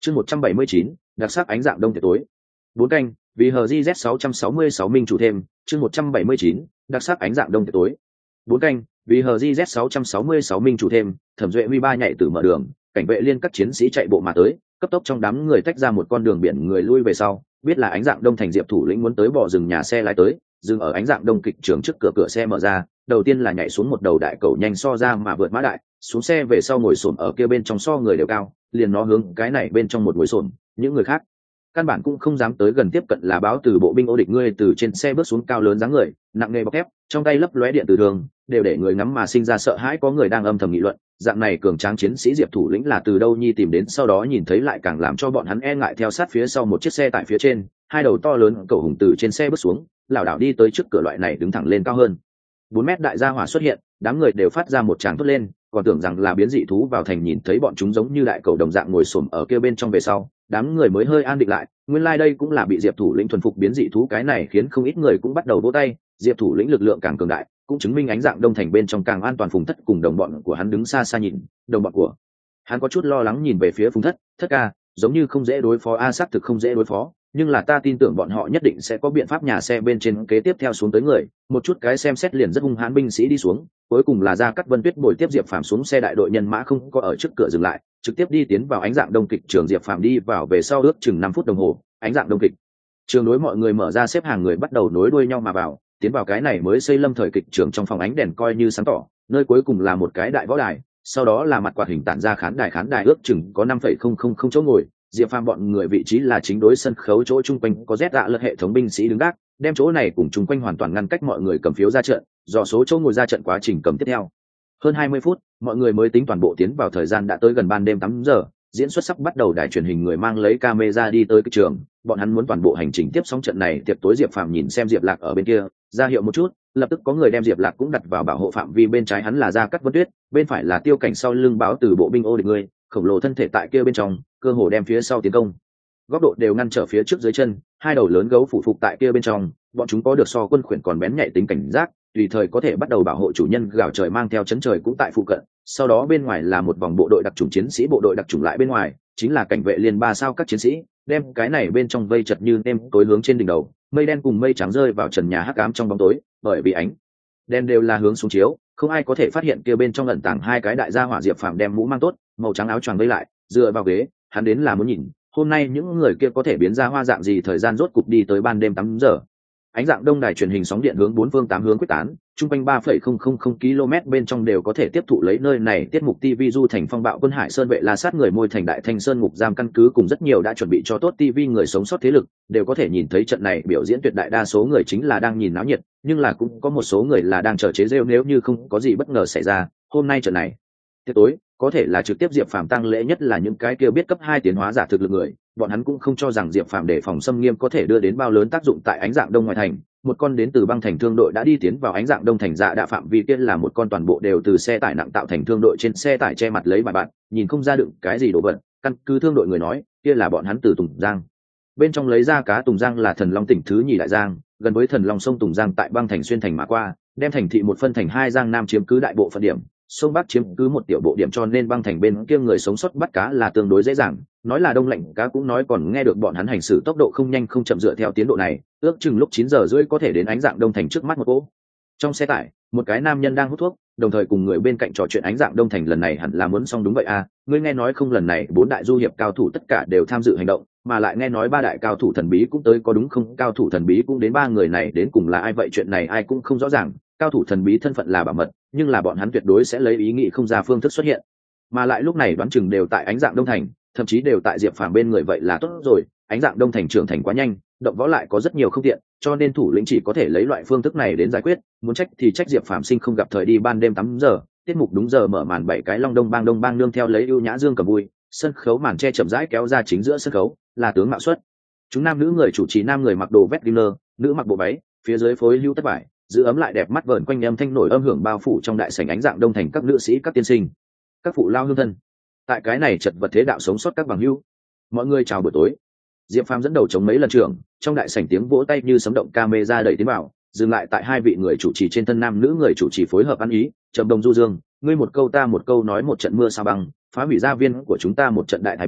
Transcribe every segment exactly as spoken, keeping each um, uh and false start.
chương một trăm bảy mươi chín, đặc sắc ánh dạng đông tiệc tối. Bốn canh, vì hờ gi z sáu trăm sáu mươi sáu minh chủ thêm, chương một trăm bảy mươi chín, đặc sắc ánh dạng đông tiệc tối. Bốn canh, vì hờ gi z sáu trăm sáu mươi sáu minh chủ thêm, Thẩm Duệ huy ba nhảy từ mở đường, cảnh vệ liên các chiến sĩ chạy bộ mà tới, cấp tốc trong đám người tách ra một con đường biển người lui về sau, biết là ánh dạng đông thành Diệp thủ lĩnh muốn tới bỏ dừng nhà xe lái tới, dừng ở ánh dạng đông kịch trường trước cửa cửa xe mở ra, đầu tiên là nhảy xuống một đầu đại cầu nhanh so ra mà vượt mã đại, xuống xe về sau ngồi xổm ở kia bên trong so người đều cao, liền nó hướng cái này bên trong một ngồi xổm, những người khác căn bản cũng không dám tới gần tiếp cận là báo từ bộ binh ô địch ngươi từ trên xe bước xuống cao lớn dáng người, nặng nề bọc thép, trong tay lấp lóe điện từ đường, đều để người ngắm mà sinh ra sợ hãi có người đang âm thầm nghị luận, dạng này cường tráng chiến sĩ Diệp thủ lĩnh là từ đâu nhi tìm đến sau đó nhìn thấy lại càng làm cho bọn hắn e ngại theo sát phía sau một chiếc xe tại phía trên, hai đầu to lớn cầu hùng từ trên xe bước xuống, lảo đảo đi tới trước cửa loại này đứng thẳng lên cao hơn bốn mét đại gia hỏa xuất hiện, đám người đều phát ra một tràng thốt lên, còn tưởng rằng là biến dị thú vào thành nhìn thấy bọn chúng giống như đại cầu đồng dạng ngồi xổm ở kia bên trong về sau, đám người mới hơi an định lại, nguyên lai like đây cũng là bị Diệp thủ lĩnh thuần phục biến dị thú cái này khiến không ít người cũng bắt đầu vỗ tay, Diệp thủ lĩnh lực lượng càng cường đại, cũng chứng minh ánh dạng đông thành bên trong càng an toàn. Phùng Thất cùng đồng bọn của hắn đứng xa xa nhìn, đồng bọn của hắn có chút lo lắng nhìn về phía Phùng Thất, Thất ca, giống như không dễ đối phó a xác thực không dễ đối phó, nhưng là ta tin tưởng bọn họ nhất định sẽ có biện pháp. Nhà xe bên trên kế tiếp theo xuống tới người, một chút cái xem xét liền rất hung hãn binh sĩ đi xuống, cuối cùng là Gia Cát Vân Tuyết bồi tiếp Diệp Phàm xuống xe, đại đội nhân mã không có ở trước cửa dừng lại, trực tiếp đi tiến vào ánh dạng đông kịch trường. Diệp Phàm đi vào về sau ước chừng năm phút đồng hồ, ánh dạng đông kịch trường đối mọi người mở ra, xếp hàng người bắt đầu nối đuôi nhau mà vào, tiến vào cái này mới xây lâm thời kịch trường. Trong phòng ánh đèn coi như sáng tỏ, nơi cuối cùng là một cái đại võ đài, sau đó là mặt quạt hình tản ra khán đài, khán đài ước chừng có năm phẩy không không không chỗ ngồi. Diệp Phàm bọn người vị trí là chính đối sân khấu chỗ chung quanh có rét dạ lật hệ thống binh sĩ đứng gác, đem chỗ này cùng chung quanh hoàn toàn ngăn cách mọi người cầm phiếu ra trận, do số chỗ ngồi ra trận quá trình cầm tiếp theo. Hơn hai mươi phút, mọi người mới tính toàn bộ tiến vào, thời gian đã tới gần ban đêm tám giờ, diễn xuất sắp bắt đầu. Đài truyền hình người mang lấy camera đi tới cái trường, bọn hắn muốn toàn bộ hành trình tiếp sóng trận này tiệc tối. Diệp Phàm nhìn xem Diệp Lạc ở bên kia, ra hiệu một chút, lập tức có người đem Diệp Lạc cũng đặt vào bảo hộ phạm vi. Bên trái hắn là Gia Cát Vân Tuyết, bên phải là Tiêu Cảnh, sau lưng báo từ bộ binh ô địch người khổng lồ thân thể tại kia bên trong, cơ hồ đem phía sau tiến công góc độ đều ngăn trở phía trước dưới chân. Hai đầu lớn gấu phụ phục tại kia bên trong, bọn chúng có được so quân khuyển còn bén nhạy tính cảnh giác, tùy thời có thể bắt đầu bảo hộ chủ nhân. Gào trời mang theo chấn trời cũng tại phụ cận, sau đó bên ngoài là một vòng bộ đội đặc chủng chiến sĩ, bộ đội đặc chủng lại bên ngoài chính là cảnh vệ liên ba sao các chiến sĩ, đem cái này bên trong vây chật như nêm tối hướng trên đỉnh đầu. Mây đen cùng mây trắng rơi vào trần nhà hắc ám trong bóng tối, bởi vì ánh đen đều là hướng xuống chiếu, không ai có thể phát hiện kia bên trong ẩn tàng hai cái đại gia hỏa. Diệp Phàm đem mũ mang tốt, màu trắng áo choàng vây lại, dựa vào ghế, hắn đến là muốn nhìn hôm nay những người kia có thể biến ra hoa dạng gì. Thời gian rốt cục đi tới ban đêm tám giờ, ánh dạng đông đài truyền hình sóng điện hướng bốn phương tám hướng quyết tán, chung quanh ba phẩy không không không ki lô mét bên trong đều có thể tiếp thụ lấy nơi này tiết mục. ti vi du thành phong bạo quân Hải Sơn vệ La Sát người môi thành đại thanh sơn ngục giam căn cứ cùng rất nhiều đã chuẩn bị cho tốt ti vi người sống sót thế lực đều có thể nhìn thấy trận này biểu diễn. Tuyệt đại đa số người chính là đang nhìn náo nhiệt, nhưng là cũng có một số người là đang chờ chế rêu nếu như không có gì bất ngờ xảy ra. Hôm nay trận này tiệc tối có thể là trực tiếp Diệp Phàm tăng lễ, nhất là những cái kia biết cấp hai tiến hóa giả thực lực người, bọn hắn cũng không cho rằng Diệp Phàm để phòng xâm nghiêm có thể đưa đến bao lớn tác dụng. Tại ánh dạng đông ngoài thành, một con đến từ băng thành thương đội đã đi tiến vào ánh dạng đông thành. Dạ đạ phạm vi kia là một con toàn bộ đều từ xe tải nặng tạo thành thương đội, trên xe tải che mặt lấy bài bạn, nhìn không ra đựng cái gì đồ vật. Căn cứ thương đội người nói, kia là bọn hắn từ Tùng Giang bên trong lấy ra cá. Tùng Giang là thần long tỉnh thứ nhì đại giang, gần với thần long sông Tùng Giang tại băng thành xuyên thành mà qua, đem thành thị một phân thành hai, giang nam chiếm cứ đại bộ phận điểm, sông Bắc chiếm cứ một tiểu bộ điểm, cho nên băng thành bên kia người sống sót bắt cá là tương đối dễ dàng. Nói là đông lạnh cá cũng nói, còn nghe được bọn hắn hành xử tốc độ không nhanh không chậm. Dựa theo tiến độ này, ước chừng lúc chín giờ rưỡi có thể đến ánh dạng đông thành. Trước mắt một cỗ trong xe tải, một cái nam nhân đang hút thuốc, đồng thời cùng người bên cạnh trò chuyện. Ánh dạng đông thành lần này hẳn là muốn xong đúng vậy à, ngươi nghe nói không, lần này bốn đại du hiệp cao thủ tất cả đều tham dự hành động, mà lại nghe nói ba đại cao thủ thần bí cũng tới có đúng không? Cao thủ thần bí cũng đến, ba người này đến cùng là ai vậy? Chuyện này ai cũng không rõ ràng, cao thủ thần bí thân phận là bảo mật, nhưng là bọn hắn tuyệt đối sẽ lấy ý nghĩ không ra phương thức xuất hiện, mà lại lúc này đoán chừng đều tại ánh dạng đông thành, thậm chí đều tại Diệp Phàm bên người. Vậy là tốt rồi, ánh dạng đông thành trưởng thành quá nhanh, động võ lại có rất nhiều không tiện, cho nên thủ lĩnh chỉ có thể lấy loại phương thức này đến giải quyết. Muốn trách thì trách Diệp Phàm sinh không gặp thời. Đi ban đêm tám giờ, tiết mục đúng giờ mở màn, bảy cái long đông bang đông bang nương theo lấy ưu nhã dương cầm vui, sân khấu màn che chậm rãi kéo ra, chính giữa sân khấu là tướng mạo xuất chúng nam nữ người chủ trì, nam người mặc đồ vest liner, nữ mặc bộ váy, phía dưới phối hưu tất vải, giữ ấm lại đẹp mắt, vờn quanh âm thanh nổi âm hưởng bao phủ trong đại sảnh. Ánh dạng đông thành các nữ sĩ, các tiên sinh, các phụ lao hương thân, tại cái này chật vật thế đạo sống sót các bằng hưu, mọi người chào buổi tối. Diệp Phàm dẫn đầu chống mấy lần trưởng, trong đại sảnh tiếng vỗ tay như sấm động, camera đẩy tiến vào, dừng lại tại hai vị người chủ trì trên thân. Nam nữ người chủ trì phối hợp ăn ý, trầm đồng du dương, ngươi một câu ta một câu, nói một trận mưa sao băng, phá hủy gia viên của chúng ta một trận đại thái biến,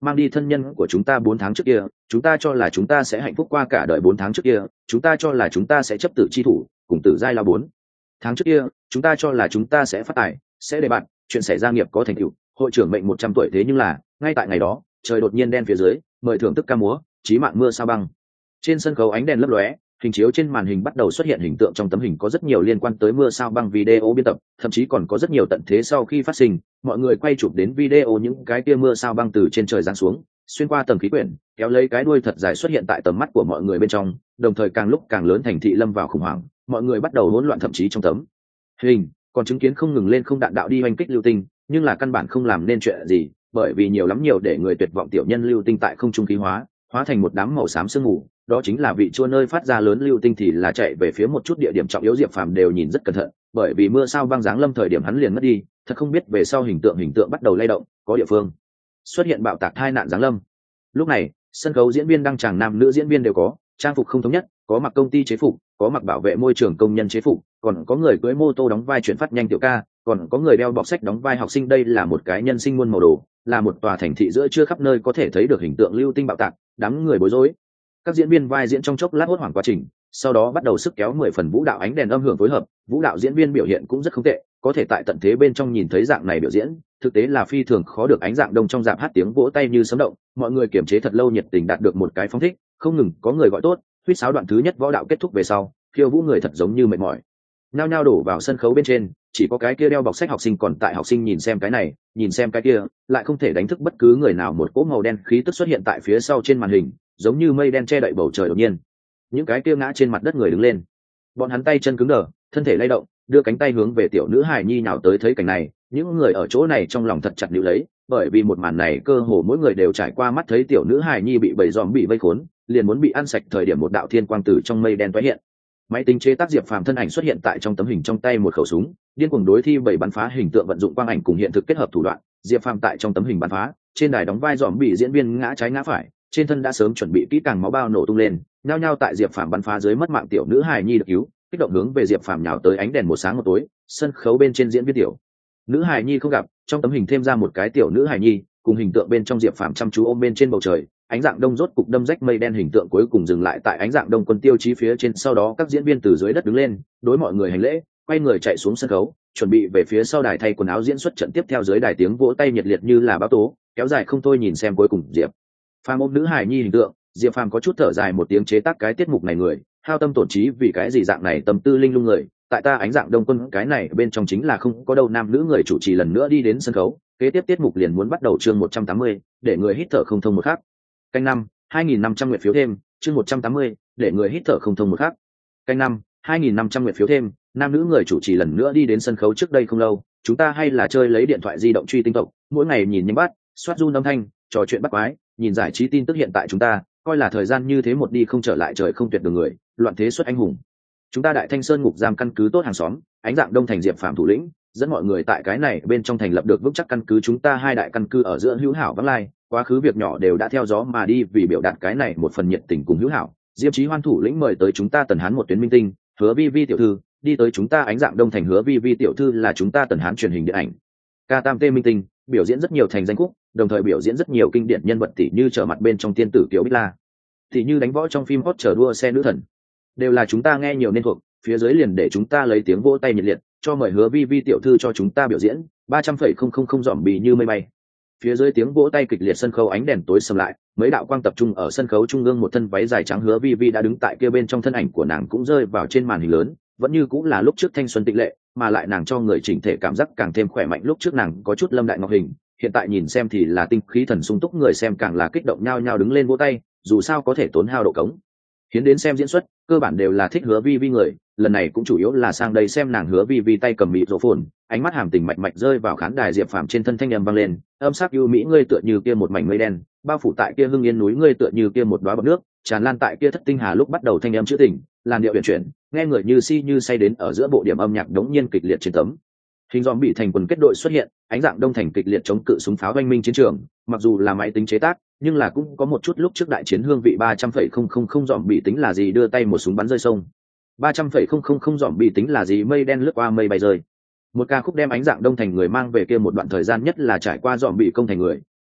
mang đi thân nhân của chúng ta bốn tháng trước kia, chúng ta cho là chúng ta sẽ hạnh phúc qua cả đời bốn tháng trước kia, chúng ta cho là chúng ta sẽ chấp tử chi thủ cùng tử giai lao bốn tháng trước kia, chúng ta cho là chúng ta sẽ phát tài, sẽ đề bạt, chuyện xảy ra nghiệp có thành tựu, hội trưởng mệnh một trăm tuổi. Thế nhưng là ngay tại ngày đó, trời đột nhiên đen phía dưới, mời thưởng thức ca múa, chí mạng mưa sao băng. Trên sân khấu ánh đèn lấp lóe, hình chiếu trên màn hình bắt đầu xuất hiện hình tượng trong tấm hình có rất nhiều liên quan tới mưa sao băng video biên tập, thậm chí còn có rất nhiều tận thế sau khi phát sinh, mọi người quay chụp đến video những cái kia mưa sao băng từ trên trời giáng xuống, xuyên qua tầng khí quyển, kéo lấy cái đuôi thật dài xuất hiện tại tầm mắt của mọi người bên trong, đồng thời càng lúc càng lớn thành thị lâm vào khủng hoảng, mọi người bắt đầu hỗn loạn, thậm chí trong tấm hình còn chứng kiến không ngừng lên không đạn đạo đi hoành kích lưu tinh, nhưng là căn bản không làm nên chuyện gì, bởi vì nhiều lắm nhiều để người tuyệt vọng tiểu nhân lưu tinh tại không trung khí hóa, hóa thành một đám màu xám sương mù, đó chính là vị chua nơi phát ra lớn lưu tinh thì là chạy về phía một chút địa điểm trọng yếu. Diệp Phàm đều nhìn rất cẩn thận, bởi vì mưa sao băng giáng lâm thời điểm hắn liền mất đi, thật không biết về sau hình tượng hình tượng bắt đầu lay động, có địa phương xuất hiện bạo tạc tai nạn giáng lâm. Lúc này sân khấu diễn viên đăng tràng nam nữ diễn viên đều có trang phục không thống nhất, có mặc công ty chế phục, có mặc bảo vệ môi trường công nhân chế phục, còn có người cưỡi mô tô đóng vai chuyển phát nhanh tiểu ca, còn có người đeo bọc sách đóng vai học sinh. Đây là một cái nhân sinh muôn màu đồ, là một tòa thành thị giữa chưa khắp nơi có thể thấy được hình tượng lưu tinh bạo tạc, đám người bối rối. Các diễn viên vai diễn trong chốc lát hốt hoảng quá trình, sau đó bắt đầu sức kéo mười phần vũ đạo, ánh đèn âm hưởng phối hợp, vũ đạo diễn viên biểu hiện cũng rất không tệ, có thể tại tận thế bên trong nhìn thấy dạng này biểu diễn, thực tế là phi thường khó được. Ánh dạng đông trong dạp hát tiếng vỗ tay như sấm động, mọi người kiềm chế thật lâu nhiệt tình đạt được một cái phóng thích, không ngừng có người gọi tốt, huýt sáo. Đoạn thứ nhất võ đạo kết thúc về sau, khiêu vũ người thật giống như mệt mỏi, nhao nhao đổ vào sân khấu bên trên, chỉ có cái kia đeo bọc sách học sinh còn tại. Học sinh nhìn xem cái này, nhìn xem cái kia, lại không thể đánh thức bất cứ người nào. Một cỗ màu đen khí tức xuất hiện tại phía sau trên màn hình, giống như mây đen che đậy bầu trời. Đột nhiên những cái kia ngã trên mặt đất người đứng lên, bọn hắn tay chân cứng đờ, thân thể lay động, đưa cánh tay hướng về tiểu nữ hài nhi nhào tới. Thấy cảnh này, những người ở chỗ này trong lòng thật chặt níu lấy, bởi vì một màn này cơ hồ mỗi người đều trải qua mắt thấy tiểu nữ hài nhi bị bầy giòm bị vây khốn, liền muốn bị ăn sạch thời điểm một đạo thiên quang từ trong mây đen tái hiện. Máy tính chế tác Diệp Phàm thân ảnh xuất hiện tại trong tấm hình, trong tay một khẩu súng, điên cuồng đối thi bảy bắn phá hình tượng, vận dụng quang ảnh cùng hiện thực kết hợp thủ đoạn. Diệp Phàm tại trong tấm hình bắn phá, trên đài đóng vai giòm bị diễn viên ngã trái ngã phải, trên thân đã sớm chuẩn bị kỹ càng máu bao nổ tung lên, nhao nhao tại Diệp Phàm bắn phá dưới mất mạng. Tiểu nữ hài nhi được cứu, kích động hướng về Diệp Phàm nhào tới. Ánh đèn một sáng một tối, sân khấu bên trên diễn viên tiểu nữ hài nhi không gặp, trong tấm hình thêm ra một cái tiểu nữ hài nhi cùng hình tượng bên trong Diệp Phàm chăm chú ôm bên trên bầu trời. Ánh dạng đông rốt cục đâm rách mây đen, hình tượng cuối cùng dừng lại tại ánh dạng đông quân tiêu chí phía trên. Sau đó các diễn viên từ dưới đất đứng lên, đối mọi người hành lễ, quay người chạy xuống sân khấu, chuẩn bị về phía sau đài thay quần áo diễn xuất trận tiếp theo. Dưới đài tiếng vỗ tay nhiệt liệt như là bão tố, kéo dài không thôi. Nhìn xem cuối cùng Diệp Phàm ôm nữ hài nhi hình tượng, Diệp Phàm có chút thở dài một tiếng, chế tác cái tiết mục này người hao tâm tổn trí vì cái gì dạng này tâm tư linh lung người, tại ta ánh dạng đông quân cái này bên trong chính là không có đâu. Nam nữ người chủ trì lần nữa đi đến sân khấu, kế tiếp tiết mục liền muốn bắt đầu. Chương một trăm tám mươi, để người hít thở không thông một khắc. Canh năm, hai nghìn năm trăm nguyện phiếu thêm. Chương một trăm tám mươi, để người hít thở không thông một khắc. Canh năm, hai nghìn năm trăm nguyện phiếu thêm. Nam nữ người chủ trì lần nữa đi đến sân khấu. Trước đây không lâu, chúng ta hay là chơi lấy điện thoại di động truy tinh tộc, mỗi ngày nhìn nhanh bắt, soát run âm thanh, trò chuyện bắt quái, nhìn giải trí tin tức. Hiện tại chúng ta coi là thời gian như thế một đi không trở lại, trời không tuyệt đường người, loạn thế xuất anh hùng. Chúng ta Đại Thanh Sơn ngục giam căn cứ tốt hàng xóm, ánh dạng đông thành Diệp Phàm thủ lĩnh, dẫn mọi người tại cái này bên trong thành lập được vững chắc căn cứ. Chúng ta hai đại căn cứ ở giữa hữu hảo vắng lai, quá khứ việc nhỏ đều đã theo gió mà đi. Vì biểu đạt cái này một phần nhiệt tình cùng hữu hảo, Diệp Chí Hoan thủ lĩnh mời tới chúng ta Tần Hán một tuyến minh tinh, Hứa Vi Vi tiểu thư, đi tới chúng ta ánh dạng đông thành. Hứa Vi Vi tiểu thư là chúng ta Tần Hán truyền hình điện ảnh ca tam tê minh tinh, biểu diễn rất nhiều thành danh khúc, đồng thời biểu diễn rất nhiều kinh điển nhân vật, tỷ như trở mặt bên trong tiên tử Kiều Bích La, tỷ như đánh võ trong phim hot chờ đua xe nữ thần, đều là chúng ta nghe nhiều nên thuộc. Phía dưới liền để chúng ta lấy tiếng vỗ tay nhiệt liệt cho mời Hứa Vi Vi tiểu thư cho chúng ta biểu diễn ba trăm phẩy không không không dòm bì như mây bay. Phía dưới tiếng vỗ tay kịch liệt, sân khấu ánh đèn tối sầm lại, mấy đạo quang tập trung ở sân khấu trung ương. Một thân váy dài trắng Hứa Vi Vi đã đứng tại kia bên trong, thân ảnh của nàng cũng rơi vào trên màn hình lớn, vẫn như cũng là lúc trước thanh xuân tịnh lệ, mà lại nàng cho người chỉnh thể cảm giác càng thêm khỏe mạnh. Lúc trước nàng có chút Lâm Đại Ngọc hình, hiện tại nhìn xem thì là tinh khí thần sung túc, người xem càng là kích động nhao nhao đứng lên vỗ tay. Dù sao có thể tốn hao độ cống hiến đến xem diễn xuất, cơ bản đều là thích Hứa Vi Vi người, lần này cũng chủ yếu là sang đây xem nàng. Hứa Vi Vi tay cầm mịt rổ phồn, ánh mắt hàm tình mạch mạch rơi vào khán đài. Diệp Phàm trên thân thanh âm vang lên, âm sắc ưu mỹ, ngươi tựa như kia một mảnh mây đen bao phủ tại kia hưng yên núi, ngươi tựa như kia một đóa bọt nước tràn lan tại kia thất tinh hà. Lúc bắt đầu thanh âm trữ tình, làn điệu uyển chuyển, nghe người như si như say. Đến ở giữa bộ điểm âm nhạc đống nhiên kịch liệt, trên tấm hình dòm bị thành quần kết đội xuất hiện, ánh dạng đông thành kịch liệt chống cự súng pháo oanh minh chiến trường. Mặc dù là máy tính chế tác, nhưng là cũng có một chút lúc trước đại chiến hương vị. ba trăm phẩy không không không dòm bị tính là gì, đưa tay một súng bắn rơi sông. ba trăm phẩy không không không dòm bị tính là gì, mây đen lướt qua mây bay rơi. Một ca khúc đem ánh dạng đông thành người mang về kia một đoạn thời gian, nhất là trải qua dòm bị công thành người,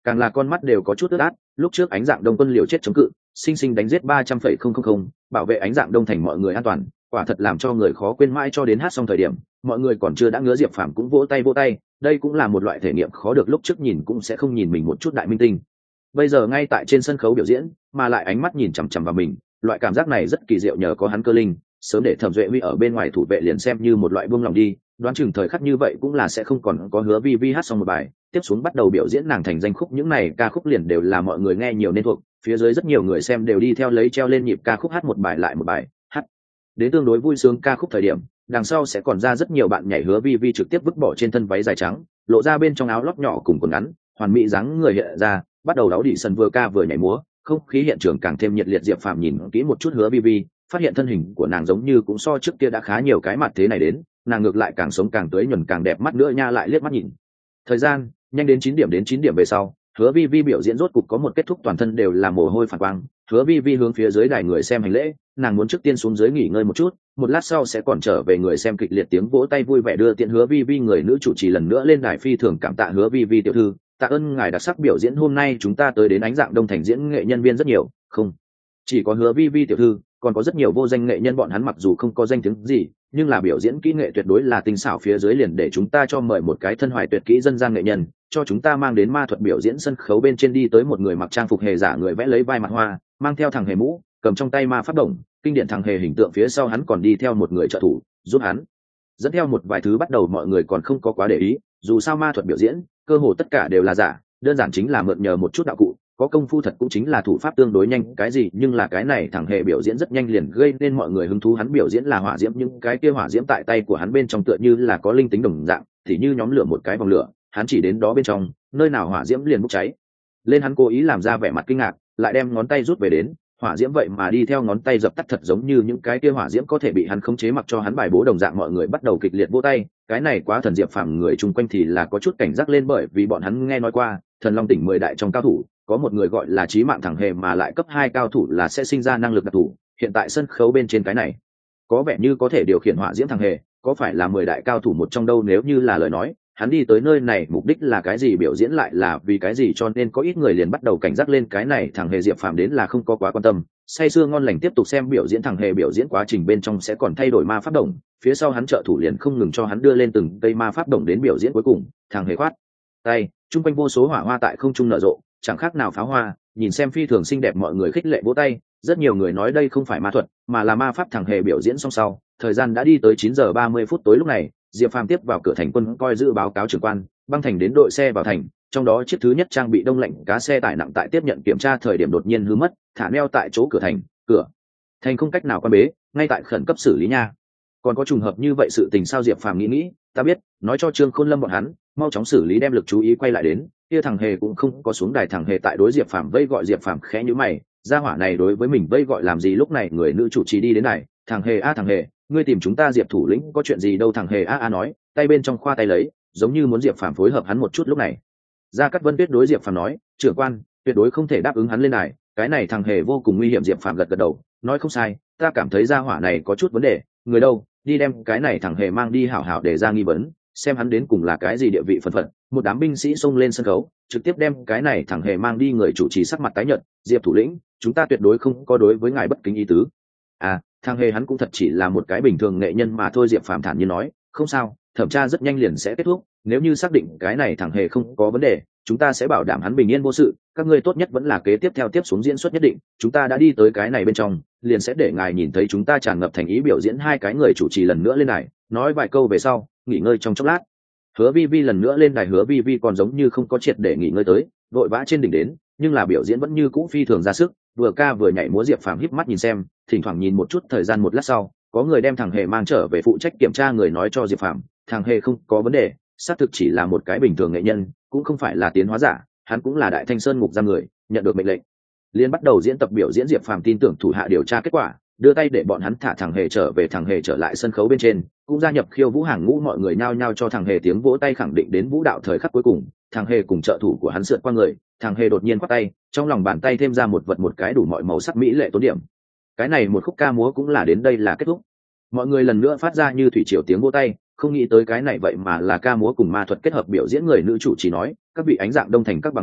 càng là con mắt đều có chút ướt át. Lúc trước Ánh Dạng Đông quân liều chết chống cự, sinh sinh đánh giết ba trăm phẩy không không không, bảo vệ Ánh Dạng Đông thành mọi người an toàn, quả thật làm cho người khó quên mãi. Cho đến hát xong thời điểm, mọi người còn chưa đã ngứa Diệp Phàm cũng vỗ tay vỗ tay. Đây cũng là một loại thể nghiệm khó được, lúc trước nhìn cũng sẽ không nhìn mình một chút đại minh tinh, bây giờ ngay tại trên sân khấu biểu diễn mà lại ánh mắt nhìn chằm chằm vào mình, loại cảm giác này rất kỳ diệu. Nhờ có hắn cơ linh, sớm để Thẩm Duệ Huy ở bên ngoài thủ vệ liền xem như một loại buông lòng đi, đoán chừng thời khắc như vậy cũng là sẽ không còn có Hứa Vi Vi hát xong một bài tiếp xuống bắt đầu biểu diễn nàng thành danh khúc. Những này ca khúc liền đều là mọi người nghe nhiều nên thuộc, phía dưới rất nhiều người xem đều đi theo lấy treo lên nhịp ca khúc, hát một bài lại một bài, hát đến tương đối vui sướng ca khúc thời điểm, đằng sau sẽ còn ra rất nhiều bạn nhảy. Hứa Vi Vi trực tiếp vứt bỏ trên thân váy dài trắng, lộ ra bên trong áo lót nhỏ cùng quần ngắn, hoàn mỹ dáng người hiện ra, bắt đầu đáo đỉ sân vừa ca vừa nhảy múa, không khí hiện trường càng thêm nhiệt liệt. Diệp Phàm nhìn kỹ một chút Hứa Vi Vi, phát hiện thân hình của nàng giống như cũng so trước kia đã khá nhiều cái mặt thế này đến, nàng ngược lại càng sống càng tưới nhuần càng đẹp mắt nữa nha. Lại liếc mắt nhìn thời gian, nhanh đến chín điểm. Đến chín điểm về sau, Hứa Vi Vi biểu diễn rốt cục có một kết thúc, toàn thân đều là mồ hôi phản quang. Hứa Vi Vi hướng phía dưới đài người xem hành lễ, nàng muốn trước tiên xuống dưới nghỉ ngơi một chút, một lát sau sẽ còn trở về. Người xem kịch liệt tiếng vỗ tay vui vẻ đưa tiện Hứa Vi Vi. Người nữ chủ trì lần nữa lên đài phi thường cảm tạ Hứa Vi Vi tiểu thư, tạ ơn ngài đặc sắc biểu diễn. Hôm nay chúng ta tới đến Ánh Dạng Đông thành diễn nghệ nhân viên rất nhiều, không chỉ có Hứa Vi Vi tiểu thư, còn có rất nhiều vô danh nghệ nhân, bọn hắn mặc dù không có danh tiếng gì, nhưng là biểu diễn kỹ nghệ tuyệt đối là tinh xảo. Phía dưới liền để chúng ta cho mời một cái thân hoài tuyệt kỹ dân gian nghệ nhân, cho chúng ta mang đến ma thuật biểu diễn. Sân khấu bên trên đi tới một người mặc trang phục hề giả, người vẽ lấy vai mặt hoa, mang theo thằng hề mũ, cầm trong tay ma pháp đồng, kinh điển thằng hề hình tượng. Phía sau hắn còn đi theo một người trợ thủ giúp hắn dẫn theo một vài thứ. Bắt đầu mọi người còn không có quá để ý, dù sao ma thuật biểu diễn cơ hồ tất cả đều là giả, đơn giản chính là mượn nhờ một chút đạo cụ, có công phu thật cũng chính là thủ pháp tương đối nhanh cái gì. Nhưng là cái này thằng hề biểu diễn rất nhanh liền gây nên mọi người hứng thú. Hắn biểu diễn là hỏa diễm, những cái kia hỏa diễm tại tay của hắn bên trong tựa như là có linh tính đồng dạng, thì như nhóm lửa một cái vòng lửa, hắn chỉ đến đó bên trong nơi nào hỏa diễm liền bốc cháy lên. Hắn cố ý làm ra vẻ mặt kinh ngạc, lại đem ngón tay rút về đến, hỏa diễm vậy mà đi theo ngón tay dập tắt, thật giống như những cái kia hỏa diễm có thể bị hắn khống chế, mặc cho hắn bài bố đồng dạng. Mọi người bắt đầu kịch liệt vỗ tay, cái này quá thần. Diệp Phàm người chung quanh thì là có chút cảnh giác lên, bởi vì bọn hắn nghe nói qua Thần Long tỉnh mười đại trong cao thủ có một người gọi là chí mạng thằng hề, mà lại cấp hai cao thủ là sẽ sinh ra năng lực đặc thù. Hiện tại sân khấu bên trên cái này có vẻ như có thể điều khiển hỏa diễm thằng hề, có phải là mười đại cao thủ một trong đâu? Nếu như là lời nói, hắn đi tới nơi này mục đích là cái gì, biểu diễn lại là vì cái gì? Cho nên có ít người liền bắt đầu cảnh giác lên. Cái này thằng hề Diệp Phàm đến là không có quá quan tâm, say sưa ngon lành tiếp tục xem biểu diễn. Thằng hề biểu diễn quá trình bên trong sẽ còn thay đổi ma pháp đồng, phía sau hắn trợ thủ liền không ngừng cho hắn đưa lên từng cây ma pháp đồng. Đến biểu diễn cuối cùng, thằng hề khoát tay, chung quanh vô số hỏa hoa tại không trung nở rộ, chẳng khác nào pháo hoa, nhìn xem phi thường xinh đẹp. Mọi người khích lệ vỗ tay, rất nhiều người nói đây không phải ma thuật mà là ma pháp. Thằng hề biểu diễn xong sau, thời gian đã đi tới chín giờ ba mươi phút tối. Lúc này Diệp Phàm tiếp vào cửa thành quân coi giữ báo cáo trưởng quan băng thành đến đội xe vào thành, trong đó chiếc thứ nhất trang bị đông lạnh cá xe tải nặng tại tiếp nhận kiểm tra thời điểm đột nhiên hư mất, thả neo tại chỗ cửa thành, cửa thành không cách nào quan bế, ngay tại khẩn cấp xử lý nha. Còn có trùng hợp như vậy sự tình sao? Diệp Phàm nghĩ nghĩ, ta biết, nói cho Trương Khôn Lâm bọn hắn mau chóng xử lý, đem lực chú ý quay lại đến kia. Thằng hề cũng không có xuống đài. Thằng hề tại đối Diệp Phàm vây gọi, Diệp Phàm khẽ nhíu mày, gia hỏa này đối với mình vây gọi làm gì? Lúc này người nữ chủ trì đi đến này, thằng hề a thằng hề, ngươi tìm chúng ta Diệp thủ lĩnh có chuyện gì đâu? Thằng hề a a nói, tay bên trong khoa tay lấy, giống như muốn Diệp Phàm phối hợp hắn một chút. Lúc này Gia Cát Vân Tuyết đối Diệp Phàm nói, trưởng quan tuyệt đối không thể đáp ứng hắn lên đài, cái này thằng hề vô cùng nguy hiểm. Diệp Phàm gật gật đầu, nói không sai, ta cảm thấy gia hỏa này có chút vấn đề. Người đâu, đi đem cái này thằng hề mang đi hảo hảo để ra nghi vấn, xem hắn đến cùng là cái gì địa vị phần phận. Một đám binh sĩ xông lên sân khấu, trực tiếp đem cái này thằng hề mang đi. Người chủ trì sắc mặt tái nhợt, Diệp thủ lĩnh, chúng ta tuyệt đối không có đối với ngài bất kính ý tứ. À, thằng hề hắn cũng thật chỉ là một cái bình thường nghệ nhân mà thôi. Diệp Phàm thản nhiên nói, không sao, thẩm tra rất nhanh liền sẽ kết thúc, nếu như xác định cái này thằng hề không có vấn đề, chúng ta sẽ bảo đảm hắn bình yên vô sự. Các ngươi tốt nhất vẫn là kế tiếp theo tiếp xuống diễn xuất nhất định, chúng ta đã đi tới cái này bên trong, liền sẽ để ngài nhìn thấy chúng ta tràn ngập thành ý biểu diễn. Hai cái người chủ trì lần nữa lên đài, nói vài câu về sau, nghỉ ngơi trong chốc lát. Hứa Vi Vi lần nữa lên đài, Hứa Vi Vi còn giống như không có triệt để nghỉ ngơi tới, vội vã trên đỉnh đến, nhưng là biểu diễn vẫn như cũ phi thường ra sức, vừa ca vừa nhảy múa. Diệp Phàm híp mắt nhìn xem, thỉnh thoảng nhìn một chút thời gian. Một lát sau, có người đem thằng hề mang trở về phụ trách kiểm tra. Người nói cho Diệp Phàm, thằng hề không có vấn đề, xác thực chỉ là một cái bình thường nghệ nhân, cũng không phải là tiến hóa giả, hắn cũng là Đại Thanh Sơn ngục giam người, nhận được mệnh lệnh liền bắt đầu diễn tập biểu diễn. Diệp Phàm tin tưởng thủ hạ điều tra kết quả, đưa tay để bọn hắn thả thằng hề trở về. Thằng hề trở lại sân khấu bên trên, cũng gia nhập khiêu vũ hàng ngũ. Mọi người nhao nhao cho thằng hề tiếng vỗ tay, khẳng định đến vũ đạo thời khắc cuối cùng. Thằng hề cùng trợ thủ của hắn sượt qua người, thằng hề đột nhiên quát tay, trong lòng bàn tay thêm ra một vật một cái đủ mọi màu sắc mỹ lệ tốn điểm. Cái này một khúc ca múa cũng là đến đây là kết thúc. Mọi người lần nữa phát ra như thủy triều tiếng vỗ tay, không nghĩ tới cái này vậy mà là ca múa cùng ma thuật kết hợp biểu diễn. Người nữ chủ chỉ nói, các vị Ánh Dạng Đông thành các bằng hữu,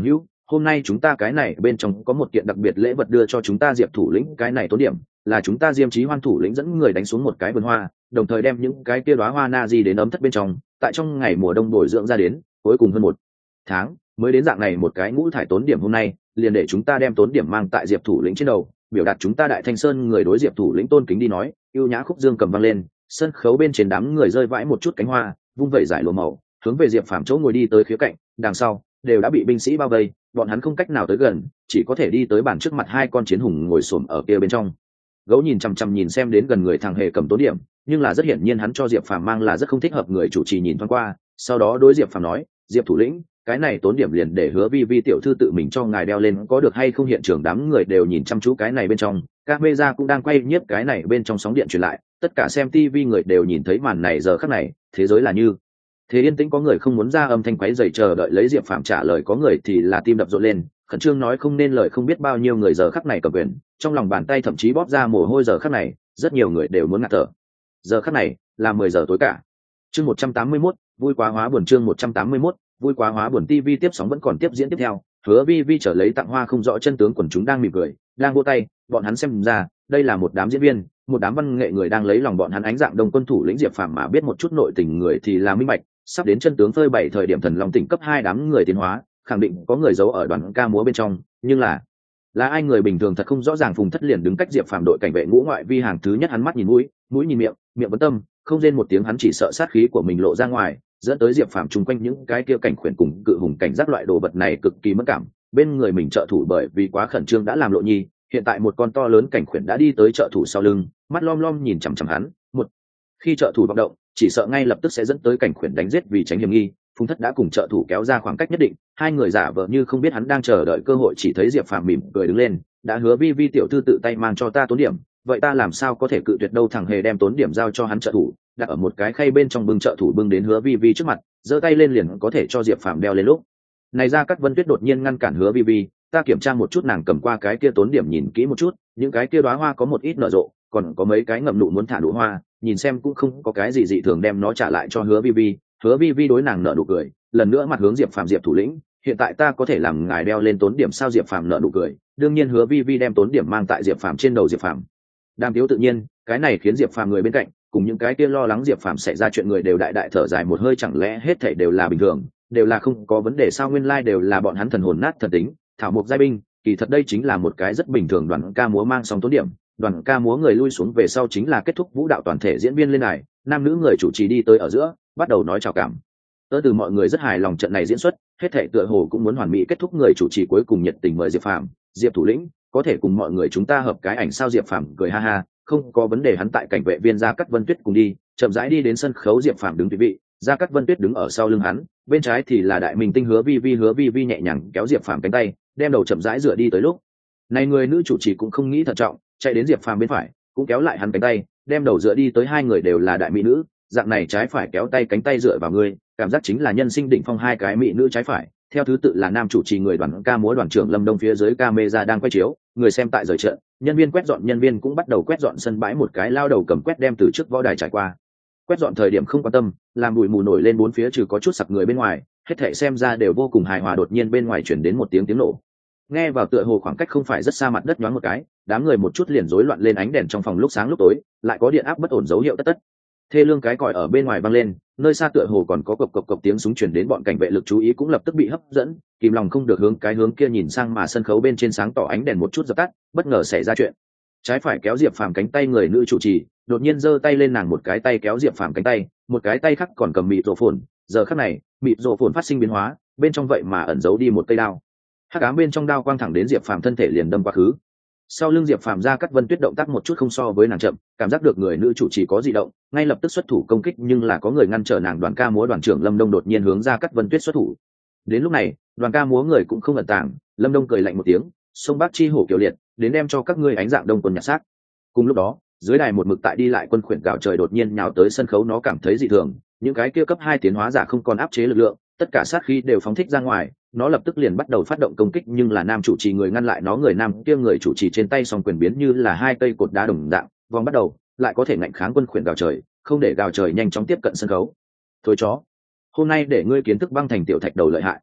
hôm nay chúng ta cái này bên trong có một kiện đặc biệt lễ vật đưa cho chúng ta Diệp thủ lĩnh, cái này tốn điểm là chúng ta Diêm Chí Hoan thủ lĩnh dẫn người đánh xuống một cái vườn hoa, đồng thời đem những cái kia đóa hoa na di đến ấm thất bên trong, tại trong ngày mùa đông bồi dưỡng ra đến, cuối cùng hơn một tháng mới đến dạng này một cái ngũ thải tốn điểm hôm nay, liền để chúng ta đem tốn điểm mang tại Diệp thủ lĩnh trên đầu, biểu đạt chúng ta Đại Thanh Sơn người đối Diệp thủ lĩnh tôn kính đi nói. Ưu nhã khúc dương cầm vang lên, sân khấu bên trên đám người rơi vãi một chút cánh hoa, vung vẩy giải lụa màu, hướng về Diệp Phàm chỗ ngồi đi tới khía cạnh, đằng sau đều đã bị binh sĩ bao vây, bọn hắn không cách nào tới gần, chỉ có thể đi tới bàn trước mặt hai con chiến hùng ngồi xổm ở kia bên trong. Gấu nhìn chằm chằm nhìn xem đến gần người thằng hề cầm tốn điểm, nhưng là rất hiển nhiên hắn cho Diệp Phàm mang là rất không thích hợp. Người chủ trì nhìn thoáng qua, sau đó đối Diệp Phàm nói: Diệp thủ lĩnh, cái này tốn điểm liền để Hứa Vi Vi tiểu thư tự mình cho ngài đeo lên, có được hay không? Hiện trường đám người đều nhìn chăm chú cái này bên trong, camera cũng đang quay nhiếp cái này bên trong sóng điện truyền lại, tất cả xem tivi người đều nhìn thấy màn này. Giờ khắc này thế giới là như thế yên tĩnh, có người không muốn ra âm thanh quấy rầy chờ đợi lấy Diệp Phàm trả lời, có người thì là tim đập rộn lên, khẩn trương nói không nên lời. Không biết bao nhiêu người giờ khắc này cầm quyền, trong lòng bàn tay thậm chí bóp ra mồ hôi. Giờ khắc này rất nhiều người đều muốn ngạt thở. Giờ khắc này là mười giờ tối cả. Chương một trăm tám mươi mốt, vui quá hóa buồn. Chương một trăm tám mươi mốt, vui quá hóa buồn. Tivi tiếp sóng vẫn còn tiếp diễn tiếp theo, Hứa Vi Vi trở lấy tặng hoa không rõ chân tướng, quần chúng đang mỉm cười, đang vỗ tay, bọn hắn xem ra đây là một đám diễn viên, một đám văn nghệ người đang lấy lòng bọn hắn. Ánh Dạng Đông quân thủ lĩnh Diệp Phàm mà biết một chút nội tình người thì là minh bạch, sắp đến chân tướng phơi bày thời điểm thần long tỉnh cấp hai đám người tiến hóa, khẳng định có người giấu ở đoàn ca múa bên trong, nhưng là là ai người bình thường thật không rõ ràng. Phùng Thất liền đứng cách Diệp Phàm đội cảnh vệ ngũ ngoại vi hàng thứ nhất, hắn mắt nhìn mũi, mũi nhìn miệng, miệng vấn tâm, không rên một tiếng. Hắn chỉ sợ sát khí của mình lộ ra ngoài, dẫn tới Diệp Phàm chung quanh những cái kia cảnh khuyển cùng cự hùng cảnh giác loại đồ vật này cực kỳ mất cảm. Bên người mình trợ thủ bởi vì quá khẩn trương đã làm lộ nhi, hiện tại một con to lớn cảnh khuyển đã đi tới trợ thủ sau lưng, mắt lom lom nhìn chằm chằm hắn. Một khi trợ thủ vọng động, chỉ sợ ngay lập tức sẽ dẫn tới cảnh khuyển đánh giết. Vì tránh hiểm nghi, Phùng Thất đã cùng trợ thủ kéo ra khoảng cách nhất định, hai người giả vờ như không biết hắn đang chờ đợi cơ hội. Chỉ thấy Diệp Phàm mỉm cười đứng lên: đã Hứa Vi Vi tiểu thư tự tay mang cho ta tốn điểm, vậy ta làm sao có thể cự tuyệt đâu. Thằng hề đem tốn điểm giao cho hắn trợ thủ, đặt ở một cái khay bên trong, bưng trợ thủ bưng đến Hứa Vi Vi trước mặt, giơ tay lên liền có thể cho Diệp Phàm đeo lên. Lúc này Gia Cát Vân Tuyết đột nhiên ngăn cản Hứa Vi Vi: ta kiểm tra một chút. Nàng cầm qua cái kia tốn điểm nhìn kỹ một chút, những cái kia đóa hoa có một ít nở rộ, còn có mấy cái ngậm nụ muốn thả nụ hoa, nhìn xem cũng không có cái gì dị thường, đem nó trả lại cho Hứa Vi Vi. Hứa Vi Vi đối nàng nở nụ cười, lần nữa mặt hướng Diệp Phàm: Diệp thủ lĩnh, hiện tại ta có thể làm ngài đeo lên tốn điểm sao? Diệp Phàm nở nụ cười, đương nhiên. Hứa Vi Vi đem tốn điểm mang tại Diệp Phàm trên đầu. Diệp Phàm đang thiếu tự nhiên, cái này khiến Diệp Phàm người bên cạnh cùng những cái kia lo lắng Diệp Phàm xảy ra chuyện người đều đại đại thở dài một hơi. Chẳng lẽ hết thảy đều là bình thường, đều là không có vấn đề sao? Nguyên lai đều là bọn hắn thần hồn nát thần tính, thảo mộc giai binh. Kỳ thật đây chính là một cái rất bình thường. Đoàn ca múa mang xong tốn điểm, đoàn ca múa người lui xuống về sau chính là kết thúc vũ đạo, toàn thể diễn viên lên đài, nam nữ người chủ trì đi tới ở giữa, bắt đầu nói chào cảm. Tớ từ mọi người rất hài lòng trận này diễn xuất, hết thảy tựa hồ cũng muốn hoàn mỹ kết thúc. Người chủ trì cuối cùng nhiệt tình mời Diệp Phàm: Diệp thủ lĩnh, có thể cùng mọi người chúng ta hợp cái ảnh sao? Diệp Phàm cười ha ha, không có vấn đề. Hắn tại cảnh vệ viên Gia Cát Vân Tuyết cùng đi, chậm rãi đi đến sân khấu. Diệp Phàm đứng vị vị, Gia Cát Vân Tuyết đứng ở sau lưng hắn, bên trái thì là đại minh tinh Hứa Vi Vi. Hứa Vi Vi nhẹ nhàng kéo Diệp Phàm cánh tay, đem đầu chậm rãi dựa đi tới. Lúc này người nữ chủ trì cũng không nghĩ thận trọng, chạy đến Diệp Phàm bên phải, cũng kéo lại hắn cánh tay, đem đầu dựa đi tới. Hai người đều là đại mỹ nữ, dạng này trái phải kéo tay cánh tay dựa vào người, cảm giác chính là nhân sinh đỉnh phong. Hai cái mỹ nữ trái phải, theo thứ tự là nam chủ trì, người đoàn ca múa đoàn trưởng Lâm Đông, phía dưới camera đang quay chiếu, người xem tại rời trận, nhân viên quét dọn nhân viên cũng bắt đầu quét dọn sân bãi. Một cái lao đầu cầm quét đem từ trước võ đài trải qua, quét dọn thời điểm không quan tâm, làm bụi mù nổi lên bốn phía, trừ có chút sặc người bên ngoài, hết thảy xem ra đều vô cùng hài hòa. Đột nhiên bên ngoài chuyển đến một tiếng tiếng nổ, nghe vào tựa hồ khoảng cách không phải rất xa, mặt đất nhoáng một cái, đám người một chút liền rối loạn lên. Ánh đèn trong phòng lúc sáng lúc tối, lại có điện áp bất ổn dấu hiệu tất tất. Thê lương cái còi ở bên ngoài vang lên, nơi xa tựa hồ còn có cộc cộc cộc tiếng súng truyền đến. Bọn cảnh vệ lực chú ý cũng lập tức bị hấp dẫn, kìm lòng không được hướng cái hướng kia nhìn sang, mà sân khấu bên trên sáng tỏ ánh đèn một chút dập tắt, bất ngờ xảy ra chuyện. Trái phải kéo Diệp Phàm cánh tay người nữ chủ trì đột nhiên giơ tay lên, nàng một cái tay kéo Diệp Phàm cánh tay, một cái tay khác còn cầm mịt rổ phồn. Giờ khắc này mịt rổ phồn phát sinh biến hóa, bên trong vậy mà ẩn giấu đi một cây đao. Hắc ám bên trong đao quang thẳng đến Diệp Phàm thân thể liền đâm quá khứ. Sau lưng Diệp Phàm, Gia Cát Vân Tuyết động tác một chút không so với nàng chậm, cảm giác được người nữ chủ trì có dị động, ngay lập tức xuất thủ công kích, nhưng là có người ngăn trở nàng. Đoàn ca múa đoàn trưởng Lâm Đông đột nhiên hướng Gia Cát Vân Tuyết xuất thủ. Đến lúc này đoàn ca múa người cũng không ẩn tàng, Lâm Đông cười lạnh một tiếng: sông Bắc chi hổ kiều liệt, đến đem cho các ngươi Ánh Dạng Đông quân nhặt xác. Cùng lúc đó dưới đài một mực tại đi lại quân khuyển gào trời đột nhiên nhào tới sân khấu, nó cảm thấy dị thường, những cái kia cấp hai tiến hóa giả không còn áp chế lực lượng, tất cả sát khí đều phóng thích ra ngoài, nó lập tức liền bắt đầu phát động công kích, nhưng là nam chủ trì người ngăn lại nó. Người nam kia người chủ trì trên tay song quyền biến như là hai cây cột đá đồng dạng, vòng bắt đầu lại có thể ngạnh kháng quân khuyển gào trời, không để gào trời nhanh chóng tiếp cận sân khấu. Thôi chó, hôm nay để ngươi kiến thức băng thành tiểu thạch đầu lợi hại.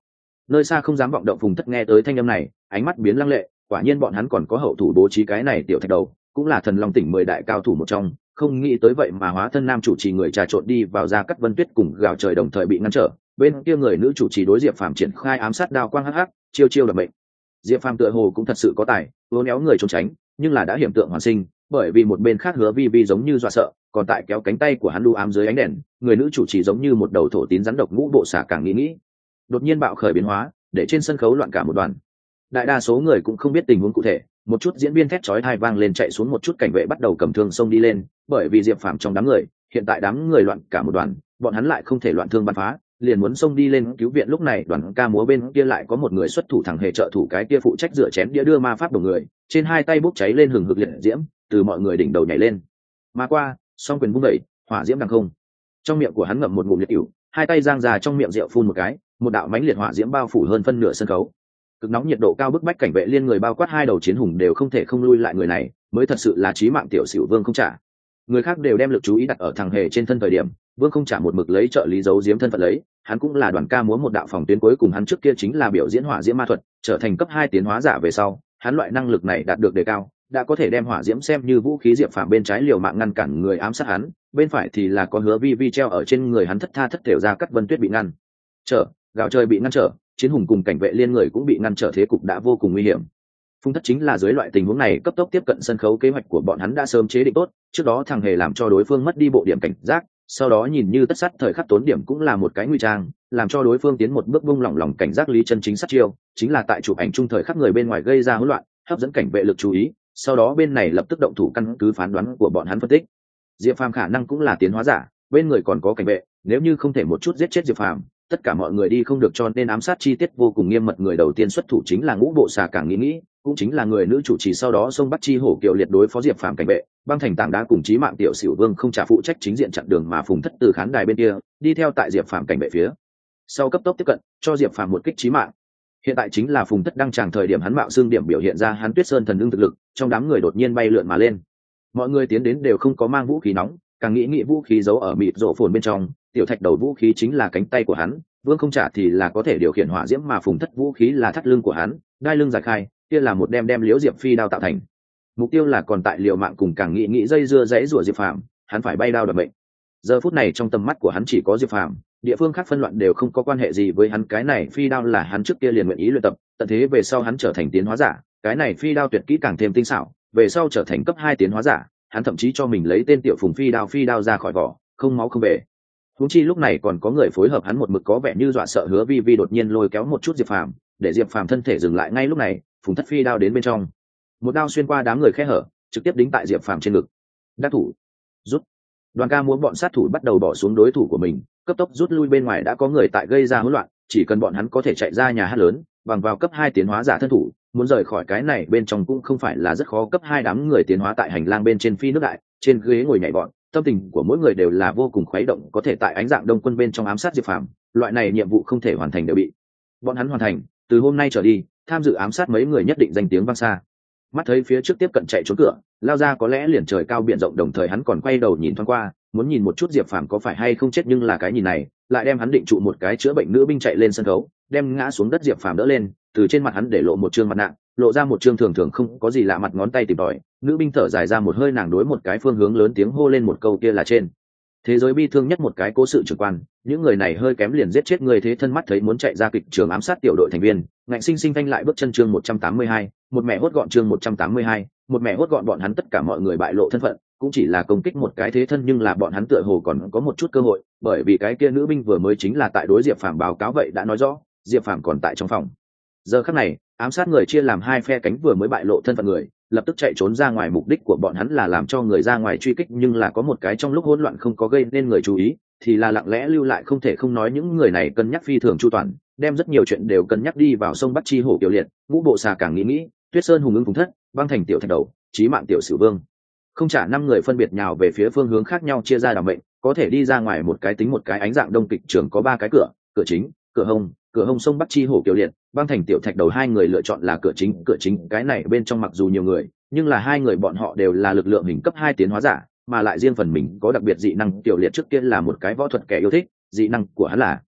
Nơi xa không dám vọng động Phùng Thất nghe tới thanh âm này, ánh mắt biến lăng lệ, quả nhiên bọn hắn còn có hậu thủ bố trí cái này tiểu thạch đầu, cũng là thần long tỉnh mười đại cao thủ một trong, không nghĩ tới vậy mà hóa thân nam chủ trì người trà trộn đi vào ra cắt Vân Tuyết cùng gào trời đồng thời bị ngăn trở, bên kia người nữ chủ trì đối Diệp Phàm triển khai ám sát đao quang hắc hắc, chiêu chiêu đập mệnh. Diệp Phàm tựa hồ cũng thật sự có tài, uốn éo người trốn tránh, nhưng là đã hiểm tượng hoàn sinh, bởi vì một bên khác Hứa Vi Vi giống như dọa sợ, còn tại kéo cánh tay của hắn đu ám dưới ánh đèn, người nữ chủ trì giống như một đầu thổ tín rắn độc ngũ bộ xả càng nghĩ nghĩ. Đột nhiên bạo khởi biến hóa, để trên sân khấu loạn cả một đoàn. Đại đa số người cũng không biết tình huống cụ thể, một chút diễn viên thét chói tai vang lên chạy xuống, một chút cảnh vệ bắt đầu cầm thương xông đi lên, bởi vì Diệp Phàm trong đám người, hiện tại đám người loạn cả một đoàn, bọn hắn lại không thể loạn thương bắn phá, liền muốn xông đi lên cứu viện. Lúc này đoàn ca múa bên kia lại có một người xuất thủ, thẳng hề trợ thủ cái kia phụ trách rửa chén đĩa đưa ma pháp đồng người, trên hai tay bốc cháy lên hừng hực liệt diễm, từ mọi người đỉnh đầu nhảy lên mà qua, song quyền vung đẩy, hỏa diễm đằng không. Trong miệng của hắn ngậm một ngụm liệt cửu, hai tay giang ra trong miệng rượu phun một cái, một đạo mãnh liệt hỏa diễm bao phủ hơn phân nửa sân khấu. Cực nóng nhiệt độ cao bức bách cảnh vệ liên người bao quát hai đầu chiến hùng đều không thể không lui lại, người này mới thật sự là chí mạng tiểu Sửu Vương Không Trả. Người khác đều đem lực chú ý đặt ở thằng hề trên thân thời điểm, Vương Không Trả một mực lấy trợ lý giấu giếm thân phận lấy, hắn cũng là đoàn ca múa một đạo phòng tuyến, cuối cùng hắn trước kia chính là biểu diễn hỏa diễm ma thuật, trở thành cấp hai tiến hóa giả về sau, hắn loại năng lực này đạt được đề cao, đã có thể đem hỏa diễm xem như vũ khí. Diệp Phàm bên trái liều mạng ngăn cản người ám sát hắn, bên phải thì là có Hứa Vi Vi treo ở trên người hắn thất tha thất thểu. Ra cắt Vân Tuyết bị ngăn trở, gào trời bị ngăn trở, chiến hùng cùng cảnh vệ liên người cũng bị ngăn trở, thế cục đã vô cùng nguy hiểm. Phùng Thất chính là dưới loại tình huống này cấp tốc tiếp cận sân khấu, kế hoạch của bọn hắn đã sớm chế định tốt, trước đó thằng hề làm cho đối phương mất đi bộ điểm cảnh giác, sau đó nhìn như tất sát thời khắc tốn điểm cũng là một cái nguy trang, làm cho đối phương tiến một bước buông lỏng lòng cảnh giác. Lý chân chính sát chiêu chính là tại chụp ảnh chung thời khắc người bên ngoài gây ra hỗn loạn, hấp dẫn cảnh vệ lực chú ý, sau đó bên này lập tức động thủ. Căn cứ phán đoán của bọn hắn phân tích, Diệp Phàm khả năng cũng là tiến hóa giả, bên người còn có cảnh vệ, nếu như không thể một chút giết chết Diệp Phàm, tất cả mọi người đi không được, cho nên ám sát chi tiết vô cùng nghiêm mật. Người đầu tiên xuất thủ chính là ngũ bộ xà càng nghĩ nghĩ, cũng chính là người nữ chủ trì, sau đó xông bắt chi hổ kiều liệt đối phó Diệp Phàm cảnh vệ, băng thành tảng đá cùng chí mạng tiểu Sửu Vương Không Trả phụ trách chính diện chặn đường, mà Phùng Thất từ khán đài bên kia đi theo tại Diệp Phàm cảnh vệ phía sau cấp tốc tiếp cận, cho Diệp Phàm một kích chí mạng. Hiện tại chính là Phùng Thất đăng tràng thời điểm, hắn mạo xương điểm biểu hiện ra hắn Tuyết Sơn thần ưng thực lực, trong đám người đột nhiên bay lượn mà lên. Mọi người tiến đến đều không có mang vũ khí nóng, càng nghĩ nghĩ vũ khí giấu ở mịt rộ phồn bên trong, tiểu thạch đầu vũ khí chính là cánh tay của hắn, Vương Không Trả thì là có thể điều khiển hỏa diễm, mà Phùng Thất vũ khí là thắt lưng của hắn, đai lưng giải khai, kia là một đem đem liễu diệp phi đao tạo thành. Mục tiêu là còn tại liều mạng cùng càng nghĩ nghĩ dây dưa dãy rủa Diệp Phàm, hắn phải bay đao đập mệnh. Giờ phút này trong tầm mắt của hắn chỉ có Diệp Phàm, địa phương khác phân loạn đều không có quan hệ gì với hắn. Cái này phi đao là hắn trước kia liền nguyện ý luyện tập, tận thế về sau hắn trở thành tiến hóa giả, cái này phi đao tuyệt kỹ càng thêm tinh xảo, về sau trở thành cấp hai tiến hóa giả, hắn thậm chí cho mình lấy tên tiểu Phùng phi đao, phi đao ra khỏi vỏ, không máu không về. Huống chi lúc này còn có người phối hợp hắn, một mực có vẻ như dọa sợ Hứa Vi Vi đột nhiên lôi kéo một chút Diệp Phàm, để Diệp Phàm thân thể dừng lại. Ngay lúc này, Phùng Thất phi đao đến bên trong, một đao xuyên qua đám người khe hở, trực tiếp đính tại Diệp Phàm trên ngực. Đắc thủ, rút. Đoàn ca muốn bọn sát thủ bắt đầu bỏ xuống đối thủ của mình, cấp tốc rút lui. Bên ngoài đã có người tại gây ra hỗn loạn, chỉ cần bọn hắn có thể chạy ra nhà hát lớn, bằng vào cấp hai tiến hóa giả thân thủ, muốn rời khỏi cái này bên trong cũng không phải là rất khó. Cấp hai đám người tiến hóa tại hành lang bên trên phi nước đại, trên ghế ngồi nhảy bọn, tâm tình của mỗi người đều là vô cùng khuấy động. Có thể tại ánh dạng đông quân bên trong ám sát Diệp Phàm, loại này nhiệm vụ không thể hoàn thành đều bị bọn hắn hoàn thành. Từ hôm nay trở đi, tham dự ám sát mấy người nhất định danh tiếng vang xa. Mắt thấy phía trước tiếp cận chạy trốn cửa, lao ra có lẽ liền trời cao biển rộng, đồng thời hắn còn quay đầu nhìn thoáng qua, muốn nhìn một chút Diệp Phàm có phải hay không chết, nhưng là cái nhìn này lại đem hắn định trụ. Một cái chữa bệnh nữ binh chạy lên sân khấu, đem ngã xuống đất Diệp Phàm đỡ lên, từ trên mặt hắn để lộ một trương mặt nạ, lộ ra một trương thường thường không có gì lạ mặt, ngón tay tìm tòi. Nữ binh thở dài ra một hơi, nàng đối một cái phương hướng lớn tiếng hô lên một câu, kia là trên thế giới bi thương nhất một cái cố sự trưởng quan, những người này hơi kém liền giết chết người thế thân. Mắt thấy muốn chạy ra kịch trường ám sát tiểu đội thành viên, ngạnh sinh sinh phanh lại bước chân. Chương một trăm tám mươi hai, một mẹ hốt gọn. Chương một trăm tám mươi hai, một mẹ hốt gọn. Bọn hắn tất cả mọi người bại lộ thân phận, cũng chỉ là công kích một cái thế thân, nhưng là bọn hắn tựa hồ còn có một chút cơ hội, bởi vì cái kia nữ binh vừa mới chính là tại đối Diệp Phàm báo cáo, vậy đã nói rõ Diệp Phàm còn tại trong phòng. Giờ khắc này, ám sát người chia làm hai phe cánh, vừa mới bại lộ thân phận người lập tức chạy trốn ra ngoài. Mục đích của bọn hắn là làm cho người ra ngoài truy kích, nhưng là có một cái trong lúc hỗn loạn không có gây nên người chú ý, thì là lặng lẽ lưu lại. Không thể không nói những người này cân nhắc phi thường chu toàn, đem rất nhiều chuyện đều cân nhắc đi vào. Sông bắt chi hổ kiều liệt, ngũ bộ xà càng nghĩ nghĩ, Tuyết Sơn hùng ưng Phùng Thất, băng thành tiểu thạch đầu, chí mạng tiểu Sửu Vương Không Trả, năm người phân biệt nhào về phía phương hướng khác nhau, chia ra đảm mệnh, có thể đi ra ngoài một cái tính một cái. Ánh dạng đông kịch trường có ba cái cửa, cửa chính, cửa hông, cửa hông. Sông bắt chi hổ kiều liệt, băng thành tiểu thạch đầu, hai người lựa chọn là cửa chính. Cửa chính cái này bên trong mặc dù nhiều người, nhưng là hai người bọn họ đều là lực lượng hình cấp hai tiến hóa giả, mà lại riêng phần mình có đặc biệt dị năng. Tiểu liệt trước kia là một cái võ thuật kẻ yêu thích, dị năng của hắn là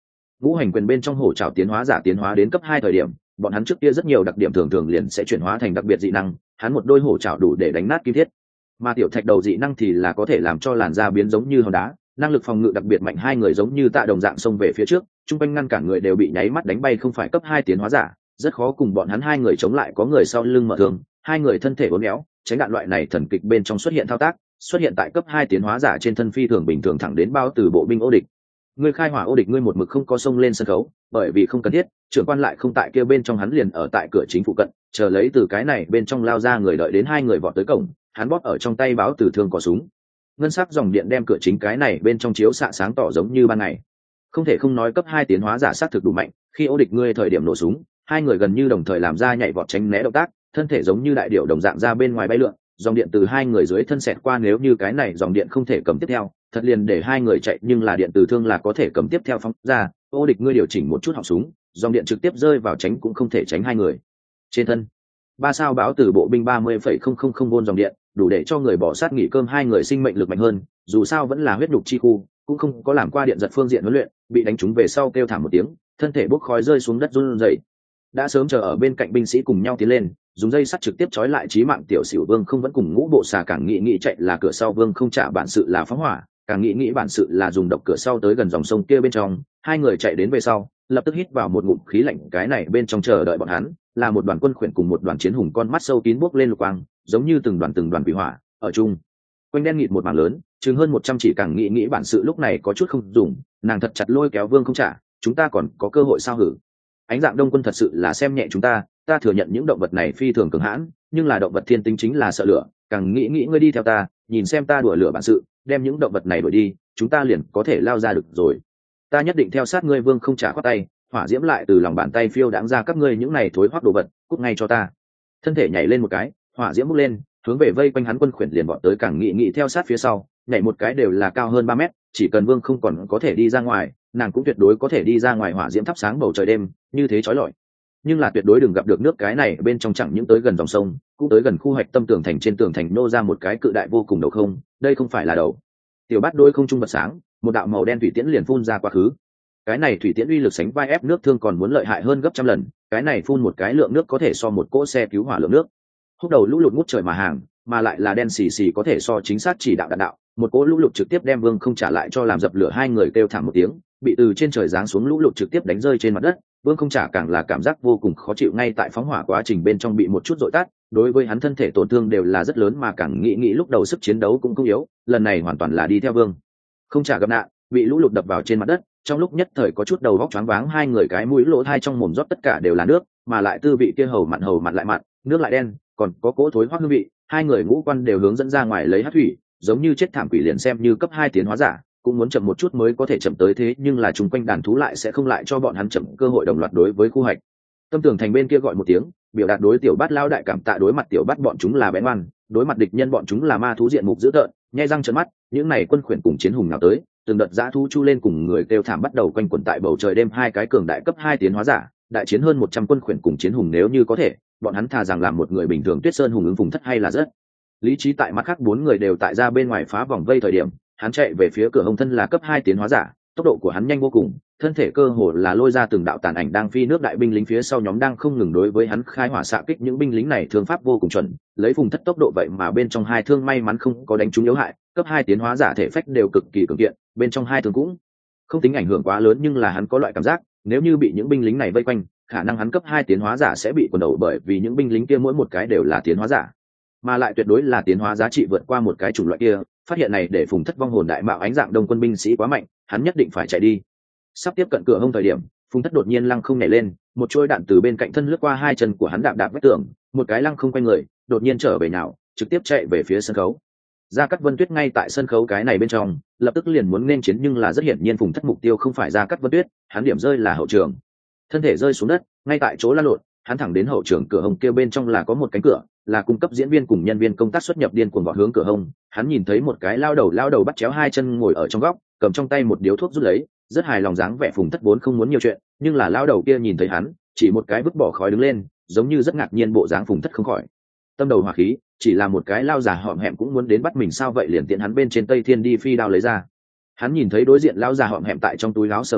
ngũ hành quyền bên trong hổ trảo tiến hóa giả tiến hóa đến cấp hai thời điểm, bọn hắn trước kia rất nhiều đặc điểm thường thường liền sẽ chuyển hóa thành đặc biệt dị năng, hắn một đôi hổ trảo đủ để đánh nát kim thiết. Mà tiểu thạch đầu dị năng thì là có thể làm cho làn da biến giống như hòn đá, năng lực phòng ngự đặc biệt mạnh, hai người giống như tạ đồng dạng xông về phía trước, trung quanh ngăn cản người đều bị nháy mắt đánh bay, không phải cấp hai tiến hóa giả, rất khó cùng bọn hắn hai người chống lại, có người sau lưng mở thường, hai người thân thể uốn éo, tránh đạn loại này thần kịch bên trong xuất hiện thao tác, xuất hiện tại cấp hai tiến hóa giả trên thân phi thường bình thường thẳng đến bao từ bộ binh ô địch. Ngươi khai hỏa ô địch, ngươi một mực không có xông lên sân khấu, bởi vì không cần thiết, trưởng quan lại không tại kia bên trong, hắn liền ở tại cửa chính phụ cận, chờ lấy từ cái này bên trong lao ra người, đợi đến hai người vọt tới cổng, hắn bóp ở trong tay báo từ thương có súng. Ngân sắc dòng điện đem cửa chính cái này bên trong chiếu xạ sáng tỏ giống như ban ngày. Không thể không nói cấp hai tiến hóa giả sát thực đủ mạnh, khi ô địch ngươi thời điểm nổ súng, hai người gần như đồng thời làm ra nhảy vọt tránh né động tác, thân thể giống như đại điểu đồng dạng ra bên ngoài bay lượn, dòng điện từ hai người dưới thân xẹt qua, nếu như cái này dòng điện không thể cầm tiếp theo, thật liền để hai người chạy, nhưng là điện từ thương là có thể cầm tiếp theo phóng ra, ô địch ngươi điều chỉnh một chút họng súng, dòng điện trực tiếp rơi vào tránh cũng không thể tránh hai người. Trên thân, ba sao báo từ bộ binh ba mươi phẩy không không không vôn dòng điện, đủ để cho người bỏ sát nghỉ cơm, hai người sinh mệnh lực mạnh hơn, dù sao vẫn là huyết nhục chi khu, cũng không có làm qua điện giật phương diện huấn luyện, bị đánh trúng về sau kêu thảm một tiếng, thân thể bốc khói rơi xuống đất run rẩy. Đã sớm chờ ở bên cạnh binh sĩ cùng nhau tiến lên, dùng dây sắt trực tiếp trói lại chí mạng tiểu xỉu Vương Không vẫn cùng ngũ bộ xà càng nghĩ nghĩ chạy là cửa sau, Vương Không trả bản sự là phóng hỏa, càng nghĩ nghĩ bản sự là dùng độc cửa sau tới gần dòng sông kia bên trong. Hai người chạy đến về sau, lập tức hít vào một ngụm khí lạnh, cái này bên trong chờ đợi bọn hắn là một đoàn quân khuyển cùng một đoàn chiến hùng, con mắt sâu kín bốc lên lục quang, giống như từng đoàn từng đoàn quỷ hỏa ở chung quanh đen nghịt một mảng lớn, chừng hơn một trăm chỉ. Càng nghĩ nghĩ bản sự lúc này có chút không dùng, nàng thật chặt lôi kéo Vương Không trả, chúng ta còn có cơ hội sao hử? Ánh Dạng Đông quân thật sự là xem nhẹ chúng ta, ta thừa nhận những động vật này phi thường cường hãn, nhưng là động vật thiên tính chính là sợ lửa, càng nghĩ nghĩ ngươi đi theo ta, nhìn xem ta đùa lửa bản sự, đem những động vật này đuổi đi, chúng ta liền có thể lao ra được rồi. Ta nhất định theo sát ngươi. Vương Không trả khoát tay, hỏa diễm lại từ lòng bàn tay phiêu đãng ra, các ngươi những này thối hoắc đồ vật, cút ngay cho ta. Thân thể nhảy lên một cái, hỏa diễm bốc lên, hướng về vây quanh hắn quân khuyển liền vọt tới, càng nghĩ nghĩ theo sát phía sau, nhảy một cái đều là cao hơn ba mét, chỉ cần Vương Không còn có thể đi ra ngoài, nàng cũng tuyệt đối có thể đi ra ngoài. Hỏa diễm thắp sáng bầu trời đêm, như thế chói lọi, nhưng là tuyệt đối đừng gặp được nước, cái này bên trong chẳng những tới gần dòng sông, cũng tới gần khu hoạch tâm tường thành, trên tường thành nô ra một cái cự đại vô cùng đầu không, đây không phải là đầu. Tiểu Bát đôi không trung bật sáng, một đạo màu đen thủy tiễn liền phun ra quá khứ. Cái này thủy tiễn uy lực sánh vai ép nước thương còn muốn lợi hại hơn gấp trăm lần, cái này phun một cái lượng nước có thể so một cỗ xe cứu hỏa lượng nước. Húc đầu lũ lụt ngút trời mà hàng, mà lại là đen xì xì, có thể so chính xác chỉ đạo đạn đạo, một cỗ lũ lụt trực tiếp đem Vương Không trả lại cho làm dập lửa. Hai người kêu thảm một tiếng, bị từ trên trời giáng xuống lũ lụt trực tiếp đánh rơi trên mặt đất. Vương Không trả càng là cảm giác vô cùng khó chịu, ngay tại phóng hỏa quá trình bên trong bị một chút dội tát, đối với hắn thân thể tổn thương đều là rất lớn, mà càng nghĩ nghĩ lúc đầu sức chiến đấu cũng không yếu, lần này hoàn toàn là đi theo Vương Không trả gặp nạn, bị lũ lụt đập vào trên mặt đất, trong lúc nhất thời có chút đầu óc choáng váng, hai người cái mũi lỗ tai trong mồm rót tất cả đều là nước, mà lại tư vị kia hầu mặn hầu mặn lại mặn, nước lại đen, còn có cỗ thối hoắc hương vị, hai người ngũ quan đều hướng dẫn ra ngoài lấy hắc thủy, giống như chết thảm quỷ, liền xem như cấp hai tiến hóa giả cũng muốn chậm một chút mới có thể chậm tới, thế nhưng là chung quanh đàn thú lại sẽ không lại cho bọn hắn chậm cơ hội, đồng loạt đối với khu hoạch tâm tường thành bên kia gọi một tiếng, biểu đạt đối Tiểu Bát lao đại cảm tạ. Đối mặt Tiểu Bát bọn chúng là bén ngoan, đối mặt địch nhân bọn chúng là ma thú diện mục dữ tợn, nhai răng trợn mắt. Những này quân khuyển cùng chiến hùng nào tới, từng đợt dã thú chu lên cùng người kêu thảm bắt đầu quanh quẩn tại bầu trời đêm. Hai cái cường đại cấp hai tiến hóa giả đại chiến hơn một trăm quân khuyển cùng chiến hùng, nếu như có thể, bọn hắn thà rằng làm một người bình thường Tuyết Sơn hùng ứng vùng thất hay là rất lý trí. Tại mặt khác bốn người đều tại ra bên ngoài phá vòng vây thời điểm, hắn chạy về phía cửa hông, thân là cấp hai tiến hóa giả, tốc độ của hắn nhanh vô cùng, thân thể cơ hồ là lôi ra từng đạo tàn ảnh đang phi nước. Đại binh lính phía sau nhóm đang không ngừng đối với hắn khai hỏa xạ kích, những binh lính này thương pháp vô cùng chuẩn, lấy vùng thất tốc độ vậy mà bên trong hai thương may mắn không có đánh trúng yếu hại. Cấp hai tiến hóa giả thể phách đều cực kỳ cường kiện, bên trong hai thương cũng không tính ảnh hưởng quá lớn, nhưng là hắn có loại cảm giác nếu như bị những binh lính này vây quanh, khả năng hắn cấp hai tiến hóa giả sẽ bị quần đầu, bởi vì những binh lính kia mỗi một cái đều là tiến hóa giả, mà lại tuyệt đối là tiến hóa giá trị vượt qua một cái chủng loại kia. Phát hiện này để Phùng Thất vong hồn đại mạo, Ánh Dạng Đông quân binh sĩ quá mạnh, hắn nhất định phải chạy đi. Sắp tiếp cận cửa hông thời điểm, Phùng Thất đột nhiên lăng không nhảy lên, một chuôi đạn từ bên cạnh thân lướt qua hai chân của hắn, đạp đạp vách tường, một cái lăng không quay người, đột nhiên trở về nhào, trực tiếp chạy về phía sân khấu. Gia Cát Vân Tuyết ngay tại sân khấu cái này bên trong, lập tức liền muốn nên chiến, nhưng là rất hiển nhiên Phùng Thất mục tiêu không phải Gia Cát Vân Tuyết, hắn điểm rơi là hậu trường. Thân thể rơi xuống đất, ngay tại chỗ lăn lộn, hắn thẳng đến hậu trường cửa hông kia bên trong là có một cánh cửa, là cung cấp diễn viên cùng nhân viên công tác xuất nhập, điên cuồng vọt hướng cửa hông. Hắn nhìn thấy một cái lao đầu lao đầu bắt chéo hai chân ngồi ở trong góc, cầm trong tay một điếu thuốc rút lấy, rất hài lòng dáng vẻ. Phùng Thất vốn không muốn nhiều chuyện, nhưng là lao đầu kia nhìn thấy hắn, chỉ một cái vứt bỏ khói đứng lên, giống như rất ngạc nhiên bộ dáng. Phùng Thất không khỏi tâm đầu hỏa khí, chỉ là một cái lao già họm hẹm cũng muốn đến bắt mình sao, vậy liền tiện hắn bên trên Tây Thiên đi phi đao lấy ra. Hắn nhìn thấy đối diện lao già họm hẹm tại trong túi áo sờ mó,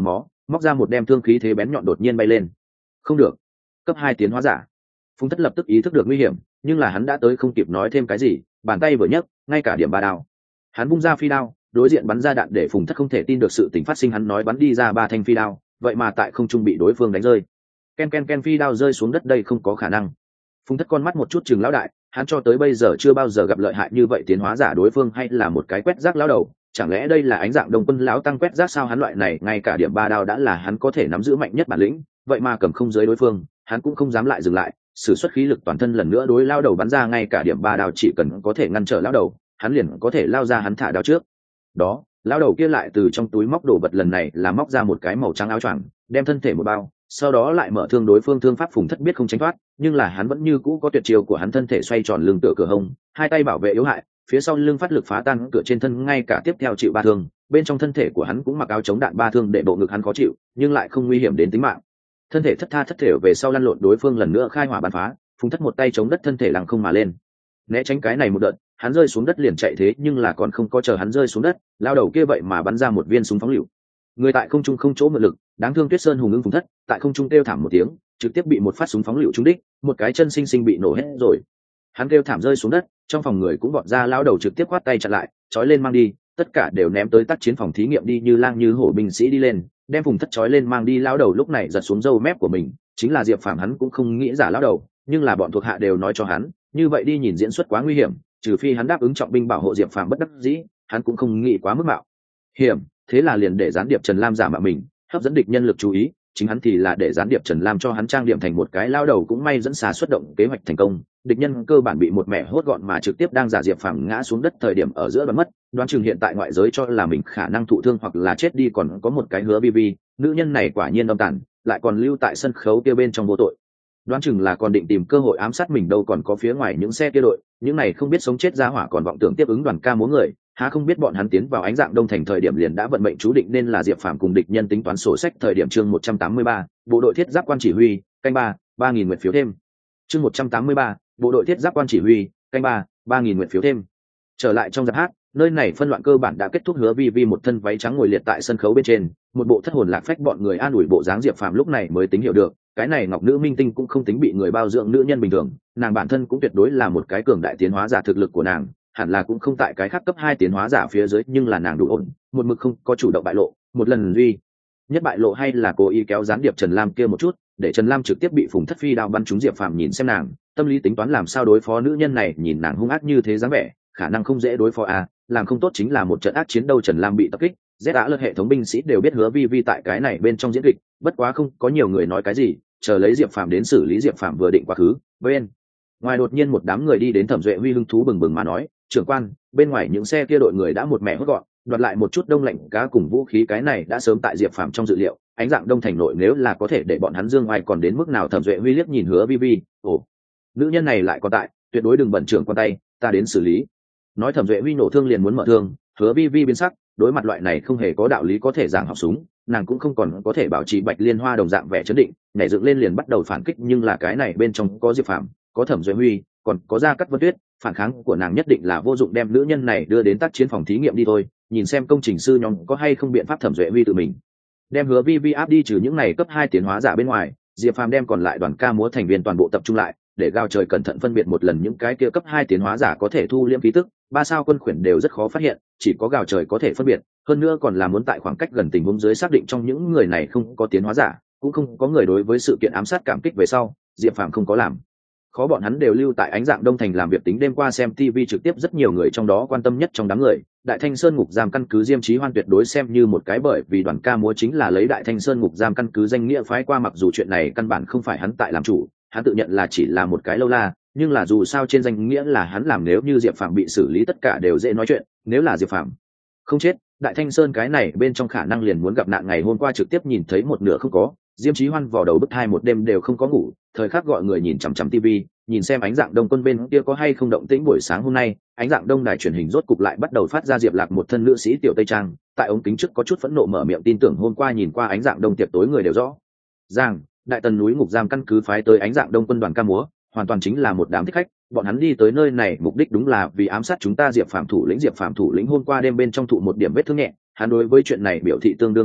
móc ra một đem thương khí thế bén nhọn đột nhiên bay lên. Không được, cấp hai tiến hóa giả. Phùng Thất lập tức ý thức được nguy hiểm, nhưng là hắn đã tới không kịp nói thêm cái gì, bàn tay vừa nhấc, ngay cả điểm ba đao. Hắn bung ra phi đao, đối diện bắn ra đạn để Phùng Thất không thể tin được sự tình phát sinh, hắn nói bắn đi ra ba thanh phi đao, vậy mà tại không trung bị đối phương đánh rơi. Ken ken ken, phi đao rơi xuống đất, đây không có khả năng. Phùng Thất con mắt một chút chừng lão đại, hắn cho tới bây giờ chưa bao giờ gặp lợi hại như vậy tiến hóa giả, đối phương hay là một cái quét rác lão đầu, chẳng lẽ đây là Ánh Dạng Đông Quân lão tăng quét rác sao? Hắn loại này ngay cả điểm ba đao đã là hắn có thể nắm giữ mạnh nhất bản lĩnh, vậy mà cầm không dưới đối phương, hắn cũng không dám lại dừng lại, sử xuất khí lực toàn thân lần nữa đối lao đầu bắn ra, ngay cả điểm ba đao chỉ cần có thể ngăn trở lao đầu, hắn liền có thể lao ra, hắn thả đao trước đó. Lao đầu kia lại từ trong túi móc đồ vật, lần này là móc ra một cái màu trắng áo choàng, đem thân thể một bao, sau đó lại mở thương đối phương. Thương pháp Phùng Thất biết không tránh thoát, nhưng là hắn vẫn như cũ có tuyệt chiêu của hắn, thân thể xoay tròn lưng tựa cửa hông, hai tay bảo vệ yếu hại, phía sau lưng phát lực phá tan cửa trên thân, ngay cả tiếp theo chịu ba thương. Bên trong thân thể của hắn cũng mặc áo chống đạn ba thương để bộ ngực hắn khó chịu, nhưng lại không nguy hiểm đến tính mạng. Thân thể thất tha thất thể về sau lăn lộn, đối phương lần nữa khai hỏa bắn phá. Phùng Thất một tay chống đất, thân thể lằng không mà lên, né tránh cái này một đợt, hắn rơi xuống đất liền chạy, thế nhưng là còn không có chờ hắn rơi xuống đất, lao đầu kia vậy mà bắn ra một viên súng phóng lựu. Người tại không trung không chỗ mượn lực, đáng thương Tuyết Sơn hùng ưng Phùng Thất tại không trung kêu thảm một tiếng, trực tiếp bị một phát súng phóng lựu trúng đích, một cái chân sinh sinh bị nổ hết rồi. Hắn kêu thảm rơi xuống đất, trong phòng người cũng vọt ra, lao đầu trực tiếp khoát tay chặn lại, trói lên mang đi, tất cả đều ném tới tác chiến phòng thí nghiệm đi, như lang như hổ binh sĩ đi lên, đem Phùng Thất trói lên mang đi. Lao đầu lúc này giật xuống râu mép của mình, chính là Diệp Phàm hắn cũng không nghĩ giả lao đầu, nhưng là bọn thuộc hạ đều nói cho hắn, như vậy đi nhìn diễn xuất quá nguy hiểm, trừ phi hắn đáp ứng trọng binh bảo hộ Diệp Phàm, bất đắc dĩ hắn cũng không nghĩ quá mức mạo hiểm, thế là liền để gián điệp Trần Lam giả mạo mình, hấp dẫn địch nhân lực chú ý, chính hắn thì là để gián điệp Trần Lam cho hắn trang điểm thành một cái lao đầu, cũng may dẫn xà xuất động, kế hoạch thành công, địch nhân cơ bản bị một mẹ hốt gọn, mà trực tiếp đang giả Diệp Phàm ngã xuống đất thời điểm ở giữa đoán mất, đoán chừng hiện tại ngoại giới cho là mình khả năng thụ thương hoặc là chết đi, còn có một cái Hứa Vi Vi, nữ nhân này quả nhiên âm tàn, lại còn lưu tại sân khấu kia bên trong vô tội, đoán chừng là còn định tìm cơ hội ám sát mình đâu. Còn có phía ngoài những xe kia đội, những này không biết sống chết ra hỏa còn vọng tưởng tiếp ứng đoàn ca múa người, há không biết bọn hắn tiến vào Ánh Dạng Đông thành thời điểm liền đã vận mệnh chú định, nên là Diệp Phàm cùng địch nhân tính toán sổ sách thời điểm. Chương một trăm tám mươi ba, bộ đội thiết giáp quan chỉ huy, canh ba, ba nghìn nguyện phiếu thêm. Chương một trăm tám mươi ba, bộ đội thiết giáp quan chỉ huy, canh ba, ba nghìn nguyện phiếu thêm. Trở lại trong giáp hát, nơi này phân loạn cơ bản đã kết thúc. Hứa Vi Vi một thân váy trắng ngồi liệt tại sân khấu bên trên, một bộ thất hồn lạc phách bọn người an ủi bộ dáng. Diệp Phàm lúc này mới tính hiểu được, cái này Ngọc Nữ Minh Tinh cũng không tính bị người bao dưỡng nữ nhân bình thường, nàng bản thân cũng tuyệt đối là một cái cường đại tiến hóa giả, thực lực của nàng hẳn là cũng không tại cái khác cấp hai tiến hóa giả phía dưới, nhưng là nàng đủ ổn, một mực không có chủ động bại lộ. Một lần duy nhất bại lộ hay là cố ý kéo gián điệp Trần Lam kia một chút, để Trần Lam trực tiếp bị Phùng Thất phi đao bắn trúng. Diệp Phàm nhìn xem nàng, tâm lý tính toán làm sao đối phó nữ nhân này, nhìn nàng hung ác như thế dáng vẻ, khả năng không dễ đối phó à, làm không tốt chính là một trận ác chiến đâu. Trần Lam bị tập kích, Z đã lật hệ thống binh sĩ đều biết Hứa Vi Vi tại cái này bên trong diễn kịch, bất quá không có nhiều người nói cái gì, chờ lấy Diệp Phàm đến xử lý. Diệp Phàm vừa định quá khứ, bên ngoài đột nhiên một đám người đi đến. Thẩm Duệ Huy hứng thú bừng bừng mà nói, trưởng quan, bên ngoài những xe kia đội người đã một mẹ hốt gọn, đoạt lại một chút đông lạnh cá cùng vũ khí, cái này đã sớm tại Diệp Phàm trong dự liệu. Ánh Dạng Đông thành nội nếu là có thể để bọn hắn dương ngoài còn đến mức nào? Thẩm Duệ Huy liếc nhìn Hứa Vi Vi, ồ, nữ nhân này lại còn tại, tuyệt đối đừng bẩn trưởng quan tay, ta đến xử lý. Nói Thẩm Duệ Huy nổ thương liền muốn mở thương, Hứa Vi Vi biến sắc, đối mặt loại này không hề có đạo lý có thể giảng học súng, nàng cũng không còn có thể bảo trì Bạch Liên Hoa đồng dạng vẻ chấn định, nhảy dựng lên liền bắt đầu phản kích. Nhưng là cái này bên trong có Diệp Phàm, có Thẩm Duệ Huy, còn có Gia Cát Vân Tuyết, phản kháng của nàng nhất định là vô dụng, đem nữ nhân này đưa đến tác chiến phòng thí nghiệm đi thôi, nhìn xem công trình sư nhóm có hay không biện pháp. Thẩm Duệ Huy tự mình đem Hứa Vi Vi áp đi, trừ những này cấp hai tiến hóa giả bên ngoài, Diệp Phàm đem còn lại đoàn ca múa thành viên toàn bộ tập trung lại, để gao trời cẩn thận phân biệt một lần những cái kia cấp hai tiến hóa giả có thể thu liễm khí tức, ba sao quân khuyển đều rất khó phát hiện, chỉ có gào trời có thể phân biệt, hơn nữa còn là muốn tại khoảng cách gần tình huống dưới xác định trong những người này không có tiến hóa giả, cũng không có người đối với sự kiện ám sát cảm kích về sau. Diệp Phàm không có làm khó bọn hắn, đều lưu tại Ánh Dạng Đông thành làm việc. Tính đêm qua xem ti vi trực tiếp, rất nhiều người trong đó quan tâm nhất trong đám người, Đại Thanh Sơn ngục giam căn cứ Diêm Chí Hoan tuyệt đối xem như một cái, bởi vì đoàn ca múa chính là lấy Đại Thanh Sơn ngục giam căn cứ danh nghĩa phái qua, mặc dù chuyện này căn bản không phải hắn tại làm chủ, hắn tự nhận là chỉ là một cái lâu la, nhưng là dù sao trên danh nghĩa là hắn làm, nếu như Diệp Phàm bị xử lý tất cả đều dễ nói chuyện, nếu là Diệp Phàm không chết, Đại Thanh Sơn cái này bên trong khả năng liền muốn gặp nạn. Ngày hôm qua trực tiếp nhìn thấy một nửa không có, Diêm Chí Hoan vò đầu bứt tai, một đêm đều không có ngủ, thời khắc gọi người nhìn chằm chằm ti vi, nhìn xem Ánh Dạng Đông quân bên kia có hay không động tĩnh. Buổi sáng hôm nay, Ánh Dạng Đông đài truyền hình rốt cục lại bắt đầu phát ra Diệp Lạc một thân nữ sĩ tiểu tây trang, tại ống kính trước có chút phẫn nộ mở miệng, tin tưởng hôm qua nhìn qua Ánh Dạng Đông tiệc tối người đều rõ ràng, Đại Tần núi ngục giam căn cứ phái tới Ánh Dạng Đông quân đoàn ca múa, hoàn toàn chính là một đám thích khách, bọn hắn đi tới nơi này mục đích đúng là vì ám sát chúng ta. Diệp Phạm thủ lĩnh Diệp Phạm thủ lĩnh hôm qua đêm bên trong thụ một điểm vết thương nhẹ, hắn đối với chuyện này biểu thị tương đương phẫn nộ,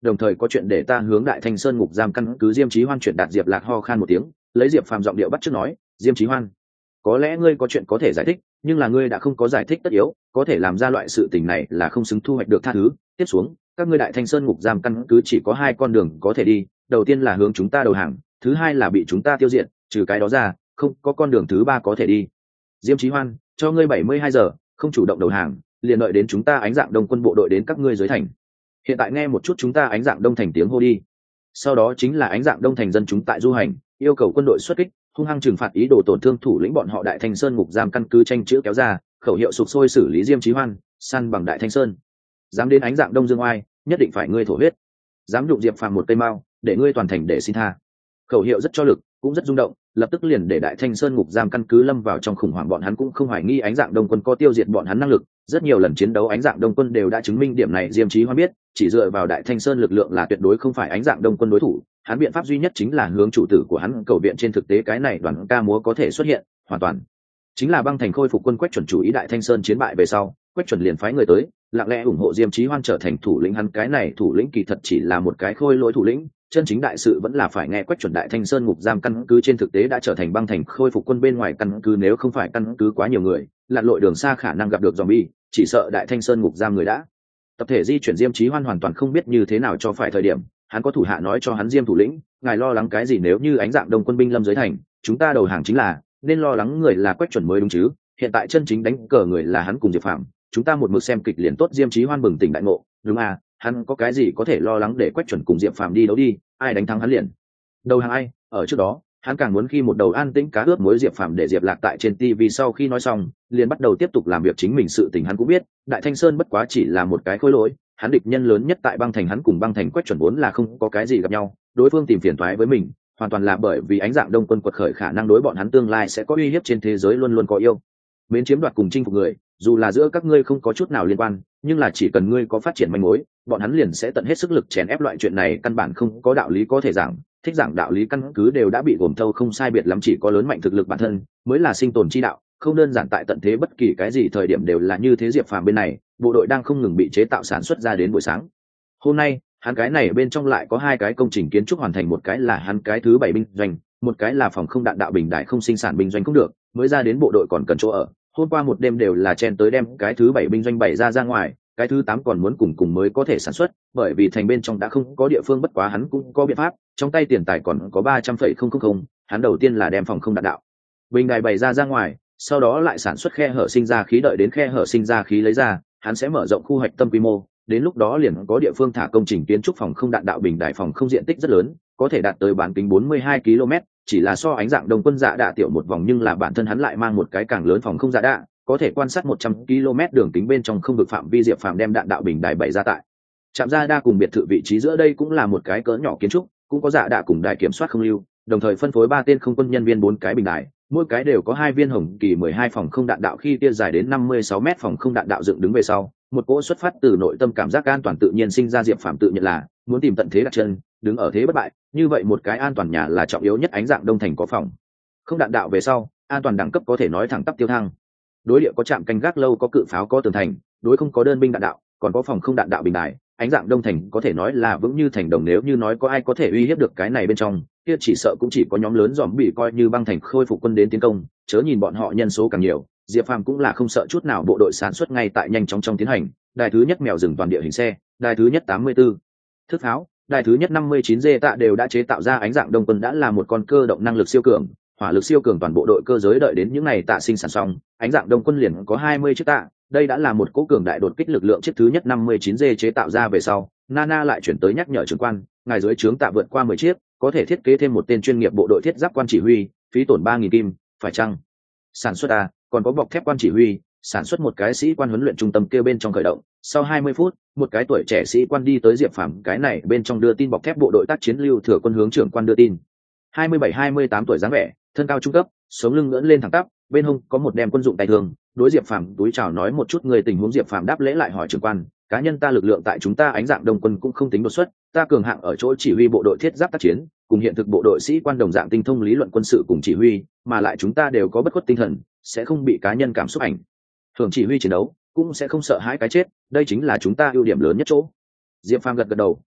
đồng thời có chuyện để ta hướng đại thanh sơn ngục giam căn cứ Diêm Chí Hoan chuyển đạt. Diệp Lạc ho khan một tiếng, lấy Diệp Phàm giọng điệu bắt chước nói, Diêm Chí Hoan, có lẽ ngươi có chuyện có thể giải thích, nhưng là ngươi đã không có giải thích tất yếu, có thể làm ra loại sự tình này là không xứng thu hoạch được tha thứ. Tiếp xuống các ngươi đại thanh sơn ngục giam căn cứ chỉ có hai con đường có thể đi, đầu tiên là hướng chúng ta đầu hàng, thứ hai là bị chúng ta tiêu diệt, trừ cái đó ra không có con đường thứ ba có thể đi. Diêm Chí Hoan, cho ngươi bảy mươi hai giờ, không chủ động đầu hàng liền đợi đến chúng ta Ánh Dạng Đông quân bộ đội đến các ngươi dưới thành. Hiện tại nghe một chút chúng ta Ánh Dạng Đông thành tiếng hô đi. Sau đó chính là Ánh Dạng Đông thành dân chúng tại du hành, yêu cầu quân đội xuất kích, hung hăng trừng phạt ý đồ tổn thương thủ lĩnh bọn họ đại thanh sơn ngục giam căn cứ tranh chữ kéo ra, khẩu hiệu sục sôi xử lý Diêm Chí Hoan, săn bằng đại thanh sơn. Dám đến Ánh Dạng Đông dương oai, nhất định phải ngươi thổ huyết. Dám đụng Diệp Phàm một cây mao, để ngươi toàn thành để xin tha. Khẩu hiệu rất cho lực, cũng rất rung động, lập tức liền để đại thanh sơn ngục giam căn cứ lâm vào trong khủng hoảng. Bọn hắn cũng không hoài nghi Ánh Dạng Đông quân có tiêu diệt bọn hắn năng lực, rất nhiều lần chiến đấu Ánh Dạng Đông quân đều đã chứng minh điểm này. Diêm Chí Hoan biết, chỉ dựa vào đại thanh sơn lực lượng là tuyệt đối không phải Ánh Dạng Đông quân đối thủ, hắn biện pháp duy nhất chính là hướng chủ tử của hắn cầu viện. Trên thực tế cái này đoàn ca múa có thể xuất hiện, hoàn toàn chính là băng thành khôi phục quân Quách Chuẩn chủ ý. Đại thanh sơn chiến bại về sau, Quách Chuẩn liền phái người tới lặng lẽ ủng hộ Diêm Chí Hoan trở thành thủ lĩnh. Hắn cái này thủ lĩnh kỳ thật chỉ là một cái khôi lỗi thủ lĩnh, chân chính đại sự vẫn là phải nghe Quách Chuẩn. Đại thanh sơn ngục giam căn cứ trên thực tế đã trở thành băng thành khôi phục quân bên ngoài căn cứ, nếu không phải căn cứ quá nhiều người lặn lội đường xa khả năng gặp được zombie, chỉ sợ đại thanh sơn ngục giam người đã tập thể di chuyển. Diêm Chí Hoan hoàn toàn không biết như thế nào cho phải thời điểm, hắn có thủ hạ nói cho hắn, Diêm thủ lĩnh, ngài lo lắng cái gì? Nếu như Ánh Dạng Đông quân binh lâm dưới thành, chúng ta đầu hàng chính là, nên lo lắng người là Quách Chuẩn mới đúng chứ. Hiện tại chân chính đánh cờ người là hắn cùng Diệp Phàm, chúng ta một mực xem kịch liền tốt. Diêm Chí Hoan bừng tỉnh đại ngộ, đúng à, hắn có cái gì có thể lo lắng, để Quách Chuẩn cùng Diệp Phàm đi đấu đi, ai đánh thắng hắn liền đầu hàng ai. Ở trước đó hắn càng muốn khi một đầu an tĩnh cá ướp muối Diệp Phàm. Để Diệp Lạc tại trên tivi sau khi nói xong liền bắt đầu tiếp tục làm việc chính mình sự tình. Hắn cũng biết đại thanh sơn bất quá chỉ là một cái khối lỗi, hắn địch nhân lớn nhất tại băng thành, hắn cùng băng thành Quách Chuẩn vốn là không có cái gì gặp nhau, đối phương tìm phiền toái với mình hoàn toàn là bởi vì Ánh Dạng Đông quân quật khởi khả năng đối bọn hắn tương lai sẽ có uy hiếp. Trên thế giới luôn luôn có yêu mến chiếm đoạt cùng chinh phục người, dù là giữa các ngươi không có chút nào liên quan, nhưng là chỉ cần ngươi có phát triển manh mối, bọn hắn liền sẽ tận hết sức lực chèn ép. Loại chuyện này căn bản không có đạo lý có thể giảng, thích giảng đạo lý căn cứ đều đã bị gồm thâu không sai biệt lắm, chỉ có lớn mạnh thực lực bản thân mới là sinh tồn chi đạo, không đơn giản. Tại tận thế bất kỳ cái gì thời điểm đều là như thế. Diệp Phàm bên này bộ đội đang không ngừng bị chế tạo sản xuất ra. Đến buổi sáng hôm nay hắn cái này bên trong lại có hai cái công trình kiến trúc hoàn thành, một cái là hắn cái thứ bảy binh doanh, một cái là phòng không đạn đạo bình đại. Không sinh sản binh doanh cũng được, mới ra đến bộ đội còn cần chỗ ở. Hôm qua một đêm đều là chen tới đem cái thứ bảy binh doanh bày ra ra ngoài, cái thứ tám còn muốn cùng cùng mới có thể sản xuất, bởi vì thành bên trong đã không có địa phương. Bất quá hắn cũng có biện pháp, trong tay tiền tài còn có ba trăm phẩy không không không. Hắn đầu tiên là đem phòng không đạn đạo bình đài bày ra ra ngoài, sau đó lại sản xuất khe hở sinh ra khí, đợi đến khe hở sinh ra khí lấy ra, hắn sẽ mở rộng khu hoạch tâm quy mô, đến lúc đó liền có địa phương thả công trình kiến trúc phòng không đạn đạo bình đài. Phòng không diện tích rất lớn, có thể đạt tới bán kính bốn mươi hai ki lô mét, chỉ là so Ánh Dạng Đông quân dạ đạ tiểu một vòng, nhưng là bản thân hắn lại mang một cái càng lớn phòng không dạ đạ, có thể quan sát một trăm ki lô mét đường kính bên trong không vực phạm vi. Diệp Phàm đem đạn đạo bình đài bày ra tại trạm ra đa cùng biệt thự vị trí giữa, đây cũng là một cái cỡ nhỏ kiến trúc, cũng có dạ đạ cùng đài kiểm soát không lưu, đồng thời phân phối ba tên không quân nhân viên bốn cái bình đài, mỗi cái đều có hai viên hồng kỳ mười hai phòng không đạn đạo. Khi tia dài đến năm mươi sáu mét phòng không đạn đạo dựng đứng về sau, một cỗ xuất phát từ nội tâm cảm giác an toàn tự nhiên sinh ra. Diệp Phàm tự nhận là muốn tìm tận thế đặt chân, đứng ở thế bất bại, như vậy một cái an toàn nhà là trọng yếu nhất. Ánh Dạng Đông thành có phòng không đạn đạo về sau, an toàn đẳng cấp có thể nói thẳng tắp tiêu thăng. Đối địa có trạm canh gác lâu, có cự pháo, có tường thành, đối không có đơn binh đạn đạo, còn có phòng không đạn đạo bình đài. Ánh Dạng Đông thành có thể nói là vững như thành đồng. Nếu như nói có ai có thể uy hiếp được cái này bên trong, kia chỉ sợ cũng chỉ có nhóm lớn dòm bị, coi như băng thành khôi phục quân đến tiến công, chớ nhìn bọn họ nhân số càng nhiều, Diệp Phàm cũng là không sợ chút nào. Bộ đội sản xuất ngay tại nhanh chóng trong tiến hành, đài thứ nhất mèo rừng toàn địa hình xe, đài thứ nhất tám mươi tư thức pháo, đài thứ nhất năm mươi chín dê tạ đều đã chế tạo ra. Ánh Dạng Đông quân đã là một con cơ động năng lực siêu cường, hỏa lực siêu cường, toàn bộ đội cơ giới đợi đến những này tạ sinh sản xong, Ánh Dạng Đông quân liền có hai mươi chiếc tạ. Đây đã là một cỗ cường đại đột kích lực lượng. Chiếc thứ nhất năm mươi chín dê chế tạo ra về sau, Nana lại chuyển tới nhắc nhở trưởng quan, ngài dưới trướng tạ vượt qua mười chiếc, có thể thiết kế thêm một tên chuyên nghiệp bộ đội thiết giáp quan chỉ huy, phí tổn ba nghìn kim, phải chăng sản xuất à? Còn có bọc thép quan chỉ huy, sản xuất một cái sĩ quan huấn luyện trung tâm kêu bên trong khởi động. Sau hai mươi phút, một cái tuổi trẻ sĩ quan đi tới Diệp Phàm cái này bên trong đưa tin bọc thép bộ đội tác chiến lưu thừa quân hướng trưởng quan đưa tin. hai mươi bảy hai mươi tám tuổi dáng vẻ, thân cao trung cấp, sống lưng ngẩng lên thẳng tắp, bên hông có một đem quân dụng tay thường. Đối Diệp Phàm túi chào nói một chút người tình huống. Diệp Phàm đáp lễ lại hỏi trưởng quan, cá nhân ta lực lượng tại chúng ta Ánh Dạng Đông quân cũng không tính đột xuất, ta cường hạng ở chỗ chỉ huy bộ đội thiết giáp tác chiến, cùng hiện thực bộ đội sĩ quan đồng dạng tinh thông lý luận quân sự cùng chỉ huy, mà lại chúng ta đều có bất khuất tinh thần, sẽ không bị cá nhân cảm xúc ảnh hưởng chỉ huy chiến đấu, cũng sẽ không sợ hãi cái chết, đây chính là chúng ta ưu điểm lớn nhất chỗ. Diệp Phàm gật gật đầu,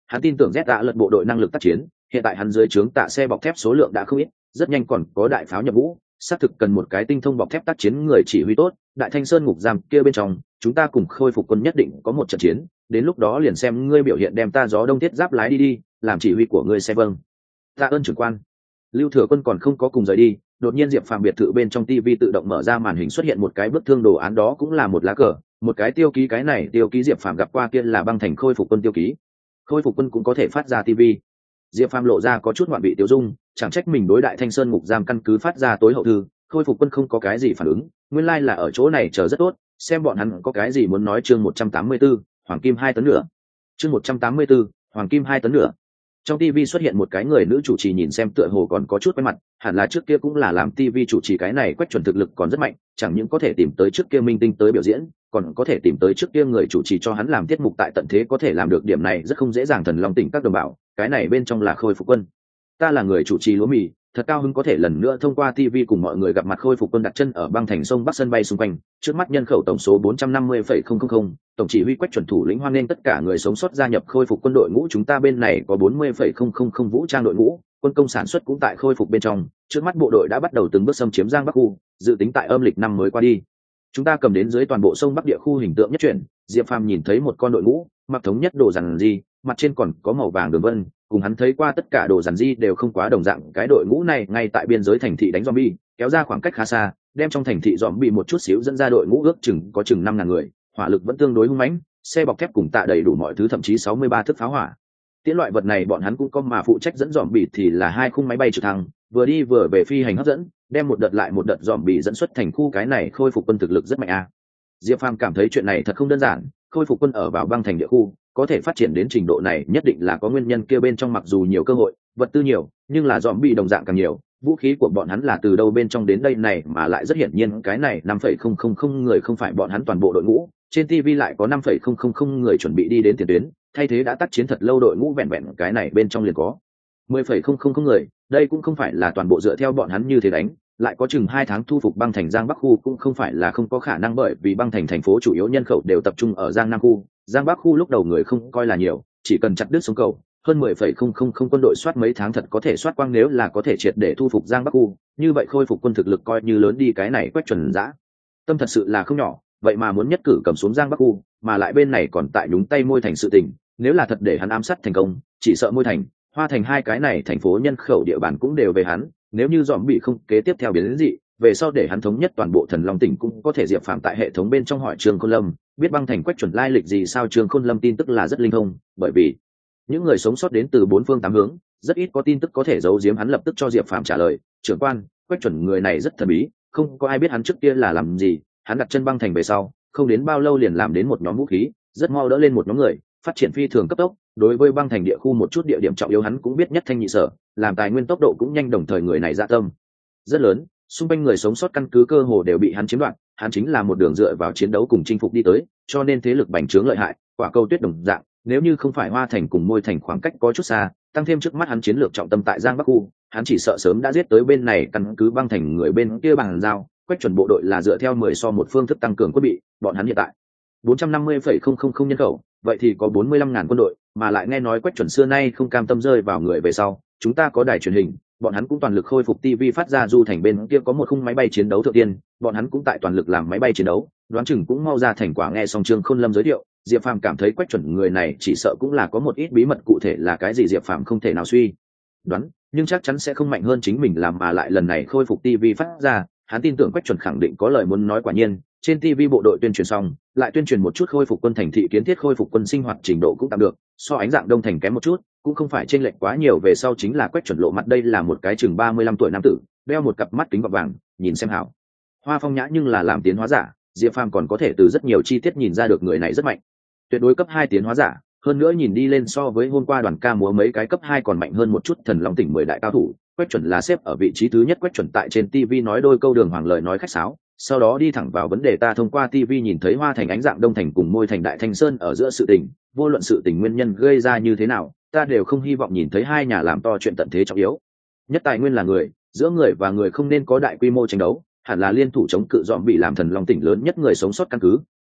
Hắn tin tưởng Z tạ lật bộ đội năng lực tác chiến, hiện tại hắn dưới trướng tạ xe bọc thép số lượng đã không ít, rất nhanh còn có đại pháo nhập ngũ, xác thực cần một cái tinh thông bọc thép tác chiến người chỉ huy tốt. Đại Thanh Sơn ngục giam kia bên trong, chúng ta cùng khôi phục quân nhất định có một trận chiến, đến lúc đó liền xem ngươi biểu hiện đem ta gió đông thiết giáp lái đi đi, làm chỉ huy của ngươi xe vâng. Tạ ơn trưởng quan. Lưu Thừa Quân còn không có cùng rời đi, đột nhiên Diệp Phàm biệt thự bên trong tivi tự động mở ra, màn hình xuất hiện một cái bức thương đồ án, đó cũng là một lá cờ, một cái tiêu ký. Cái này tiêu ký Diệp Phàm gặp qua kia là băng thành khôi phục quân tiêu ký. Khôi phục quân cũng có thể phát ra tivi. Diệp Phàm lộ ra có chút ngoạn vị tiêu dung, chẳng trách mình đối Đại Thanh Sơn ngục giam căn cứ phát ra tối hậu thư, khôi phục quân không có cái gì phản ứng, nguyên lai like là ở chỗ này chờ rất tốt, xem bọn hắn có cái gì muốn nói. Chương một trăm tám mươi tư, hoàng kim hai tấn nữa. Chương một trăm tám mươi tư, hoàng kim hai tấn nữa. Trong ti vi xuất hiện một cái người nữ chủ trì, nhìn xem tựa hồ còn có chút quen mặt, hẳn là trước kia cũng là làm ti vi chủ trì. Cái này Quách Chuẩn thực lực còn rất mạnh, chẳng những có thể tìm tới trước kia minh tinh tới biểu diễn, còn có thể tìm tới trước kia người chủ trì cho hắn làm tiết mục tại tận thế, có thể làm được điểm này rất không dễ dàng. Thần Long tỉnh các đồng bào, cái này bên trong là khôi phục quân. Ta là người chủ trì lúa mì, thật cao hứng có thể lần nữa thông qua ti vi cùng mọi người gặp mặt. Khôi phục quân đặt chân ở băng thành sông Bắc sân bay xung quanh, trước mắt nhân khẩu tổng số bốn trăm năm mươi phẩy không không không, tổng chỉ huy Quách Chuẩn thủ lĩnh hoan nghênh tất cả người sống sót gia nhập khôi phục quân đội ngũ. Chúng ta bên này có bốn mươi phẩy không không không vũ trang đội ngũ, quân công sản xuất cũng tại khôi phục bên trong. Trước mắt bộ đội đã bắt đầu từng bước xâm chiếm Giang Bắc khu, dự tính tại âm lịch năm mới qua đi, chúng ta cầm đến dưới toàn bộ sông Bắc địa khu hình tượng nhất chuyển. Diệp Phàm nhìn thấy một con đội ngũ mặc thống nhất đồ dàn di, mặt trên còn có màu vàng đường vân, cùng hắn thấy qua tất cả đồ dàn di đều không quá đồng dạng. Cái đội ngũ này ngay tại biên giới thành thị đánh zombie, kéo ra khoảng cách khá xa, đem trong thành thị zombie một chút xíu dẫn ra. Đội ngũ ước chừng có chừng năm ngàn người, hỏa lực vẫn tương đối hung mãnh, xe bọc thép cùng tạ đầy đủ mọi thứ, thậm chí sáu mươi ba thước pháo hỏa tiễn loại vật này bọn hắn cũng có, mà phụ trách dẫn zombie thì là hai khung máy bay trực thăng, vừa đi vừa về phi hành hấp dẫn, đem một đợt lại một đợt zombie dẫn xuất thành khu. Cái này khôi phục quân thực lực rất mạnh a. À. Diệp Phàm cảm thấy chuyện này thật không đơn giản, khôi phục quân ở vào băng thành địa khu có thể phát triển đến trình độ này nhất định là có nguyên nhân. Kia bên trong mặc dù nhiều cơ hội, vật tư nhiều, nhưng là zombie đồng dạng càng nhiều. Vũ khí của bọn hắn là từ đâu bên trong đến đây này, mà lại rất hiển nhiên cái này năm phẩy không không không người không phải bọn hắn toàn bộ đội ngũ. Trên ti vi lại có năm phẩy không không không người chuẩn bị đi đến tiền tuyến, thay thế đã tác chiến thật lâu đội ngũ, vẹn vẹn cái này bên trong liền có mười phẩy không không không người. Đây cũng không phải là toàn bộ dựa theo bọn hắn như thế đánh, lại có chừng hai tháng thu phục băng thành Giang Bắc khu cũng không phải là không có khả năng, bởi vì băng thành thành phố chủ yếu nhân khẩu đều tập trung ở Giang Nam khu. Giang Bắc khu lúc đầu người không coi là nhiều, chỉ cần chặt đứt sông cầu, hơn mười phẩy không không không quân đội soát mấy tháng thật có thể soát quang. Nếu là có thể triệt để thu phục Giang Bắc khu, như vậy khôi phục quân thực lực coi như lớn đi. Cái này Quách Chuẩn dã tâm thật sự là không nhỏ, vậy mà muốn nhất cử cầm xuống Giang Bắc khu, mà lại bên này còn tại nhúng tay Môi Thành sự tình. Nếu là thật để hắn ám sát thành công, chỉ sợ Môi Thành, Hoa Thành hai cái này thành phố nhân khẩu địa bàn cũng đều về hắn. Nếu như dòm bị không kế tiếp theo biến đến dị, về sau để hắn thống nhất toàn bộ Thần Long tỉnh cũng có thể. Diệp Phàm tại hệ thống bên trong hỏi Trương Khôn Lâm, biết băng thành Quách Chuẩn lai lịch gì sao? Trương Khôn Lâm tin tức là rất linh thông, bởi vì những người sống sót đến từ bốn phương tám hướng, rất ít có tin tức có thể giấu giếm. Hắn lập tức cho Diệp Phàm trả lời, trưởng quan, Quách Chuẩn người này rất thần bí, không có ai biết hắn trước kia là làm gì. Hắn đặt chân băng thành về sau, không đến bao lâu liền làm đến một nhóm vũ khí, rất mau đỡ lên một nhóm người, phát triển phi thường cấp tốc. Đối với băng thành địa khu một chút địa điểm trọng yếu hắn cũng biết nhất thanh nhị sở, làm tài nguyên tốc độ cũng nhanh, đồng thời người này dạ tâm rất lớn, xung quanh người sống sót căn cứ cơ hồ đều bị hắn chiếm đoạt. Hắn chính là một đường dựa vào chiến đấu cùng chinh phục đi tới, cho nên thế lực bành trướng lợi hại, quả cầu tuyết đồng dạng. Nếu như không phải Hoa Thành cùng Môi Thành khoảng cách có chút xa, tăng thêm trước mắt hắn chiến lược trọng tâm tại Giang Bắc khu, hắn chỉ sợ sớm đã giết tới bên này căn cứ băng thành người bên kia bằng giao. Quách Chuẩn bộ đội là dựa theo mười so một phương thức tăng cường quân bị, bọn hắn hiện tại bốn trăm năm mươi phẩy không không không nhân khẩu, vậy thì có bốn mươi lăm ngàn quân đội, mà lại nghe nói Quách Chuẩn xưa nay không cam tâm rơi vào người về sau. Chúng ta có đài truyền hình, bọn hắn cũng toàn lực khôi phục ti vi phát ra. Du thành bên kia có một khung máy bay chiến đấu thượng tiên, bọn hắn cũng tại toàn lực làm máy bay chiến đấu, đoán chừng cũng mau ra thành quả. Nghe xong Trương Khôn Lâm giới thiệu, Diệp Phàm cảm thấy Quách Chuẩn người này chỉ sợ cũng là có một ít bí mật, cụ thể là cái gì Diệp Phàm không thể nào suy đoán, nhưng chắc chắn sẽ không mạnh hơn chính mình làm. Mà lại lần này khôi phục ti vi phát ra, hắn tin tưởng Quách Chuẩn khẳng định có lời muốn nói. Quả nhiên trên ti vi bộ đội tuyên truyền xong, lại tuyên truyền một chút khôi phục quân thành thị kiến thiết, khôi phục quân sinh hoạt trình độ cũng tạm được, so Ánh Dạng Đông thành kém một chút, cũng không phải chênh lệch quá nhiều. Về sau chính là Quách Chuẩn lộ mặt, đây là một cái chừng ba mươi lăm tuổi nam tử, đeo một cặp mắt kính gọt vàng, nhìn xem hảo hoa phong nhã, nhưng là làm tiến hóa giả. Diệp Phàm còn có thể từ rất nhiều chi tiết nhìn ra được người này rất mạnh, tuyệt đối cấp hai tiến hóa giả. Hơn nữa nhìn đi lên so với hôm qua đoàn ca múa mấy cái cấp hai còn mạnh hơn một chút. Thần Long tỉnh mười đại cao thủ, Quách Chuẩn là xếp ở vị trí thứ nhất. Quách Chuẩn tại trên ti vi nói đôi câu đường hoàng lời nói khách sáo, sau đó đi thẳng vào vấn đề. Ta thông qua ti vi nhìn thấy Hoa Thành, Ánh Dạng Đông thành cùng Môi Thành, Đại Thanh Sơn ở giữa sự tình, vô luận sự tình nguyên nhân gây ra như thế nào, ta đều không hy vọng nhìn thấy hai nhà làm to chuyện tận thế. Trọng yếu nhất tài nguyên là người, giữa người và người không nên có đại quy mô tranh đấu, hẳn là liên thủ chống cự dòm bị làm Thần Long tỉnh lớn nhất người sống sót căn cứ.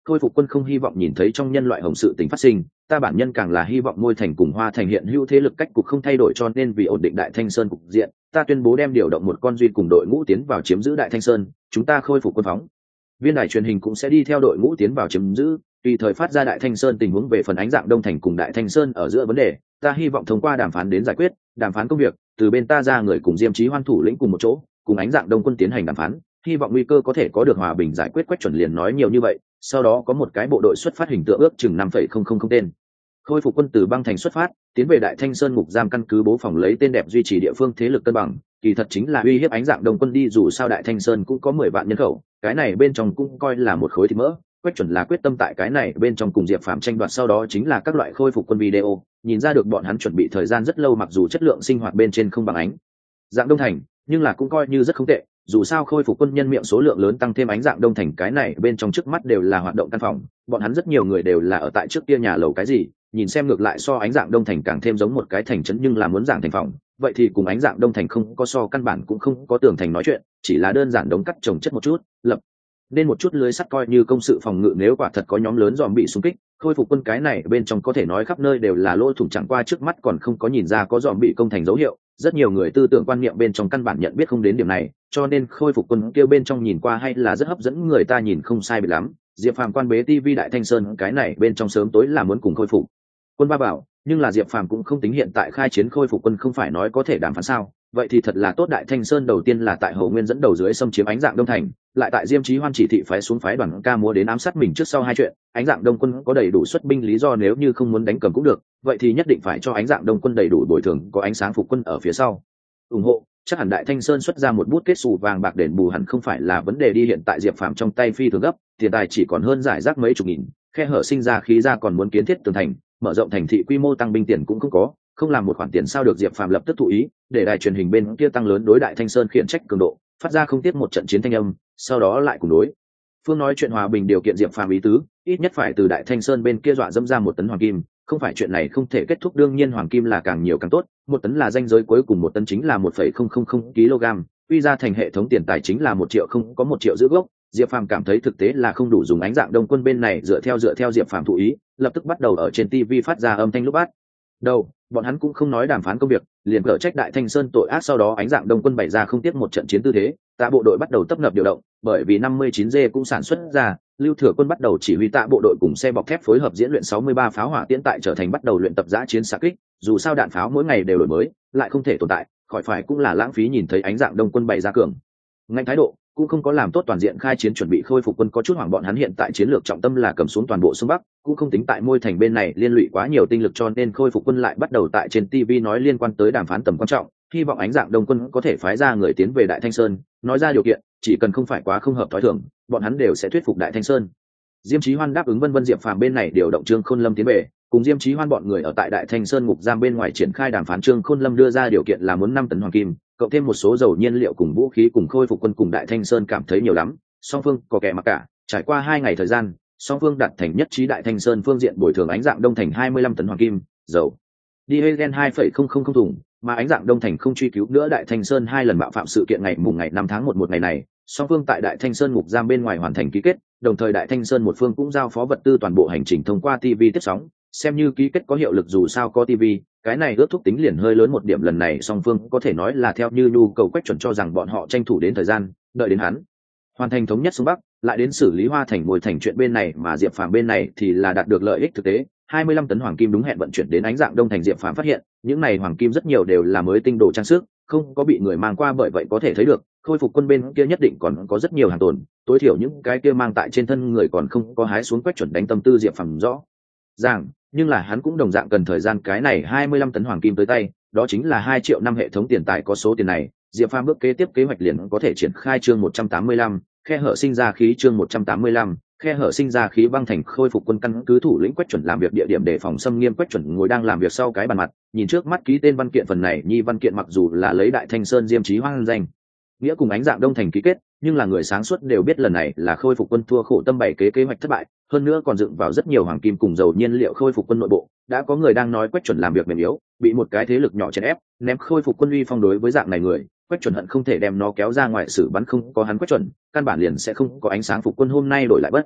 khôi phục quân không hy vọng nhìn thấy trong nhân loại hồng sự tình phát sinh, ta bản nhân càng là hy vọng ngôi thành cùng Hoa Thành hiện hữu thế lực cách cục không thay đổi, cho nên vì ổn định Đại Thanh Sơn cục diện, ta tuyên bố đem điều động một con duy cùng đội ngũ tiến vào chiếm giữ Đại Thanh Sơn, chúng ta khôi phục quân phóng. Viên đài truyền hình cũng sẽ đi theo đội ngũ tiến vào chiếm giữ, tùy thời phát ra Đại Thanh Sơn tình huống về phần ánh dạng Đông Thành cùng Đại Thanh Sơn ở giữa vấn đề, ta hy vọng thông qua đàm phán đến giải quyết, đàm phán công việc, từ bên ta ra người cùng Diêm Chí Hoan thủ lĩnh cùng một chỗ, cùng ánh dạng Đông quân tiến hành đàm phán, hy vọng nguy cơ có thể có được hòa bình giải quyết. Quách Chuẩn liền nói nhiều như vậy, sau đó có một cái bộ đội xuất phát hình tượng ước chừng năm phẩy không không không tên. Khôi phục quân từ băng thành xuất phát, tiến về Đại Thanh Sơn ngục giam căn cứ bố phòng lấy tên đẹp duy trì địa phương thế lực cân bằng, kỳ thật chính là uy hiếp ánh dạng Đông quân đi, dù sao Đại Thanh Sơn cũng có mười vạn nhân khẩu, cái này bên trong cũng coi là một khối thịt mỡ. Quách Chuẩn là quyết tâm tại cái này bên trong cùng Diệp Phàm tranh đoạt, sau đó chính là các loại khôi phục quân video, nhìn ra được bọn hắn chuẩn bị thời gian rất lâu, mặc dù chất lượng sinh hoạt bên trên không bằng ánh dạng Đông Thành, nhưng là cũng coi như rất không tệ. Dù sao khôi phục quân nhân miệng số lượng lớn tăng thêm ánh dạng Đông Thành cái này bên trong trước mắt đều là hoạt động căn phòng, bọn hắn rất nhiều người đều là ở tại trước kia nhà lầu cái gì, nhìn xem ngược lại so ánh dạng Đông Thành càng thêm giống một cái thành trấn, nhưng là muốn giảng thành phòng, vậy thì cùng ánh dạng Đông Thành không có so, căn bản cũng không có tường thành nói chuyện, chỉ là đơn giản đống cắt trồng chất một chút, lập nên một chút lưới sắt coi như công sự phòng ngự. Nếu quả thật có nhóm lớn dòm bị xung kích, khôi phục quân cái này bên trong có thể nói khắp nơi đều là lỗ thủng, chẳng qua trước mắt còn không có nhìn ra có dòm bị công thành dấu hiệu, rất nhiều người tư tưởng quan niệm bên trong căn bản nhận biết không đến điểm này, cho nên khôi phục quân kêu bên trong nhìn qua hay là rất hấp dẫn người ta, nhìn không sai biệt lắm. Diệp Phàm quan bế tivi Đại Thanh Sơn cái này bên trong sớm tối là muốn cùng khôi phục quân ba bảo, nhưng là Diệp Phàm cũng không tính hiện tại khai chiến khôi phục quân không phải nói có thể đàm phán sao, vậy thì thật là tốt. Đại Thanh Sơn đầu tiên là tại Hồ Nguyên dẫn đầu dưới xâm chiếm ánh dạng Đông Thành, lại tại Diêm Chí Hoan chỉ thị phái xuống phái đoàn ca múa đến ám sát mình. Trước sau hai chuyện, ánh dạng Đông quân có đầy đủ xuất binh lý do, nếu như không muốn đánh cầm cũng được, vậy thì nhất định phải cho ánh dạng Đông quân đầy đủ bồi thường, có ánh sáng phục quân ở phía sau ủng hộ, chắc hẳn Đại Thanh Sơn xuất ra một bút kết xù vàng bạc đền bù hẳn không phải là vấn đề đi. Hiện tại Diệp Phàm trong tay phi thường gấp, tiền tài chỉ còn hơn giải rác mấy chục nghìn, khe hở sinh ra khí ra, còn muốn kiến thiết tường thành, mở rộng thành thị, quy mô tăng binh tiền cũng không có, không làm một khoản tiền sao được. Diệp Phàm lập tức thụ ý, để đài truyền hình bên kia tăng lớn đối Đại Thanh Sơn khiển trách cường độ, phát ra không tiếp một trận chiến thanh âm, sau đó lại cùng đối phương nói chuyện hòa bình điều kiện. Diệp Phàm ý tứ, ít nhất phải từ Đại Thanh Sơn bên kia dọa dẫm ra một tấn hoàng kim, không phải chuyện này không thể kết thúc. đương nhiên hoàng kim là càng nhiều càng tốt, một tấn là ranh giới cuối cùng, một tấn chính là một phẩy không không không kg, quy ra thành hệ thống tiền tài chính là một triệu, không có một triệu giữ gốc. Diệp Phàm cảm thấy thực tế là không đủ dùng, ánh dạng Đông quân bên này dựa theo dựa theo Diệp Phàm thụ ý, lập tức bắt đầu ở trên tivi phát ra âm thanh. Lúc bắt đầu bọn hắn cũng không nói đàm phán công việc, liền cở trách Đại Thanh Sơn tội ác, sau đó ánh dạng Đông quân bày ra không tiếp một trận chiến tư thế, tạ bộ đội bắt đầu tấp nập điều động, bởi vì năm mươi chín G cũng sản xuất ra, Lưu Thừa Quân bắt đầu chỉ huy tạ bộ đội cùng xe bọc thép phối hợp diễn luyện sáu mươi ba pháo hỏa tiễn tại trở thành bắt đầu luyện tập giã chiến xạ kích, dù sao đạn pháo mỗi ngày đều đổi mới, lại không thể tồn tại, khỏi phải cũng là lãng phí. Nhìn thấy ánh dạng Đông quân bày ra cường ngạnh thái độ, cũng không có làm tốt toàn diện khai chiến chuẩn bị. Khôi phục quân có chút hoảng, bọn hắn hiện tại chiến lược trọng tâm là cầm xuống toàn bộ Xuân Bắc, cũng không tính tại Môi Thành bên này liên lụy quá nhiều tinh lực, cho nên khôi phục quân lại bắt đầu tại trên tivi nói liên quan tới đàm phán tầm quan trọng, hy vọng ánh dạng Đông quân có thể phái ra người tiến về Đại Thanh Sơn, nói ra điều kiện, chỉ cần không phải quá không hợp thói thường, bọn hắn đều sẽ thuyết phục Đại Thanh Sơn. Diêm Chí Hoan đáp ứng vân vân. Diệp Phàm bên này điều động Trương Khôn Lâm tiến về, cùng Diêm Chí Hoan bọn người ở tại Đại Thanh Sơn ngục giam bên ngoài triển khai đàm phán. Trương Khôn Lâm đưa ra điều kiện là muốn năm tấn hoàng kim, cộng thêm một số dầu nhiên liệu cùng vũ khí, cùng khôi phục quân cùng Đại Thanh Sơn cảm thấy nhiều lắm, song phương có kẻ mặc cả. Trải qua hai ngày thời gian, song phương đạt thành nhất trí. Đại Thanh Sơn phương diện bồi thường ánh dạng Đông Thành hai mươi lăm tấn hoàng kim, dầu diesel hai phẩy không không không thùng, mà ánh dạng Đông Thành không truy cứu nữa Đại Thanh Sơn hai lần bạo phạm sự kiện. Ngày mùng ngày năm tháng một một ngày này, song phương tại Đại Thanh Sơn ngục giam bên ngoài hoàn thành ký kết, đồng thời Đại Thanh Sơn một phương cũng giao phó vật tư toàn bộ hành trình thông qua tivi tiếp sóng, xem như ký kết có hiệu lực. Dù sao có tivi, cái này ước thúc tính liền hơi lớn một điểm, lần này song phương có thể nói là theo như nhu cầu. Quách Chuẩn cho rằng bọn họ tranh thủ đến thời gian, đợi đến hắn hoàn thành thống nhất xuống Bắc, lại đến xử lý Hoa Thành Môi Thành chuyện bên này, mà Diệp Phàm bên này thì là đạt được lợi ích thực tế, hai mươi lăm tấn hoàng kim đúng hẹn vận chuyển đến ánh dạng Đông Thành. Diệp Phàm phát hiện, những này hoàng kim rất nhiều đều là mới tinh đồ trang sức, không có bị người mang qua, bởi vậy có thể thấy được, khôi phục quân bên kia nhất định còn có rất nhiều hàng tồn, tối thiểu những cái kia mang tại trên thân người còn không có hái xuống. Quách Chuẩn đánh tâm tư Diệp Phàm rõ ràng, nhưng là hắn cũng đồng dạng cần thời gian. Cái này hai mươi lăm tấn hoàng kim tới tay, đó chính là hai triệu năm hệ thống tiền tài, có số tiền này, Diệp Phàm bước kế tiếp kế hoạch liền có thể triển khai. Chương một trăm tám mươi lăm, khe hở sinh ra khí. Chương một trăm tám mươi lăm, khe hở sinh ra khí. Băng thành khôi phục quân căn cứ thủ lĩnh Quách Chuẩn làm việc địa điểm để phòng xâm nghiêm. Quách Chuẩn ngồi đang làm việc sau cái bàn mặt, nhìn trước mắt ký tên văn kiện. Phần này nhi văn kiện mặc dù là lấy Đại Thanh Sơn Diêm Chí Hoan danh nghĩa cùng ánh dạng Đông Thành ký kết, nhưng là người sáng suốt đều biết lần này là khôi phục quân thua khổ tâm bày kế kế hoạch thất bại, hơn nữa còn dựng vào rất nhiều hoàng kim cùng dầu nhiên liệu. Khôi phục quân nội bộ đã có người đang nói Quách Chuẩn làm việc mềm yếu, bị một cái thế lực nhỏ chèn ép, ném khôi phục quân uy phong. Đối với dạng này người, Quách Chuẩn hận không thể đem nó kéo ra ngoài xử bắn, không có hắn Quách Chuẩn căn bản liền sẽ không có ánh sáng phục quân. Hôm nay đổi lại bất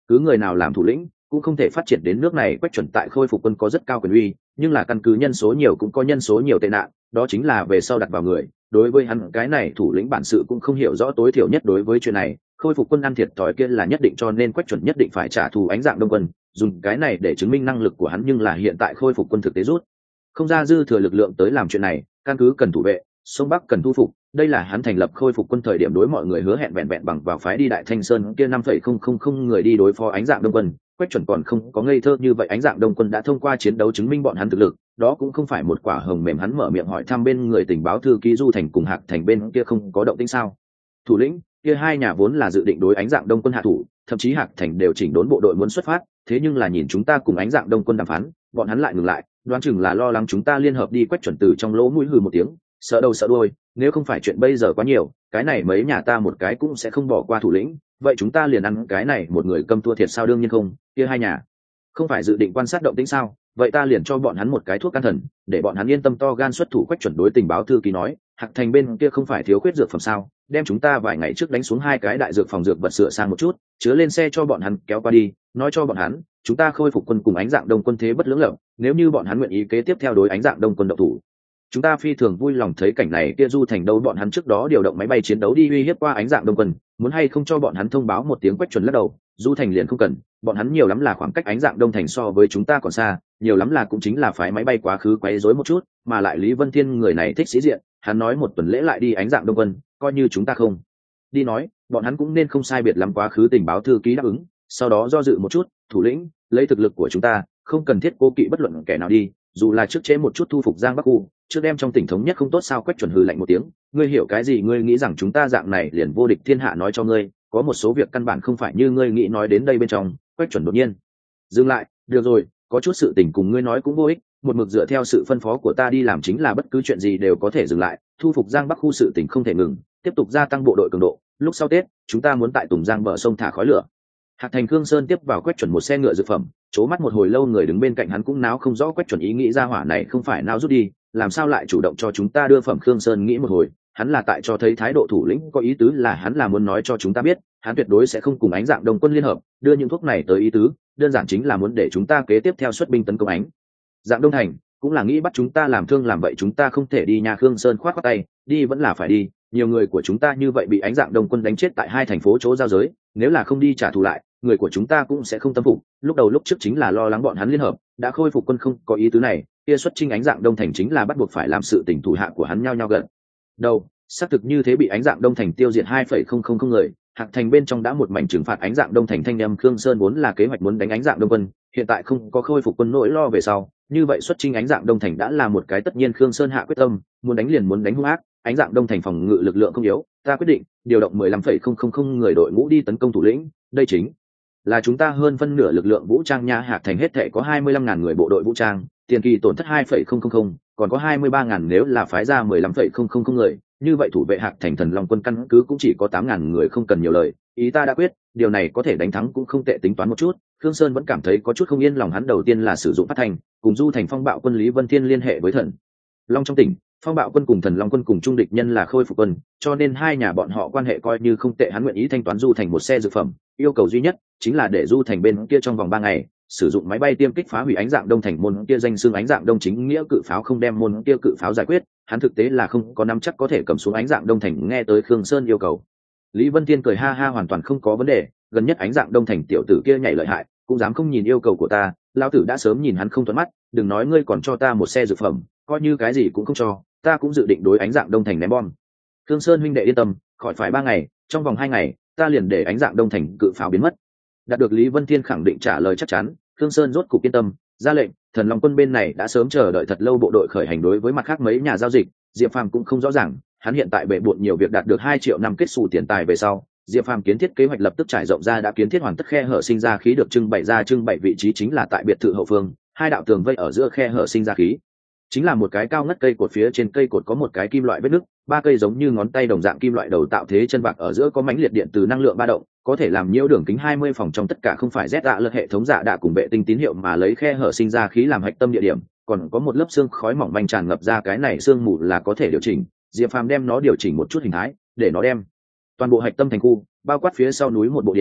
cứ người nào làm thủ lĩnh cũng không thể phát triển đến nước này. Quách Chuẩn tại khôi phục quân có rất cao quyền uy, nhưng là căn cứ nhân số nhiều cũng có nhân số nhiều tệ nạn, đó chính là về sau đặt vào người. Đối với hắn cái này thủ lĩnh bản sự cũng không hiểu rõ, tối thiểu nhất đối với chuyện này khôi phục quân ăn thiệt thòi kia là nhất định, cho nên Quách Chuẩn nhất định phải trả thù Ánh Dạng Đông quân, dùng cái này để chứng minh năng lực của hắn. Nhưng là hiện tại khôi phục quân thực tế rút không ra dư thừa lực lượng tới làm chuyện này, căn cứ cần thủ vệ, sông Bắc cần thu phục. Đây là hắn thành lập khôi phục quân thời điểm đối mọi người hứa hẹn, vẹn vẹn bằng vào phái đi Đại Thanh Sơn kia năm phẩy không không không người đi đối phó Ánh Dạng Đông quân. Quách Chuẩn còn không có ngây thơ như vậy, Ánh Dạng Đông quân đã thông qua chiến đấu chứng minh bọn hắn thực lực, đó cũng không phải một quả hồng mềm. Hắn mở miệng hỏi thăm bên người tình báo thư ký Du Thành cùng Hạc Thành bên kia không có động tĩnh sao? Thủ lĩnh, kia hai nhà vốn là dự định đối Ánh Dạng Đông quân hạ thủ, thậm chí Hạc Thành đều chỉnh đốn bộ đội muốn xuất phát, thế nhưng là nhìn chúng ta cùng Ánh Dạng Đông quân đàm phán, bọn hắn lại ngừng lại, đoán chừng là lo lắng chúng ta liên hợp đi. Quách Chuẩn từ trong lỗ mũi hừ một tiếng, sợ đầu sợ đuôi, nếu không phải chuyện bây giờ quá nhiều, cái này mấy nhà ta một cái cũng sẽ không bỏ qua thủ lĩnh, vậy chúng ta liền ăn cái này một người câm thua thiệt sao? Đương nhiên không, kia hai nhà không phải dự định quan sát động tĩnh sao? Vậy ta liền cho bọn hắn một cái thuốc can thần, để bọn hắn yên tâm to gan xuất thủ. Quách Chuẩn đối tình báo thư ký nói, Hạc Thành bên kia không phải thiếu khuyết dược phẩm sao, đem chúng ta vài ngày trước đánh xuống hai cái đại dược phòng dược vật sửa sang một chút, chứa lên xe cho bọn hắn kéo qua đi, nói cho bọn hắn chúng ta khôi phục quân cùng Ánh Dạng Đông quân thế bất lưỡng lập, nếu như bọn hắn nguyện ý kế tiếp theo đối Ánh Dạng Đông quân động thủ, chúng ta phi thường vui lòng. Thấy cảnh này, kia Du Thành đâu, bọn hắn trước đó điều động máy bay chiến đấu đi uy hiếp qua Ánh Dạng Đông quân, muốn hay không cho bọn hắn thông báo một tiếng? Quách Chuẩn lắc đầu, Du Thành liền không cần, bọn hắn nhiều lắm là khoảng cách Ánh Dạng Đông thành so với chúng ta còn xa, nhiều lắm là cũng chính là phái máy bay quá khứ quấy rối một chút, mà lại Lý Vân Thiên người này thích sĩ diện, hắn nói một tuần lễ lại đi Ánh Dạng Đông quân, coi như chúng ta không đi nói, bọn hắn cũng nên không sai biệt lắm. Quá khứ tình báo thư ký đáp ứng, sau đó do dự một chút, thủ lĩnh, lấy thực lực của chúng ta không cần thiết cố kỵ bất luận kẻ nào đi, dù là trước chế một chút thu phục Giang Bắc khu, trước đem trong tỉnh thống nhất không tốt sao? Quách Chuẩn hừ lạnh một tiếng, ngươi hiểu cái gì? Ngươi nghĩ rằng chúng ta dạng này liền vô địch thiên hạ? Nói cho ngươi, có một số việc căn bản không phải như ngươi nghĩ. Nói đến đây bên trong, Quách Chuẩn đột nhiên dừng lại, được rồi, có chút sự tình cùng ngươi nói cũng vô ích, một mực dựa theo sự phân phó của ta đi làm chính là bất cứ chuyện gì đều có thể dừng lại. Thu phục Giang Bắc khu sự tình không thể ngừng, tiếp tục gia tăng bộ đội cường độ, lúc sau Tết chúng ta muốn tại Tùng Giang bờ sông thả khói lửa. Hạc Thành Khương Sơn tiếp vào Quách Chuẩn một xe ngựa dược phẩm, chố mắt một hồi lâu, người đứng bên cạnh hắn cũng náo không rõ Quách Chuẩn ý nghĩ, ra hỏa này không phải náo rút đi, làm sao lại chủ động cho chúng ta đưa phẩm? Khương Sơn nghĩ một hồi, hắn là tại cho thấy thái độ thủ lĩnh, có ý tứ là hắn là muốn nói cho chúng ta biết, hắn tuyệt đối sẽ không cùng Ánh Dạng Đông quân liên hợp, đưa những thuốc này tới ý tứ đơn giản chính là muốn để chúng ta kế tiếp theo xuất binh tấn công Ánh Dạng Đông thành, cũng là nghĩ bắt chúng ta làm thương làm vậy. Chúng ta không thể đi nha. Khương Sơn khoát khoát tay, đi vẫn là phải đi, nhiều người của chúng ta như vậy bị Ánh Dạng Đông quân đánh chết tại hai thành phố chỗ giao giới, nếu là không đi trả thù lại, người của chúng ta cũng sẽ không tâm phục. Lúc đầu lúc trước chính là lo lắng bọn hắn liên hợp, đã khôi phục quân không có ý tứ này, kia xuất chinh Ánh Dạng Đông thành chính là bắt buộc phải làm sự tình. Thủ hạ của hắn nhao nhao gần đầu xác thực như thế, bị Ánh Dạng Đông thành tiêu diệt hai phẩy không không không người. Hạc Thành bên trong đã một mảnh trừng phạt Ánh Dạng Đông thành thanh âm. Khương Sơn vốn là kế hoạch muốn đánh Ánh Dạng Đông quân, hiện tại không có khôi phục quân nỗi lo về sau, như vậy xuất chinh Ánh Dạng Đông thành đã là một cái tất nhiên. Khương Sơn hạ quyết tâm, muốn đánh liền muốn đánh hung ác. Ánh Dạng Đông thành phòng ngự lực lượng không yếu, ta quyết định điều động mười lăm phẩy không không không người đội ngũ đi tấn công thủ lĩnh, đây chính là chúng ta hơn phân nửa lực lượng vũ trang nha. Hạc Thành hết thể có hai mươi lăm ngàn người bộ đội vũ trang, tiền kỳ tổn thất hai phẩy không không không, còn có hai mươi ba ngàn nếu là phái ra mười lăm phẩy không không không người, như vậy thủ vệ Hạc Thành Thần Long quân căn cứ cũng chỉ có tám ngàn người. Không cần nhiều lời, ý ta đã quyết, điều này có thể đánh thắng cũng không tệ. Tính toán một chút, Khương Sơn vẫn cảm thấy có chút không yên lòng. Hắn đầu tiên là sử dụng phát thành cùng Du Thành phong bạo quân Lý Vân Thiên liên hệ với Thần Long trong tỉnh, phong bạo quân cùng Thần Long quân cùng trung địch nhân là khôi phục quân, cho nên hai nhà bọn họ quan hệ coi như không tệ. Hắn nguyện ý thanh toán Du Thành một xe dược phẩm, yêu cầu duy nhất chính là để Du Thành bên kia trong vòng ba ngày sử dụng máy bay tiêm kích phá hủy Ánh Dạng Đông thành môn kia danh xưng Ánh Dạng Đông chính nghĩa cự pháo. Không đem môn kia cự pháo giải quyết, hắn thực tế là không có nắm chắc có thể cầm xuống Ánh Dạng Đông thành. Nghe tới Khương Sơn yêu cầu, Lý Vân Thiên cười ha ha, hoàn toàn không có vấn đề, gần nhất Ánh Dạng Đông thành tiểu tử kia nhảy lợi hại, cũng dám không nhìn yêu cầu của ta, lão tử đã sớm nhìn hắn không thuận mắt, đừng nói ngươi còn cho ta một xe dược phẩm, coi như cái gì cũng không cho, ta cũng dự định đối Ánh Dạng Đông thành ném bom. Khương Sơn huynh đệ yên tâm, khỏi phải ba ngày, trong vòng hai ngày ta liền để Ánh Dạng Đông thành cự pháo biến mất. Đạt được Lý Vân Thiên khẳng định trả lời chắc chắn, Khương Sơn rốt cục yên tâm, ra lệnh. Thần Long quân bên này đã sớm chờ đợi thật lâu bộ đội khởi hành. Đối với mặt khác mấy nhà giao dịch, Diệp Phàm cũng không rõ ràng, hắn hiện tại bệ bội nhiều việc, đạt được hai triệu năm kết xù tiền tài về sau, Diệp Phàm kiến thiết kế hoạch lập tức trải rộng ra, đã kiến thiết hoàn tất khe hở sinh ra khí được trưng bày ra. Trưng bày vị trí chính là tại biệt thự hậu phương, hai đạo tường vây ở giữa khe hở sinh ra khí, chính là một cái cao ngất cây cột, phía trên cây cột có một cái kim loại vết nứt, ba cây giống như ngón tay đồng dạng kim loại đầu tạo thế chân bạc, ở giữa có mãnh liệt điện từ năng lượng ba động, có thể làm nhiễu đường kính hai mươi phòng trong tất cả không phải Z ạ lật hệ thống dạ đạ cùng vệ tinh tín hiệu, mà lấy khe hở sinh ra khí làm hạch tâm địa điểm, còn có một lớp xương khói mỏng manh tràn ngập ra. Cái này xương mù là có thể điều chỉnh, Diệp Phàm đem nó điều chỉnh một chút hình thái, để nó đem toàn bộ hạch tâm thành khu bao quát phía sau núi một bộ điểm,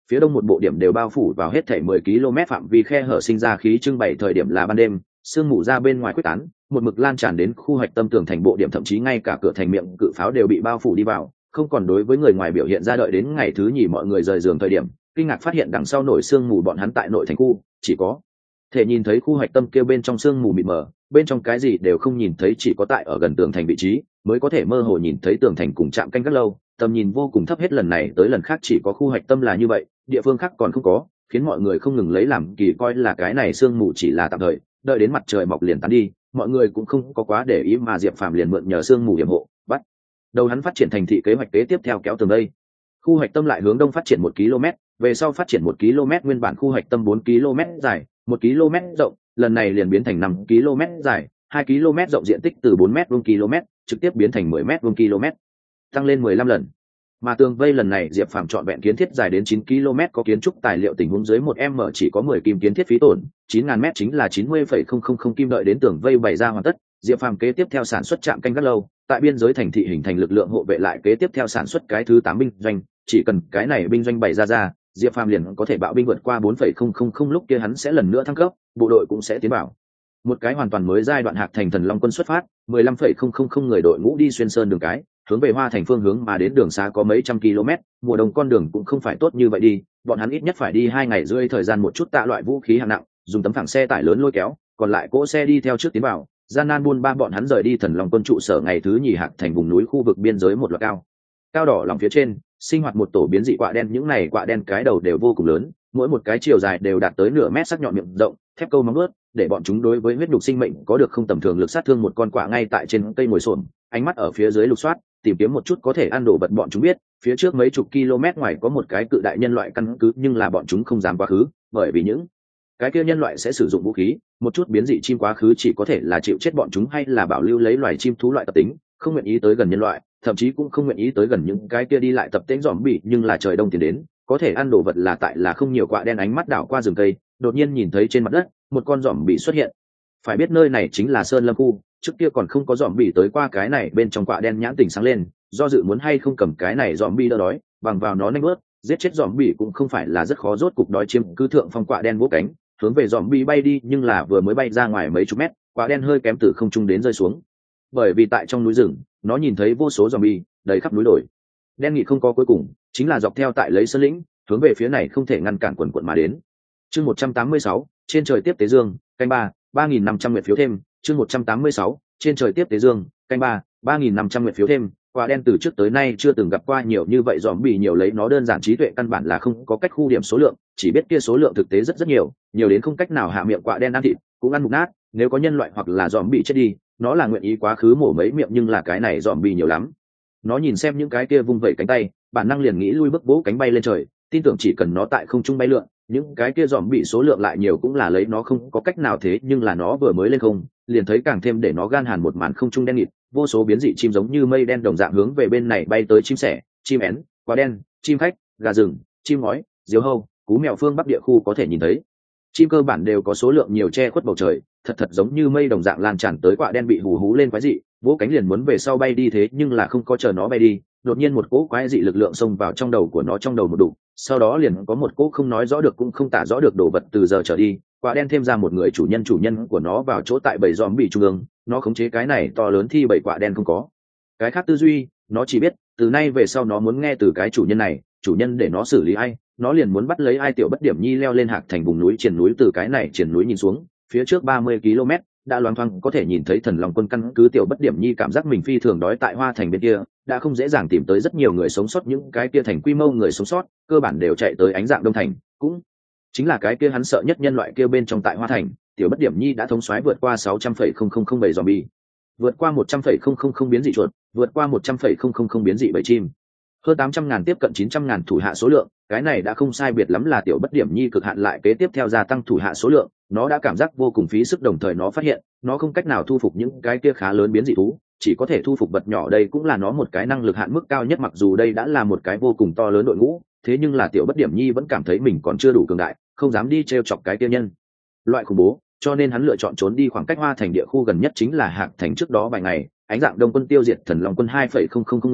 phía đông một bộ điểm đều bao phủ vào hết thảy mười ki lô mét phạm vi khe hở sinh ra khí trưng bày thời điểm là ban đêm, sương mù ra bên ngoài quyết tán, một mực lan tràn đến khu hoạch tâm tường thành bộ điểm, thậm chí ngay cả cửa thành miệng cự pháo đều bị bao phủ đi vào, không còn đối với người ngoài biểu hiện ra. Đợi đến ngày thứ nhì mọi người rời giường thời điểm, kinh ngạc phát hiện đằng sau nổi sương mù bọn hắn tại nội thành khu chỉ có thể nhìn thấy khu hoạch tâm kêu bên trong sương mù mịt mờ, bên trong cái gì đều không nhìn thấy, chỉ có tại ở gần tường thành vị trí mới có thể mơ hồ nhìn thấy tường thành cùng trạm canh gác lâu, tầm nhìn vô cùng thấp, hết lần này tới lần khác chỉ có khu hoạch tâm là như vậy, địa phương khác còn không có, khiến mọi người không ngừng lấy làm kỳ, coi là cái này sương mù chỉ là tạm thời, đợi đến mặt trời mọc liền tán đi. Mọi người cũng không có quá để ý, mà Diệp Phàm liền mượn nhờ sương mù hiểm hộ, bắt đầu hắn phát triển thành thị kế hoạch kế tiếp theo kéo tường đây. Khu hoạch tâm lại hướng đông phát triển một ki lô mét, về sau phát triển một ki lô mét, nguyên bản khu hoạch tâm bốn ki lô mét dài, một ki lô mét rộng, lần này liền biến thành năm ki lô mét dài, hai ki lô mét rộng, diện tích từ bốn mét vuông km, trực tiếp biến thành mười mét vuông km, tăng lên mười lăm lần. Mà tường vây lần này Diệp Phàm chọn vẹn kiến thiết dài đến chín ki lô mét, có kiến trúc tài liệu tình huống dưới một m chỉ có mười kim kiến thiết phí tổn, chín nghìn mét chính là chín mươi phẩy không không không kim. Đợi đến tường vây bày ra hoàn tất, Diệp Phàm kế tiếp theo sản xuất trạm canh gác lâu, tại biên giới thành thị hình thành lực lượng hộ vệ, lại kế tiếp theo sản xuất cái thứ tám binh doanh, chỉ cần cái này binh doanh bày ra ra, Diệp Phàm liền có thể bạo binh vượt qua bốn phẩy không không không, lúc kia hắn sẽ lần nữa thăng cấp, bộ đội cũng sẽ tiến vào một cái hoàn toàn mới giai đoạn. Hạc Thành Thần Long quân xuất phát, mười lăm phẩy không không không người đội ngũ đi xuyên sơn đường cái, hướng về Hoa Thành phương hướng mà đến, đường xa có mấy trăm km, mùa đông con đường cũng không phải tốt như vậy đi, bọn hắn ít nhất phải đi hai ngày rưỡi thời gian, một chút tạ loại vũ khí hạng nặng, dùng tấm phẳng xe tải lớn lôi kéo, còn lại cỗ xe đi theo trước tiến vào, gian nan buôn ba. Bọn hắn rời đi Thần Long quân trụ sở ngày thứ nhì, Hạc Thành vùng núi khu vực biên giới một loạt cao cao đỏ lòng phía trên sinh hoạt một tổ biến dị quạ đen, những này quạ đen cái đầu đều vô cùng lớn, mỗi một cái chiều dài đều đạt tới nửa mét, sắc nhọn miệng rộng, thép câu móng ướt, để bọn chúng đối với huyết nhục sinh mệnh có được không tầm thường lực sát thương. Một con quạ ngay tại trên cây ngồi xổm, ánh mắt ở phía dưới lục soát, tìm kiếm một chút có thể ăn đồ vật. Bọn chúng biết phía trước mấy chục km ngoài có một cái cự đại nhân loại căn cứ, nhưng là bọn chúng không dám quá khứ, bởi vì những cái kia nhân loại sẽ sử dụng vũ khí, một chút biến dị chim quá khứ chỉ có thể là chịu chết bọn chúng, hay là bảo lưu lấy loài chim thú loại tập tính, không nguyện ý tới gần nhân loại, thậm chí cũng không nguyện ý tới gần những cái kia đi lại tập tễnh dòm bị. Nhưng là trời đông tiền đến, có thể ăn đồ vật là tại là không nhiều. Quạ đen ánh mắt đảo qua rừng cây, đột nhiên nhìn thấy trên mặt đất một con dòm bị xuất hiện. Phải biết nơi này chính là Sơn Lâm khu, trước kia còn không có dòm bị tới qua, cái này bên trong quạ đen nhãn tình sáng lên, do dự muốn hay không cầm cái này dòm bị đỡ đói, bằng vào nó nanh bớt giết chết dòm bị cũng không phải là rất khó. Rốt cục đói chiếm cứ thượng phong, quạ đen vỗ cánh hướng về dòm bị bay đi, nhưng là vừa mới bay ra ngoài mấy chục mét, quạ đen hơi kém từ không trung đến rơi xuống, bởi vì tại trong núi rừng nó nhìn thấy vô số dòm bị đầy khắp núi đồi. Đen nghị không có cuối cùng, chính là dọc theo tại lấy sơn lĩnh hướng về phía này không thể ngăn cản quần quận mà đến. Chương một trăm tám mươi sáu, trên trời tiếp tế dương, canh ba, ba nghìn năm trăm nguyện phiếu thêm. Chương một trăm tám mươi sáu, trên trời tiếp tế dương, canh ba, ba nghìn năm trăm nguyện phiếu thêm. Quạ đen từ trước tới nay chưa từng gặp qua nhiều như vậy dòm bị nhiều, lấy nó đơn giản trí tuệ căn bản là không có cách khu điểm số lượng, chỉ biết kia số lượng thực tế rất rất nhiều, nhiều đến không cách nào hạ miệng. Quạ đen ăn thịt cũng ăn mục nát, nếu có nhân loại hoặc là dòm bị chết đi, nó là nguyện ý quá khứ mổ mấy miệng, nhưng là cái này dòm bị nhiều lắm. Nó nhìn xem những cái kia vung vẩy cánh tay, bản năng liền nghĩ lui bước vỗ cánh bay lên trời, tin tưởng chỉ cần nó tại không trung bay lượn, những cái kia dòm bị số lượng lại nhiều cũng là lấy nó không có cách nào. Thế nhưng là nó vừa mới lên không, liền thấy càng thêm để nó gan hàn một màn không trung đen nghịt, vô số biến dị chim giống như mây đen đồng dạng hướng về bên này bay tới. Chim sẻ, chim én, quạ đen, chim khách, gà rừng, chim ngói, diều hâu, cú mèo phương Bắc địa khu có thể nhìn thấy chim cơ bản đều có số lượng nhiều, che khuất bầu trời, thật thật giống như mây đồng dạng lan tràn tới. Quạ đen bị hù hú lên quái dị, vỗ cánh liền muốn về sau bay đi, thế nhưng là không có chờ nó bay đi, đột nhiên một cỗ quái dị lực lượng xông vào trong đầu của nó, trong đầu một đụng, sau đó liền có một cỗ không nói rõ được cũng không tả rõ được đồ vật từ giờ trở đi. Quạ đen thêm ra một người chủ nhân, chủ nhân của nó vào chỗ tại bầy dòm bị trung ương, nó khống chế cái này to lớn thi bầy. Quạ đen không có cái khác tư duy, nó chỉ biết từ nay về sau nó muốn nghe từ cái chủ nhân này, chủ nhân để nó xử lý ai, nó liền muốn bắt lấy ai. Tiểu Bất Điểm Nhi leo lên Hạc Thành vùng núi triền núi, từ cái này triền núi nhìn xuống, phía trước ba mươi ki lô mét đã loáng thoáng có thể nhìn thấy Thần Long quân căn cứ. Tiểu Bất Điểm Nhi cảm giác mình phi thường đói, tại Hoa Thành bên kia đã không dễ dàng tìm tới rất nhiều người sống sót, những cái kia thành quy mô người sống sót cơ bản đều chạy tới Ánh Dạng Đông Thành, cũng chính là cái kia hắn sợ nhất nhân loại kia. Bên trong tại Hoa Thành, Tiểu Bất Điểm Nhi đã thống soái vượt qua sáu trăm phẩy không không không bảy zombie, vượt qua một trăm phẩy không không không biến dị chuột, vượt qua một trăm phẩy không không không biến dị bầy chim, hơn tám trăm ngàn tiếp cận chín trăm ngàn thủ hạ số lượng. Cái này đã không sai biệt lắm là Tiểu Bất Điểm Nhi cực hạn, lại kế tiếp theo gia tăng thủ hạ số lượng, nó đã cảm giác vô cùng phí sức. Đồng thời nó phát hiện nó không cách nào thu phục những cái kia khá lớn biến dị thú, chỉ có thể thu phục vật nhỏ. Đây cũng là nó một cái năng lực hạn mức cao nhất. Mặc dù đây đã là một cái vô cùng to lớn đội ngũ, thế nhưng là Tiểu Bất Điểm Nhi vẫn cảm thấy mình còn chưa đủ cường đại, không dám đi trêu chọc cái kia nhân loại khủng bố, cho nên hắn lựa chọn trốn đi. Khoảng cách Hoa Thành địa khu gần nhất chính là Hạc Thành. Trước đó vài ngày, Ánh Dạng Đông quân tiêu diệt Thần Long quân hai phẩy không không không người,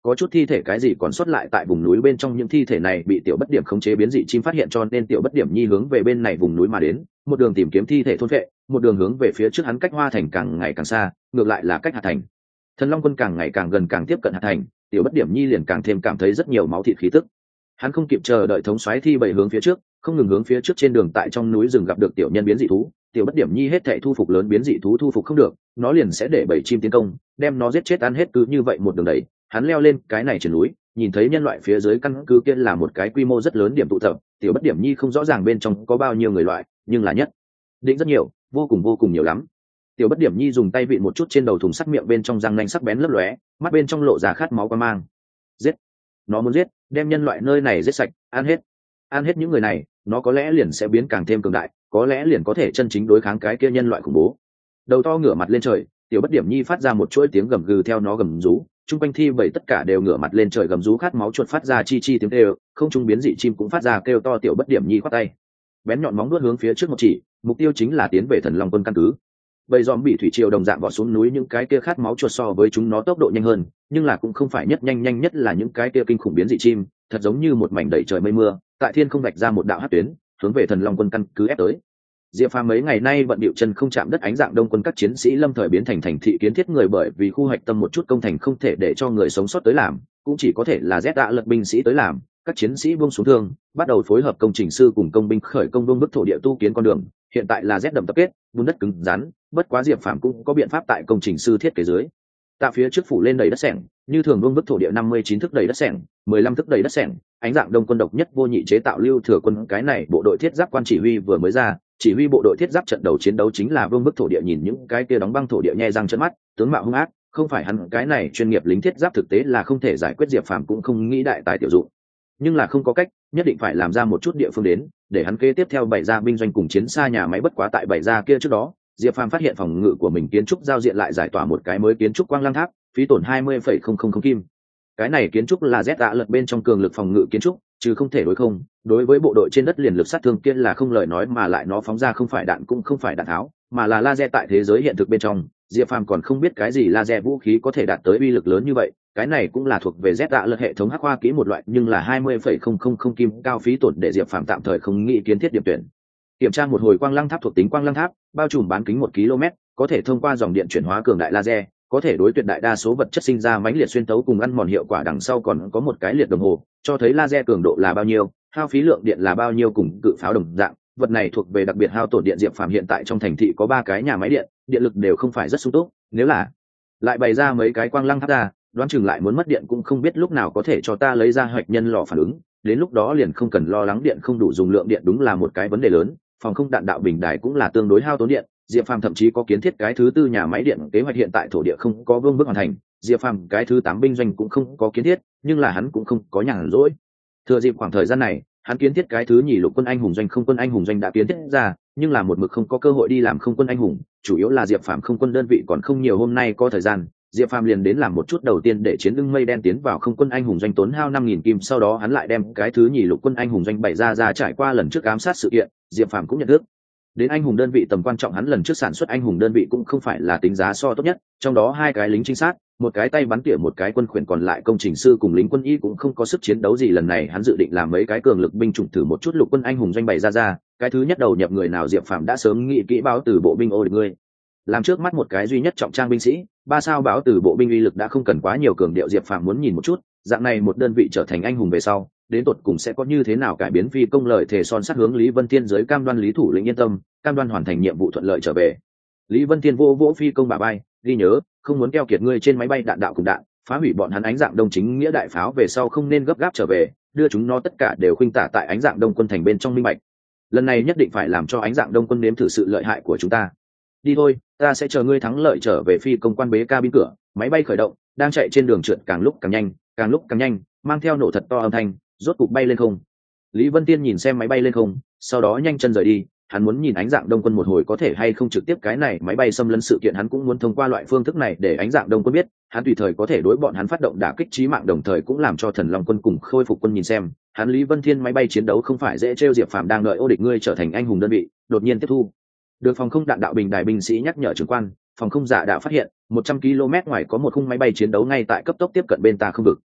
có chút thi thể cái gì còn sót lại tại vùng núi bên trong, những thi thể này bị tiểu bất điểm khống chế biến dị chim phát hiện, cho nên tiểu bất điểm nhi hướng về bên này vùng núi mà đến, một đường tìm kiếm thi thể thôn vệ, một đường hướng về phía trước hắn cách Hoa Thành càng ngày càng xa, ngược lại là cách Hạt Thành. Thần Long Quân càng ngày càng gần, càng tiếp cận Hạt Thành, tiểu bất điểm nhi liền càng thêm cảm thấy rất nhiều máu thịt khí tức. Hắn không kịp chờ đợi thống soái thi bảy hướng phía trước, không ngừng hướng phía trước. Trên đường tại trong núi rừng gặp được tiểu nhân biến dị thú, tiểu bất điểm nhi hết thảy thu phục lớn biến dị thú thu phục không được, nó liền sẽ để bảy chim tiến công, đem nó giết chết ăn hết. Cứ như vậy một đường đẩy, hắn leo lên cái này trên núi, nhìn thấy nhân loại phía dưới căn cứ kia là một cái quy mô rất lớn điểm tụ tập. Tiểu bất điểm nhi không rõ ràng bên trong có bao nhiêu người loại, nhưng là nhất định rất nhiều, vô cùng vô cùng nhiều lắm. Tiểu bất điểm nhi dùng tay vịn một chút trên đầu thùng sắt, miệng bên trong răng nanh sắc bén lấp lóe, mắt bên trong lộ ra khát máu quan mang. Giết, nó muốn giết, đem nhân loại nơi này giết sạch, ăn hết, ăn hết những người này, nó có lẽ liền sẽ biến càng thêm cường đại, có lẽ liền có thể chân chính đối kháng cái kia nhân loại khủng bố. Đầu to ngửa mặt lên trời, tiểu bất điểm nhi phát ra một chuỗi tiếng gầm gừ theo nó gầm rú, chung quanh thi bảy tất cả đều ngửa mặt lên trời gầm rú, khát máu chuột phát ra chi chi tiếng kêu, không trung biến dị chim cũng phát ra kêu to. Tiểu bất điểm nhi khoát tay, bén nhọn móng vuốt hướng phía trước một chỉ, mục tiêu chính là tiến về Thần Long Quân căn cứ. Bầy dòm bị thủy triều đồng dạng vọt xuống núi, những cái kia khát máu chuột so với chúng nó tốc độ nhanh hơn, nhưng là cũng không phải nhất nhanh, nhanh nhất là những cái kia kinh khủng biến dị chim, thật giống như một mảnh đầy trời mây mưa, tại thiên không vạch ra một đạo hắc tuyến, hướng về Thần Long Quân căn cứ ép tới. Diệp Phàm mấy ngày nay bận bịu chân không chạm đất, ánh dạng đông quân các chiến sĩ lâm thời biến thành thành thị kiến thiết người, bởi vì khu hoạch tâm một chút công thành không thể để cho người sống sót tới làm, cũng chỉ có thể là Z đã lật binh sĩ tới làm. Các chiến sĩ buông xuống thương, bắt đầu phối hợp công trình sư cùng công binh khởi công vương bức thổ địa tu kiến con đường. Hiện tại là Z đầm tập kết, bùn đất cứng rắn, bất quá Diệp Phàm cũng có biện pháp tại công trình sư thiết kế dưới. Tạ phía trước phủ lên đầy đất sẻng, như thường vương bức thổ địa năm mươi chín thước đầy đất sẻng, mười lăm thước đầy đất sẻng, ánh dạng đông quân độc nhất vô nhị chế tạo lưu thừa quân. Cái này bộ đội thiết giáp quan chỉ huy vừa mới ra, chỉ huy bộ đội thiết giáp trận đầu chiến đấu chính là vương bức thổ địa. Nhìn những cái kia đóng băng thổ địa nhe răng trợn mắt, tướng mạo hung ác, không phải hắn cái này chuyên nghiệp lính thiết giáp thực tế là không thể giải quyết. Diệp Phàm cũng không nghĩ đại tài tiểu dụng, nhưng là không có cách, nhất định phải làm ra một chút địa phương đến để hắn kế tiếp theo bày ra binh doanh cùng chiến xa nhà máy. Bất quá tại bày ra kia trước đó, Diệp Phàm phát hiện phòng ngự của mình kiến trúc giao diện lại giải tỏa một cái mới kiến trúc Quang Lăng Tháp, phí tổn hai mươi phẩy không không không kim. Cái này kiến trúc là Z đã lật bên trong cường lực phòng ngự kiến trúc, chứ không thể đối không. Đối với bộ đội trên đất liền lực sát thương kia là không lời nói, mà lại nó phóng ra không phải đạn cũng không phải đạn tháo, mà là laser. Tại thế giới hiện thực bên trong, Diệp Phàm còn không biết cái gì laser vũ khí có thể đạt tới uy lực lớn như vậy. Cái này cũng là thuộc về Z đã lật hệ thống hắc khoa kỹ một loại, nhưng là hai mươi phẩy không không không kim cao phí tổn để Diệp Phàm tạm thời không nghĩ kiến thiết điểm tuyển. Kiểm tra một hồi Quang Lăng Tháp thuộc tính. Quang Lăng Tháp bao trùm bán kính một ki lô mét, có thể thông qua dòng điện chuyển hóa cường đại laser, có thể đối tuyệt đại đa số vật chất sinh ra mãnh liệt xuyên tấu cùng ăn mòn hiệu quả. Đằng sau còn có một cái liệt đồng hồ, cho thấy laser cường độ là bao nhiêu, hao phí lượng điện là bao nhiêu, cùng cự pháo đồng dạng. Vật này thuộc về đặc biệt hao tổn điện. Diệp Phàm hiện tại trong thành thị có ba cái nhà máy điện, điện lực đều không phải rất sung túc, nếu là lại bày ra mấy cái Quang Lăng Tháp ra, đoán chừng lại muốn mất điện, cũng không biết lúc nào có thể cho ta lấy ra hoạch nhân lò phản ứng, đến lúc đó liền không cần lo lắng điện không đủ dùng. Lượng điện đúng là một cái vấn đề lớn, phòng không đạn đạo bình đài cũng là tương đối hao tốn điện. Diệp Phàm thậm chí có kiến thiết cái thứ tư nhà máy điện kế hoạch, hiện tại thổ địa không có vương bước hoàn thành. Diệp Phàm cái thứ tám binh doanh cũng không có kiến thiết, nhưng là hắn cũng không có nhàn rỗi. Thừa dịp khoảng thời gian này, hắn kiến thiết cái thứ nhì lục quân anh hùng doanh. Không quân anh hùng doanh đã kiến thiết ra, nhưng là một mực không có cơ hội đi làm không quân anh hùng, chủ yếu là Diệp Phàm không quân đơn vị còn không nhiều. Hôm nay có thời gian, Diệp Phàm liền đến làm một chút đầu tiên để chiến lưng mây đen tiến vào không quân anh hùng doanh, tốn hao năm nghìn kim. Sau đó hắn lại đem cái thứ nhì lục quân anh hùng doanh bày ra ra. Trải qua lần trước ám sát sự kiện, Diệp Phàm cũng nhận thức đến anh hùng đơn vị tầm quan trọng. Hắn lần trước sản xuất anh hùng đơn vị cũng không phải là tính giá so tốt nhất, trong đó hai cái lính trinh sát, một cái tay bắn tỉa, một cái quân khuyển, còn lại công trình sư cùng lính quân y cũng không có sức chiến đấu gì. Lần này hắn dự định làm mấy cái cường lực binh chủng thử một chút lục quân anh hùng doanh bày ra ra. Cái thứ nhất đầu nhập người nào, Diệp Phàm đã sớm nghĩ kỹ, báo từ bộ binh ô địch ngươi, làm trước mắt một cái duy nhất trọng trang binh sĩ, ba sao báo từ bộ binh uy lực đã không cần quá nhiều cường điệu. Diệp Phàm muốn nhìn một chút, dạng này một đơn vị trở thành anh hùng về sau, đến tột cùng sẽ có như thế nào cải biến. Phi công lời thề son sắt hướng Lý Vân Thiên giới cam đoan. Lý thủ lĩnh yên tâm, cam đoan hoàn thành nhiệm vụ thuận lợi trở về. Lý Vân Thiên vô vỗ phi công bà bay, ghi nhớ, không muốn keo kiệt ngươi trên máy bay đạn đạo cùng đạn, phá hủy bọn hắn ánh dạng đông chính nghĩa đại pháo về sau không nên gấp gáp trở về, đưa chúng nó tất cả đều khuynh tả tại ánh dạng đông quân thành bên trong minh bạch. Lần này nhất định phải làm cho ánh dạng đông quân nếm thử sự lợi hại của chúng ta. Đi thôi, ta sẽ chờ ngươi thắng lợi trở về. Phi công quan bế cabin cửa, máy bay khởi động, đang chạy trên đường trượt càng lúc càng nhanh, càng lúc càng nhanh, mang theo nổ thật to âm thanh, rốt cục bay lên không. Lý Vân Tiên nhìn xem máy bay lên không, sau đó nhanh chân rời đi. Hắn muốn nhìn ánh dạng đông quân một hồi có thể hay không trực tiếp cái này máy bay xâm lấn sự kiện, hắn cũng muốn thông qua loại phương thức này để ánh dạng đông quân biết hắn tùy thời có thể đối bọn hắn phát động đả kích chí mạng, đồng thời cũng làm cho Thần Long quân cùng Khôi Phục quân nhìn xem hắn Lý Vân Thiên máy bay chiến đấu không phải dễ trêu. Diệp Phàm đang đợi ô địch ngươi trở thành anh hùng đơn vị, đột nhiên tiếp thu được phòng không đạn đạo bình đài binh sĩ nhắc nhở trưởng quan, phòng không giả đạo phát hiện một trăm ki lô mét ngoài có một khung máy bay chiến đấu ngay tại cấp tốc tiếp cận bên ta không vực.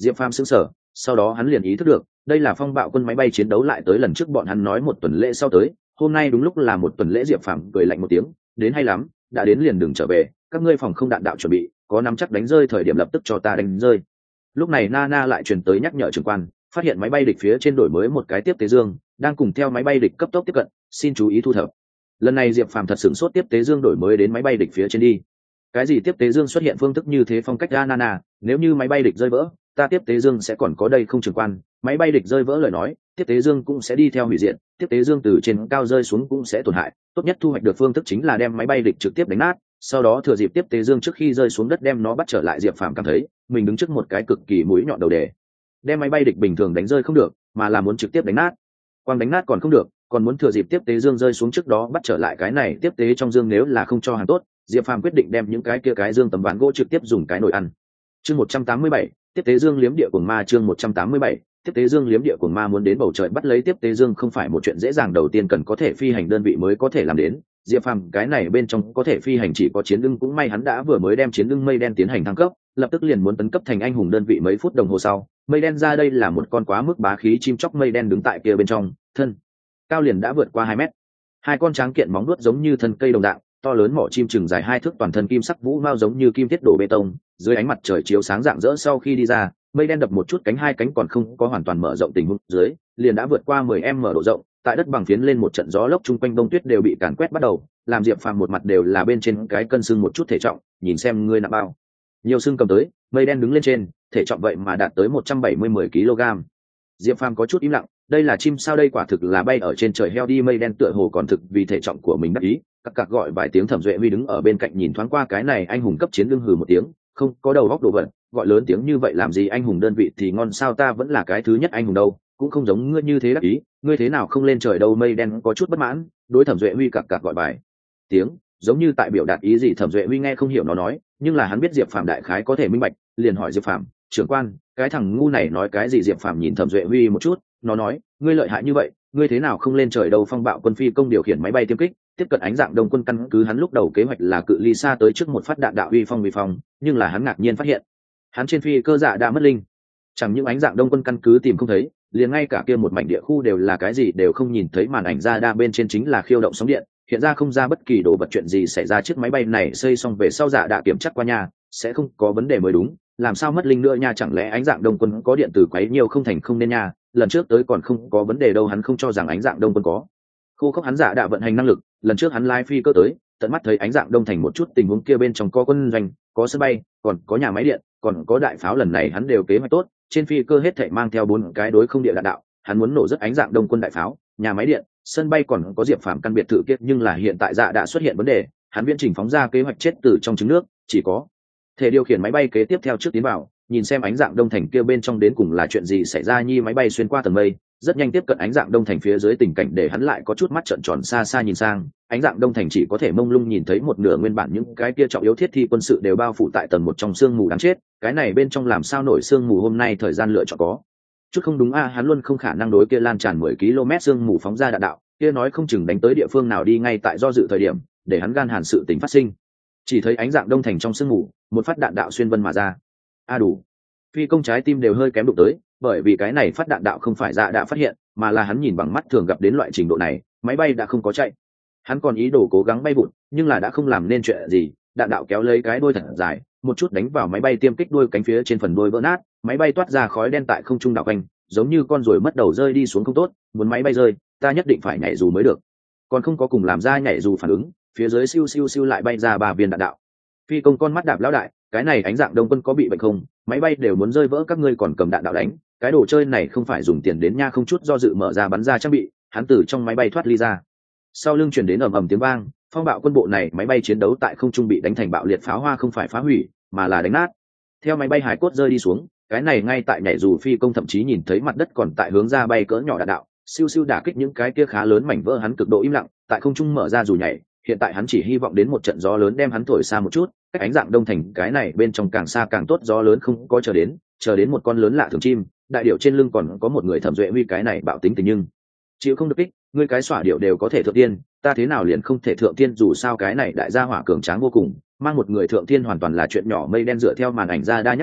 Diệp Phàm sững sờ, sau đó hắn liền ý thức được đây là phong bạo quân máy bay chiến đấu lại tới lần trước bọn hắn nói một tuần lễ sau tới, hôm nay đúng lúc là một tuần lễ. Diệp Phàm cười lạnh một tiếng, đến hay lắm, đã đến liền đừng trở về, các ngươi phòng không đạn đạo chuẩn bị, có nắm chắc đánh rơi thời điểm lập tức cho ta đánh rơi. Lúc này Nana lại truyền tới nhắc nhở trưởng quan, phát hiện máy bay địch phía trên đổi mới một cái tiếp tế dương, đang cùng theo máy bay địch cấp tốc tiếp cận, xin chú ý thu thập. Lần này Diệp Phàm thật sửng sốt, tiếp tế dương đổi mới đến máy bay địch phía trên đi. Cái gì tiếp tế dương xuất hiện phương thức như thế phong cách ra Nana, nếu như máy bay địch rơi vỡ, ta tiếp tế dương sẽ còn có đây không trưởng quan, máy bay địch rơi vỡ lời nói, tiếp tế dương cũng sẽ đi theo hủy diệt, tiếp tế dương từ trên cao rơi xuống cũng sẽ tổn hại, tốt nhất thu hoạch được phương thức chính là đem máy bay địch trực tiếp đánh nát, sau đó thừa dịp tiếp tế dương trước khi rơi xuống đất đem nó bắt trở lại. Diệp Phàm cảm thấy mình đứng trước một cái cực kỳ mũi nhọn đầu đề, đem máy bay địch bình thường đánh rơi không được, mà là muốn trực tiếp đánh nát. Quang đánh nát còn không được, còn muốn thừa dịp tiếp tế dương rơi xuống trước đó bắt trở lại cái này tiếp tế trong dương, nếu là không cho hàng tốt, Diệp Phàm quyết định đem những cái kia cái dương tấm ván gỗ trực tiếp dùng cái nồi ăn. Chương một trăm tám mươi bảy, tiếp tế dương liếm địa cuồng ma. Chương một trăm tám mươi bảy, tiếp tế dương liếm địa cuồng ma. Muốn đến bầu trời bắt lấy tiếp tế dương không phải một chuyện dễ dàng, đầu tiên cần có thể phi hành đơn vị mới có thể làm đến. Diệp Phàm cái này bên trong có thể phi hành chỉ có chiến ưng, cũng may hắn đã vừa mới đem chiến ưng mây đen tiến hành thăng cấp, lập tức liền muốn tấn cấp thành anh hùng đơn vị. Mấy phút đồng hồ sau, mây đen ra, đây là một con quá mức bá khí chim chóc mây đen đứng tại kia bên trong, thân cao liền đã vượt qua hai mét, hai con tráng kiện móng vuốt giống như thân cây đồng dạng, to lớn mỏ chim chừng dài hai thước, toàn thân kim sắc vũ mao giống như kim thiết đổ bê tông, dưới ánh mặt trời chiếu sáng rạng rỡ. Sau khi đi ra, mây đen đập một chút cánh, hai cánh còn không có hoàn toàn mở rộng tình huống dưới, liền đã vượt qua mười mét độ rộng, tại đất bằng phiến lên một trận gió lốc, chung quanh đông tuyết đều bị càn quét bắt đầu, làm Diệp Phàm một mặt đều là bên trên cái cân xương một chút thể trọng, nhìn xem ngươi nặng bao nhiều xương cầm tới. Mây đen đứng lên trên, thể trọng vậy mà đạt tới một trăm bảy mươi mười ki lô gam. Diệp Phàm có chút im lặng, đây là chim sao đây, quả thực là bay ở trên trời heo đi. Mây đen tựa hồ còn thực vì thể trọng của mình đắc ý, cặc cặc gọi vài tiếng. Thẩm Duệ Huy đứng ở bên cạnh nhìn thoáng qua cái này anh hùng cấp chiến lưng, hừ một tiếng, không có đầu góc đồ vật, gọi lớn tiếng như vậy làm gì, anh hùng đơn vị thì ngon sao, ta vẫn là cái thứ nhất anh hùng đâu, cũng không giống ngươi như thế đắc ý, ngươi thế nào không lên trời đâu. Mây đen có chút bất mãn, đối Thẩm Duệ Huy cặc cặc gọi vài tiếng, giống như tại biểu đạt ý gì. Thẩm Duệ Huy nghe không hiểu nó nói, nhưng là hắn biết Diệp Phàm đại khái có thể minh bạch, liền hỏi Diệp Phàm, trưởng quan, cái thằng ngu này nói cái gì? Diệp Phàm nhìn Thẩm Duệ Huy một chút, nó nói, ngươi lợi hại như vậy, ngươi thế nào không lên trời đâu? Phong bạo quân phi công điều khiển máy bay tiêm kích tiếp cận ánh dạng đông quân căn cứ, hắn lúc đầu kế hoạch là cự ly xa tới trước một phát đạn đạo uy phong uy phong, nhưng là hắn ngạc nhiên phát hiện hắn trên phi cơ dạ đã mất linh, chẳng những ánh dạng đông quân căn cứ tìm không thấy, liền ngay cả kia một mảnh địa khu đều là cái gì đều không nhìn thấy. Màn ảnh ra đa bên trên chính là khiêu động sóng điện, hiện ra không ra bất kỳ đồ vật chuyện gì xảy ra. Chiếc máy bay này xây xong về sau dạ đã kiểm tra qua nhà, sẽ không có vấn đề mới đúng, làm sao mất linh nữa nha? Chẳng lẽ ánh dạng đông quân có điện tử quấy nhiều không thành không nên nha? Lần trước tới còn không có vấn đề đâu, hắn không cho rằng ánh dạng đông quân có khô khốc, hắn dạ đã vận hành năng lực. Lần trước hắn lái phi cơ tới, tận mắt thấy ánh dạng đông thành một chút tình huống kia, bên trong có quân doanh, có sân bay, còn có nhà máy điện, còn có đại pháo. Lần này hắn đều kế hoạch tốt, trên phi cơ hết thảy mang theo bốn cái đối không địa đạn đạo, hắn muốn nổ rất ánh dạng đông quân đại pháo, nhà máy điện, sân bay, còn có Diệp Phàm căn biệt thự kia. Nhưng là hiện tại dạ đã xuất hiện vấn đề, hắn viễn trình phóng ra kế hoạch chết từ trong trứng nước, chỉ có thể điều khiển máy bay kế tiếp theo trước tiến vào, nhìn xem ánh dạng đông thành kia bên trong đến cùng là chuyện gì xảy ra. Nhi máy bay xuyên qua tầng mây, rất nhanh tiếp cận ánh dạng đông thành phía dưới, tình cảnh để hắn lại có chút mắt trợn tròn, xa xa nhìn sang, ánh dạng đông thành chỉ có thể mông lung nhìn thấy một nửa, nguyên bản những cái kia trọng yếu thiết thi quân sự đều bao phủ tại tầng một trong sương mù đáng chết. Cái này bên trong làm sao nổi sương mù? Hôm nay thời gian lựa chọn có chút không đúng a, hắn luôn không khả năng đối kia lan tràn mười ki lô mét sương mù phóng ra đạn đạo, kia nói không chừng đánh tới địa phương nào đi. Ngay tại do dự thời điểm, để hắn gan hàn sự tình phát sinh, chỉ thấy ánh dạng đông thành trong sương mù, một phát đạn đạo xuyên vân mà ra. A đủ, phi công trái tim đều hơi kém đụng tới, bởi vì cái này phát đạn đạo không phải dạ đã phát hiện, mà là hắn nhìn bằng mắt thường gặp đến loại trình độ này, máy bay đã không có chạy. Hắn còn ý đồ cố gắng bay vụt, nhưng là đã không làm nên chuyện gì, đạn đạo kéo lấy cái đuôi thật dài, một chút đánh vào máy bay tiêm kích đuôi cánh phía trên, phần đuôi vỡ nát, máy bay toát ra khói đen tại không trung đảo quanh, giống như con ruồi mất đầu rơi đi xuống. Không tốt, muốn máy bay rơi, ta nhất định phải nhảy dù mới được. Còn không có cùng làm ra nhảy dù phản ứng, phía dưới siêu siêu siêu lại bay ra ba viên đạn đạo. Phi công con mắt đạp lão đại, cái này ánh dạng đông quân có bị bệnh không? Máy bay đều muốn rơi vỡ, các ngươi còn cầm đạn đạo đánh, cái đồ chơi này không phải dùng tiền đến nha. Không chút do dự mở ra bắn ra trang bị, hắn từ trong máy bay thoát ly ra, sau lưng chuyển đến ầm ầm tiếng vang. Phong bạo quân bộ này máy bay chiến đấu tại không trung bị đánh thành bạo liệt pháo hoa, không phải phá hủy mà là đánh nát. Theo máy bay hải cốt rơi đi xuống, cái này ngay tại nhảy dù phi công thậm chí nhìn thấy mặt đất còn tại hướng ra bay cỡ nhỏ đạn đạo, siêu siêu đả kích những cái kia khá lớn mảnh vỡ. Hắn cực độ im lặng, tại không trung mở ra dù nhảy, hiện tại hắn chỉ hy vọng đến một trận gió lớn đem hắn thổi xa một chút, cách ánh dạng đông thành cái này bên trong càng xa càng tốt. Gió lớn không có chờ đến, chờ đến một con lớn lạ thường chim, đại điệu trên lưng còn có một người. Thẩm Duệ Huy cái này bạo tính tình nhưng chịu không được kích, ngươi cái xỏa điệu đều có thể thượng tiên, ta thế nào liền không thể thượng tiên? Dù sao cái này đại gia hỏa cường tráng vô cùng, mang một người thượng tiên hoàn toàn là chuyện nhỏ. Mây đen dựa theo màn ảnh ra đa nhắc nhở,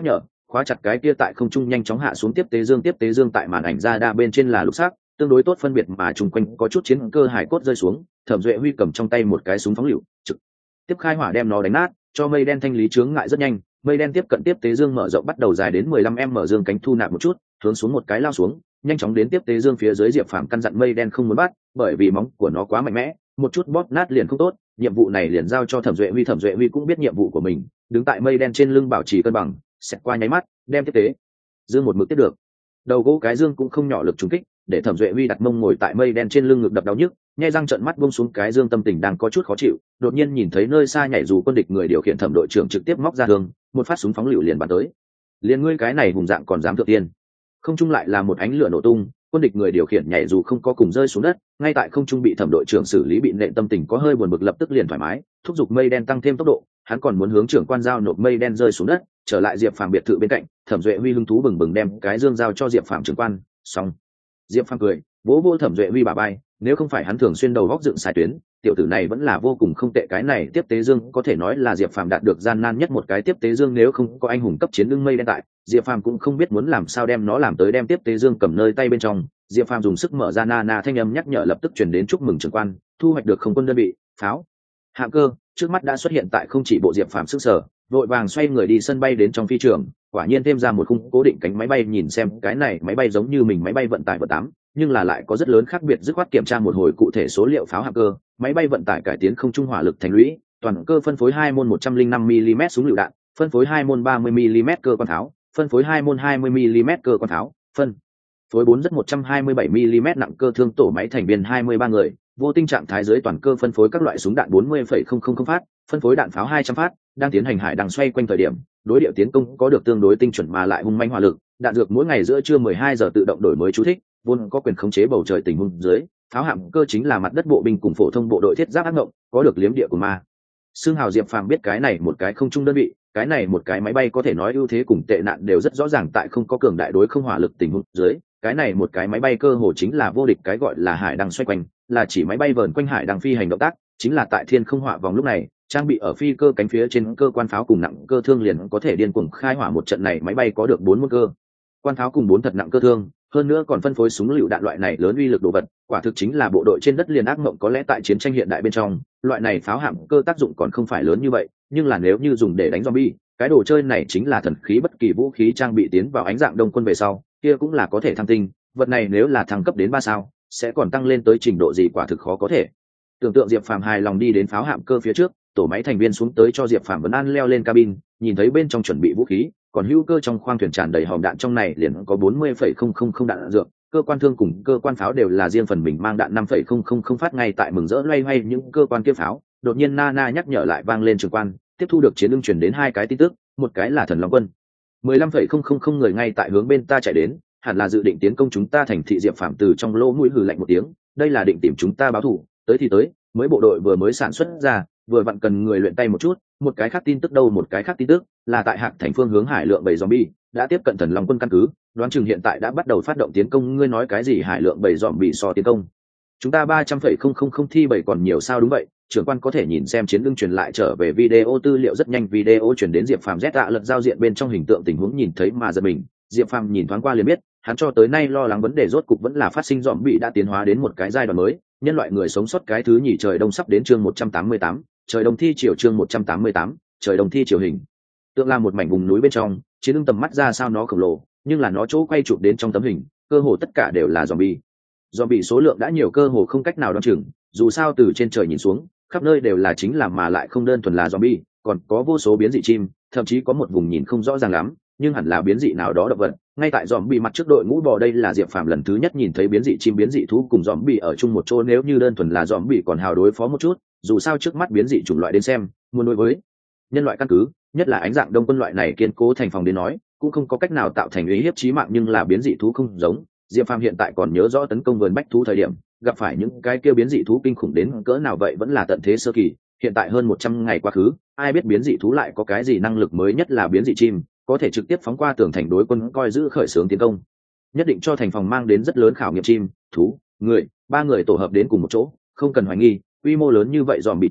khóa chặt cái kia tại không trung nhanh chóng hạ xuống tiếp tế dương. Tiếp tế dương tại màn ảnh ra đa bên trên là lục sắc, tương đối tốt phân biệt mà chung quanh có chút chiến cơ hải cốt rơi xuống. Thẩm Duệ Huy cầm trong tay một cái súng phóng lựu, trực tiếp khai hỏa đem nó đánh nát, cho mây đen thanh lý chướng ngại rất nhanh. Mây đen tiếp cận tiếp tế dương mở rộng bắt đầu dài đến mười lăm mét, mở dương cánh thu nạp một chút, hướng xuống một cái lao xuống, nhanh chóng đến tiếp tế dương phía dưới. Diệp Phàm căn dặn mây đen không muốn bắt, bởi vì móng của nó quá mạnh mẽ, một chút bóp nát liền không tốt. Nhiệm vụ này liền giao cho Thẩm Duệ Huy. Thẩm Duệ Huy cũng biết nhiệm vụ của mình, đứng tại mây đen trên lưng bảo trì cân bằng, xẹt qua nháy mắt đem tiếp tế dương một mực tiếp được. Đầu gỗ cái dương cũng không nhỏ lực trúng kích, để Thẩm Duệ Huy đặt mông ngồi tại mây đen trên lưng, ngực đập đau nhức, nhai răng trợn mắt buông xuống cái dương, tâm tình đang có chút khó chịu. Đột nhiên nhìn thấy nơi xa nhảy dù quân địch, người điều khiển Thẩm đội trưởng trực tiếp móc ra thương, một phát súng phóng lựu liền bắn tới. Liền ngươi cái này hùng dạng còn dám thượng tiên. Không trung lại là một ánh lửa nổ tung, quân địch người điều khiển nhảy dù không có cùng rơi xuống đất, ngay tại không trung bị Thẩm đội trưởng xử lý bị nện, tâm tình có hơi buồn bực, lập tức liền thoải mái, thúc giục mây đen tăng thêm tốc độ. Hắn còn muốn hướng trưởng quan giao nộp mây đen rơi xuống đất, trở lại Diệp Phàm biệt thự bên cạnh. Thẩm Duệ Huy hứng thú bừng bừng đem cái dương giao cho Diệp Phàm trưởng quan. Xong. Diệp Phàm cười vỗ vỗ Thẩm Duệ Huy bả vai, nếu không phải hắn thường xuyên đầu góc dựng sai tuyến, tiểu tử này vẫn là vô cùng không tệ. Cái này tiếp tế dương có thể nói là Diệp Phàm đạt được gian nan nhất một cái tiếp tế dương, nếu không có anh hùng cấp chiến lưng mây đen tại, Diệp Phàm cũng không biết muốn làm sao đem nó làm tới. Đem tiếp tế dương cầm nơi tay bên trong, Diệp Phàm dùng sức mở ra, na na thanh âm nhắc nhở lập tức truyền đến, chúc mừng trưởng quan, thu hoạch được không quân đơn vị pháo hạng cơ. Trước mắt đã xuất hiện tại không chỉ bộ. Diệp Phàm sức sở vội vàng xoay người đi sân bay đến trong phi trường, quả nhiên thêm ra một khung cố định cánh máy bay. Nhìn xem cái này máy bay giống như mình máy bay vận tải vận tám, nhưng là lại có rất lớn khác biệt. Dứt khoát kiểm tra một hồi cụ thể số liệu pháo hạng cơ, máy bay vận tải cải tiến không trung hỏa lực thành lũy, toàn cơ phân phối hai môn một trăm linh năm mi-li-mét súng lựu đạn, phân phối hai môn ba mươi mi-li-mét cơ quan tháo, phân phối hai môn hai mươi mi-li-mét cơ quan tháo, phân phối bốn rất một trăm hai mươi bảy mi-li-mét nặng cơ thương tổ máy thành viên hai mươi ba người, vô tinh trạng thái dưới toàn cơ phân phối các loại súng đạn bốn mươi phẩy không không không phát, phân phối đạn pháo hai trăm phát. Đang tiến hành hải đăng xoay quanh thời điểm, đối địa tiến công có được tương đối tinh chuẩn mà lại hung manh hỏa lực. Đạn dược mỗi ngày giữa trưa mười hai giờ tự động đổi mới. Chú thích: vốn có quyền khống chế bầu trời tình huống dưới, pháo hạng cơ chính là mặt đất bộ binh cùng phổ thông bộ đội thiết giáp ác ngộng, có được liếm địa của ma xương hào. Diệp Phàm biết cái này một cái không trung đơn vị, cái này một cái máy bay có thể nói ưu thế cùng tệ nạn đều rất rõ ràng. Tại không có cường đại đối không hỏa lực tình huống dưới, cái này một cái máy bay cơ hồ chính là vô địch. Cái gọi là hải đăng xoay quanh là chỉ máy bay vờn quanh hải đăng phi hành động tác, chính là tại thiên không hỏa vòng. Lúc này trang bị ở phi cơ cánh phía trên cơ quan pháo cùng nặng cơ thương liền có thể điên cuồng khai hỏa một trận này. Máy bay có được bốn môn cơ quan pháo cùng bốn thật nặng cơ thương, hơn nữa còn phân phối súng lựu đạn. Loại này lớn uy lực đồ vật, quả thực chính là bộ đội trên đất liền ác mộng. Có lẽ tại chiến tranh hiện đại bên trong, loại này pháo hạng cơ tác dụng còn không phải lớn như vậy, nhưng là nếu như dùng để đánh zombie, cái đồ chơi này chính là thần khí. Bất kỳ vũ khí trang bị tiến vào ánh dạng đông quân về sau, kia cũng là có thể thăng tinh. Vật này nếu là thăng cấp đến ba sao, sẽ còn tăng lên tới trình độ gì quả thực khó có thể tưởng tượng. Diệp Phàm hài lòng đi đến pháo hạng cơ phía trước, tổ máy thành viên xuống tới cho Diệp Phàm vấn an, leo lên cabin, nhìn thấy bên trong chuẩn bị vũ khí, còn hữu cơ trong khoang thuyền tràn đầy hòm đạn, trong này liền có bốn mươi phẩy không không không đạn dược. Cơ quan thương cùng cơ quan pháo đều là riêng phần mình mang đạn năm phẩy không không không phát. Ngay tại mừng rỡ loay hoay những cơ quan kia pháo, đột nhiên Nana nhắc nhở lại vang lên. Trưởng quan, tiếp thu được chiến lưng truyền đến hai cái tin tức, một cái là thần long quân mười lăm phẩy không không không người ngay tại hướng bên ta chạy đến, hẳn là dự định tiến công chúng ta thành thị. Diệp Phàm từ trong lỗ mũi hừ lạnh một tiếng, đây là định tìm chúng ta báo thù. Tới thì tới, mới bộ đội vừa mới sản xuất ra, vừa vặn cần người luyện tay một chút. Một cái khác tin tức đâu? Một cái khác tin tức là tại Hạc Thành phương hướng hải lượng bầy zombie đã tiếp cận thần long quân căn cứ, đoán chừng hiện tại đã bắt đầu phát động tiến công. Ngươi nói cái gì hải lượng bầy zombie so tiến công chúng ta ba trăm phẩy không không không thi bầy còn nhiều sao? Đúng vậy, trưởng quan có thể nhìn xem chiến lưng truyền lại trở về video tư liệu. Rất nhanh video truyền đến Diệp Phàm rét ạ lật giao diện bên trong hình tượng tình huống nhìn thấy mà giật mình. Diệp Phàm nhìn thoáng qua liền biết, hắn cho tới nay lo lắng vấn đề rốt cục vẫn là phát sinh. Zombie đã tiến hóa đến một cái giai đoạn mới, nhân loại người sống sót cái thứ nhì. Trời đông sắp đến. Chương một trăm tám mươi tám, trời đông thi chiều. Chương một trăm tám mươi tám, trời đông thi chiều. Hình tượng là một mảnh vùng núi bên trong, chiến lưng tầm mắt ra sao nó khổng lồ, nhưng là nó chỗ quay chụp đến trong tấm hình, cơ hồ tất cả đều là zombie. Zombie số lượng đã nhiều cơ hồ không cách nào đoán chừng, dù sao từ trên trời nhìn xuống, khắp nơi đều là chính là mà lại không đơn thuần là zombie, còn có vô số biến dị chim, thậm chí có một vùng nhìn không rõ ràng lắm, nhưng hẳn là biến dị nào đó động vật. Ngay tại zombie mặt trước đội ngũ bò, đây là Diệp Phàm lần thứ nhất nhìn thấy biến dị chim biến dị thú cùng zombie ở chung một chỗ. Nếu như đơn thuần là zombie còn hào đối phó một chút, dù sao trước mắt biến dị chủng loại đến xem, muốn đối với nhân loại căn cứ, nhất là ánh dạng đông quân loại này kiên cố thành phòng đến nói, cũng không có cách nào tạo thành uy hiếp chí mạng. Nhưng là biến dị thú không giống, Diệp Phàm hiện tại còn nhớ rõ tấn công vườn bách thú thời điểm gặp phải những cái kia biến dị thú kinh khủng đến cỡ nào. Vậy vẫn là tận thế sơ kỳ, hiện tại hơn một trăm ngày quá khứ, ai biết biến dị thú lại có cái gì năng lực mới, nhất là biến dị chim có thể trực tiếp phóng qua tường thành đối quân coi giữ khởi xướng tiến công, nhất định cho thành phòng mang đến rất lớn khảo nghiệm. Chim, thú, người, ba người tổ hợp đến cùng một chỗ, không cần hoài nghi, quy mô lớn như vậy dòm bị chiều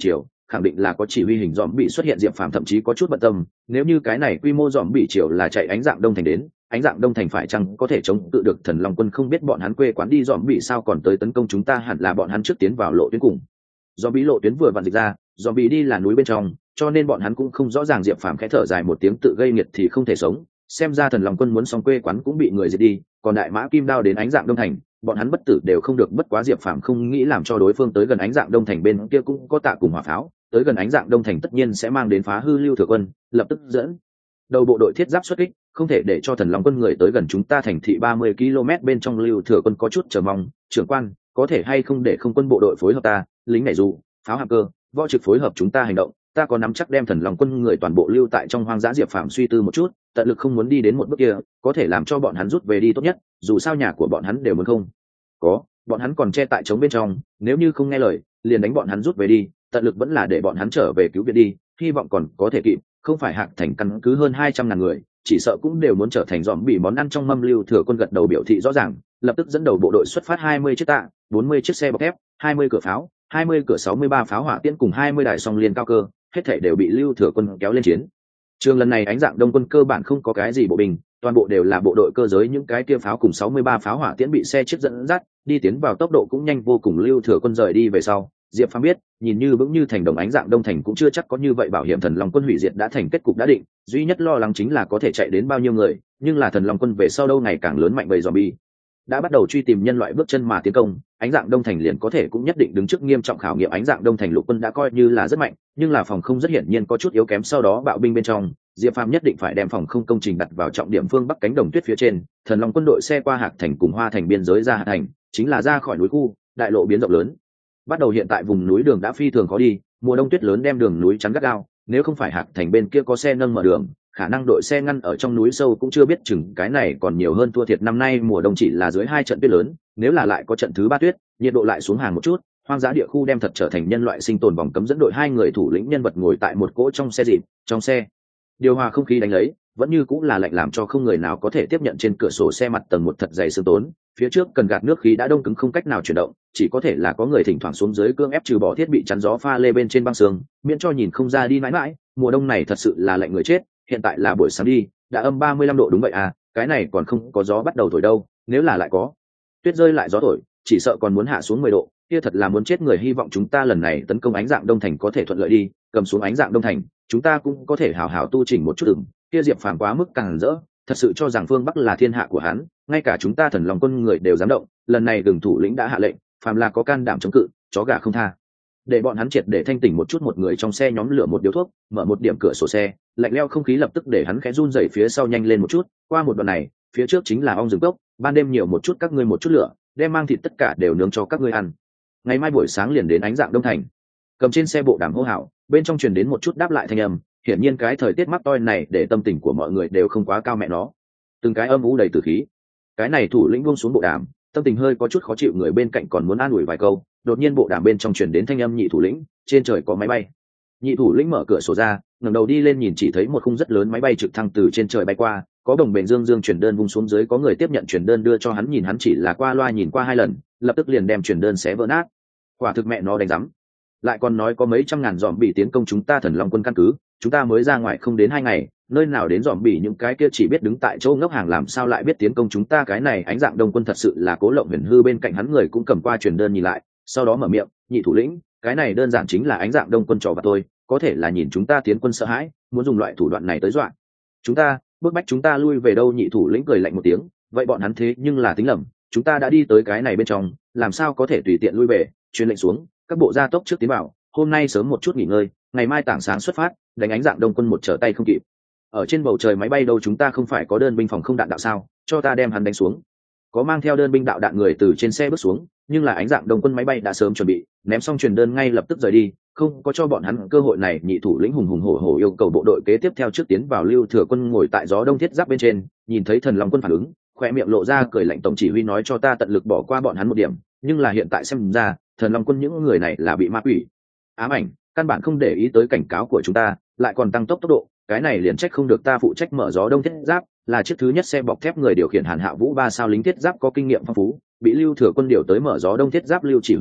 khẳng định là có chỉ huy hình dòm bị xuất hiện. Diệp Phàm thậm chí có chút bận tâm, nếu như cái này quy mô dòm bị chiều là chạy ánh dạng đông thành đến, ánh dạng đông thành phải chăng có thể chống tự được thần long quân? Không biết bọn hắn quê quán đi dòm bị sao còn tới tấn công chúng ta, hẳn là bọn hắn trước tiến vào lộ tuyến cùng. Dòm bị lộ tuyến vừa vặn dịch ra, dòm bị đi là núi bên trong, cho nên bọn hắn cũng không rõ ràng. Diệp Phàm khẽ thở dài một tiếng, tự gây nghiệt thì không thể sống, xem ra thần long quân muốn xong quê quán cũng bị người diệt đi, còn đại mã kim đao đến ánh dạng đông thành, bọn hắn bất tử đều không được. Bất quá Diệp Phàm không nghĩ làm cho đối phương tới gần ánh dạng đông thành, bên kia cũng có tạ cùng hỏa pháo, tới gần ánh dạng đông thành tất nhiên sẽ mang đến phá hư lưu thừa quân, lập tức dẫn đầu bộ đội thiết giáp xuất kích, không thể để cho thần long quân người tới gần chúng ta thành thị ba mươi ki lô mét bên trong. Lưu thừa quân có chút chờ mong, trưởng quan có thể hay không để không quân bộ đội phối hợp ta, lính nhảy dù, pháo hạng cơ, võ trực phối hợp chúng ta hành động, ta có nắm chắc đem thần long quân người toàn bộ lưu tại trong hoang dã. Diệp Phàm suy tư một chút, tận lực không muốn đi đến một bước kia, có thể làm cho bọn hắn rút về đi tốt nhất, dù sao nhà của bọn hắn đều muốn không có, bọn hắn còn che tại trống bên trong, nếu như không nghe lời liền đánh bọn hắn rút về đi, tận lực vẫn là để bọn hắn trở về cứu viện đi, hy vọng còn có thể kịp. Không phải Hạc Thành căn cứ hơn hai trăm ngàn người, chỉ sợ cũng đều muốn trở thành dòm bị món ăn trong mâm. Lưu thừa quân gật đầu biểu thị rõ ràng, lập tức dẫn đầu bộ đội xuất phát hai mươi chiếc tạ, bốn mươi chiếc xe bọc thép, hai mươi cửa pháo, hai mươi cửa sáu mươi ba pháo hỏa tiễn cùng hai mươi đài song liên cao cơ, hết thảy đều bị Lưu thừa quân kéo lên chiến trường. Lần này ánh dạng đông quân cơ bản không có cái gì bộ binh, toàn bộ đều là bộ đội cơ giới, những cái kia pháo cùng sáu mươi ba pháo hỏa tiễn bị xe chiếc dẫn dắt đi, tiến vào tốc độ cũng nhanh vô cùng. Lưu thừa quân rời đi về sau, Diệp Phàm biết, nhìn như vững như thành đồng ánh dạng đông thành cũng chưa chắc có như vậy bảo hiểm. Thần long quân hủy diệt đã thành kết cục đã định, duy nhất lo lắng chính là có thể chạy đến bao nhiêu người, nhưng là thần long quân về sau đâu ngày càng lớn mạnh, bầy zombie đã bắt đầu truy tìm nhân loại bước chân mà tiến công, ánh dạng đông thành liền có thể cũng nhất định đứng trước nghiêm trọng khảo nghiệm. Ánh dạng đông thành lục quân đã coi như là rất mạnh, nhưng là phòng không rất hiển nhiên có chút yếu kém. Sau đó bạo binh bên trong, Diệp Phàm nhất định phải đem phòng không công trình đặt vào trọng điểm phương bắc cánh đồng tuyết phía trên. Thần long quân đội xe qua Hạc Thành cùng Hoa Thành biên giới ra Hạc Thành, chính là ra khỏi núi khu, đại lộ biến rộng lớn bắt đầu. Hiện tại vùng núi đường đã phi thường khó đi, mùa đông tuyết lớn đem đường núi chắn gắt gao, nếu không phải Hạc Thành bên kia có xe nâng mở đường, khả năng đội xe ngăn ở trong núi sâu cũng chưa biết chừng. Cái này còn nhiều hơn thua thiệt, năm nay mùa đông chỉ là dưới hai trận tuyết lớn, nếu là lại có trận thứ ba tuyết, nhiệt độ lại xuống hàng một chút, hoang dã địa khu đem thật trở thành nhân loại sinh tồn vòng cấm. Dẫn đội hai người thủ lĩnh nhân vật ngồi tại một cỗ trong xe dịp, trong xe điều hòa không khí đánh lấy, vẫn như cũng là lạnh làm cho không người nào có thể tiếp nhận. Trên cửa sổ xe mặt tầng một thật dày sương tốn, phía trước cần gạt nước khí đã đông cứng không cách nào chuyển động, chỉ có thể là có người thỉnh thoảng xuống dưới cương ép trừ bỏ thiết bị chắn gió pha lê bên trên băng sương, miễn cho nhìn không ra đi mãi mãi. Mùa đông này thật sự là lạnh người chết. Hiện tại là buổi sáng đi, đã âm ba mươi lăm độ. Đúng vậy à, cái này còn không có gió bắt đầu thổi đâu, nếu là lại có tuyết rơi lại gió thổi, chỉ sợ còn muốn hạ xuống mười độ, kia thật là muốn chết người. Hy vọng chúng ta lần này tấn công ánh dạng đông thành có thể thuận lợi đi, cầm xuống ánh dạng đông thành, chúng ta cũng có thể hào hào tu chỉnh một chút. Ừm, kia Diệp Phàm quá mức càng rỡ, thật sự cho rằng phương Bắc là thiên hạ của hắn, ngay cả chúng ta thần lòng quân người đều dám động. Lần này Đường thủ lĩnh đã hạ lệnh, phàm là có can đảm chống cự, chó gà không tha, để bọn hắn triệt để thanh tỉnh một chút. Một người trong xe nhóm lửa một điếu thuốc, mở một điểm cửa sổ xe, lạnh leo không khí lập tức để hắn khẽ run rẩy phía sau nhanh lên một chút. Qua một đoạn này, phía trước chính là ong rừng cốc, ban đêm nhiều một chút các ngươi một chút lửa, đem mang thịt tất cả đều nướng cho các ngươi ăn. Ngày mai buổi sáng liền đến ánh dạng đông thành. Cầm trên xe bộ đàm hô hào, bên trong truyền đến một chút đáp lại thanh âm. Hiển nhiên cái thời tiết mắc toi này để tâm tình của mọi người đều không quá cao, mẹ nó từng cái âm u đầy tử khí. Cái này thủ lĩnh buông xuống bộ đàm, tâm tình hơi có chút khó chịu, người bên cạnh còn muốn an ủi vài câu, đột nhiên bộ đàm bên trong truyền đến thanh âm: nhị thủ lĩnh, trên trời có máy bay. Nhị thủ lĩnh mở cửa sổ ra, ngẩng đầu đi lên nhìn, chỉ thấy một khung rất lớn máy bay trực thăng từ trên trời bay qua, có đồng bền dương dương truyền đơn vung xuống dưới, có người tiếp nhận truyền đơn đưa cho hắn, nhìn hắn chỉ là qua loa nhìn qua hai lần, lập tức liền đem truyền đơn xé vỡ nát. Quả thực mẹ nó đánh rắm, lại còn nói có mấy trăm ngàn dòm bị tiến công chúng ta thần long quân căn cứ, chúng ta mới ra ngoài không đến hai ngày, nơi nào đến dòm bị, những cái kia chỉ biết đứng tại chỗ ngốc hàng làm sao lại biết tiến công chúng ta. Cái này ánh dạng đông quân thật sự là cố lộng huyền hư. Bên cạnh hắn người cũng cầm qua truyền đơn nhìn lại, sau đó mở miệng: nhị thủ lĩnh, cái này đơn giản chính là ánh dạng đông quân trò và tôi, có thể là nhìn chúng ta tiến quân sợ hãi, muốn dùng loại thủ đoạn này tới dọa chúng ta, bức bách chúng ta lui về đâu. Nhị thủ lĩnh cười lạnh một tiếng: vậy bọn hắn thế nhưng là tính lầm, chúng ta đã đi tới cái này bên trong, làm sao có thể tùy tiện lui về. Truyền lệnh xuống, các bộ gia tốc trước tiến vào, hôm nay sớm một chút nghỉ ngơi, ngày mai tảng sáng xuất phát, đánh ánh dạng đông quân một trở tay không kịp. Ở trên bầu trời máy bay đâu, chúng ta không phải có đơn binh phòng không đạn đạo sao, cho ta đem hắn đánh xuống. Có mang theo đơn binh đạo đạn người từ trên xe bước xuống, nhưng là ánh dạng đông quân máy bay đã sớm chuẩn bị, ném xong truyền đơn ngay lập tức rời đi, không có cho bọn hắn cơ hội này. Nhị thủ lĩnh hùng hùng hổ hổ yêu cầu bộ đội kế tiếp theo trước tiến vào. Lưu thừa quân ngồi tại gió đông thiết giáp bên trên, nhìn thấy thần long quân phản ứng, khoe miệng lộ ra cười lạnh: tổng chỉ huy nói cho ta tận lực bỏ qua bọn hắn một điểm, nhưng là hiện tại xem ra thần long quân những người này là bị ma quỷ ám ảnh, căn bản không để ý tới cảnh cáo của chúng ta, lại còn tăng tốc tốc độ. Cái này liền trách không được ta phụ trách mở gió đông thiết giáp, là chiếc thứ nhất xe bọc thép, người điều khiển Hàn Hạ Vũ ba sao lính thiết giáp có kinh nghiệm phong phú, bị Lưu thừa quân điều tới mở gió đông thiết giáp. Lưu chỉ huy,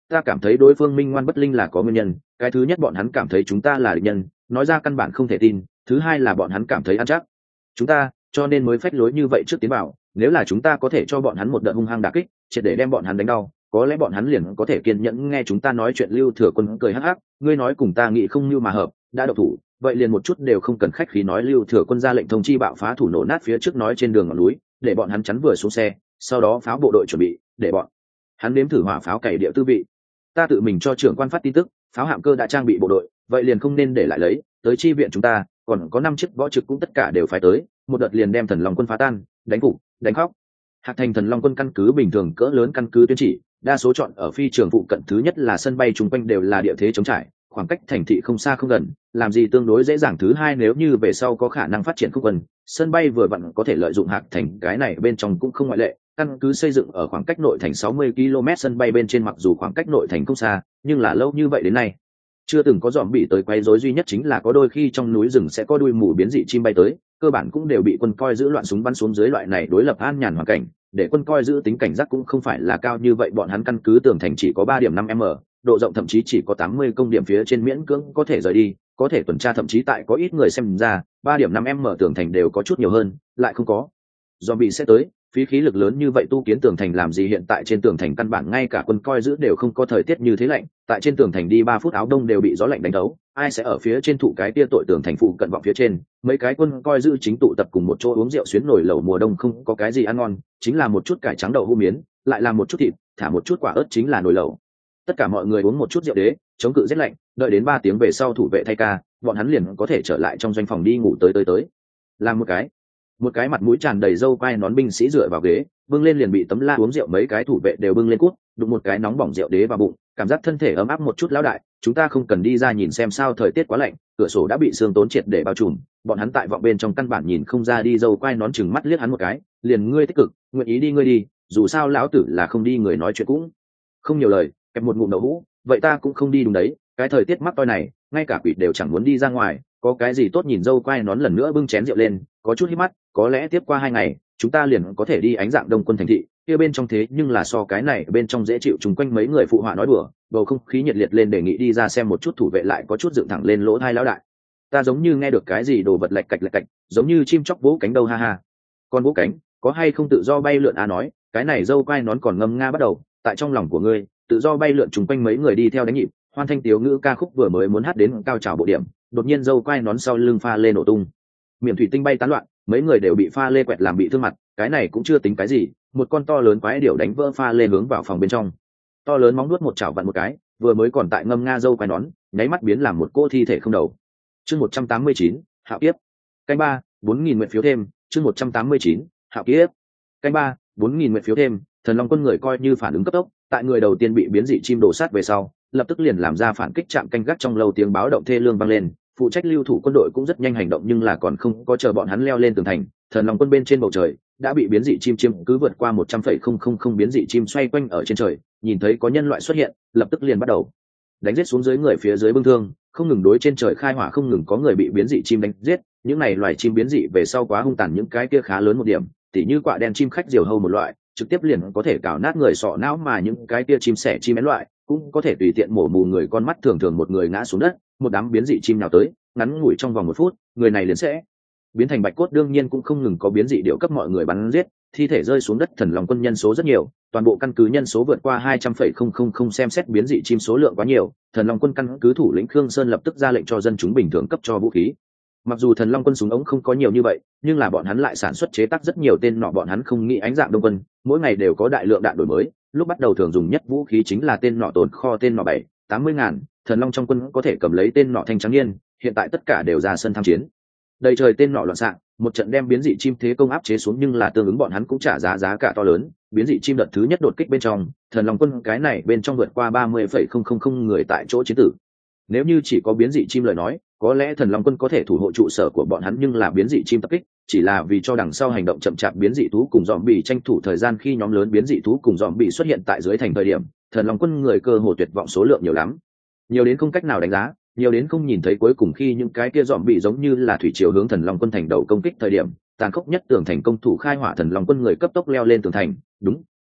ta cảm thấy đối phương minh ngoan bất linh là có nguyên nhân. Cái thứ nhất bọn hắn cảm thấy chúng ta là địch nhân, nói ra căn bản không thể tin. Thứ hai là bọn hắn cảm thấy ăn chắc chúng ta, cho nên mới phách lối như vậy trước tiến bảo. Nếu là chúng ta có thể cho bọn hắn một đợt hung hăng đả kích, triệt để đem bọn hắn đánh đau, có lẽ bọn hắn liền có thể kiên nhẫn nghe chúng ta nói chuyện. Lưu Thừa Quân cười hắc hắc, ngươi nói cùng ta nghĩ không như mà hợp, đã độc thủ, vậy liền một chút đều không cần khách khí nói. Lưu Thừa Quân ra lệnh thông chi bạo phá thủ nổ nát phía trước nói trên đường ngọn núi, để bọn hắn chắn vừa xuống xe, sau đó pháo bộ đội chuẩn bị, để bọn hắn nếm thử hỏa pháo cày địa tư vị. Ta tự mình cho trưởng quan phát tin tức, pháo hạm cơ đã trang bị bộ đội, vậy liền không nên để lại lấy, tới chi viện chúng ta, còn có năm chiếc võ trực cũng tất cả đều phải tới, một đợt liền đem Thần Long quân phá tan, đánh gục, đánh khóc. Hạc Thành Thần Long quân căn cứ bình thường cỡ lớn căn cứ tuyên chỉ, đa số chọn ở phi trường phụ cận. Thứ nhất là sân bay chung quanh đều là địa thế trống trải, khoảng cách thành thị không xa không gần, làm gì tương đối dễ dàng. Thứ hai, nếu như về sau có khả năng phát triển không gần, sân bay vừa vặn có thể lợi dụng Hạc Thành, cái này bên trong cũng không ngoại lệ. Căn cứ xây dựng ở khoảng cách nội thành sáu mươi ki lô mét, sân bay bên trên mặc dù khoảng cách nội thành không xa, nhưng là lâu như vậy đến nay chưa từng có dòm bị tới quấy rối. Duy nhất chính là có đôi khi trong núi rừng sẽ có đuôi mù biến dị chim bay tới, cơ bản cũng đều bị quân coi giữ loạn súng bắn xuống dưới. Loại này đối lập an nhàn hoàn cảnh, để quân coi giữ tính cảnh giác cũng không phải là cao như vậy. Bọn hắn căn cứ tường thành chỉ có ba điểm năm m, độ rộng thậm chí chỉ có tám mươi công điểm, phía trên miễn cưỡng có thể rời đi, có thể tuần tra. Thậm chí tại có ít người xem ra ba điểm năm m tường thành đều có chút nhiều hơn, lại không có dòm bị sẽ tới. Phí khí lực lớn như vậy tu kiến tường thành làm gì? Hiện tại trên tường thành căn bản ngay cả quân coi giữ đều không có. Thời tiết như thế lạnh, tại trên tường thành đi ba phút áo đông đều bị gió lạnh đánh đấu. Ai sẽ ở phía trên thụ cái tia tội? Tường thành phụ cận vọng phía trên, mấy cái quân coi giữ chính tụ tập cùng một chỗ uống rượu xuyến nồi lẩu. Mùa đông không có cái gì ăn ngon, chính là một chút cải trắng đậu hũ miến, lại làm một chút thịt, thả một chút quả ớt, chính là nồi lẩu. Tất cả mọi người uống một chút rượu đế, chống cự rét lạnh. Đợi đến ba tiếng về sau thủ vệ thay ca, bọn hắn liền có thể trở lại trong doanh phòng đi ngủ. Tới tới tới làm một cái một cái mặt mũi tràn đầy râu quai nón binh sĩ dựa vào ghế, bưng lên liền bị tấm la uống rượu. Mấy cái thủ vệ đều bưng lên cuốc, đụng một cái nóng bỏng rượu đế vào bụng, cảm giác thân thể ấm áp một chút. Lão đại, chúng ta không cần đi ra nhìn xem sao? Thời tiết quá lạnh, cửa sổ đã bị sương tốn triệt để bao trùm, bọn hắn tại vọng bên trong căn bản nhìn không ra. Đi. Râu quai nón chừng mắt liếc hắn một cái, liền ngươi tích cực, nguyện ý đi ngươi đi, dù sao lão tử là không đi. Người nói chuyện cũng không nhiều lời, kẹp một ngụm đậu hũ, vậy ta cũng không đi. Đúng đấy, cái thời tiết mắc toi này, ngay cả quỷ đều chẳng muốn đi ra ngoài, có cái gì tốt nhìn? Râu quai nón lần nữa bưng chén rượu lên, có chút hít mắt, có lẽ tiếp qua hai ngày chúng ta liền có thể đi Ánh Dạng Đông quân thành thị kia bên trong, thế nhưng là so cái này bên trong dễ chịu. Chung quanh mấy người phụ họa nói đùa, bầu không khí nhiệt liệt lên, đề nghị đi ra xem một chút. Thủ vệ lại có chút dựng thẳng lên lỗ thai. Lão đại, ta giống như nghe được cái gì đồ vật lạch cạch lạch cạch, giống như chim chóc vỗ cánh đâu. Ha ha, con vỗ cánh có hay không tự do bay lượn? A nói cái này dâu quai nón còn ngâm nga bắt đầu, tại trong lòng của ngươi tự do bay lượn. Chung quanh mấy người đi theo đánh nhịp, hoan thanh tiếu ngữ ca khúc vừa mới muốn hát đến cao trào bộ điểm, đột nhiên dâu quai nón sau lưng pha lê nổ tung, miệng thủy tinh bay tán loạn, mấy người đều bị pha lê quẹt làm bị thương mặt. Cái này cũng chưa tính cái gì, một con to lớn quái điểu đánh vỡ pha lê hướng vào phòng bên trong, to lớn móng nuốt một chảo vặn một cái, vừa mới còn tại ngâm nga dâu quai nón nháy mắt biến làm một cô thi thể không đầu. Chương một trăm tám mươi chín, Hạo Kiếp. Canh ba, bốn nghìn nguyện phiếu thêm. Chương một trăm tám mươi chín, Hạo Kiếp. Canh ba, bốn nghìn nguyện phiếu thêm. Thần Long quân người coi như phản ứng cấp tốc, tại người đầu tiên bị biến dị chim đổ sát về sau, lập tức liền làm ra phản kích. Chạm canh gác trong lâu tiếng báo động thê lương vang lên, phụ trách lưu thủ quân đội cũng rất nhanh hành động, nhưng là còn không có chờ bọn hắn leo lên tường thành, Thần Long quân bên trên bầu trời đã bị biến dị chim chiếm cứ. Vượt qua một trăm phẩy không không không biến dị chim xoay quanh ở trên trời, nhìn thấy có nhân loại xuất hiện, lập tức liền bắt đầu đánh giết xuống dưới người phía dưới bưng thương, không ngừng đối trên trời khai hỏa, không ngừng có người bị biến dị chim đánh giết. Những này loài chim biến dị về sau quá hung tàn, những cái kia khá lớn một điểm, tỉ như quạ đen chim khách diều hâu một loại, trực tiếp liền có thể cào nát người sọ não, mà những cái kia chim sẻ chim én loại cũng có thể tùy tiện mổ mù người con mắt. Thường thường một người ngã xuống đất, một đám biến dị chim nào tới, ngắn ngủi trong vòng một phút, người này liền sẽ biến thành bạch cốt. Đương nhiên cũng không ngừng có biến dị điệu cấp mọi người bắn giết, thi thể rơi xuống đất. Thần Long quân nhân số rất nhiều, toàn bộ căn cứ nhân số vượt qua hai trăm phẩy không không không. Xem xét biến dị chim số lượng quá nhiều, Thần Long quân căn cứ thủ lĩnh Khương Sơn lập tức ra lệnh cho dân chúng bình thường cấp cho vũ khí. Mặc dù Thần Long quân súng ống không có nhiều như vậy, nhưng là bọn hắn lại sản xuất chế tác rất nhiều tên nọ. Bọn hắn không nghĩ Ánh Dạng Đông quân mỗi ngày đều có đại lượng đạn đổi mới, lúc bắt đầu thường dùng nhất vũ khí chính là tên nọ tồn kho, tên nọ bảy tám mươi ngàn, Thần Long trong quân có thể cầm lấy tên nọ thanh trắng niên, hiện tại tất cả đều ra sân tham chiến. Đầy trời tên nọ loạn xạ, một trận đem biến dị chim thế công áp chế xuống, nhưng là tương ứng bọn hắn cũng trả giá giá cả to lớn. Biến dị chim đợt thứ nhất đột kích bên trong, Thần Long quân cái này bên trong vượt qua ba mươi phẩy không không không người tại chỗ chiến tử. Nếu như chỉ có biến dị chim lời nói, có lẽ Thần Long quân có thể thủ hộ trụ sở của bọn hắn, nhưng là biến dị chim tập kích, chỉ là vì cho đằng sau hành động chậm chạp biến dị thú cùng dòm bị tranh thủ thời gian. Khi nhóm lớn biến dị thú cùng dòm bị xuất hiện tại dưới thành thời điểm, Thần Long quân người cơ hồ tuyệt vọng, số lượng nhiều lắm, nhiều đến không cách nào đánh giá, nhiều đến không nhìn thấy cuối cùng. Khi những cái kia dòm bị giống như là thủy triều hướng Thần Long quân thành đầu công kích thời điểm, tàn khốc nhất tường thành công thủ khai hỏa, Thần Long quân người cấp tốc leo lên tường thành. Đúng,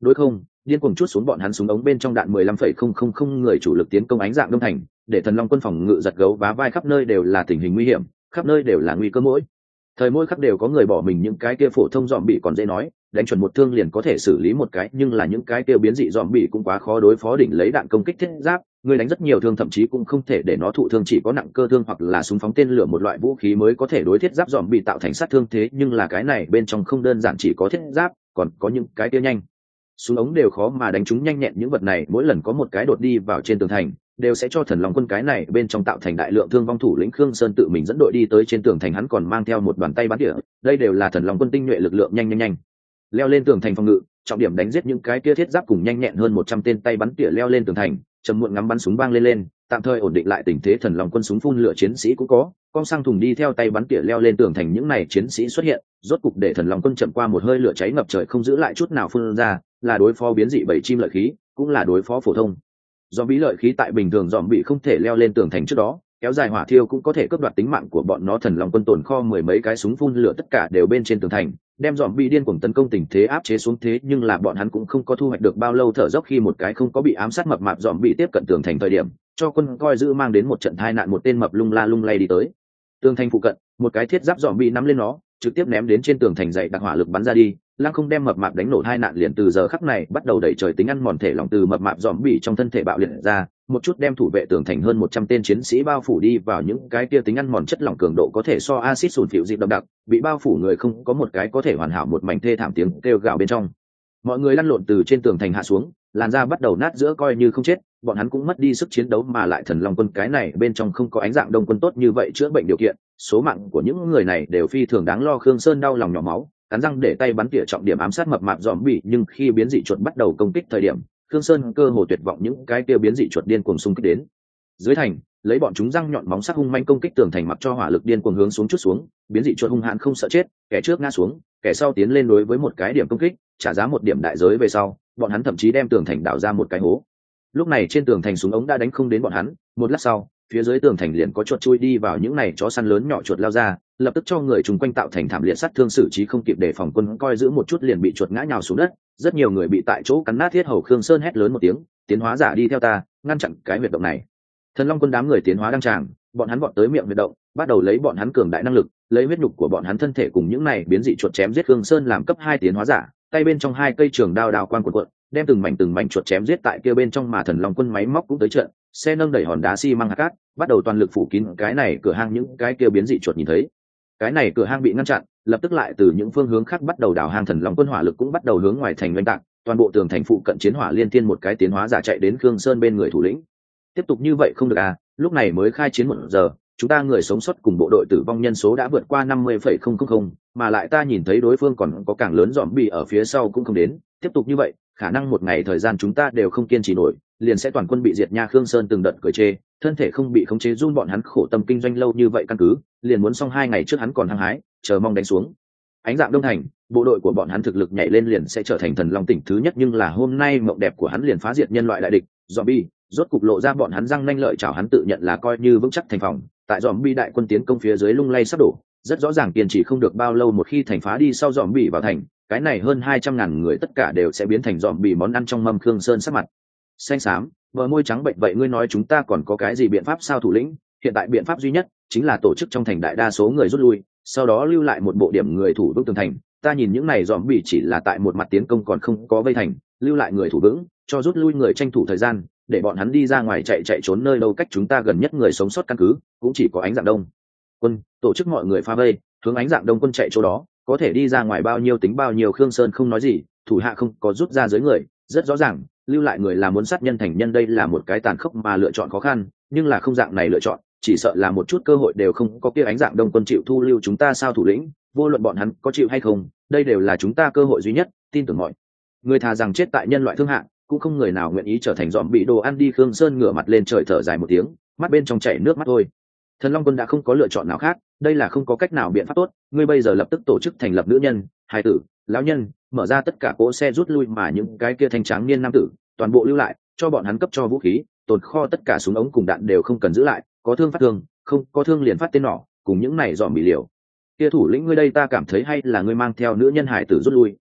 đối không, điên cuồng chút xuống bọn hắn súng ống bên trong đạn mười lăm phẩy không không không người chủ lực tiến công ánh dạng đông thành, để Thần Long quân phòng ngự giật gấu vá vai, khắp nơi đều là tình hình nguy hiểm, khắp nơi đều là nguy cơ mỗi thời mỗi khắc đều có người bỏ mình. Những cái kia phổ thông dòm bị còn dễ nói, đánh chuẩn một thương liền có thể xử lý một cái, nhưng là những cái kia biến dị dòm bị cũng quá khó đối phó. Đỉnh lấy đạn công kích thiết giáp, người đánh rất nhiều thương thậm chí cũng không thể để nó thụ thương, chỉ có nặng cơ thương hoặc là súng phóng tên lửa một loại vũ khí mới có thể đối thiết giáp dòm bị tạo thành sát thương. Thế nhưng là cái này bên trong không đơn giản chỉ có thiết giáp, còn có những cái kia nhanh súng ống đều khó mà đánh chúng nhanh nhẹn. Những vật này mỗi lần có một cái đột đi vào trên tường thành, đều sẽ cho Thần Long quân cái này bên trong tạo thành đại lượng thương vong. Thủ lĩnh Khương Sơn tự mình dẫn đội đi tới trên tường thành, hắn còn mang theo một đoàn tay bắn tỉa, đây đều là Thần Long quân tinh nhuệ lực lượng nhanh nhanh nhanh leo lên tường thành phòng ngự, trọng điểm đánh giết những cái kia thiết giáp cùng nhanh nhẹn hơn một trăm tên tay bắn tỉa leo lên tường thành, trầm muộn ngắm bắn súng vang lên lên, tạm thời ổn định lại tình thế. Thần Long quân súng phun lửa chiến sĩ cũng có, con sang thùng đi theo tay bắn tỉa leo lên tường thành. Những này chiến sĩ xuất hiện, rốt cục để Thần Long quân chậm qua một hơi. Lửa cháy ngập trời không giữ lại chút nào phun ra, là đối phó biến dị bảy chim lợi khí, cũng là đối phó phổ thông dòm bí lợi khí. Tại bình thường dòm bị không thể leo lên tường thành trước đó, kéo dài hỏa thiêu cũng có thể cướp đoạt tính mạng của bọn nó. Thần Long quân tồn kho mười mấy cái súng phun lửa, tất cả đều bên trên tường thành, đem dòm bị điên cuồng tấn công tình thế áp chế xuống. Thế nhưng là bọn hắn cũng không có thu hoạch được bao lâu thở dốc, khi một cái không có bị ám sát mập mạp dòm bị tiếp cận tường thành thời điểm, cho quân coi giữ mang đến một trận tai nạn. Một tên mập lung la lung lay đi tới tường thành phụ cận, một cái thiết giáp dòm bị nắm lên nó, trực tiếp ném đến trên tường thành, dậy đặc hỏa lực bắn ra đi, lăng không đem mập mạp đánh nổ. hai nạn liền từ giờ khắc này bắt đầu đẩy trời tính ăn mòn thể lòng từ mập mạp dòm bị trong thân thể bạo liệt ra, một chút đem thủ vệ tường thành hơn một trăm tên chiến sĩ bao phủ đi vào. những cái kia tính ăn mòn chất lỏng cường độ có thể so axit sùn phịu dịp đậm đặc, bị bao phủ người không có một cái có thể hoàn hảo, một mảnh thê thảm tiếng kêu gào bên trong. Mọi người lăn lộn từ trên tường thành hạ xuống, làn da bắt đầu nát giữa, coi như không chết, bọn hắn cũng mất đi sức chiến đấu. Mà lại Thần Long quân cái này bên trong không có ánh dạng đông quân tốt như vậy chữa bệnh điều kiện, số mạng của những người này đều phi thường đáng lo. Khương Sơn đau lòng nhỏ máu, cắn răng để tay bắn tỉa trọng điểm ám sát mập mạp dòm bị, nhưng khi biến dị chuột bắt đầu công kích thời điểm, Khương Sơn cơ hồ tuyệt vọng. những cái kia biến dị chuột điên cuồng xung kích đến dưới thành, lấy bọn chúng răng nhọn móng sắc hung manh công kích tường thành, mặc cho hỏa lực điên cuồng hướng xuống chút xuống. Biến dị chuột hung hãn không sợ chết, kẻ trước ngã xuống, kẻ sau tiến lên đối với một cái điểm công kích, trả giá một điểm đại giới về sau, bọn hắn thậm chí đem tường thành đào ra một cái hố. Lúc này trên tường thành súng ống đã đánh không đến bọn hắn, một lát sau, phía dưới tường thành liền có chuột chui đi vào. những này chó săn lớn nhỏ chuột lao ra, lập tức cho người chung quanh tạo thành thảm liệt sát thương, xử trí không kịp đề phòng. Quân coi giữ một chút liền bị chuột ngã nhào xuống đất, rất nhiều người bị tại chỗ cắn nát thiết hầu. Khương Sơn hét lớn một tiếng, tiến hóa giả đi theo ta, ngăn chặn cái huyệt động này. Thần Long quân đám người tiến hóa đăng tràng, bọn hắn vọt tới miệng huyệt động, bắt đầu lấy bọn hắn cường đại năng lực, lấy huyết nhục của bọn hắn thân thể cùng những này biến dị chuột chém giết. Khương Sơn làm cấp hai tiến hóa giả, tay bên trong hai cây trường đao đao quan cuộn cuộn, đem từng mảnh từng mảnh chuột chém giết tại kia bên trong. Mà Thần Long quân máy móc cũng tới trận, xe nâng đẩy hòn đá xi măng hạt cát, bắt đầu toàn lực phủ kín cái này cửa hang. những cái kia biến dị chuột nhìn thấy cái này cửa hang bị ngăn chặn, lập tức lại từ những phương hướng khác bắt đầu đào hang. Thần Long quân hỏa lực cũng bắt đầu hướng ngoài thành oanh tạc, toàn bộ tường thành phụ cận chiến hỏa liên thiên. một cái tiến hóa giả chạy đến Khương Sơn bên người thủ lĩnh, tiếp tục như vậy không được à, lúc này mới khai chiến một giờ, chúng ta người sống sót cùng bộ đội tử vong nhân số đã vượt qua năm mươi phẩy không không không, mà lại ta nhìn thấy đối phương còn có càng lớn dòm bị ở phía sau cũng không đến, tiếp tục như vậy khả năng một ngày thời gian chúng ta đều không kiên trì nổi, liền sẽ toàn quân bị diệt nha. Khương Sơn từng đợt cười chê, thân thể không bị khống chế run. bọn hắn khổ tâm kinh doanh lâu như vậy căn cứ liền muốn xong hai ngày trước, hắn còn hăng hái chờ mong đánh xuống ánh dạng đông thành, bộ đội của bọn hắn thực lực nhảy lên liền sẽ trở thành Thần Long tỉnh thứ nhất. Nhưng là hôm nay mộng đẹp của hắn liền phá diệt nhân loại đại địch zombie, rốt cục lộ ra bọn hắn răng nanh lợi chảo. hắn tự nhận là coi như vững chắc thành phòng, tại zombie đại quân tiến công phía dưới lung lay sắp đổ, rất rõ ràng kiên trì không được bao lâu. một khi thành phá đi sau zombie vào thành, cái này hơn hai trăm ngàn người tất cả đều sẽ biến thành zombie món ăn trong mâm. Khương Sơn sắc mặt xanh xám, bờ môi trắng bệnh. vậy ngươi nói chúng ta còn có cái gì biện pháp sao thủ lĩnh? Hiện tại biện pháp duy nhất chính là tổ chức trong thành đại đa số người rút lui, sau đó lưu lại một bộ điểm người thủ vững tường thành. ta nhìn những này dòm bị chỉ là tại một mặt tiến công còn không có vây thành, lưu lại người thủ vững, cho rút lui người tranh thủ thời gian, để bọn hắn đi ra ngoài chạy chạy trốn. nơi đâu cách chúng ta gần nhất người sống sót căn cứ cũng chỉ có ánh dạng đông quân, tổ chức mọi người phá vây, hướng ánh dạng đông quân chạy chỗ đó, có thể đi ra ngoài bao nhiêu tính bao nhiêu. Khương Sơn không nói gì, thủ hạ không có rút ra dưới người, rất rõ ràng lưu lại người là muốn sát nhân thành nhân. đây là một cái tàn khốc mà lựa chọn khó khăn, nhưng là không dạng này lựa chọn chỉ sợ là một chút cơ hội đều không có. kia ánh dạng đông quân chịu thu lưu chúng ta sao thủ lĩnh? Vô luận bọn hắn có chịu hay không, đây đều là chúng ta cơ hội duy nhất, tin tưởng mọi người thà rằng chết tại nhân loại thương hạng, cũng không người nào nguyện ý trở thành dòm bị đồ ăn đi. Khương Sơn ngửa mặt lên trời thở dài một tiếng, mắt bên trong chảy nước mắt thôi. Thần Long quân đã không có lựa chọn nào khác, đây là không có cách nào biện pháp tốt. ngươi bây giờ lập tức tổ chức thành lập nữ nhân, hài tử, lão nhân, mở ra tất cả cỗ xe rút lui, mà những cái kia thanh tráng niên nam tử toàn bộ lưu lại, cho bọn hắn cấp cho vũ khí, tồn kho tất cả súng ống cùng đạn đều không cần giữ lại, có thương phát thương, không có thương liền phát tên nỏ, cùng những này dòm bị liều. Kia thủ lĩnh ngươi đây ta cảm thấy hay là ngươi mang theo nữ nhân hải tử rút lui,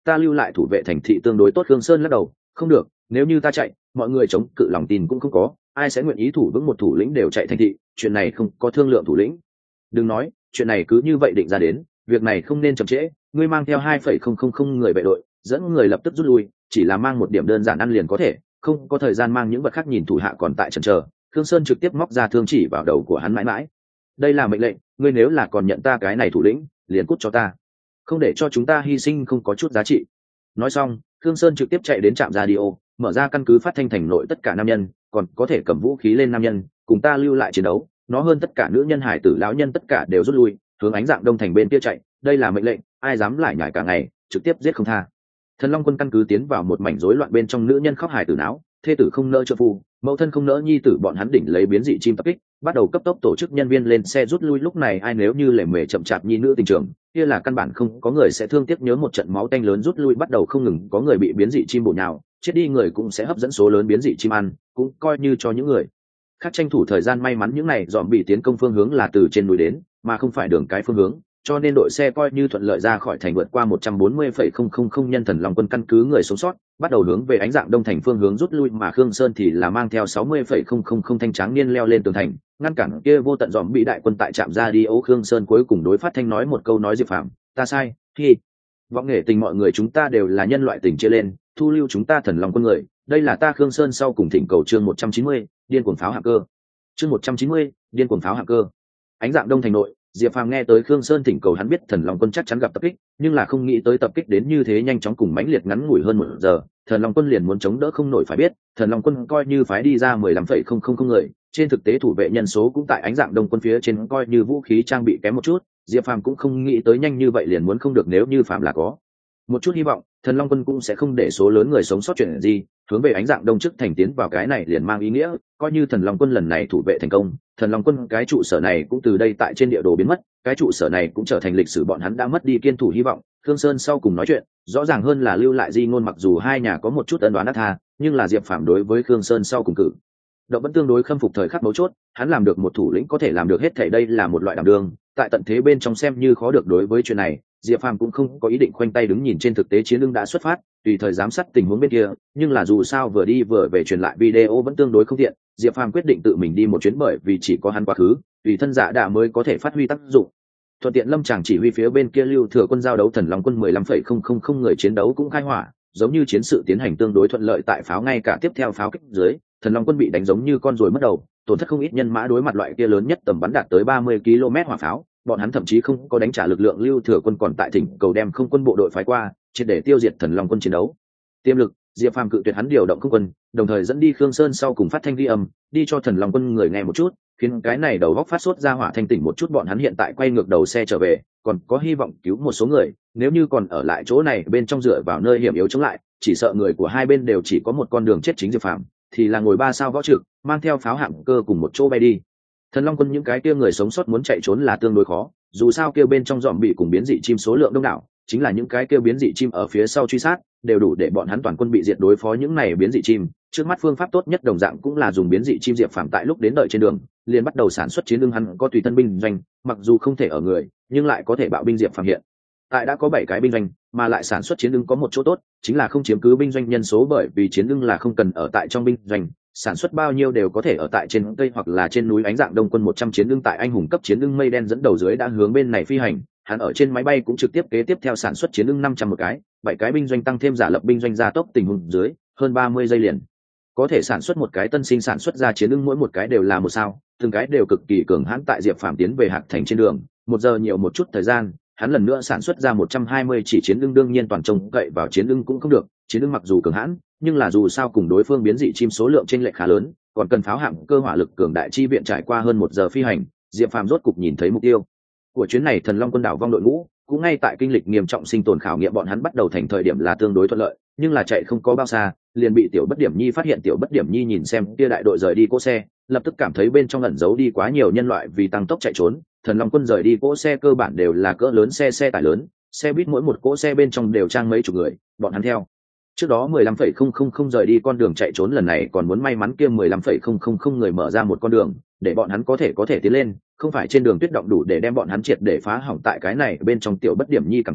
ta lưu lại thủ vệ thành thị tương đối tốt. Khương Sơn lắc đầu, không được, nếu như ta chạy, mọi người chống cự lòng tin cũng không có, ai sẽ nguyện ý thủ vững một thủ lĩnh đều chạy thành thị, chuyện này không có thương lượng thủ lĩnh. Đừng nói, chuyện này cứ như vậy định ra đến, việc này không nên chậm trễ, ngươi mang theo hai phẩy không không không người vệ đội, dẫn người lập tức rút lui, chỉ là mang một điểm đơn giản ăn liền có thể, không có thời gian mang những vật khác. Nhìn thủ hạ còn tại chần chờ, Khương Sơn trực tiếp móc ra thương chỉ vào đầu của hắn mãi mãi. Đây là mệnh lệnh, ngươi nếu là còn nhận ta cái này thủ lĩnh, liền cút cho ta, không để cho chúng ta hy sinh không có chút giá trị. Nói xong, Khương Sơn trực tiếp chạy đến trạm radio, mở ra căn cứ phát thanh thành nội tất cả nam nhân, còn có thể cầm vũ khí lên nam nhân, cùng ta lưu lại chiến đấu, nó hơn tất cả nữ nhân hải tử lão nhân tất cả đều rút lui, hướng ánh dạng đông thành bên kia chạy, đây là mệnh lệnh, ai dám lại nhảy cả ngày, trực tiếp giết không tha. Thần Long quân căn cứ tiến vào một mảnh rối loạn bên trong, nữ nhân khóc hài tử náo, thê tử không nỡ trợ phu, mẫu thân không nỡ nhi tử, bọn hắn đỉnh lấy biến dị chim tập kích, bắt đầu cấp tốc tổ chức nhân viên lên xe rút lui. Lúc này ai nếu như lề mề chậm chạp nhi nữ tình trường, kia là căn bản không có người sẽ thương tiếc, nhớ một trận máu tanh lớn rút lui bắt đầu không ngừng có người bị biến dị chim bổ nhào, chết đi người cũng sẽ hấp dẫn số lớn biến dị chim ăn, cũng coi như cho những người khác tranh thủ thời gian. May mắn những này dòm bị tiến công phương hướng là từ trên núi đến, mà không phải đường cái phương hướng, cho nên đội xe coi như thuận lợi ra khỏi thành, vượt qua một trăm bốn mươi phẩy không không không nhân thần Long quân căn cứ người sống sót, bắt đầu hướng về ánh dạng đông thành phương hướng rút lui, mà Khương Sơn thì là mang theo sáu mươi phẩy không không không thanh tráng niên leo lên tường thành, ngăn cản kia vô tận dòm bị đại quân tại trạm ra đi ấu. Khương Sơn cuối cùng đối phát thanh nói một câu, nói Diệp Phạm, ta sai, khi vọng nghệ tình mọi người chúng ta đều là nhân loại, tình chia lên, thu lưu chúng ta thần Long quân người, đây là ta Khương Sơn sau cùng thỉnh cầu. Chương một trăm chín mươi, điên cuồng pháo hạng cơ. Chương một trăm chín mươi, điên cuồng pháo hạng cơ. Ánh dạng đông thành nội, Diệp Phàm nghe tới Khương Sơn thỉnh cầu, hắn biết thần Long quân chắc chắn gặp tập kích, nhưng là không nghĩ tới tập kích đến như thế nhanh chóng cùng mãnh liệt, ngắn ngủi hơn một giờ, thần Long quân liền muốn chống đỡ không nổi. Phải biết, thần Long quân coi như phái đi ra mười lăm phẩy không không không người, trên thực tế thủ vệ nhân số cũng tại ánh dạng đông quân phía trên, coi như vũ khí trang bị kém một chút, Diệp Phàm cũng không nghĩ tới nhanh như vậy liền muốn không được. Nếu như Phàm là có một chút hy vọng, thần Long quân cũng sẽ không để số lớn người sống sót chuyện gì hướng về ánh dạng đông trước thành tiến vào, cái này liền mang ý nghĩa coi như thần Long quân lần này thủ vệ thành công, thần Long quân cái trụ sở này cũng từ đây tại trên địa đồ biến mất, cái trụ sở này cũng trở thành lịch sử, bọn hắn đã mất đi kiên thủ hy vọng. Khương Sơn sau cùng nói chuyện rõ ràng hơn là lưu lại di ngôn, mặc dù hai nhà có một chút ân đoán đã tha, nhưng là Diệp Phàm đối với Khương Sơn sau cùng cử động vẫn tương đối khâm phục. Thời khắc mấu chốt, hắn làm được một thủ lĩnh có thể làm được hết thảy, đây là một loại đảm đương, tại tận thế bên trong xem như khó được. Đối với chuyện này, Diệp Phàm cũng không có ý định khoanh tay đứng nhìn, trên thực tế chiến lưng đã xuất phát, tùy thời giám sát tình huống bên kia, nhưng là dù sao vừa đi vừa về truyền lại video vẫn tương đối không tiện, Diệp Phàm quyết định tự mình đi một chuyến, bởi vì chỉ có hắn quá khứ, tùy thân giả đạ mới có thể phát huy tác dụng. Thuận tiện lâm chàng chỉ huy phía bên kia lưu thừa quân giao đấu thần Long quân mười lăm phẩy không không không người chiến đấu cũng khai hỏa, giống như chiến sự tiến hành tương đối thuận lợi. Tại pháo ngay cả tiếp theo pháo kích dưới, thần Long quân bị đánh giống như con ruồi mất đầu, tổn thất không ít nhân mã. Đối mặt loại kia lớn nhất tầm bắn đạt tới ba mươi ki lô mét hỏa pháo, bọn hắn thậm chí không có đánh trả lực lượng. Lưu thừa quân còn tại thỉnh cầu đem không quân bộ đội phái qua, triệt để tiêu diệt thần Long quân chiến đấu tiềm lực. Diệp Phàm cự tuyệt hắn điều động không quân, đồng thời dẫn đi Khương Sơn sau cùng phát thanh ghi âm, đi cho thần Long quân người nghe một chút, khiến cái này đầu góc phát sốt ra hỏa thanh tỉnh một chút. Bọn hắn hiện tại quay ngược đầu xe trở về, còn có hy vọng cứu một số người, nếu như còn ở lại chỗ này bên trong dựa vào nơi hiểm yếu chống lại, chỉ sợ người của hai bên đều chỉ có một con đường chết. Chính Diệp Phàm thì là ngồi ba sao võ trực, mang theo pháo hạng cơ cùng một chỗ bay đi. Thần Long quân những cái kia người sống sót muốn chạy trốn là tương đối khó, dù sao kêu bên trong dòm bị cùng biến dị chim số lượng đông đảo, chính là những cái kêu biến dị chim ở phía sau truy sát đều đủ để bọn hắn toàn quân bị diệt. Đối phó những này biến dị chim, trước mắt phương pháp tốt nhất đồng dạng cũng là dùng biến dị chim. Diệp Phàm tại lúc đến đợi trên đường liền bắt đầu sản xuất chiến lưng, hắn có tùy thân binh doanh, mặc dù không thể ở người nhưng lại có thể bạo binh. Diệp Phàm hiện tại đã có bảy cái binh doanh, mà lại sản xuất chiến lưng có một chỗ tốt chính là không chiếm cứ binh doanh nhân số, bởi vì chiến lưng là không cần ở tại trong binh doanh, sản xuất bao nhiêu đều có thể ở tại trên cây hoặc là trên núi. Ánh dạng đông quân một trăm chiến lưng tại anh hùng cấp chiến lưng mây đen dẫn đầu dưới đã hướng bên này phi hành, hắn ở trên máy bay cũng trực tiếp kế tiếp theo sản xuất chiến lưng năm trăm một cái, bảy cái binh doanh tăng thêm giả lập binh doanh gia tốc tình huống dưới, hơn ba mươi giây liền có thể sản xuất một cái tân sinh sản xuất ra chiến lưng, mỗi một cái đều là một sao, từng cái đều cực kỳ cường hãn. Tại Diệp Phàm tiến về Hạc Thành trên đường, một giờ nhiều một chút thời gian, hắn lần nữa sản xuất ra một trăm hai mươi chỉ chiến lưng. Đương nhiên toàn trông cậy vào chiến lưng cũng không được, chiến lưng mặc dù cường hãn, nhưng là dù sao cùng đối phương biến dị chim số lượng chênh lệch khá lớn, còn cần pháo hạng cơ hỏa lực cường đại chi viện. Trải qua hơn một giờ phi hành, Diệp Phàm rốt cục nhìn thấy mục tiêu của chuyến này, thần Long quân đảo vong đội ngũ cũng ngay tại kinh lịch nghiêm trọng sinh tồn khảo nghiệm. Bọn hắn bắt đầu thành thời điểm là tương đối thuận lợi, nhưng là chạy không có bao xa liền bị Tiểu Bất Điểm Nhi phát hiện. Tiểu Bất Điểm Nhi nhìn xem kia đại đội rời đi cỗ xe, lập tức cảm thấy bên trong ẩn giấu đi quá nhiều nhân loại, vì tăng tốc chạy trốn, thần Long quân rời đi cỗ xe cơ bản đều là cỡ lớn xe xe tải lớn, xe buýt mỗi một cỗ xe bên trong đều trang mấy chục người. Bọn hắn theo trước đó mười lăm phẩy không không không rời đi con đường chạy trốn, lần này còn muốn may mắn kia mười lăm phẩy không không không người mở ra một con đường để bọn hắn có thể có thể tiến lên, không phải trên đường tuyết động đủ để đem bọn hắn triệt để phá hỏng. Tại cái này bên trong Tiểu Bất Điểm Nhi cảm thấy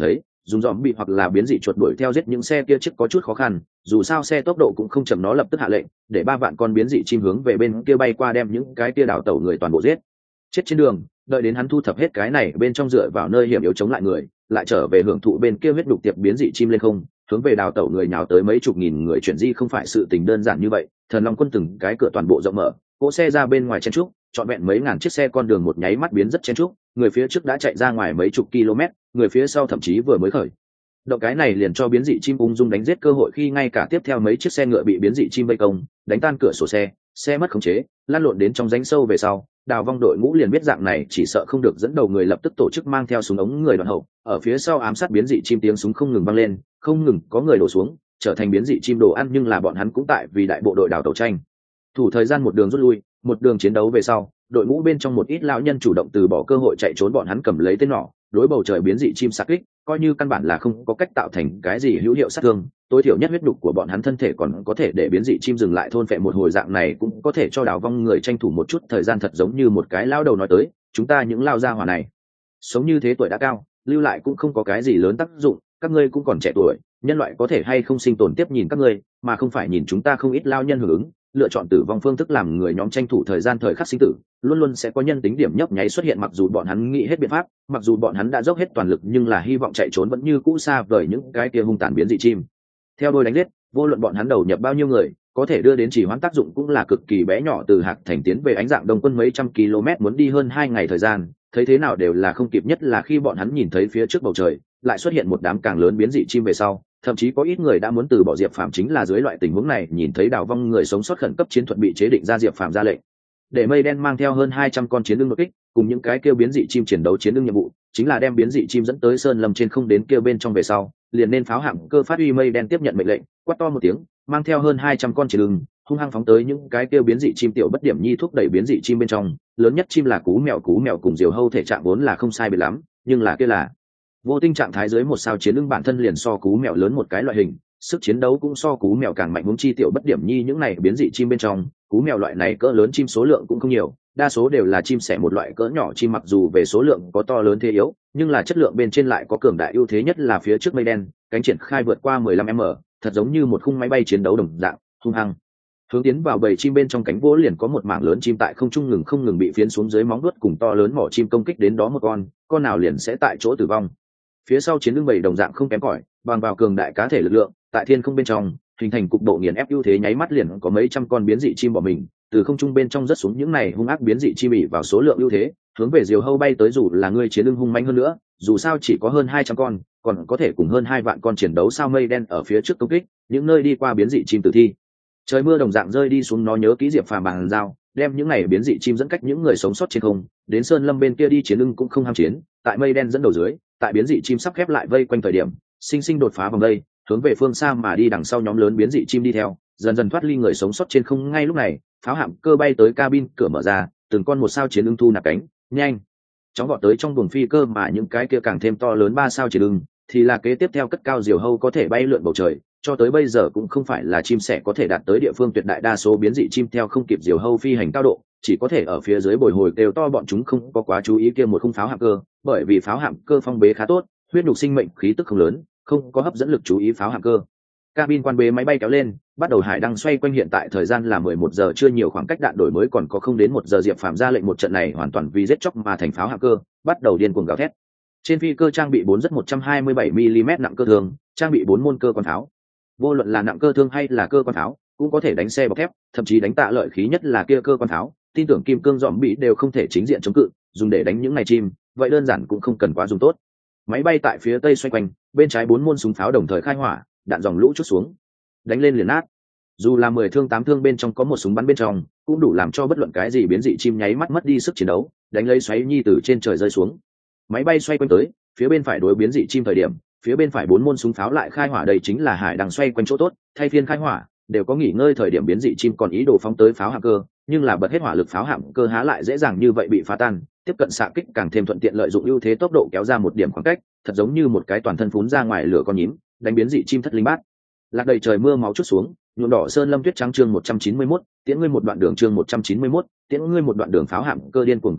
dùng dòm bị hoặc là biến dị chuột đuổi theo giết những xe kia chiếc có chút khó khăn, dù sao xe tốc độ cũng không chậm, nó lập tức hạ lệnh để ba vạn con biến dị chim hướng về bên kia bay qua, đem những cái kia đảo tẩu người toàn bộ giết chết trên đường. Đợi đến hắn thu thập hết cái này bên trong, dựa vào nơi hiểm yếu chống lại người, lại trở về hưởng thụ bên kia huyết đục tiệp biến dị chim lên không, hướng về đào tẩu người nhào tới mấy chục nghìn người chuyển di không phải sự tình đơn giản như vậy. Thần Long quân từng cái cửa toàn bộ rộng mở, cỗ xe ra bên ngoài chen trúc, trọn vẹn mấy ngàn chiếc xe, con đường một nháy mắt biến rất chen trúc, người phía trước đã chạy ra ngoài mấy chục km, người phía sau thậm chí vừa mới khởi động, cái này liền cho biến dị chim ung dung đánh giết cơ hội, khi ngay cả tiếp theo mấy chiếc xe ngựa bị biến dị chim vây công, đánh tan cửa sổ xe, xe mất khống chế, lăn lộn đến trong rãnh sâu về sau. Đào Vong đội ngũ liền biết dạng này chỉ sợ không được, dẫn đầu người lập tức tổ chức mang theo súng ống người đoàn hậu, ở phía sau ám sát biến dị chim, tiếng súng không ngừng vang lên, không ngừng có người đổ xuống, trở thành biến dị chim đồ ăn. Nhưng là bọn hắn cũng tại vì đại bộ đội đào tẩu tranh thủ thời gian, một đường rút lui, một đường chiến đấu về sau, đội ngũ bên trong một ít lão nhân chủ động từ bỏ cơ hội chạy trốn, bọn hắn cầm lấy tên nỏ đối bầu trời biến dị chim xạ kích, coi như căn bản là không có cách tạo thành cái gì hữu hiệu sát thương, tối thiểu nhất huyết đục của bọn hắn thân thể còn có thể để biến dị chim dừng lại thôn phệ một hồi, dạng này cũng có thể cho Đào Vong người tranh thủ một chút thời gian. Thật giống như một cái lao đầu nói tới, chúng ta những lao gia hỏa này sống như thế tuổi đã cao, lưu lại cũng không có cái gì lớn tác dụng, các ngươi cũng còn trẻ tuổi, nhân loại có thể hay không sinh tồn tiếp nhìn các ngươi, mà không phải nhìn chúng ta không ít lao nhân hưởng ứng, lựa chọn tử vong phương thức làm người nhóm tranh thủ thời gian thời khắc sinh tử, luôn luôn sẽ có nhân tính điểm nhấp nháy xuất hiện. Mặc dù bọn hắn nghĩ hết biện pháp, mặc dù bọn hắn đã dốc hết toàn lực, nhưng là hy vọng chạy trốn vẫn như cũ xa vời những cái kia hung tàn biến dị chim. Theo đôi đánh giết, vô luận bọn hắn đầu nhập bao nhiêu người, có thể đưa đến chỉ hoãn tác dụng cũng là cực kỳ bé nhỏ. Từ Hạc Thành tiến về Ánh Dạng Đông quân mấy trăm km muốn đi hơn hai ngày thời gian, thấy thế nào đều là không kịp, nhất là khi bọn hắn nhìn thấy phía trước bầu trời lại xuất hiện một đám càng lớn biến dị chim về sau, thậm chí có ít người đã muốn từ bỏ Diệp Phàm. Chính là dưới loại tình huống này, nhìn thấy Đào Vong người sống sót khẩn cấp chiến thuật bị chế định ra, Diệp Phàm ra lệnh để Mây Đen mang theo hơn hai trăm con chiến đương đột kích cùng những cái kêu biến dị chim chiến đấu. Chiến đương nhiệm vụ chính là đem biến dị chim dẫn tới sơn lâm trên không, đến kêu bên trong về sau liền nên pháo hạng cơ phát huy. Mây Đen tiếp nhận mệnh lệnh, quát to một tiếng, mang theo hơn hai trăm con chiến đương hung hăng phóng tới những cái kêu biến dị chim. Tiểu Bất Điểm Nhi thúc đẩy biến dị chim bên trong, lớn nhất chim là Cú Mèo. Cú Mèo cùng Diều Hâu thể trạng vốn là không sai biệt lắm, nhưng là kia là vô tinh trạng thái dưới một sao chiến đương bản thân liền so Cú Mèo lớn một cái loại hình, sức chiến đấu cũng so Cú Mèo càng mạnh. Huống chi Tiểu Bất Điểm Nhi những này biến dị chim bên trong, Cú Mèo loại này cỡ lớn chim số lượng cũng không nhiều, đa số đều là chim sẻ một loại cỡ nhỏ chim. Mặc dù về số lượng có to lớn thế yếu, nhưng là chất lượng bên trên lại có cường đại ưu thế, nhất là phía trước Mây Đen cánh triển khai vượt qua mười lăm mét, thật giống như một khung máy bay chiến đấu đồng dạng, hung hăng hướng tiến vào bầy chim bên trong. Cánh vỗ liền có một mảng lớn chim tại không trung ngừng không ngừng bị phiến xuống dưới, móng vuốt cùng to lớn mỏ chim công kích đến đó một con con nào liền sẽ tại chỗ tử vong. Phía sau chiến lưng bầy đồng dạng không kém cỏi, bằng vào cường đại cá thể lực lượng tại thiên không bên trong hình thành cục độ nghiền ép ưu thế, nháy mắt liền có mấy trăm con biến dị chim bỏ mình từ không trung bên trong rất xuống. Những này hung ác biến dị chim ỉ vào số lượng ưu thế hướng về Diều Hâu bay tới. Dù là ngươi chiến lưng hung manh hơn nữa, dù sao chỉ có hơn hai trăm con, còn có thể cùng hơn hai vạn con chiến đấu sao. Mây Đen ở phía trước công kích, những nơi đi qua biến dị chim tử thi, trời mưa đồng dạng rơi đi xuống. Nó nhớ kỹ Diệp Phàm bàn giao, đem những này biến dị chim dẫn cách những người sống sót trên không đến sơn lâm bên kia đi. Chiến lưng cũng không ham chiến, tại Mây Đen dẫn đầu dưới, tại biến dị chim sắp khép lại vây quanh thời điểm, sinh sinh đột phá vòng đây, hướng về phương xa mà đi. Đằng sau nhóm lớn biến dị chim đi theo, dần dần thoát ly người sống sót trên không. Ngay lúc này, pháo hạm cơ bay tới cabin, cửa mở ra, từng con một sao chiến ưng thu nạp cánh, nhanh chóng gọn tới trong buồng phi cơ. Mà những cái kia càng thêm to lớn ba sao chiến ưng thì là kế tiếp theo cất cao. Diều Hâu có thể bay lượn bầu trời, cho tới bây giờ cũng không phải là chim sẻ có thể đạt tới địa phương. Tuyệt đại đa số biến dị chim theo không kịp Diều Hâu phi hành cao độ, chỉ có thể ở phía dưới bồi hồi kêu to. Bọn chúng không có quá chú ý kia một khung pháo hạm cơ, bởi vì pháo hạm cơ phong bế khá tốt, huyết nhục sinh mệnh khí tức không lớn, không có hấp dẫn lực chú ý pháo hạm cơ. Cabin quan bế, máy bay kéo lên, bắt đầu hải đăng xoay quanh. Hiện tại thời gian là mười một giờ trưa, nhiều khoảng cách đạn đổi mới còn có không đến một giờ. Diệp Phàm ra lệnh một trận này hoàn toàn vì giết chóc mà thành pháo hạm cơ bắt đầu điên cuồng gào thét. Trên phi cơ trang bị bốn rất một trăm hai mươi bảy mi li mét nặng cơ thương, trang bị bốn môn cơ quan pháo. Vô luận là nặng cơ thương hay là cơ quan pháo, cũng có thể đánh xe bọc thép, thậm chí đánh tạ lợi khí, nhất là kia cơ quan pháo, tin tưởng kim cương dòm bị đều không thể chính diện chống cự, dùng để đánh những này chim, vậy đơn giản cũng không cần quá dùng tốt. Máy bay tại phía tây xoay quanh, bên trái bốn môn súng pháo đồng thời khai hỏa, đạn dòng lũ chút xuống, đánh lên liền nát. Dù là mười thương tám thương bên trong có một súng bắn bên trong, cũng đủ làm cho bất luận cái gì biến dị chim nháy mắt mất đi sức chiến đấu, đánh lấy xoáy nhi từ trên trời rơi xuống. Máy bay xoay quanh tới, phía bên phải đối biến dị chim thời điểm, phía bên phải bốn môn súng pháo lại khai hỏa. Đây chính là hải đăng xoay quanh chỗ tốt, thay phiên khai hỏa, đều có nghỉ ngơi thời điểm. Biến dị chim còn ý đồ phóng tới pháo hạm cơ, nhưng là bật hết hỏa lực, pháo hạm cơ há lại dễ dàng như vậy bị phá tan. Tiếp cận xạ kích càng thêm thuận tiện, lợi dụng ưu thế tốc độ kéo ra một điểm khoảng cách, thật giống như một cái toàn thân phún ra ngoài lửa con nhím, đánh biến dị chim thất linh bát lạc. Đầy trời mưa máu chút xuống, nhuộm đỏ sơn lâm tuyết trắng. Chương một trăm chín mươi mốt, tiễn ngươi một đoạn đường. Chương một trăm chín mươi mốt, tiễn ngươi một đoạn đường. Pháo hạm cơ điên cuồng công kích,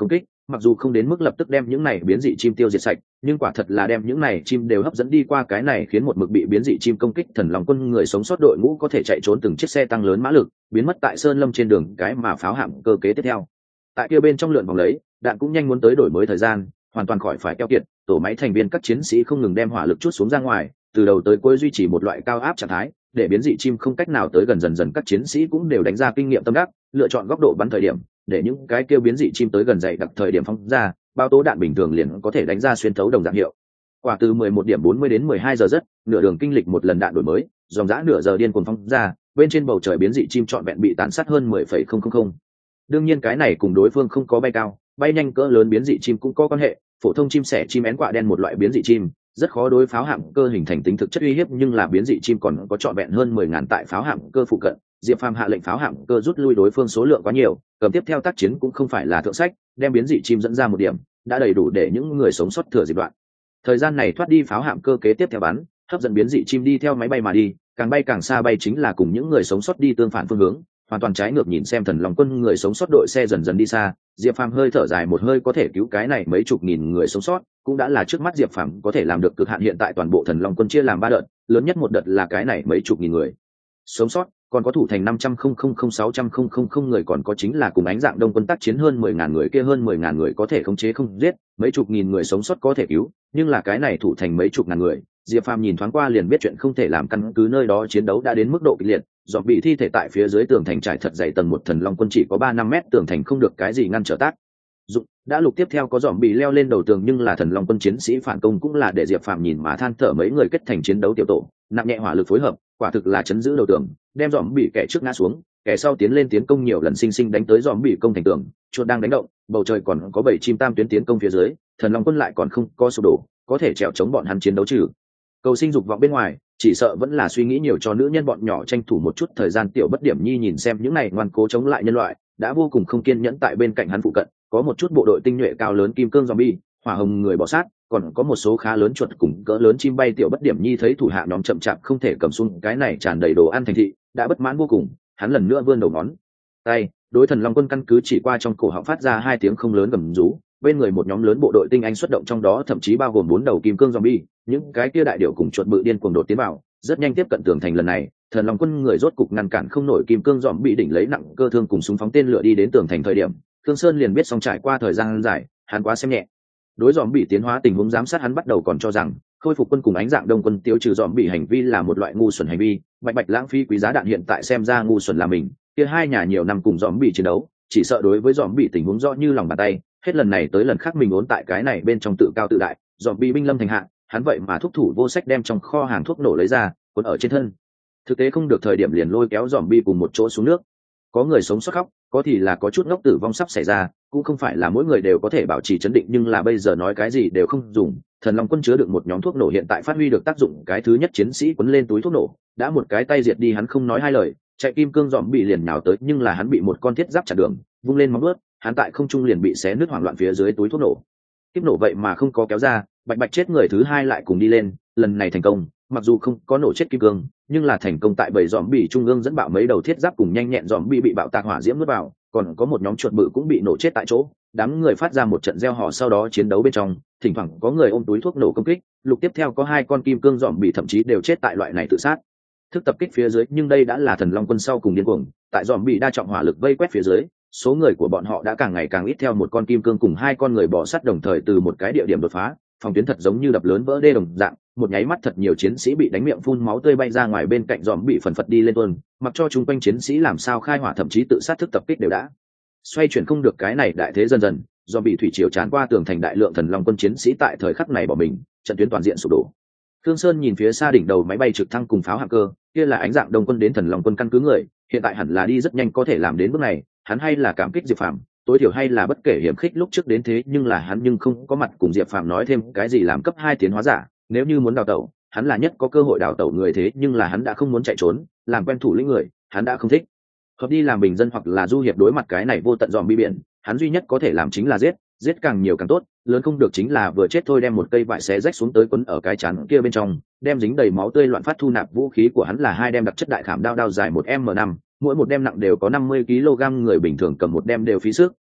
mặc dù không đến mức lập tức đem những này biến dị chim tiêu diệt sạch, nhưng quả thật là đem những này chim đều hấp dẫn đi qua, cái này khiến một mực bị biến dị chim công kích thần long quân người sống sót đội ngũ có thể chạy trốn từng chiếc xe tăng lớn mã lực, biến mất tại sơn lâm trên đường cái mà pháo hạm cơ kế tiếp theo. Tại kia bên trong lượn vòng lấy, đạn cũng nhanh muốn tới đổi mới thời gian, hoàn toàn khỏi phải keo kiệt, tổ máy thành viên các chiến sĩ không ngừng đem hỏa lực chút xuống ra ngoài, từ đầu tới cuối duy trì một loại cao áp trạng thái, để biến dị chim không cách nào tới gần, dần dần các chiến sĩ cũng đều đánh ra kinh nghiệm tâm đắc, lựa chọn góc độ bắn thời điểm, để những cái kêu biến dị chim tới gần dày đặc thời điểm phóng ra, bao tố đạn bình thường liền có thể đánh ra xuyên thấu đồng dạng hiệu quả. Từ mười một điểm bốn mươi đến mười hai giờ rất, nửa đường kinh lịch một lần đạn đổi mới, dòng dã nửa giờ điên cuồng phóng ra, bên trên bầu trời biến dị chim trọn vẹn bị tàn sát hơn mười phẩy không không không. Đương nhiên cái này cùng đối phương không có bay cao, bay nhanh cỡ lớn biến dị chim cũng có quan hệ, phổ thông chim sẻ chim én quạ đen một loại biến dị chim rất khó đối pháo hạm cơ hình thành tính thực chất uy hiếp, nhưng là biến dị chim còn có trọn vẹn hơn mười ngàn tại pháo hạm cơ phụ cận. Diệp Phàm hạ lệnh pháo hạm cơ rút lui, đối phương số lượng quá nhiều, cầm tiếp theo tác chiến cũng không phải là thượng sách, đem biến dị chim dẫn ra một điểm đã đầy đủ để những người sống sót thừa dịp đoạn thời gian này thoát đi pháo hạm cơ kế tiếp theo bắn, hấp dẫn biến dị chim đi theo máy bay mà đi, càng bay càng xa, bay chính là cùng những người sống sót đi tương phản phương hướng, hoàn toàn trái ngược. Nhìn xem thần long quân người sống sót đội xe dần dần đi xa, Diệp Phàm hơi thở dài một hơi, có thể cứu cái này mấy chục nghìn người sống sót cũng đã là trước mắt Diệp Phàm có thể làm được cực hạn. Hiện tại toàn bộ thần long quân chia làm ba đợt, lớn nhất một đợt là cái này mấy chục nghìn người sống sót, còn có thủ thành năm trăm không không không sáu trăm không không không người, còn có chính là cùng ánh dạng đông quân tác chiến hơn mười ngàn người, kia hơn mười ngàn người có thể khống chế không giết, mấy chục nghìn người sống sót có thể cứu, nhưng là cái này thủ thành mấy chục ngàn người, Diệp Phàm nhìn thoáng qua liền biết chuyện không thể làm, căn cứ nơi đó chiến đấu đã đến mức độ kịch liệt, dòm bị thi thể tại phía dưới tường thành trải thật dày tầng một, thần long quân chỉ có ba năm mét tường thành không được cái gì ngăn trở tác dụng, đã lục tiếp theo có dòm bị leo lên đầu tường, nhưng là thần long quân chiến sĩ phản công cũng là để Diệp Phàm nhìn mà than thở, mấy người kết thành chiến đấu tiểu tổ, nặng nhẹ hỏa lực phối hợp, quả thực là chấn giữ đầu tường, đem dòm bị kẻ trước ngã xuống, kẻ sau tiến lên tiến công, nhiều lần sinh sinh đánh tới dòm bị công thành tường, chuột đang đánh động, bầu trời còn có bảy chim tam tuyến tiến công phía dưới, thần long quân lại còn không có sụp đổ, có thể trèo chống bọn hắn chiến đấu trừ cầu sinh dục vọng bên ngoài, chỉ sợ vẫn là suy nghĩ nhiều cho nữ nhân bọn nhỏ tranh thủ một chút thời gian. Tiểu Bất Điểm Nhi nhìn xem những này ngoan cố chống lại nhân loại, đã vô cùng không kiên nhẫn. Tại bên cạnh hắn phụ cận có một chút bộ đội tinh nhuệ cao lớn kim cương zombie, hỏa hồng người bò sát, còn có một số khá lớn chuột cùng cỡ lớn chim bay. Tiểu Bất Điểm Nhi thấy thủ hạ nhóm chậm chạp không thể cầm xuống cái này tràn đầy đồ ăn thành thị, đã bất mãn vô cùng, hắn lần nữa vươn đầu ngón tay đối thần long quân căn cứ chỉ qua, trong cổ họng phát ra hai tiếng không lớn gầm rú, bên người một nhóm lớn bộ đội tinh anh xuất động, trong đó thậm chí bao gồm bốn đầu kim cương zombie, những cái kia đại điểu cùng chuột bự điên cuồng đột tiến vào, rất nhanh tiếp cận tường thành. Lần này thần long quân người rốt cục ngăn cản không nổi kim cương zombie, đỉnh lấy nặng cơ thương cùng súng phóng tên lửa đi đến tường thành thời điểm, Thương Sơn liền biết xong, trải qua thời gian dài hắn quá xem nhẹ đối zombie tiến hóa tình huống giám sát, hắn bắt đầu còn cho rằng khôi phục quân cùng ánh dạng đông quân tiêu trừ zombie hành vi là một loại ngu xuẩn hành vi, bạch bạch lãng phí quý giá đạn, hiện tại xem ra ngu xuẩn là mình, kia hai nhà nhiều năm cùng zombie chiến đấu, chỉ sợ đối với zombie tình huống rõ như lòng bàn tay, hết lần này tới lần khác mình ốn tại cái này bên trong tự cao tự đại, zombie binh lâm thành hạ, hắn vậy mà thúc thủ vô sách đem trong kho hàng thuốc nổ lấy ra cuốn ở trên thân, thực tế không được thời điểm liền lôi kéo zombie cùng một chỗ xuống nước. Có người sống sót khóc, có thì là có chút ngốc tử vong sắp xảy ra, cũng không phải là mỗi người đều có thể bảo trì trấn định, nhưng là bây giờ nói cái gì đều không dùng. Thần long quân chứa được một nhóm thuốc nổ hiện tại phát huy được tác dụng, cái thứ nhất chiến sĩ quấn lên túi thuốc nổ, đã một cái tay diệt đi, hắn không nói hai lời, chạy kim cương dòm bị liền nhào tới, nhưng là hắn bị một con thiết giáp chặn đường, vung lên móng vuốt, hắn tại không trung liền bị xé nứt, hoảng loạn phía dưới túi thuốc nổ. Kiếp nổ vậy mà không có kéo ra, bạch bạch chết người thứ hai lại cùng đi lên, lần này thành công, mặc dù không có nổ chết kim cương, nhưng là thành công tại bầy dòm bị trung ương dẫn bạo mấy đầu thiết giáp cùng nhanh nhẹn dòm bị bị bạo tạc hỏa diễm nuốt vào, còn có một nhóm chuột bự cũng bị nổ chết tại chỗ. Đám người phát ra một trận reo hò, sau đó chiến đấu bên trong thỉnh thoảng có người ôm túi thuốc nổ công kích, lục tiếp theo có hai con kim cương dòm bị thậm chí đều chết tại loại này tự sát thức tập kích phía dưới. Nhưng đây đã là thần long quân sau cùng điên cuồng, tại dòm bị đa trọng hỏa lực vây quét phía dưới, số người của bọn họ đã càng ngày càng ít, theo một con kim cương cùng hai con người bò sắt đồng thời từ một cái địa điểm đột phá, phòng tuyến thật giống như đập lớn vỡ đê đồng dạng, một nháy mắt thật nhiều chiến sĩ bị đánh miệng phun máu tươi bay ra ngoài, bên cạnh dòm bị phần phật đi lên tuôn, mặc cho chung quanh chiến sĩ làm sao khai hỏa thậm chí tự sát thức tập kích đều đã xoay chuyển không được cái này đại thế. Dần dần dòm bị thủy triều tràn qua tường thành, đại lượng thần long quân chiến sĩ tại thời khắc này bỏ mình, trận tuyến toàn diện sụp đổ. Thương Sơn nhìn phía xa đỉnh đầu máy bay trực thăng cùng pháo hạng cơ, kia là ánh dạng đông quân đến thần long quân căn cứ người, hiện tại hẳn là đi rất nhanh có thể làm đến bước này, hắn hay là cảm kích Diệp Phàm, tối thiểu hay là bất kể hiểm khích lúc trước đến thế, nhưng là hắn nhưng không có mặt cùng Diệp Phàm nói thêm cái gì làm cấp hai tiến hóa giả, nếu như muốn đào tẩu, hắn là nhất có cơ hội đào tẩu người, thế nhưng là hắn đã không muốn chạy trốn, làm quen thủ lĩnh người, hắn đã không thích hợp đi làm bình dân hoặc là du hiệp đối mặt cái này vô tận dòm bi biển, hắn duy nhất có thể làm chính là giết, giết càng nhiều càng tốt, lớn không được chính là vừa chết thôi, đem một cây vải xé rách xuống tới quấn ở cái chắn kia bên trong, đem dính đầy máu tươi loạn phát thu nạp. Vũ khí của hắn là hai đem đặc chất đại khảm đao, đao dài một m năm, mỗi một đem nặng đều có năm mươi ki lô gam, người bình thường cầm một đem đều phí sức,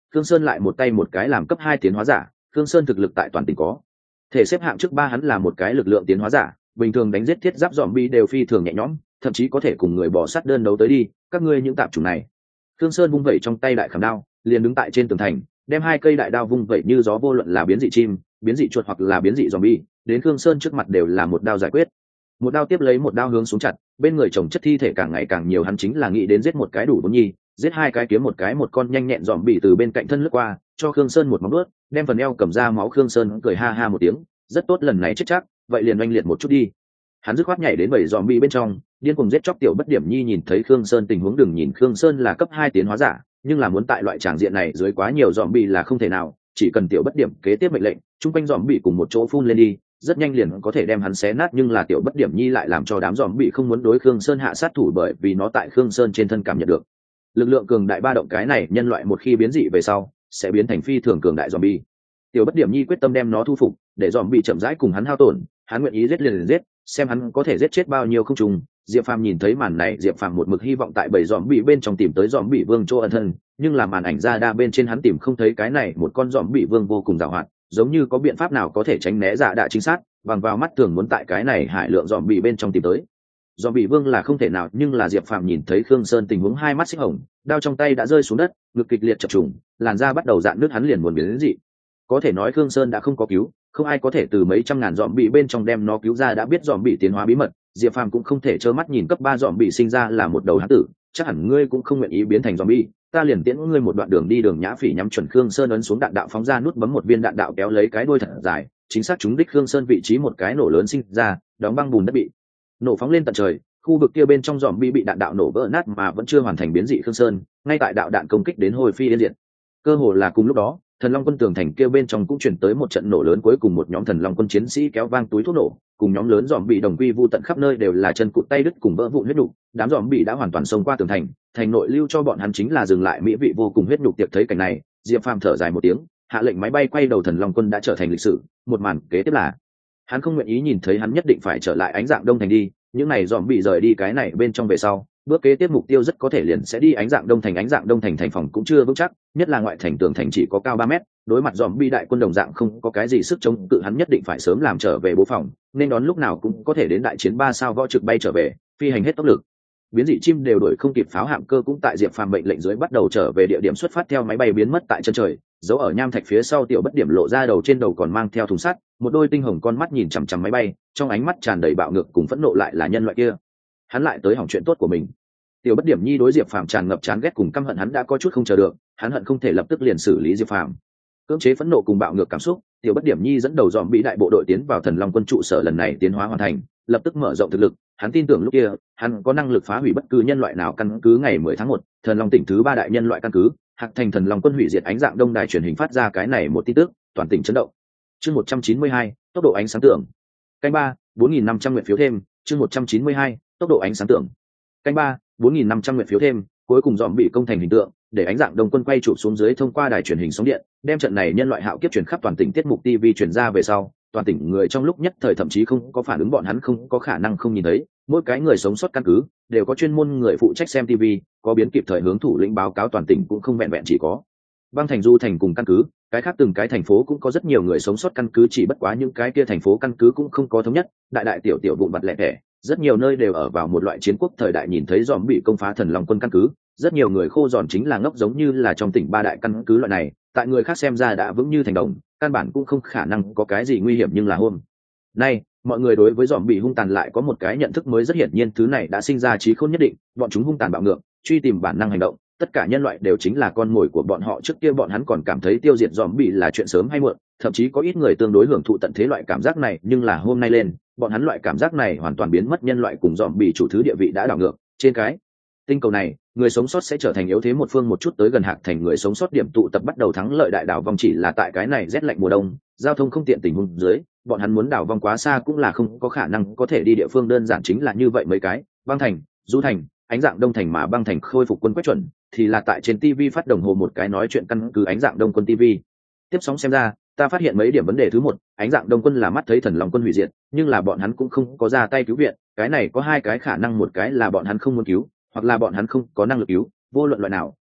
Khương Sơn lại một tay một cái làm cấp hai tiến hóa giả. Khương Sơn thực lực tại toàn tỉnh có thể xếp hạng trước ba, hắn là một cái lực lượng tiến hóa giả, bình thường đánh giết thiết giáp zombie đều phi thường nhẹ nhõm, thậm chí có thể cùng người bỏ sát đơn đấu tới đi. Các ngươi những tạp chủng này. Khương Sơn vung vẩy trong tay đại khảm đao, liền đứng tại trên tường thành, đem hai cây đại đao vung vẩy như gió, vô luận là biến dị chim, biến dị chuột hoặc là biến dị zombie, đến Khương Sơn trước mặt đều là một đao giải quyết. Một đao tiếp lấy một đao hướng xuống chặt, bên người chồng chất thi thể càng ngày càng nhiều, hắn chính là nghĩ đến giết một cái đủ bốn nhi, giết hai cái kiếm một cái, một con nhanh nhẹn zombie từ bên cạnh thân lướt qua, cho Khương Sơn một móng vuốt, đem phần eo cầm ra máu. Khương Sơn cười ha ha một tiếng, rất tốt, lần này chết chắc, vậy liền oanh liệt một chút đi. Hắn dứt khoát nhảy đến bảy zombie bên trong, điên cuồng giết chóc. Tiểu Bất Điểm Nhi nhìn thấy Khương Sơn tình huống, đừng nhìn Khương Sơn là cấp hai tiến hóa giả, nhưng là muốn tại loại tràng diện này dưới quá nhiều zombie là không thể nào, chỉ cần Tiểu Bất Điểm kế tiếp mệnh lệnh, chung quanh zombie cùng một chỗ phun lên đi, rất nhanh liền có thể đem hắn xé nát. Nhưng là Tiểu Bất Điểm Nhi lại làm cho đám zombie không muốn đối Khương Sơn hạ sát thủ, bởi vì nó tại Khương Sơn trên thân cảm nhận được lực lượng cường đại ba động. Cái này nhân loại một khi biến dị về sau sẽ biến thành phi thường cường đại zombie. Tiểu Bất Điểm Nhi quyết tâm đem nó thu phục, để zombie chậm rãi cùng hắn hao tổn, hắn nguyện ý giết liền liền giết, xem hắn có thể giết chết bao nhiêu không trùng. Diệp Phàm nhìn thấy màn này, Diệp Phàm một mực hy vọng tại bầy zombie bên trong tìm tới zombie vương chỗ ẩn thân, nhưng là màn ảnh ra đa bên trên hắn tìm không thấy cái này một con zombie vương vô cùng giàu hoạt, giống như có biện pháp nào có thể tránh né giả đạ chính xác, bằng vào mắt thường muốn tại cái này hải lượng zombie bên trong tìm tới zombie vương là không thể nào. Nhưng là Diệp Phàm nhìn thấy Khương Sơn tình huống, hai mắt xích hồng, đao trong tay đã rơi xuống đất, ngực kịch liệt chập trùng, làn da bắt đầu rạn nứt, hắn liền buồn biến đến dị. Có thể nói Khương Sơn đã không có cứu, không ai có thể từ mấy trăm ngàn zombie bên trong đem nó cứu ra. Đã biết zombie tiến hóa bí mật, Diệp Phàm cũng không thể trơ mắt nhìn cấp ba zombie sinh ra là một đầu hán tử, chắc hẳn ngươi cũng không nguyện ý biến thành zombie, ta liền tiễn ngươi một đoạn đường đi. Đường Nhã Phỉ nhắm chuẩn Khương Sơn, ấn xuống đạn đạo phóng ra nút bấm, một viên đạn đạo kéo lấy cái đuôi thật dài, chính xác trúng đích Khương Sơn vị trí, một cái nổ lớn sinh ra, đóng băng bùn đất bị nổ phóng lên tận trời. Khu vực kia bên trong zombie bị đạn đạo nổ vỡ nát mà vẫn chưa hoàn thành biến dị Khương Sơn, ngay tại đạo đạn công kích đến hồi phi yên diệt. Cơ hồ là cùng lúc đó, Thần Long quân tường thành kia bên trong cũng chuyển tới một trận nổ lớn, cuối cùng một nhóm Thần Long quân chiến sĩ kéo vang túi thuốc nổ, cùng nhóm lớn zombie đồng quy vu tận, khắp nơi đều là chân cụt tay đứt cùng vỡ vụn huyết nhục. Đám zombie đã hoàn toàn xông qua tường thành, thành nội lưu cho bọn hắn chính là dừng lại mỹ vị vô cùng huyết nhục tiệc. Thấy cảnh này, Diệp Phàm thở dài một tiếng, hạ lệnh máy bay quay đầu. Thần Long quân đã trở thành lịch sử, một màn kế tiếp là hắn không nguyện ý nhìn thấy, hắn nhất định phải trở lại Ánh Dạng Đông thành đi. Những này zombie rời đi cái này bên trong về sau, bước kế tiếp mục tiêu rất có thể liền sẽ đi Ánh Dạng Đông thành. Ánh Dạng Đông thành thành phòng cũng chưa vững chắc, nhất là ngoại thành tường thành chỉ có cao ba mét, đối mặt zombie đại quân đồng dạng không có cái gì sức chống cự, hắn nhất định phải sớm làm trở về bố phòng, nên đón lúc nào cũng có thể đến đại chiến ba sao võ trực bay trở về, phi hành hết tốc lực. Biến dị chim đều đuổi không kịp, pháo hạm cơ cũng tại Diệp Phàm mệnh lệnh dưới bắt đầu trở về địa điểm xuất phát, theo máy bay biến mất tại chân trời, giấu ở nham thạch phía sau. Tiểu Bất Điểm lộ ra đầu, trên đầu còn mang theo thùng sắt, một đôi tinh hồng con mắt nhìn chằm chằm máy bay, trong ánh mắt tràn đầy bạo ngược cùng phẫn nộ. Lại là nhân loại kia, hắn lại tới hỏng chuyện tốt của mình. Tiểu Bất Điểm Nhi đối Diệp Phàm tràn ngập chán ghét cùng căm hận, hắn đã có chút không chờ được, hắn hận không thể lập tức liền xử lý Diệp Phàm. Cưỡng chế phẫn nộ cùng bạo ngược cảm xúc, Tiểu Bất Điểm Nhi dẫn đầu dòm bị đại bộ đội tiến vào Thần Long quân trụ sở. Lần này tiến hóa hoàn thành, lập tức mở rộng thực lực, hắn tin tưởng lúc kia hắn có năng lực phá hủy bất cứ nhân loại nào. Căn cứ ngày mười tháng một, Thần Long tỉnh thứ ba đại nhân loại căn cứ, Hạc Thành Thần Long quân hủy diệt Ánh Dạng Đông đài truyền hình phát ra cái này một tin tức, toàn tỉnh chấn động. Chương một trăm chín mươi hai, tốc độ ánh sáng tưởng. Canh ba, bốn nghìn năm trăm nguyện phiếu thêm. Chương một trăm chín mươi hai, tốc độ ánh sáng tưởng. Canh ba, bốn nghìn năm trăm nguyện phiếu thêm. Cuối cùng dòm bị công thành hình tượng, để Ánh Dạng Đông quân quay chụp xuống dưới, thông qua đài truyền hình sóng điện, đem trận này nhân loại hạo kiếp truyền khắp toàn tỉnh. Tiết mục ti vi truyền ra về sau, toàn tỉnh người trong lúc nhất thời thậm chí không có phản ứng, bọn hắn không có khả năng không nhìn thấy. Mỗi cái người sống sót căn cứ đều có chuyên môn người phụ trách xem ti vi, có biến kịp thời hướng thủ lĩnh báo cáo. Toàn tỉnh cũng không vẹn vẹn chỉ có băng thành, du thành cùng căn cứ, cái khác từng cái thành phố cũng có rất nhiều người sống sót căn cứ, chỉ bất quá những cái kia thành phố căn cứ cũng không có thống nhất, đại đại tiểu tiểu vụn vặt lẻ tẻ, rất nhiều nơi đều ở vào một loại chiến quốc thời đại. Nhìn thấy dòm bị công phá Thần Long quân căn cứ, rất nhiều người khô giòn chính là ngốc, giống như là trong tỉnh ba đại căn cứ loại này, tại người khác xem ra đã vững như thành đồng, căn bản cũng không khả năng có cái gì nguy hiểm. Nhưng là hôm nay mọi người đối với dòm bị hung tàn lại có một cái nhận thức mới, rất hiển nhiên thứ này đã sinh ra trí khôn nhất định, bọn chúng hung tàn bạo ngược, truy tìm bản năng hành động, tất cả nhân loại đều chính là con mồi của bọn họ. Trước kia bọn hắn còn cảm thấy tiêu diệt dòm bị là chuyện sớm hay muộn, thậm chí có ít người tương đối hưởng thụ tận thế loại cảm giác này, nhưng là hôm nay lên, bọn hắn loại cảm giác này hoàn toàn biến mất. Nhân loại cùng dòm bị chủ thứ địa vị đã đảo ngược, trên cái tinh cầu này người sống sót sẽ trở thành yếu thế một phương. Một chút tới gần Hạc Thành người sống sót điểm tụ tập bắt đầu thắng lợi đại đảo vong, chỉ là tại cái này rét lạnh mùa đông, giao thông không tiện tình huống dưới, bọn hắn muốn đảo vong quá xa cũng là không có khả năng có thể đi. Địa phương đơn giản chính là như vậy mấy cái: băng thành, du thành, Ánh Dạng Đông thành. Mà băng thành khôi phục quân quét chuẩn thì là tại trên tivi phát đồng hồ một cái nói chuyện căn cứ Ánh Dạng Đông quân tivi tiếp sóng xem ra. Ta phát hiện mấy điểm vấn đề. Thứ một, Ánh Dạng Đông quân là mắt thấy Thần Long quân hủy diệt, nhưng là bọn hắn cũng không có ra tay cứu viện. Cái này có hai cái khả năng, một cái là bọn hắn không muốn cứu, hoặc là bọn hắn không có năng lực cứu. Vô luận loại nào,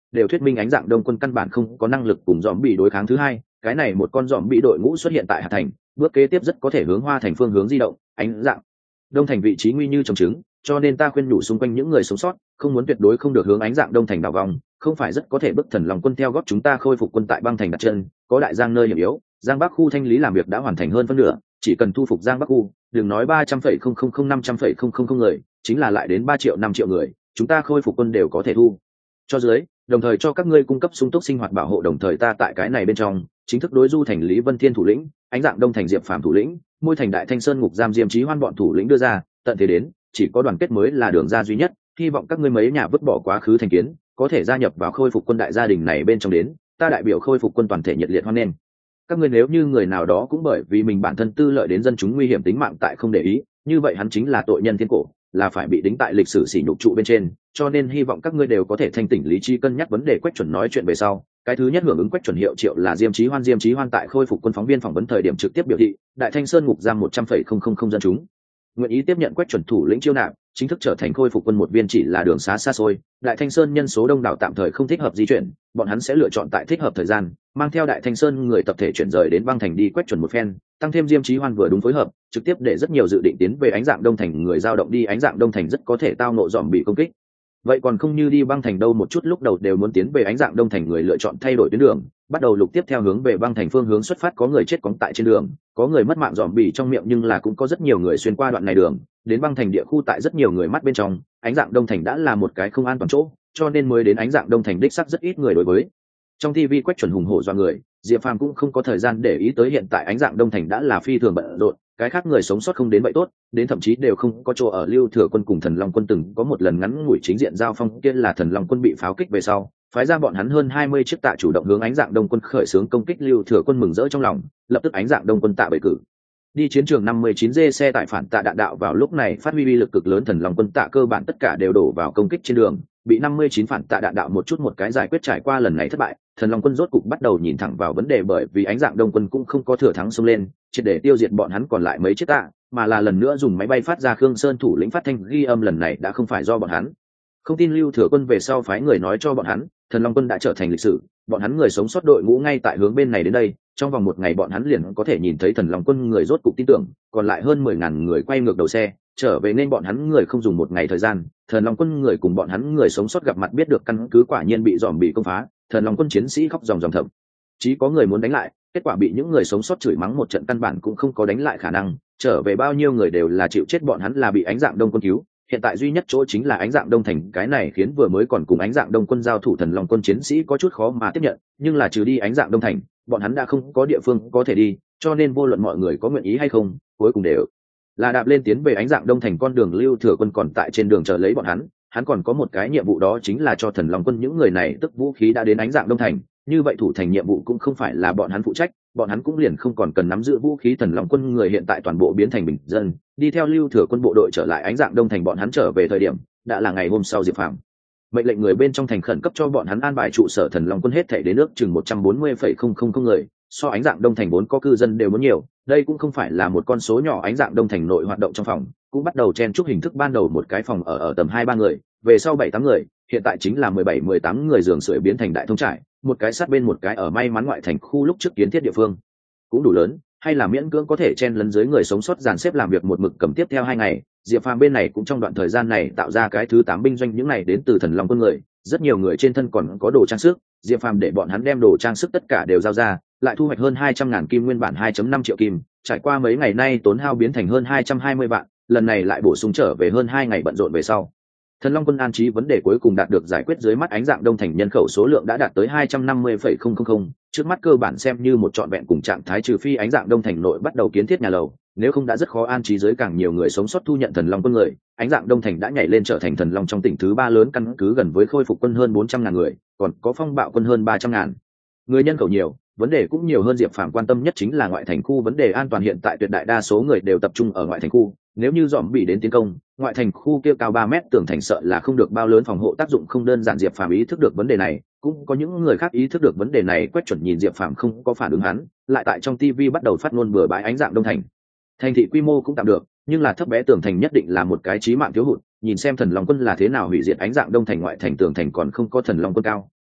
đều thuyết minh ánh dạng đông quân căn bản không có năng lực cùng dòm bị đối kháng. Thứ hai, cái này một con dòm bị đội ngũ xuất hiện tại Hà Thành, bước kế tiếp rất có thể hướng Hoa Thành phương hướng di động. Ánh dạng đông thành vị trí nguy như trồng trứng, cho nên ta khuyên nhủ xung quanh những người sống sót không muốn tuyệt đối không được hướng ánh dạng đông thành đảo vòng, không phải rất có thể bức Thần Long quân theo góp chúng ta khôi phục quân tại băng thành đặt chân. Có đại giang nơi hiểm yếu, giang bắc khu thanh lý làm việc đã hoàn thành hơn phân nửa, chỉ cần thu phục giang bắc khu, đừng nói ba trăm phẩy không không không năm trăm phẩy không không không người, chính là lại đến ba triệu năm triệu người, chúng ta khôi phục quân đều có thể thu cho dưới, đồng thời cho các ngươi cung cấp sung túc sinh hoạt bảo hộ. Đồng thời ta tại cái này bên trong chính thức đối du thành Lý Vân Thiên thủ lĩnh, ánh dạng đông thành Diệp Phàm thủ lĩnh, môi thành Đại Thanh Sơn ngục giam Diêm Chí Hoan bọn thủ lĩnh đưa ra, tận thế đến chỉ có đoàn kết mới là đường ra duy nhất. Hy vọng các ngươi mấy nhà vứt bỏ quá khứ thành kiến, có thể gia nhập vào khôi phục quân đại gia đình này bên trong đến. Ta đại biểu khôi phục quân toàn thể nhiệt liệt hoan nghênh các ngươi. Nếu như người nào đó cũng bởi vì mình bản thân tư lợi đến dân chúng nguy hiểm tính mạng tại không để ý, như vậy hắn chính là tội nhân thiên cổ, là phải bị đính tại lịch sử sỉ nhục trụ bên trên. Cho nên hy vọng các ngươi đều có thể thanh tỉnh lý trí cân nhắc vấn đề. Quách Chuẩn nói chuyện về sau, cái thứ nhất hưởng ứng Quách Chuẩn hiệu triệu là Diêm Chí Hoan. Diêm Chí Hoan tại khôi phục quân phóng viên phỏng vấn thời điểm trực tiếp biểu thị, Đại Thanh Sơn ngục giam một trăm phẩy không không không dân chúng nguyện ý tiếp nhận Quách Chuẩn thủ lĩnh chiêu nạp, chính thức trở thành khôi phục quân một viên, chỉ là đường xá xa xôi, Đại Thanh Sơn nhân số đông đảo tạm thời không thích hợp di chuyển, bọn hắn sẽ lựa chọn tại thích hợp thời gian mang theo Đại Thanh Sơn người tập thể chuyển rời đến băng thành đi Quách Chuẩn một phen, tăng thêm Diêm Chí Hoan vừa đúng phối hợp, trực tiếp để rất nhiều dự định tiến về ánh dạng đông thành người dao động đi. Ánh dạng đông thành rất có thể tao nộ dòm bị công kích, vậy còn không như đi băng thành đâu. Một chút lúc đầu đều muốn tiến về ánh dạng đông thành người lựa chọn thay đổi tuyến đường, bắt đầu lục tiếp theo hướng về băng thành phương hướng xuất phát. Có người chết cóng tại trên đường, có người mất mạng dòm bì trong miệng, nhưng là cũng có rất nhiều người xuyên qua đoạn này đường đến băng thành địa khu. Tại rất nhiều người mắt bên trong, ánh dạng đông thành đã là một cái không an toàn chỗ, cho nên mới đến ánh dạng đông thành đích sắc rất ít người đối với. Trong ti vi Quách Chuẩn hùng hổ do người, Diệp Phàm cũng không có thời gian để ý tới. Hiện tại ánh dạng đông thành đã là phi thường bận rộn, cái khác người sống sót không đến vậy tốt, đến thậm chí đều không có chỗ ở. Lưu Thừa Quân cùng Thần Long Quân từng có một lần ngắn ngủi chính diện giao phong, kia là Thần Long Quân bị pháo kích về sau, phái ra bọn hắn hơn hai mươi chiếc tạ chủ động hướng ánh dạng đông quân khởi xướng công kích. Lưu Thừa Quân mừng rỡ trong lòng, lập tức ánh dạng đông quân tạ bày cử đi chiến trường năm mươi chín D xe tải phản tạ đạn đạo vào lúc này phát huy uy lực cực lớn. Thần Long Quân tạ cơ bản tất cả đều đổ vào công kích trên đường, bị năm mươi chín phản tạ đạn đạo một chút một cái giải quyết. Trải qua lần này thất bại, Thần Long Quân rốt cục bắt đầu nhìn thẳng vào vấn đề, bởi vì ánh dạng đông quân cũng không có thừa thắng xông lên triệt để tiêu diệt bọn hắn còn lại mấy chiếc tạ, mà là lần nữa dùng máy bay phát ra Khương Sơn thủ lĩnh phát thanh ghi âm. Lần này đã không phải do bọn hắn không tin Lưu Thừa Quân, về sau phái người nói cho bọn hắn, Thần Long Quân đã trở thành lịch sử, bọn hắn người sống sót đội ngũ ngay tại hướng bên này đến đây. Trong vòng một ngày bọn hắn liền có thể nhìn thấy Thần Long Quân người rốt cục tin tưởng, còn lại hơn mười ngàn người quay ngược đầu xe trở về, nên bọn hắn người không dùng một ngày thời gian, Thần Long Quân người cùng bọn hắn người sống sót gặp mặt biết được căn cứ quả nhiên bị dòm bị công phá. Thần Long Quân chiến sĩ khóc ròng ròng, thậm chí có người muốn đánh lại, kết quả bị những người sống sót chửi mắng một trận, căn bản cũng không có đánh lại khả năng. Trở về bao nhiêu người đều là chịu chết, bọn hắn là bị ánh dạng đông quân cứu. Hiện tại duy nhất chỗ chính là ánh dạng đông thành, cái này khiến vừa mới còn cùng ánh dạng đông quân giao thủ Thần Long Quân chiến sĩ có chút khó mà tiếp nhận, nhưng là trừ đi ánh dạng đông thành, bọn hắn đã không có địa phương có thể đi, cho nên vô luận mọi người có nguyện ý hay không, cuối cùng đều là đạp lên tiến về ánh dạng đông thành con đường. Lưu Thừa Quân còn tại trên đường chờ lấy bọn hắn, hắn còn có một cái nhiệm vụ, đó chính là cho Thần Long Quân những người này tức vũ khí đã đến ánh dạng đông thành, như vậy thủ thành nhiệm vụ cũng không phải là bọn hắn phụ trách, bọn hắn cũng liền không còn cần nắm giữ vũ khí. Thần Long Quân người hiện tại toàn bộ biến thành bình dân, đi theo Lưu Thừa Quân bộ đội trở lại ánh dạng đông thành. Bọn hắn trở về thời điểm đã là ngày hôm sau. Diệp Phàm mệnh lệnh người bên trong thành khẩn cấp cho bọn hắn an bài trụ sở Thần Long Quân, hết thảy đến nước chừng một trăm bốn mươi phẩy không không không người, so ánh dạng đông thành vốn có cư dân đều muốn nhiều. Đây cũng không phải là một con số nhỏ. Ánh dạng đông thành nội hoạt động trong phòng cũng bắt đầu chen chúc hình thức, ban đầu một cái phòng ở ở tầm hai ba người, về sau bảy tám người, hiện tại chính là mười bảy mười tám người, giường sưởi biến thành đại thông trải, một cái sát bên một cái. Ở may mắn ngoại thành khu lúc trước kiến thiết địa phương cũng đủ lớn, hay là miễn cưỡng có thể chen lấn dưới người sống sót dàn xếp làm việc một mực cầm tiếp theo hai ngày. Diệp Phàm bên này cũng trong đoạn thời gian này tạo ra cái thứ tám binh doanh, những này đến từ Thần Long Quân người, rất nhiều người trên thân còn có đồ trang sức. Diệp Phàm để bọn hắn đem đồ trang sức tất cả đều giao ra, lại thu hoạch hơn hai trăm ngàn kim, nguyên bản hai phẩy năm triệu kim, trải qua mấy ngày nay tốn hao biến thành hơn hai trăm hai mươi vạn, lần này lại bổ sung trở về hơn hai ngày bận rộn về sau. Thần Long Quân an trí vấn đề cuối cùng đạt được giải quyết, dưới mắt ánh dạng đông thành nhân khẩu số lượng đã đạt tới hai trăm năm mươi phẩy không không không, trước mắt cơ bản xem như một trọn vẹn cùng trạng thái, trừ phi ánh dạng đông thành nội bắt đầu kiến thiết nhà lầu, nếu không đã rất khó an trí dưới càng nhiều người sống sót thu nhận Thần Long Quân người. Ánh dạng đông thành đã nhảy lên trở thành Thần Long trong tỉnh thứ ba lớn căn cứ, gần với khôi phục quân hơn bốn trăm ngàn người, còn có phong bạo quân hơn ba trăm ngàn người, nhân khẩu nhiều, vấn đề cũng nhiều hơn. Diệp Phàm quan tâm nhất chính là ngoại thành khu vấn đề an toàn, hiện tại tuyệt đại đa số người đều tập trung ở ngoại thành khu, nếu như dòm bị đến tiến công, ngoại thành khu kia cao ba mét tường thành sợ là không được bao lớn, phòng hộ tác dụng không đơn giản. Diệp Phàm ý thức được vấn đề này, cũng có những người khác ý thức được vấn đề này. Quách Chuẩn nhìn Diệp Phàm không có phản ứng, hắn lại tại trong ti vi bắt đầu phát ngôn bừa bãi. Ánh dạng đông thành thành thị quy mô cũng tạm được, nhưng là thấp bé tường thành nhất định là một cái chí mạng thiếu hụt. Nhìn xem Thần Long Quân là thế nào hủy diệt ánh dạng đông thành, ngoại thành tường thành còn không có Thần Long Quân cao,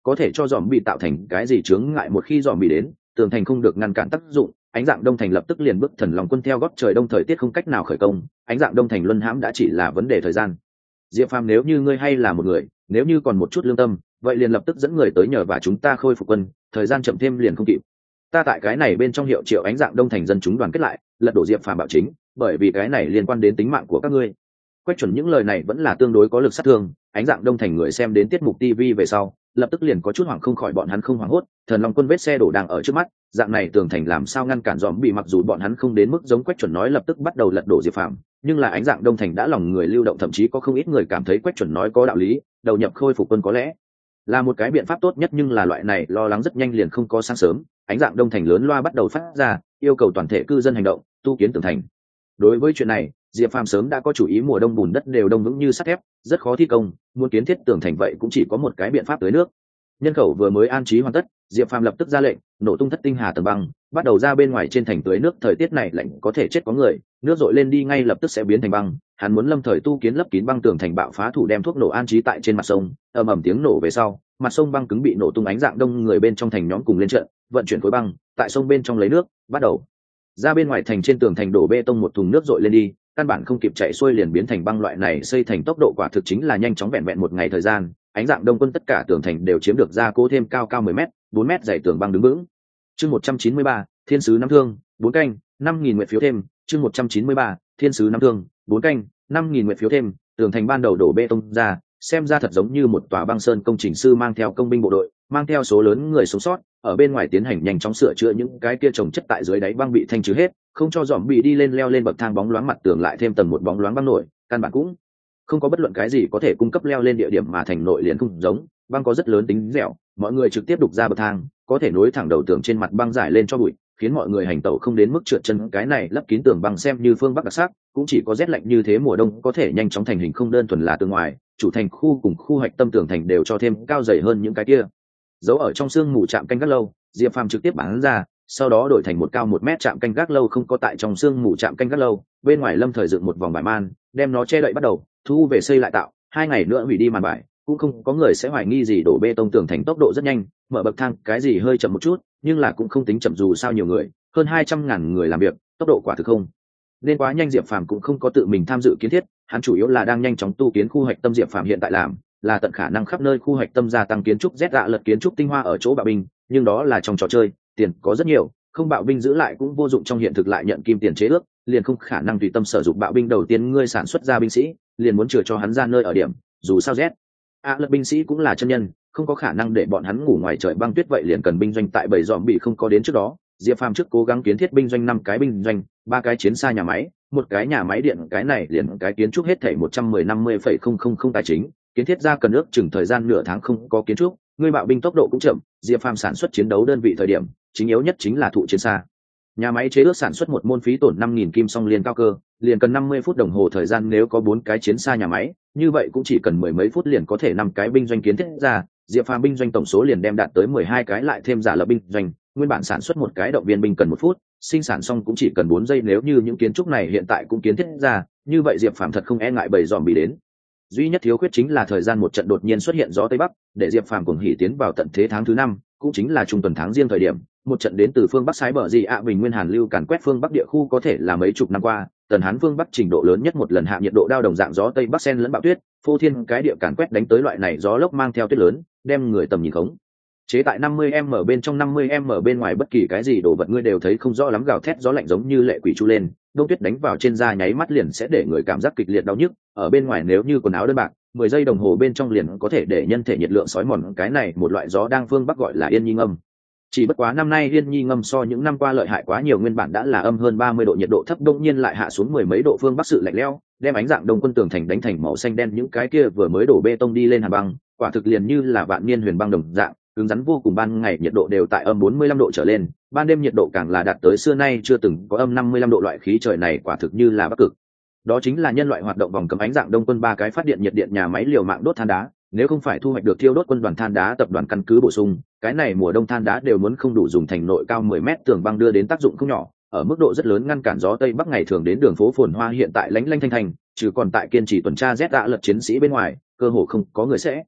có thể cho dòm bị tạo thành cái gì chướng ngại. Một khi dòm bị đến, tường thành không được ngăn cản tác dụng, ánh dạng đông thành lập tức liền bước thần lòng quân theo gót trời đông, thời tiết không cách nào khởi công, ánh dạng đông thành luân hãm đã chỉ là vấn đề thời gian. Diệp Phàm, nếu như ngươi hay là một người, nếu như còn một chút lương tâm, vậy liền lập tức dẫn người tới nhờ và chúng ta khôi phục quân, thời gian chậm thêm liền không kịp. Ta tại cái này bên trong hiệu triệu ánh dạng đông thành dân chúng đoàn kết lại, lật đổ Diệp Phàm bạo chính, bởi vì cái này liên quan đến tính mạng của các ngươi. Quách Chuẩn những lời này vẫn là tương đối có lực sát thương, ánh dạng đông thành người xem đến tiết mục ti vi về sau, lập tức liền có chút hoảng không khỏi. Bọn hắn không hoảng hốt, thần long quân vết xe đổ đang ở trước mắt, dạng này tường thành làm sao ngăn cản dòm bị. Mặc dù bọn hắn không đến mức giống Quách Chuẩn nói lập tức bắt đầu lật đổ Diệp Phàm, nhưng là ánh dạng đông thành đã lòng người lưu động, thậm chí có không ít người cảm thấy Quách Chuẩn nói có đạo lý, đầu nhập khôi phục quân có lẽ là một cái biện pháp tốt nhất. Nhưng là loại này lo lắng rất nhanh liền không có sáng sớm, ánh dạng đông thành lớn loa bắt đầu phát ra, yêu cầu toàn thể cư dân hành động, tu kiến tường thành. Đối với chuyện này, Diệp Phàm sớm đã có chủ ý. Mùa đông bùn đất đều đông vững như sắt thép, rất khó thi công, muốn kiến thiết tường thành vậy cũng chỉ có một cái biện pháp tưới nước. Nhân khẩu vừa mới an trí hoàn tất, Diệp Phàm lập tức ra lệnh nổ tung thất tinh hà tầng băng, bắt đầu ra bên ngoài trên thành tưới nước. Thời tiết này lạnh có thể chết có người, nước dội lên đi ngay lập tức sẽ biến thành băng. Hắn muốn lâm thời tu kiến lấp kín băng tường thành, bạo phá thủ đem thuốc nổ an trí tại trên mặt sông. Ầm ầm tiếng nổ về sau, mặt sông băng cứng bị nổ tung, ánh dạng đông người bên trong thành nhóm cùng lên trận vận chuyển khối băng tại sông bên trong lấy nước, bắt đầu ra bên ngoài thành. Trên tường thành đổ bê tông, một thùng nước dội lên đi, căn bản không kịp chạy xuôi liền biến thành băng. Loại này xây thành tốc độ quả thực chính là nhanh chóng, vẹn vẹn một ngày thời gian, ánh dạng đông quân tất cả tường thành đều chiếm được, gia cố thêm cao cao mười mét, bốn mét dày tường băng đứng vững. Chương một trăm chín mươi ba, thiên sứ năm thương, bốn canh, năm nghìn nguyện phiếu thêm. Chương một trăm chín mươi ba, thiên sứ năm thương, bốn canh, năm nghìn nguyện phiếu thêm. Tường thành ban đầu đổ bê tông ra, xem ra thật giống như một tòa băng sơn. Công trình sư mang theo công binh bộ đội, mang theo số lớn người sống sót, ở bên ngoài tiến hành nhanh chóng sửa chữa những cái kia trồng chất tại dưới đáy băng bị thanh trừ hết, không cho dòm bị đi lên leo lên bậc thang bóng loáng. Mặt tường lại thêm tầng một bóng loáng băng nổi, căn bản cũng không có bất luận cái gì có thể cung cấp leo lên địa điểm. Mà thành nội liền không giống, băng có rất lớn tính dẻo, mọi người trực tiếp đục ra bậc thang, có thể nối thẳng đầu tường trên mặt băng giải lên cho bụi, khiến mọi người hành tẩu không đến mức trượt chân. Cái này lấp kín tường băng xem như phương Bắc đặc sắc, cũng chỉ có rét lạnh như thế mùa đông có thể nhanh chóng thành hình, không đơn thuần là tường ngoài, chủ thành khu cùng khu hoạch tâm tường thành đều cho thêm cao dày hơn những cái kia. Giấu ở trong sương mù trạm canh gác lâu, Diệp Phàm trực tiếp bán ra, sau đó đổi thành một cao một mét trạm canh gác lâu. Không có tại trong sương mù trạm canh gác lâu, bên ngoài lâm thời dựng một vòng bài man, đem nó che đậy, bắt đầu thu về xây lại tạo. Hai ngày nữa hủy đi màn bài, cũng không có người sẽ hoài nghi gì. Đổ bê tông tường thành tốc độ rất nhanh, mở bậc thang cái gì hơi chậm một chút, nhưng là cũng không tính chậm, dù sao nhiều người, hơn hai trăm ngàn người làm việc, tốc độ quả thực không nên quá nhanh. Diệp Phàm cũng không có tự mình tham dự kiến thiết, hắn chủ yếu là đang nhanh chóng tu kiến khu hoạch tâm. Diệp Phàm hiện tại làm là tận khả năng khắp nơi khu hoạch tâm gia tăng kiến trúc, rét dạ lật kiến trúc tinh hoa ở chỗ bạo binh, nhưng đó là trong trò chơi, tiền có rất nhiều, không bạo binh giữ lại cũng vô dụng. Trong hiện thực lại nhận kim tiền chế ước, liền không khả năng tùy tâm sử dụng bạo binh. Đầu tiên ngươi sản xuất ra binh sĩ, liền muốn chừa cho hắn ra nơi ở điểm, dù sao rét ạ lật binh sĩ cũng là chân nhân, không có khả năng để bọn hắn ngủ ngoài trời băng tuyết, vậy liền cần binh doanh. Tại bầy dòm bị không có đến trước đó, Diệp Phàm trước cố gắng kiến thiết binh doanh, năm cái binh doanh, ba cái chiến xa nhà máy, một cái nhà máy điện. Cái này liền cái kiến trúc hết thảy một trăm mười năm mươi phẩy không không không tài chính, kiến thiết ra cần ước chừng thời gian nửa tháng. Không có kiến trúc, ngươi bạo binh tốc độ cũng chậm. Diệp Phàm sản xuất chiến đấu đơn vị thời điểm, chính yếu nhất chính là thụ chiến xa. Nhà máy chế ước sản xuất một môn phí tổn năm nghìn kim song liên cao cơ, liền cần năm mươi phút đồng hồ thời gian. Nếu có bốn cái chiến xa nhà máy, như vậy cũng chỉ cần mười mấy phút liền có thể năm cái binh doanh kiến thiết ra. Diệp Phàm binh doanh tổng số liền đem đạt tới mười hai cái, lại thêm giả lập binh doanh, nguyên bản sản xuất một cái động viên binh cần một phút, sinh sản xong cũng chỉ cần bốn giây. Nếu như những kiến trúc này hiện tại cũng kiến thiết ra, như vậy Diệp Phàm thật không e ngại bầy dòm bị đến. Duy nhất thiếu khuyết chính là thời gian. Một trận đột nhiên xuất hiện gió tây bắc, để Diệp Phàm cuồng hỉ tiến vào tận thế tháng thứ năm, cũng chính là trung tuần tháng riêng thời điểm, một trận đến từ phương bắc sái bờ gì ạ bình nguyên hàn lưu càn quét phương bắc địa khu. Có thể là mấy chục năm qua tần hán phương bắc trình độ lớn nhất một lần hạ nhiệt độ đao đồng dạng gió tây bắc sen lẫn bão tuyết, phô thiên cái địa càn quét đánh tới. Loại này gió lốc mang theo tuyết lớn, đem người tầm nhìn khống chế tại năm mươi m bên trong, năm mươi m bên ngoài bất kỳ cái gì đồ vật ngươi đều thấy không rõ lắm. Gào thét gió lạnh giống như lệ quỷ chu lên, đông tuyết đánh vào trên da nháy mắt liền sẽ để người cảm giác kịch liệt đau nhức. Ở bên ngoài nếu như quần áo đơn bạc, mười giây đồng hồ bên trong liền có thể để nhân thể nhiệt lượng sói mòn. Cái này một loại gió đang phương bắc gọi là yên nhi ngâm. Chỉ bất quá năm nay yên nhi ngâm so những năm qua lợi hại quá nhiều, nguyên bản đã là âm hơn ba mươi độ nhiệt độ thấp, đông nhiên lại hạ xuống mười mấy độ. Phương bắc sự lạnh lẽo, đem ánh dạng đông quân tường thành đánh thành màu xanh đen. Những cái kia vừa mới đổ bê tông đi lên hàn băng, quả thực liền như là vạn niên huyền băng đồng dạng, cứng rắn vô cùng. Ban ngày nhiệt độ đều tại âm bốn mươi lăm độ trở lên, ban đêm nhiệt độ càng là đạt tới xưa nay chưa từng có âm năm mươi lăm độ. Loại khí trời này quả thực như là bắc cực. Đó chính là nhân loại hoạt động vòng cấm ánh dạng đông quân ba cái phát điện nhiệt điện nhà máy liều mạng đốt than đá, nếu không phải thu hoạch được thiêu đốt quân đoàn than đá tập đoàn căn cứ bổ sung, cái này mùa đông than đá đều muốn không đủ dùng. Thành nội cao mười mét tường băng đưa đến tác dụng không nhỏ, ở mức độ rất lớn ngăn cản gió tây bắc ngày thường đến đường phố phồn hoa hiện tại lánh lanh thanh thành, trừ còn tại kiên trì tuần tra rét đã lật chiến sĩ bên ngoài, cơ hồ không có người sẽ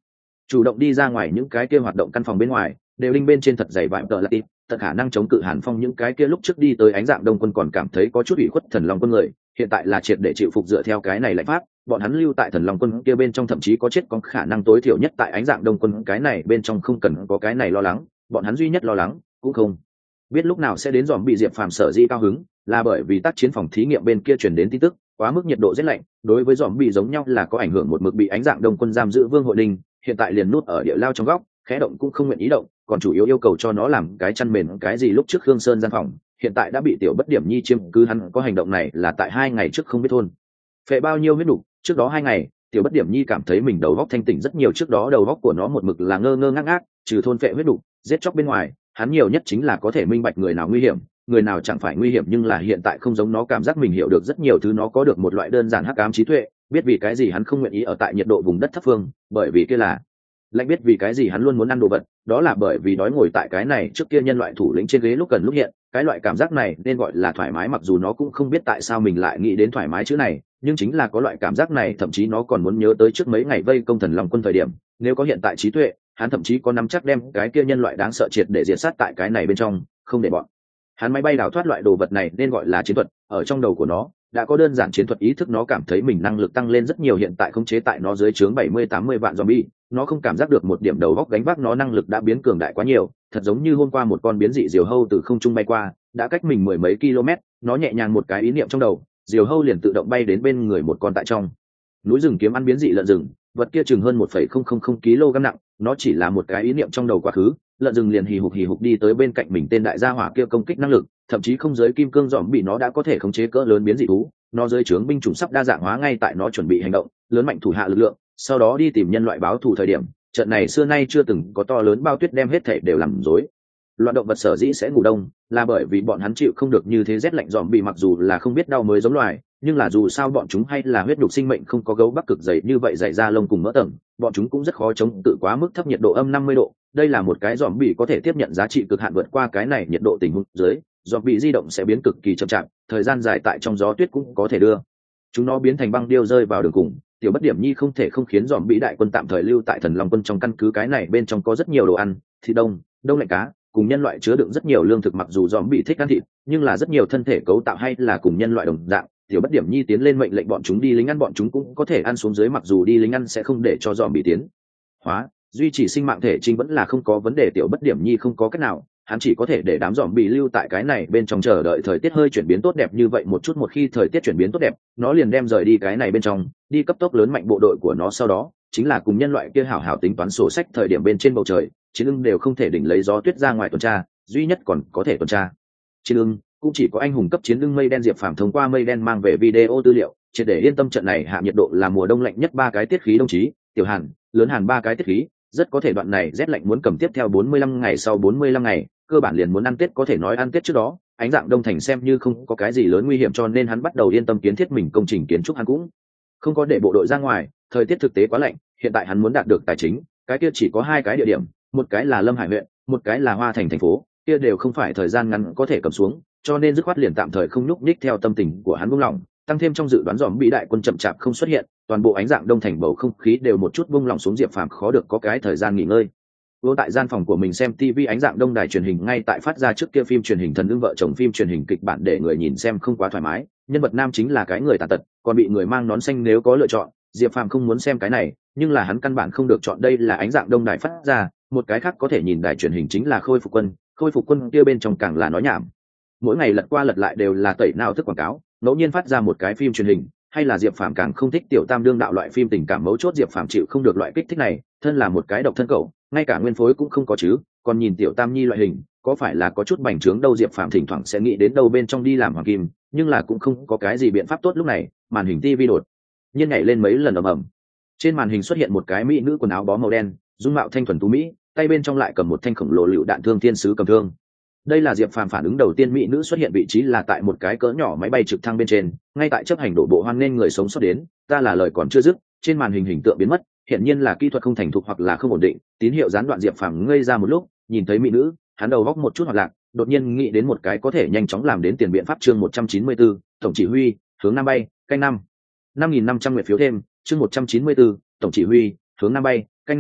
chủ động đi ra ngoài những cái kia hoạt động căn phòng bên ngoài đều đinh bên trên thật dày vải tợ lại tận khả năng chống cự hàn phong. Những cái kia lúc trước đi tới ánh dạng đông quân còn cảm thấy có chút ủy khuất thần long quân người, hiện tại là triệt để chịu phục dựa theo cái này lãnh pháp, bọn hắn lưu tại thần long quân kia bên trong thậm chí có chết có khả năng tối thiểu nhất tại ánh dạng đông quân cái này bên trong không cần có cái này lo lắng. Bọn hắn duy nhất lo lắng cũng không biết lúc nào sẽ đến dòm bị diệp phàm sở di cao hứng là bởi vì tác chiến phòng thí nghiệm bên kia truyền đến tin tức quá mức nhiệt độ rét lạnh đối với dòm bị giống nhau là có ảnh hưởng, một mực bị ánh dạng đông quân giam giữ vương hội đình hiện tại liền nút ở địa lao trong góc, khẽ động cũng không nguyện ý động, còn chủ yếu yêu cầu cho nó làm cái chăn mền cái gì lúc trước Khương Sơn gian phòng hiện tại đã bị tiểu bất điểm nhi chiêm cứ, hắn có hành động này là tại hai ngày trước không biết thôn phệ bao nhiêu huyết đủ. Trước đó hai ngày tiểu bất điểm nhi cảm thấy mình đầu góc thanh tỉnh rất nhiều, trước đó đầu góc của nó một mực là ngơ ngơ ngác ngác, trừ thôn phệ huyết đủ giết chóc bên ngoài hắn nhiều nhất chính là có thể minh bạch người nào nguy hiểm người nào chẳng phải nguy hiểm, nhưng là hiện tại không giống nó, cảm giác mình hiểu được rất nhiều thứ, nó có được một loại đơn giản hắc ám trí tuệ, biết vì cái gì hắn không nguyện ý ở tại nhiệt độ vùng đất thấp phương, bởi vì kia là lạnh, biết vì cái gì hắn luôn muốn ăn đồ vật, đó là bởi vì đói, ngồi tại cái này trước kia nhân loại thủ lĩnh trên ghế lúc cần lúc hiện, cái loại cảm giác này nên gọi là thoải mái, mặc dù nó cũng không biết tại sao mình lại nghĩ đến thoải mái chữ này, nhưng chính là có loại cảm giác này, thậm chí nó còn muốn nhớ tới trước mấy ngày vây công thần long quân thời điểm, nếu có hiện tại trí tuệ hắn thậm chí có nắm chắc đem cái kia nhân loại đáng sợ triệt để diệt sát tại cái này bên trong, không để bọn hắn máy bay đào thoát. loại đồ vật này nên gọi là chiến thuật, ở trong đầu của nó đã có đơn giản chiến thuật ý thức, nó cảm thấy mình năng lực tăng lên rất nhiều, hiện tại khống chế tại nó dưới trướng bảy mươi tám mươi vạn zombie, nó không cảm giác được một điểm đầu góc gánh vác, nó năng lực đã biến cường đại quá nhiều, thật giống như hôm qua một con biến dị diều hâu từ không trung bay qua, đã cách mình mười mấy km, nó nhẹ nhàng một cái ý niệm trong đầu, diều hâu liền tự động bay đến bên người một con tại trong núi rừng kiếm ăn biến dị lợn rừng, vật kia chừng hơn một phẩy không không không kg nặng, nó chỉ là một cái ý niệm trong đầu quá khứ, lợn rừng liền hì hục hì hục đi tới bên cạnh mình, tên đại gia hỏa kia công kích năng lực thậm chí không giới kim cương dòm bị nó đã có thể khống chế cỡ lớn biến dị thú, nó dưới trướng binh chủng sắp đa dạng hóa, ngay tại nó chuẩn bị hành động lớn mạnh thủ hạ lực lượng sau đó đi tìm nhân loại báo thù thời điểm, trận này xưa nay chưa từng có to lớn bao tuyết đem hết thể đều làm rối loạn. Động vật sở dĩ sẽ ngủ đông là bởi vì bọn hắn chịu không được như thế rét lạnh, dòm bị mặc dù là không biết đau mới giống loài, nhưng là dù sao bọn chúng hay là huyết nhục sinh mệnh, không có gấu bắc cực dày như vậy dày da lông cùng mỡ tầng, bọn chúng cũng rất khó chống tự quá mức thấp nhiệt độ âm năm mươi độ, đây là một cái dòm bị có thể tiếp nhận giá trị cực hạn, vượt qua cái này nhiệt độ tình huống dưới dòm bị di động sẽ biến cực kỳ chậm chạp, thời gian dài tại trong gió tuyết cũng có thể đưa chúng nó biến thành băng điêu rơi vào đường cùng. Tiểu bất điểm nhi không thể không khiến dòm bị đại quân tạm thời lưu tại thần long quân trong căn cứ, cái này bên trong có rất nhiều đồ ăn, thịt đông đông lạnh cá cùng nhân loại chứa đựng rất nhiều lương thực, mặc dù dòm bị thích ăn thịt nhưng là rất nhiều thân thể cấu tạo hay là cùng nhân loại đồng dạng. Tiểu bất điểm nhi tiến lên mệnh lệnh bọn chúng đi lính ăn, bọn chúng cũng có thể ăn xuống dưới, mặc dù đi lính ăn sẽ không để cho dòm bị tiến hóa, duy trì sinh mạng thể trinh vẫn là không có vấn đề. Tiểu bất điểm nhi không có cách nào, hắn chỉ có thể để đám dòm bị lưu tại cái này bên trong chờ đợi thời tiết hơi chuyển biến tốt đẹp như vậy một chút, một khi thời tiết chuyển biến tốt đẹp nó liền đem rời đi cái này bên trong, đi cấp tốc lớn mạnh bộ đội của nó, sau đó chính là cùng nhân loại kia hảo hảo tính toán sổ sách. Thời điểm bên trên bầu trời chiến ưng đều không thể đỉnh lấy gió tuyết ra ngoài tuần tra, duy nhất còn có thể tuần tra chiến ưng cũng chỉ có anh hùng cấp chiến ưng mây đen Diệp Phàm thông qua mây đen mang về video tư liệu chỉ để yên tâm, trận này hạ nhiệt độ là mùa đông lạnh nhất ba cái tiết khí, đồng chí tiểu hàn lớn hàn ba cái tiết khí, rất có thể đoạn này rét lạnh muốn cầm tiếp theo bốn mươi lăm ngày, sau bốn mươi lăm ngày cơ bản liền muốn ăn Tết, có thể nói ăn Tết trước đó ánh dạng đông thành xem như không có cái gì lớn nguy hiểm, cho nên hắn bắt đầu yên tâm kiến thiết mình công trình kiến trúc, hắn cũng không có để bộ đội ra ngoài, thời tiết thực tế quá lạnh, hiện tại hắn muốn đạt được tài chính cái kia chỉ có hai cái địa điểm, một cái là Lâm Hải huyện, một cái là Hoa Thành thành phố, kia đều không phải thời gian ngắn có thể cầm xuống, cho nên dứt khoát liền tạm thời không nhúc nhích. Theo tâm tình của hắn buông lỏng, tăng thêm trong dự đoán dòm bị đại quân chậm chạp không xuất hiện, toàn bộ ánh dạng đông thành bầu không khí đều một chút buông lỏng xuống, Diệp Phàm khó được có cái thời gian nghỉ ngơi. Vô tại gian phòng của mình xem ti vi, ánh dạng đông đài truyền hình ngay tại phát ra trước kia phim truyền hình thần ưng vợ chồng, phim truyền hình kịch bản để người nhìn xem không quá thoải mái, nhân vật nam chính là cái người tàn tật còn bị người mang nón xanh, nếu có lựa chọn Diệp Phàm không muốn xem cái này, nhưng là hắn căn bản không được chọn, đây là ánh dạng đông đài phát ra. Một cái khác có thể nhìn đài truyền hình chính là Khôi Phục Quân, Khôi Phục Quân kia bên trong càng là nói nhảm, mỗi ngày lật qua lật lại đều là tẩy não thức quảng cáo, ngẫu nhiên phát ra một cái phim truyền hình, hay là Diệp Phàm càng không thích tiểu tam đương đạo loại phim tình cảm mấu chốt, Diệp Phàm chịu không được loại kích thích này, thân là một cái độc thân cậu, ngay cả nguyên phối cũng không có chứ, còn nhìn tiểu tam nhi loại hình có phải là có chút bành trướng đâu. Diệp Phàm thỉnh thoảng sẽ nghĩ đến đâu bên trong đi làm hoàng kim, nhưng là cũng không có cái gì biện pháp tốt. Lúc này màn hình ti vi đột nhiên nhảy lên mấy lần ầm ầm, trên màn hình xuất hiện một cái mỹ nữ quần áo bó màu đen, dung mạo thanh thuần tú mỹ, tay bên trong lại cầm một thanh khổng lồ lựu đạn thương thiên sứ cầm thương. Đây là Diệp Phàm phản ứng đầu tiên, mỹ nữ xuất hiện vị trí là tại một cái cỡ nhỏ máy bay trực thăng bên trên, ngay tại chấp hành đổ bộ hoan nên người sống sót đến, ta là lời còn chưa dứt, trên màn hình hình tượng biến mất, hiện nhiên là kỹ thuật không thành thục hoặc là không ổn định, tín hiệu gián đoạn. Diệp Phàm ngây ra một lúc, nhìn thấy mỹ nữ, hắn đầu góc một chút hoạt lạc, đột nhiên nghĩ đến một cái có thể nhanh chóng làm đến tiền biện pháp. Chương một trăm chín mươi tư, tổng chỉ huy hướng nam bay, canh năm năm nghìn năm trăm nguyện phiếu thêm. Chương một trăm chín mươi tư, tổng chỉ huy hướng nam bay, canh năm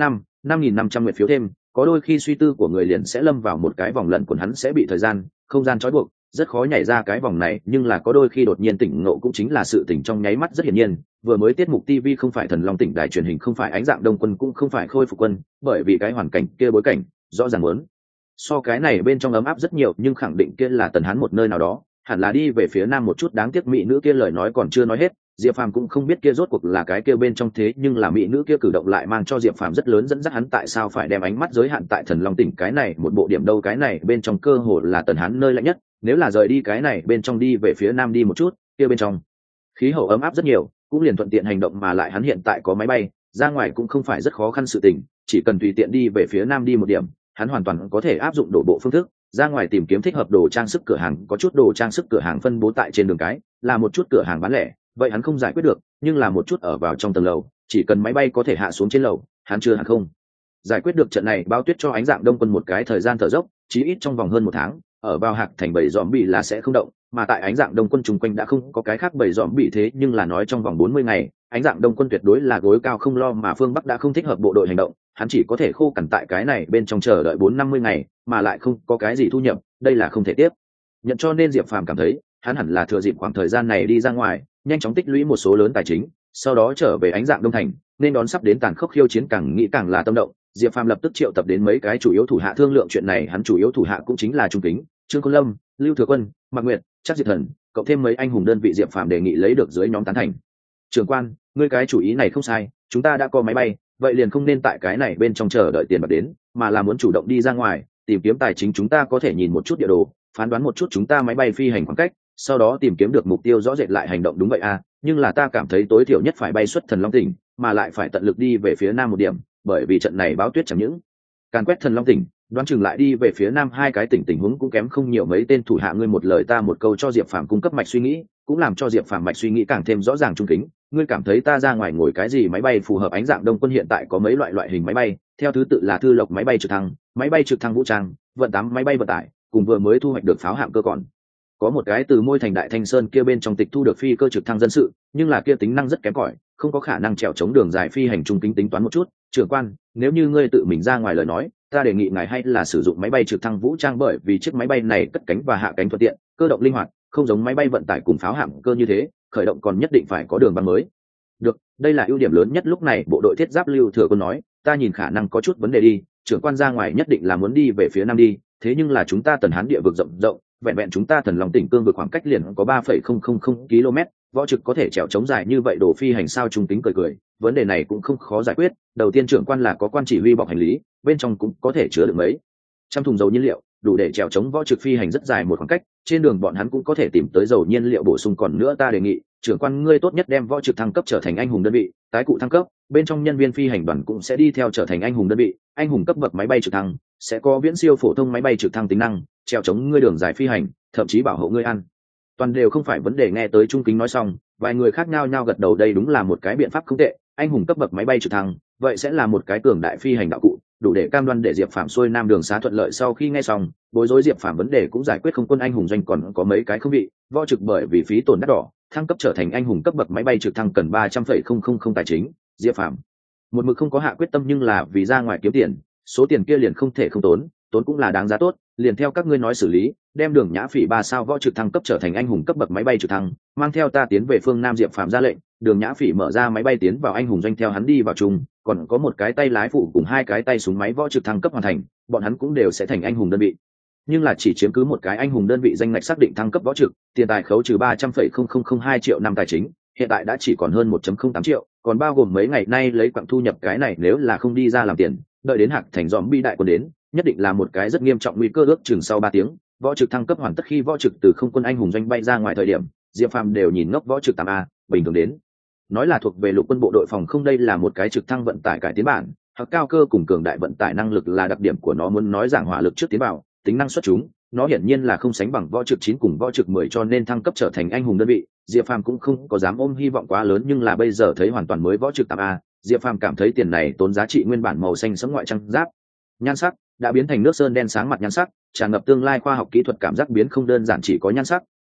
năm nghìn năm trăm nguyện phiếu thêm, có đôi khi suy tư của người liền sẽ lâm vào một cái vòng lẩn quẩn, hắn sẽ bị thời gian không gian trói buộc, rất khó nhảy ra cái vòng này. Nhưng là có đôi khi đột nhiên tỉnh ngộ cũng chính là sự tỉnh trong nháy mắt. Rất hiển nhiên vừa mới tiết mục tv không phải Thần Long tỉnh đài truyền hình, không phải Ánh Dạng Đông Quân, cũng không phải Khôi Phục Quân, bởi vì cái hoàn cảnh kia, bối cảnh rõ ràng muốn so cái này bên trong ấm áp rất nhiều, nhưng khẳng định kia là Tần Hán một nơi nào đó, hẳn là đi về phía nam một chút. Đáng tiếc mỹ nữ kia lời nói còn chưa nói hết, Diệp Phàm cũng không biết kia rốt cuộc là cái kia bên trong, thế nhưng là mỹ nữ kia cử động lại mang cho Diệp Phàm rất lớn dẫn dắt. Hắn tại sao phải đem ánh mắt giới hạn tại Thần Long tỉnh cái này một bộ điểm đâu? Cái này bên trong cơ hồ là Tần Hán nơi lạnh nhất, nếu là rời đi cái này bên trong đi về phía nam đi một chút, kia bên trong khí hậu ấm áp rất nhiều, cũng liền thuận tiện hành động, mà lại hắn hiện tại có máy bay ra ngoài cũng không phải rất khó khăn sự tình, chỉ cần tùy tiện đi về phía nam đi một điểm, hắn hoàn toàn có thể áp dụng đổ bộ phương thức ra ngoài tìm kiếm thích hợp đồ trang sức cửa hàng. Có chút đồ trang sức cửa hàng phân bố tại trên đường cái, là một chút cửa hàng bán lẻ, vậy hắn không giải quyết được, nhưng là một chút ở vào trong tầng lầu, chỉ cần máy bay có thể hạ xuống trên lầu, hắn chưa hẳn không giải quyết được. Trận này Bao Tuyết cho Ánh Dạng Đông Quân một cái thời gian thở dốc, chí ít trong vòng hơn một tháng ở vào Hạc Thành bầy dòm bị là sẽ không động, mà tại Ánh Dạng Đông Quân chung quanh đã không có cái khác bầy dòm bị. Thế nhưng là nói trong vòng bốn mươi ngày Ánh Dạng Đông Quân tuyệt đối là gối cao không lo, mà phương Bắc đã không thích hợp bộ đội hành động, hắn chỉ có thể khô cằn tại cái này bên trong chờ đợi bốn năm mươi ngày, mà lại không có cái gì thu nhập, đây là không thể tiếp nhận. Cho nên Diệp Phàm cảm thấy hắn hẳn là thừa dịp khoảng thời gian này đi ra ngoài, nhanh chóng tích lũy một số lớn tài chính, sau đó trở về Ánh Dạng Đông Thành, nên đón sắp đến tàn khốc khiêu chiến. Càng nghĩ càng là tâm động, Diệp Phàm lập tức triệu tập đến mấy cái chủ yếu thủ hạ thương lượng chuyện này. Hắn chủ yếu thủ hạ cũng chính là Trung Kính, Trương Côn Lâm, Lưu Thừa Quân, Mạc Nguyệt, Trác Diệp Thần, cộng thêm mấy anh hùng đơn vị Diệp Phàm đề nghị lấy được dưới nhóm tán thành. Trưởng quan, ngươi cái chủ ý này không sai, chúng ta đã có máy bay, vậy liền không nên tại cái này bên trong chờ đợi tiền bạc đến, mà là muốn chủ động đi ra ngoài tìm kiếm tài chính. Chúng ta có thể nhìn một chút địa đồ, phán đoán một chút chúng ta máy bay phi hành khoảng cách, sau đó tìm kiếm được mục tiêu rõ rệt lại hành động. Đúng vậy à, nhưng là ta cảm thấy tối thiểu nhất phải bay xuất Thần Long tỉnh, mà lại phải tận lực đi về phía nam một điểm, bởi vì trận này Báo Tuyết chẳng những càn quét Thần Long tỉnh, đoán chừng lại đi về phía nam hai cái tỉnh, tình huống cũng kém không nhiều. Mấy tên thủ hạ ngươi một lời ta một câu cho Diệp Phàm cung cấp mạch suy nghĩ, cũng làm cho Diệp Phàm mạch suy nghĩ càng thêm rõ ràng. Trung Kính, ngươi cảm thấy ta ra ngoài ngồi cái gì máy bay phù hợp? Ánh Dạng Đông Quân hiện tại có mấy loại loại hình máy bay, theo thứ tự là Thư Lộc máy bay trực thăng, máy bay trực thăng vũ trang, vận tám máy bay vận tải, cùng vừa mới thu hoạch được pháo hạm cơ. Còn có một cái từ Môi Thành Đại Thanh Sơn kia bên trong tịch thu được phi cơ trực thăng dân sự, nhưng là kia tính năng rất kém cỏi, không có khả năng trèo chống đường dài phi hành. Trung Kính tính toán một chút, trưởng quan, nếu như ngươi tự mình ra ngoài lời nói, ta đề nghị ngài hay là sử dụng máy bay trực thăng vũ trang, bởi vì chiếc máy bay này cất cánh và hạ cánh thuận tiện, cơ động linh hoạt, không giống máy bay vận tải cùng pháo hạm cơ như thế khởi động còn nhất định phải có đường băng mới được, đây là ưu điểm lớn nhất. Lúc này bộ đội thiết giáp Lưu Thừa Quân nói, ta nhìn khả năng có chút vấn đề đi, trưởng quan ra ngoài nhất định là muốn đi về phía nam đi, thế nhưng là chúng ta Tần Hán địa vực rộng rộng, vẹn vẹn chúng ta Thần Long tỉnh cương vực khoảng cách liền có ba phẩy không không không ki lô mét, võ trực có thể trèo chống dài như vậy đồ phi hành sao? Trung Tính cười cười, vấn đề này cũng không khó giải quyết. Đầu tiên trưởng quan là có quan chỉ huy bọc hành lý, bên trong cũng có thể chứa được mấy trăm thùng dầu nhiên liệu, đủ để trèo chống võ trực phi hành rất dài một khoảng cách, trên đường bọn hắn cũng có thể tìm tới dầu nhiên liệu bổ sung. Còn nữa ta đề nghị trưởng quan ngươi tốt nhất đem võ trực thăng cấp trở thành anh hùng đơn vị, tái cụ thăng cấp, bên trong nhân viên phi hành đoàn cũng sẽ đi theo trở thành anh hùng đơn vị. Anh hùng cấp bậc máy bay trực thăng sẽ có viễn siêu phổ thông máy bay trực thăng tính năng, trèo chống ngươi đường dài phi hành, thậm chí bảo hộ ngươi ăn toàn đều không phải vấn đề. Nghe tới Trung Kính nói xong, vài người khác nhau nhau gật đầu, đây đúng là một cái biện pháp không tệ. Anh hùng cấp bậc máy bay trực thăng vậy sẽ là một cái cường đại phi hành đạo cụ, đủ để cam đoan để Diệp Phàm xuôi nam đường xá thuận lợi. Sau khi nghe xong, bối rối Diệp Phàm vấn đề cũng giải quyết. Không quân anh hùng doanh còn có mấy cái không vị võ trực, bởi vì phí tổn đắt đỏ, thăng cấp trở thành anh hùng cấp bậc máy bay trực thăng cần ba trăm phẩy không không không tài chính. Diệp Phàm một mực không có hạ quyết tâm, nhưng là vì ra ngoài kiếm tiền, số tiền kia liền không thể không tốn, tốn cũng là đáng giá tốt. Liền theo các ngươi nói xử lý, đem Đường Nhã Phỉ ba sao võ trực thăng cấp trở thành anh hùng cấp bậc máy bay trực thăng, mang theo ta tiến về phương Nam. Diệp Phàm ra lệnh, Đường Nhã Phỉ mở ra máy bay tiến vào anh hùng doanh, theo hắn đi vào chung, còn có một cái tay lái phụ cùng hai cái tay súng máy võ trực thăng cấp hoàn thành, bọn hắn cũng đều sẽ thành anh hùng đơn vị, nhưng là chỉ chiếm cứ một cái anh hùng đơn vị danh ngạch xác định thăng cấp võ trực, tiền tài khấu trừ ba trăm phẩy không không không hai triệu năm tài chính, hiện tại đã chỉ còn hơn một phẩy không tám triệu, còn bao gồm mấy ngày nay lấy quặng thu nhập. Cái này nếu là không đi ra làm tiền, đợi đến Hạc Thành dòm bi đại quân đến, nhất định là một cái rất nghiêm trọng nguy cơ. Ước chừng sau ba tiếng, võ trực thăng cấp hoàn tất. Khi võ trực từ không quân anh hùng doanh bay ra ngoài thời điểm, Diệp Phàm đều nhìn ngốc võ trực tám a, bình thường đến nói là thuộc về lục quân bộ đội phòng không, đây là một cái trực thăng vận tải cải tiến bản, hoặc cao cơ cùng cường đại vận tải năng lực là đặc điểm của nó. Muốn nói giảng hỏa lực trước tiến vào, tính năng xuất chúng, nó hiển nhiên là không sánh bằng võ trực chín cùng võ trực mười, cho nên thăng cấp trở thành anh hùng đơn vị, Diệp Phàm cũng không có dám ôm hy vọng quá lớn. Nhưng là bây giờ thấy hoàn toàn mới võ trực tám a, Diệp Phàm cảm thấy tiền này tốn giá trị. Nguyên bản màu xanh sẫm ngoại trang giáp nhan sắc đã biến thành nước sơn đen sáng mặt nhan sắc, tràn ngập tương lai khoa học kỹ thuật, cảm giác biến không đơn giản chỉ có nhan sắc,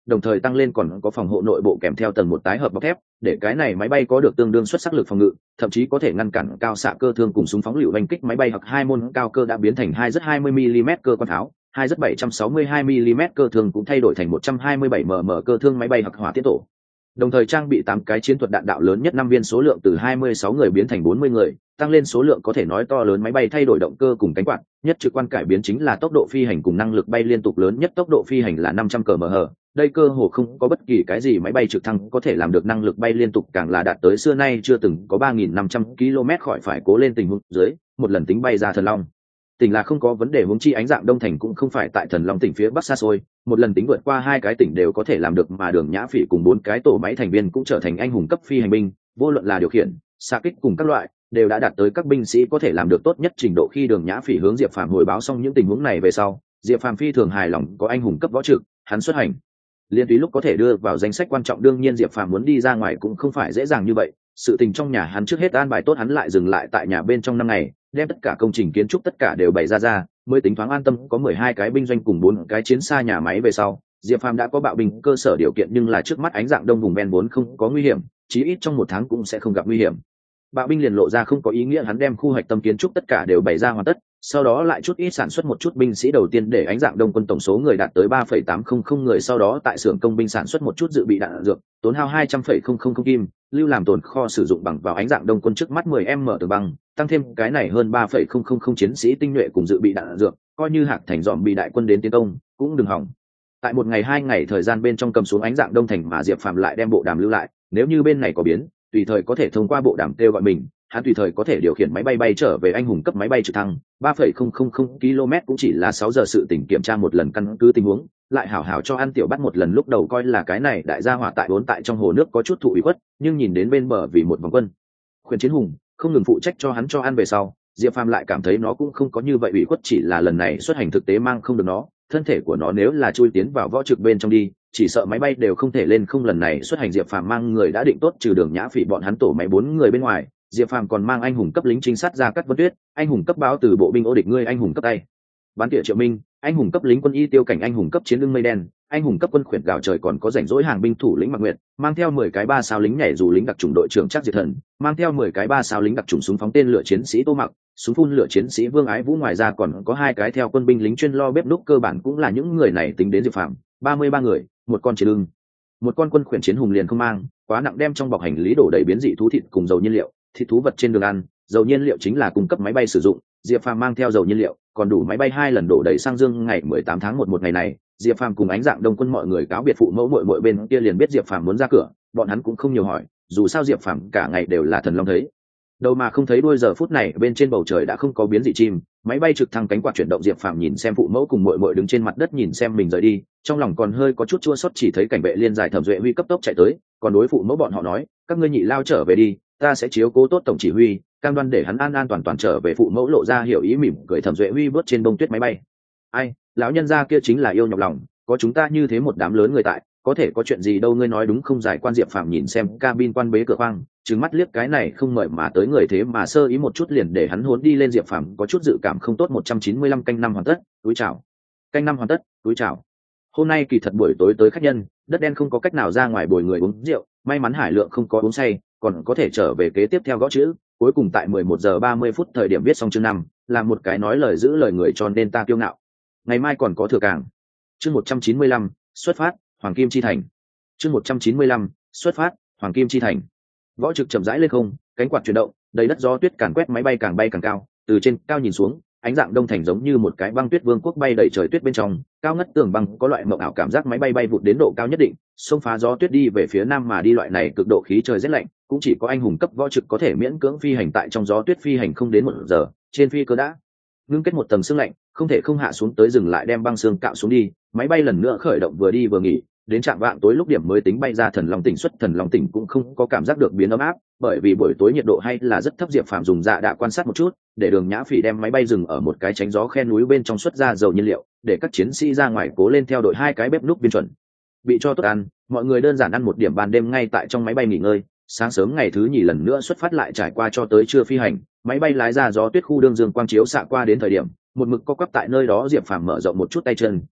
đồng thời tăng lên còn có phòng hộ nội bộ kèm theo tầng một tái hợp bọc thép, để cái này máy bay có được tương đương xuất sắc lực phòng ngự, thậm chí có thể ngăn cản cao xạ cơ thương cùng súng phóng lựu đánh kích máy bay hoặc hai môn cao cơ đã biến thành hai rất hai mươi mi-li-mét cơ quan pháo, hai rất bảy trăm sáu mươi hai mi-li-mét cơ thương cũng thay đổi thành một trăm hai mươi bảy mi-li-mét cơ thương máy bay hoặc hỏa tiễn tổ. Đồng thời trang bị tám cái chiến thuật đạn đạo lớn nhất năm viên, số lượng từ hai mươi sáu người biến thành bốn mươi người, tăng lên số lượng có thể nói to lớn. Máy bay thay đổi động cơ cùng cánh quạt, nhất trực quan cải biến chính là tốc độ phi hành cùng năng lực bay liên tục, lớn nhất tốc độ phi hành là năm trăm ki lô mét trên giờ. Đây cơ hồ không có bất kỳ cái gì máy bay trực thăng có thể làm được, năng lực bay liên tục càng là đạt tới xưa nay chưa từng có ba nghìn năm trăm ki lô mét khỏi phải cố lên tình huống dưới, một lần tính bay ra Thần Long tỉnh là không có vấn đề. Huống chi Ánh Dạng Đông thành cũng không phải tại Thần Long tỉnh phía bắc xa xôi, một lần tính vượt qua hai cái tỉnh đều có thể làm được, mà Đường Nhã Phỉ cùng bốn cái tổ máy thành viên cũng trở thành anh hùng cấp phi hành binh, vô luận là điều khiển, xạ kích cùng các loại đều đã đạt tới các binh sĩ có thể làm được tốt nhất trình độ. Khi Đường Nhã Phỉ hướng Diệp Phàm hồi báo xong những tình huống này về sau, Diệp Phàm phi thường hài lòng, có anh hùng cấp võ trực, hắn xuất hành liên tùy lúc có thể đưa vào danh sách quan trọng. Đương nhiên Diệp Phàm muốn đi ra ngoài cũng không phải dễ dàng như vậy, sự tình trong nhà hắn trước hết an bài tốt, hắn lại dừng lại tại nhà bên trong năm ngày, đem tất cả công trình kiến trúc tất cả đều bày ra ra, mới tính thoáng an tâm. Có mười hai cái binh doanh cùng bốn cái chiến xa nhà máy về sau, Diệp Phàm đã có bạo binh cơ sở điều kiện, nhưng là trước mắt Ánh Dạng Đông vùng ven vốn không có nguy hiểm, chí ít trong một tháng cũng sẽ không gặp nguy hiểm. Bạo binh liền lộ ra không có ý nghĩa, hắn đem khu hoạch tâm kiến trúc tất cả đều bày ra hoàn tất, sau đó lại chút ít sản xuất một chút binh sĩ, đầu tiên để Ánh Dạng Đông quân tổng số người đạt tới ba phẩy tám không không người, sau đó tại xưởng công binh sản xuất một chút dự bị đạn dược, tốn hao hai trăm phẩy không không không kim, lưu làm tồn kho sử dụng bằng vào Ánh Dạng Đông quân trước mắt mười em tường băng, tăng thêm cái này hơn ba phẩy không không không chiến sĩ tinh nhuệ cùng dự bị đạn dược, coi như Hạc Thành dòm bị đại quân đến tiến công cũng đừng hỏng. Tại một ngày hai ngày thời gian bên trong cầm xuống Ánh Dạng Đông thành, mà Diệp Phàm lại đem bộ đàm lưu lại, nếu như bên này có biến, tùy thời có thể thông qua bộ đàm kêu gọi mình, hắn tùy thời có thể điều khiển máy bay bay trở về anh hùng cấp máy bay trực thăng. ba phẩy không không không ki lô mét cũng chỉ là sáu giờ sự tỉnh, kiểm tra một lần căn cứ tình huống, lại hảo hảo cho ăn tiểu bắt một lần. Lúc đầu coi là cái này đại gia hỏa tại vốn tại trong hồ nước có chút thụ ủy khuất, nhưng nhìn đến bên bờ vì một vòng quân khuyển chiến hùng không ngừng phụ trách cho hắn cho ăn về sau, Diệp Phàm lại cảm thấy nó cũng không có như vậy ủy khuất, chỉ là lần này xuất hành thực tế mang không được nó, thân thể của nó nếu là chui tiến vào võ trực bên trong đi, chỉ sợ máy bay đều không thể lên không. Lần này xuất hành Diệp Phàm mang người đã định tốt, trừ Đường Nhã Phỉ bọn hắn tổ máy bốn người bên ngoài, Diệp Phàm còn mang anh hùng cấp lính trinh sát ra Cát Vân Tuyết, anh hùng cấp báo từ bộ binh ô địch ngươi, anh hùng cấp tay bán tỉa Triệu Minh, anh hùng cấp lính quân y Tiêu Cảnh, anh hùng cấp chiến lưng Mây Đen, anh hùng cấp quân khuyển gào trời, còn có rảnh rỗi hàng binh thủ lĩnh Mạc Nguyệt, mang theo mười cái ba sao lính nhảy dù lính đặc chủng đội trưởng Trác Diệt Thần, mang theo mười cái ba sao lính đặc chủng súng phóng tên lửa chiến sĩ Tô Mặc, súng phun lửa chiến sĩ Vương Ái Vũ, ngoài ra còn có hai cái theo quân binh lính chuyên lo bếp núc, cơ bản cũng là những người này tính đến Diệp Phàm ba mươi ba người, một con chiến lưng, một con quân khuyển chiến hùng liền không mang quá nặng, đem trong bọc hành lý đổ đầy biến dị thú thịt cùng dầu nhiên liệu, thịt thú vật trên đường ăn, dầu nhiên liệu chính là cung cấp máy bay sử dụng. Diệp Phàm mang theo dầu nhiên liệu, còn đủ máy bay hai lần đổ đầy xăng dương. Ngày mười tám tháng một một ngày này, Diệp Phàm cùng Ánh Dạng Đông quân mọi người cáo biệt phụ mẫu muội muội bên kia, liền biết Diệp Phàm muốn ra cửa, bọn hắn cũng không nhiều hỏi, dù sao Diệp Phàm cả ngày đều là thần long thấy đâu mà không thấy đuôi. Giờ phút này bên trên bầu trời đã không có biến dị chim, máy bay trực thăng cánh quạt chuyển động. Diệp Phàm nhìn xem phụ mẫu cùng muội muội đứng trên mặt đất nhìn xem mình rời đi, trong lòng còn hơi có chút chua xót. Chỉ thấy cảnh vệ liên giải Thẩm Duệ Huy cấp tốc chạy tới, còn đối phụ mẫu bọn họ nói, các ngươi nhị lao trở về đi, ta sẽ chiếu cố tốt tổng chỉ huy, cam đoan để hắn an an toàn toàn trở về. Phụ mẫu lộ ra hiểu ý mỉm cười. Thẩm Duệ Huy bước trên bông tuyết máy bay, ai lão nhân gia kia chính là yêu nhọc lòng, có chúng ta như thế một đám lớn người tại, có thể có chuyện gì đâu, ngươi nói đúng không? Giải quan Diệp Phàm nhìn xem cabin quan bế cửa khoang, trừng mắt liếc cái này không mời mà tới người, thế mà sơ ý một chút liền để hắn hốn đi lên. Diệp Phàm có chút dự cảm không tốt. Một trăm chín mươi lăm canh năm hoàn tất, túi chào. Canh năm hoàn tất, túi chào. Hôm nay kỳ thật buổi tối tới khách nhân, đất đen không có cách nào ra ngoài bồi người uống rượu, may mắn Hải Lượng không có uống say, còn có thể trở về kế tiếp theo gõ chữ. Cuối cùng tại mười một giờ ba mươi phút thời điểm viết xong chương năm, là một cái nói lời giữ lời người, cho nên ta kiêu ngạo. Ngày mai còn có thừa càng. Chương một trăm chín mươi lăm, xuất phát, Hoàng Kim Chi Thành. Chương một trăm chín mươi lăm, xuất phát, Hoàng Kim Chi Thành. Võ trực chậm rãi lên không, cánh quạt chuyển động, đầy đất gió tuyết càn quét, máy bay càng bay càng cao. Từ trên cao nhìn xuống, Ánh Dạng Đông thành giống như một cái băng tuyết vương quốc bay đầy trời tuyết bên trong, cao ngất tường băng, có loại mộng ảo cảm giác máy bay bay vụt đến độ cao nhất định, xông phá gió tuyết đi về phía nam mà đi. Loại này cực độ khí trời rét lạnh, cũng chỉ có anh hùng cấp võ trực có thể miễn cưỡng phi hành tại trong gió tuyết, phi hành không đến một giờ, trên phi cơ đã ngưng kết một tầng sương lạnh, không thể không hạ xuống tới dừng lại đem băng sương cạo xuống đi. Máy bay lần nữa khởi động, vừa đi vừa nghỉ, đến trạm vạng tối lúc điểm mới tính bay ra Thần Long tỉnh. Xuất Thần Long tỉnh cũng không có cảm giác được biến ấm áp, bởi vì buổi tối nhiệt độ hay là rất thấp. Diệp Phàm dùng dạ đã quan sát một chút, để Đường Nhã Phỉ đem máy bay dừng ở một cái tránh gió khe núi bên trong, xuất ra dầu nhiên liệu, để các chiến sĩ ra ngoài cố lên theo đội hai cái bếp núc viên chuẩn bị cho tốt ăn. Mọi người đơn giản ăn một điểm ban đêm ngay tại trong máy bay nghỉ ngơi. Sáng sớm ngày thứ nhì lần nữa xuất phát, lại trải qua cho tới trưa phi hành, máy bay lái ra gió tuyết khu đương dương quang chiếu xạ qua đến thời điểm, một mực co quắp tại nơi đó. Diệp Phàm mở rộng một chút tay chân,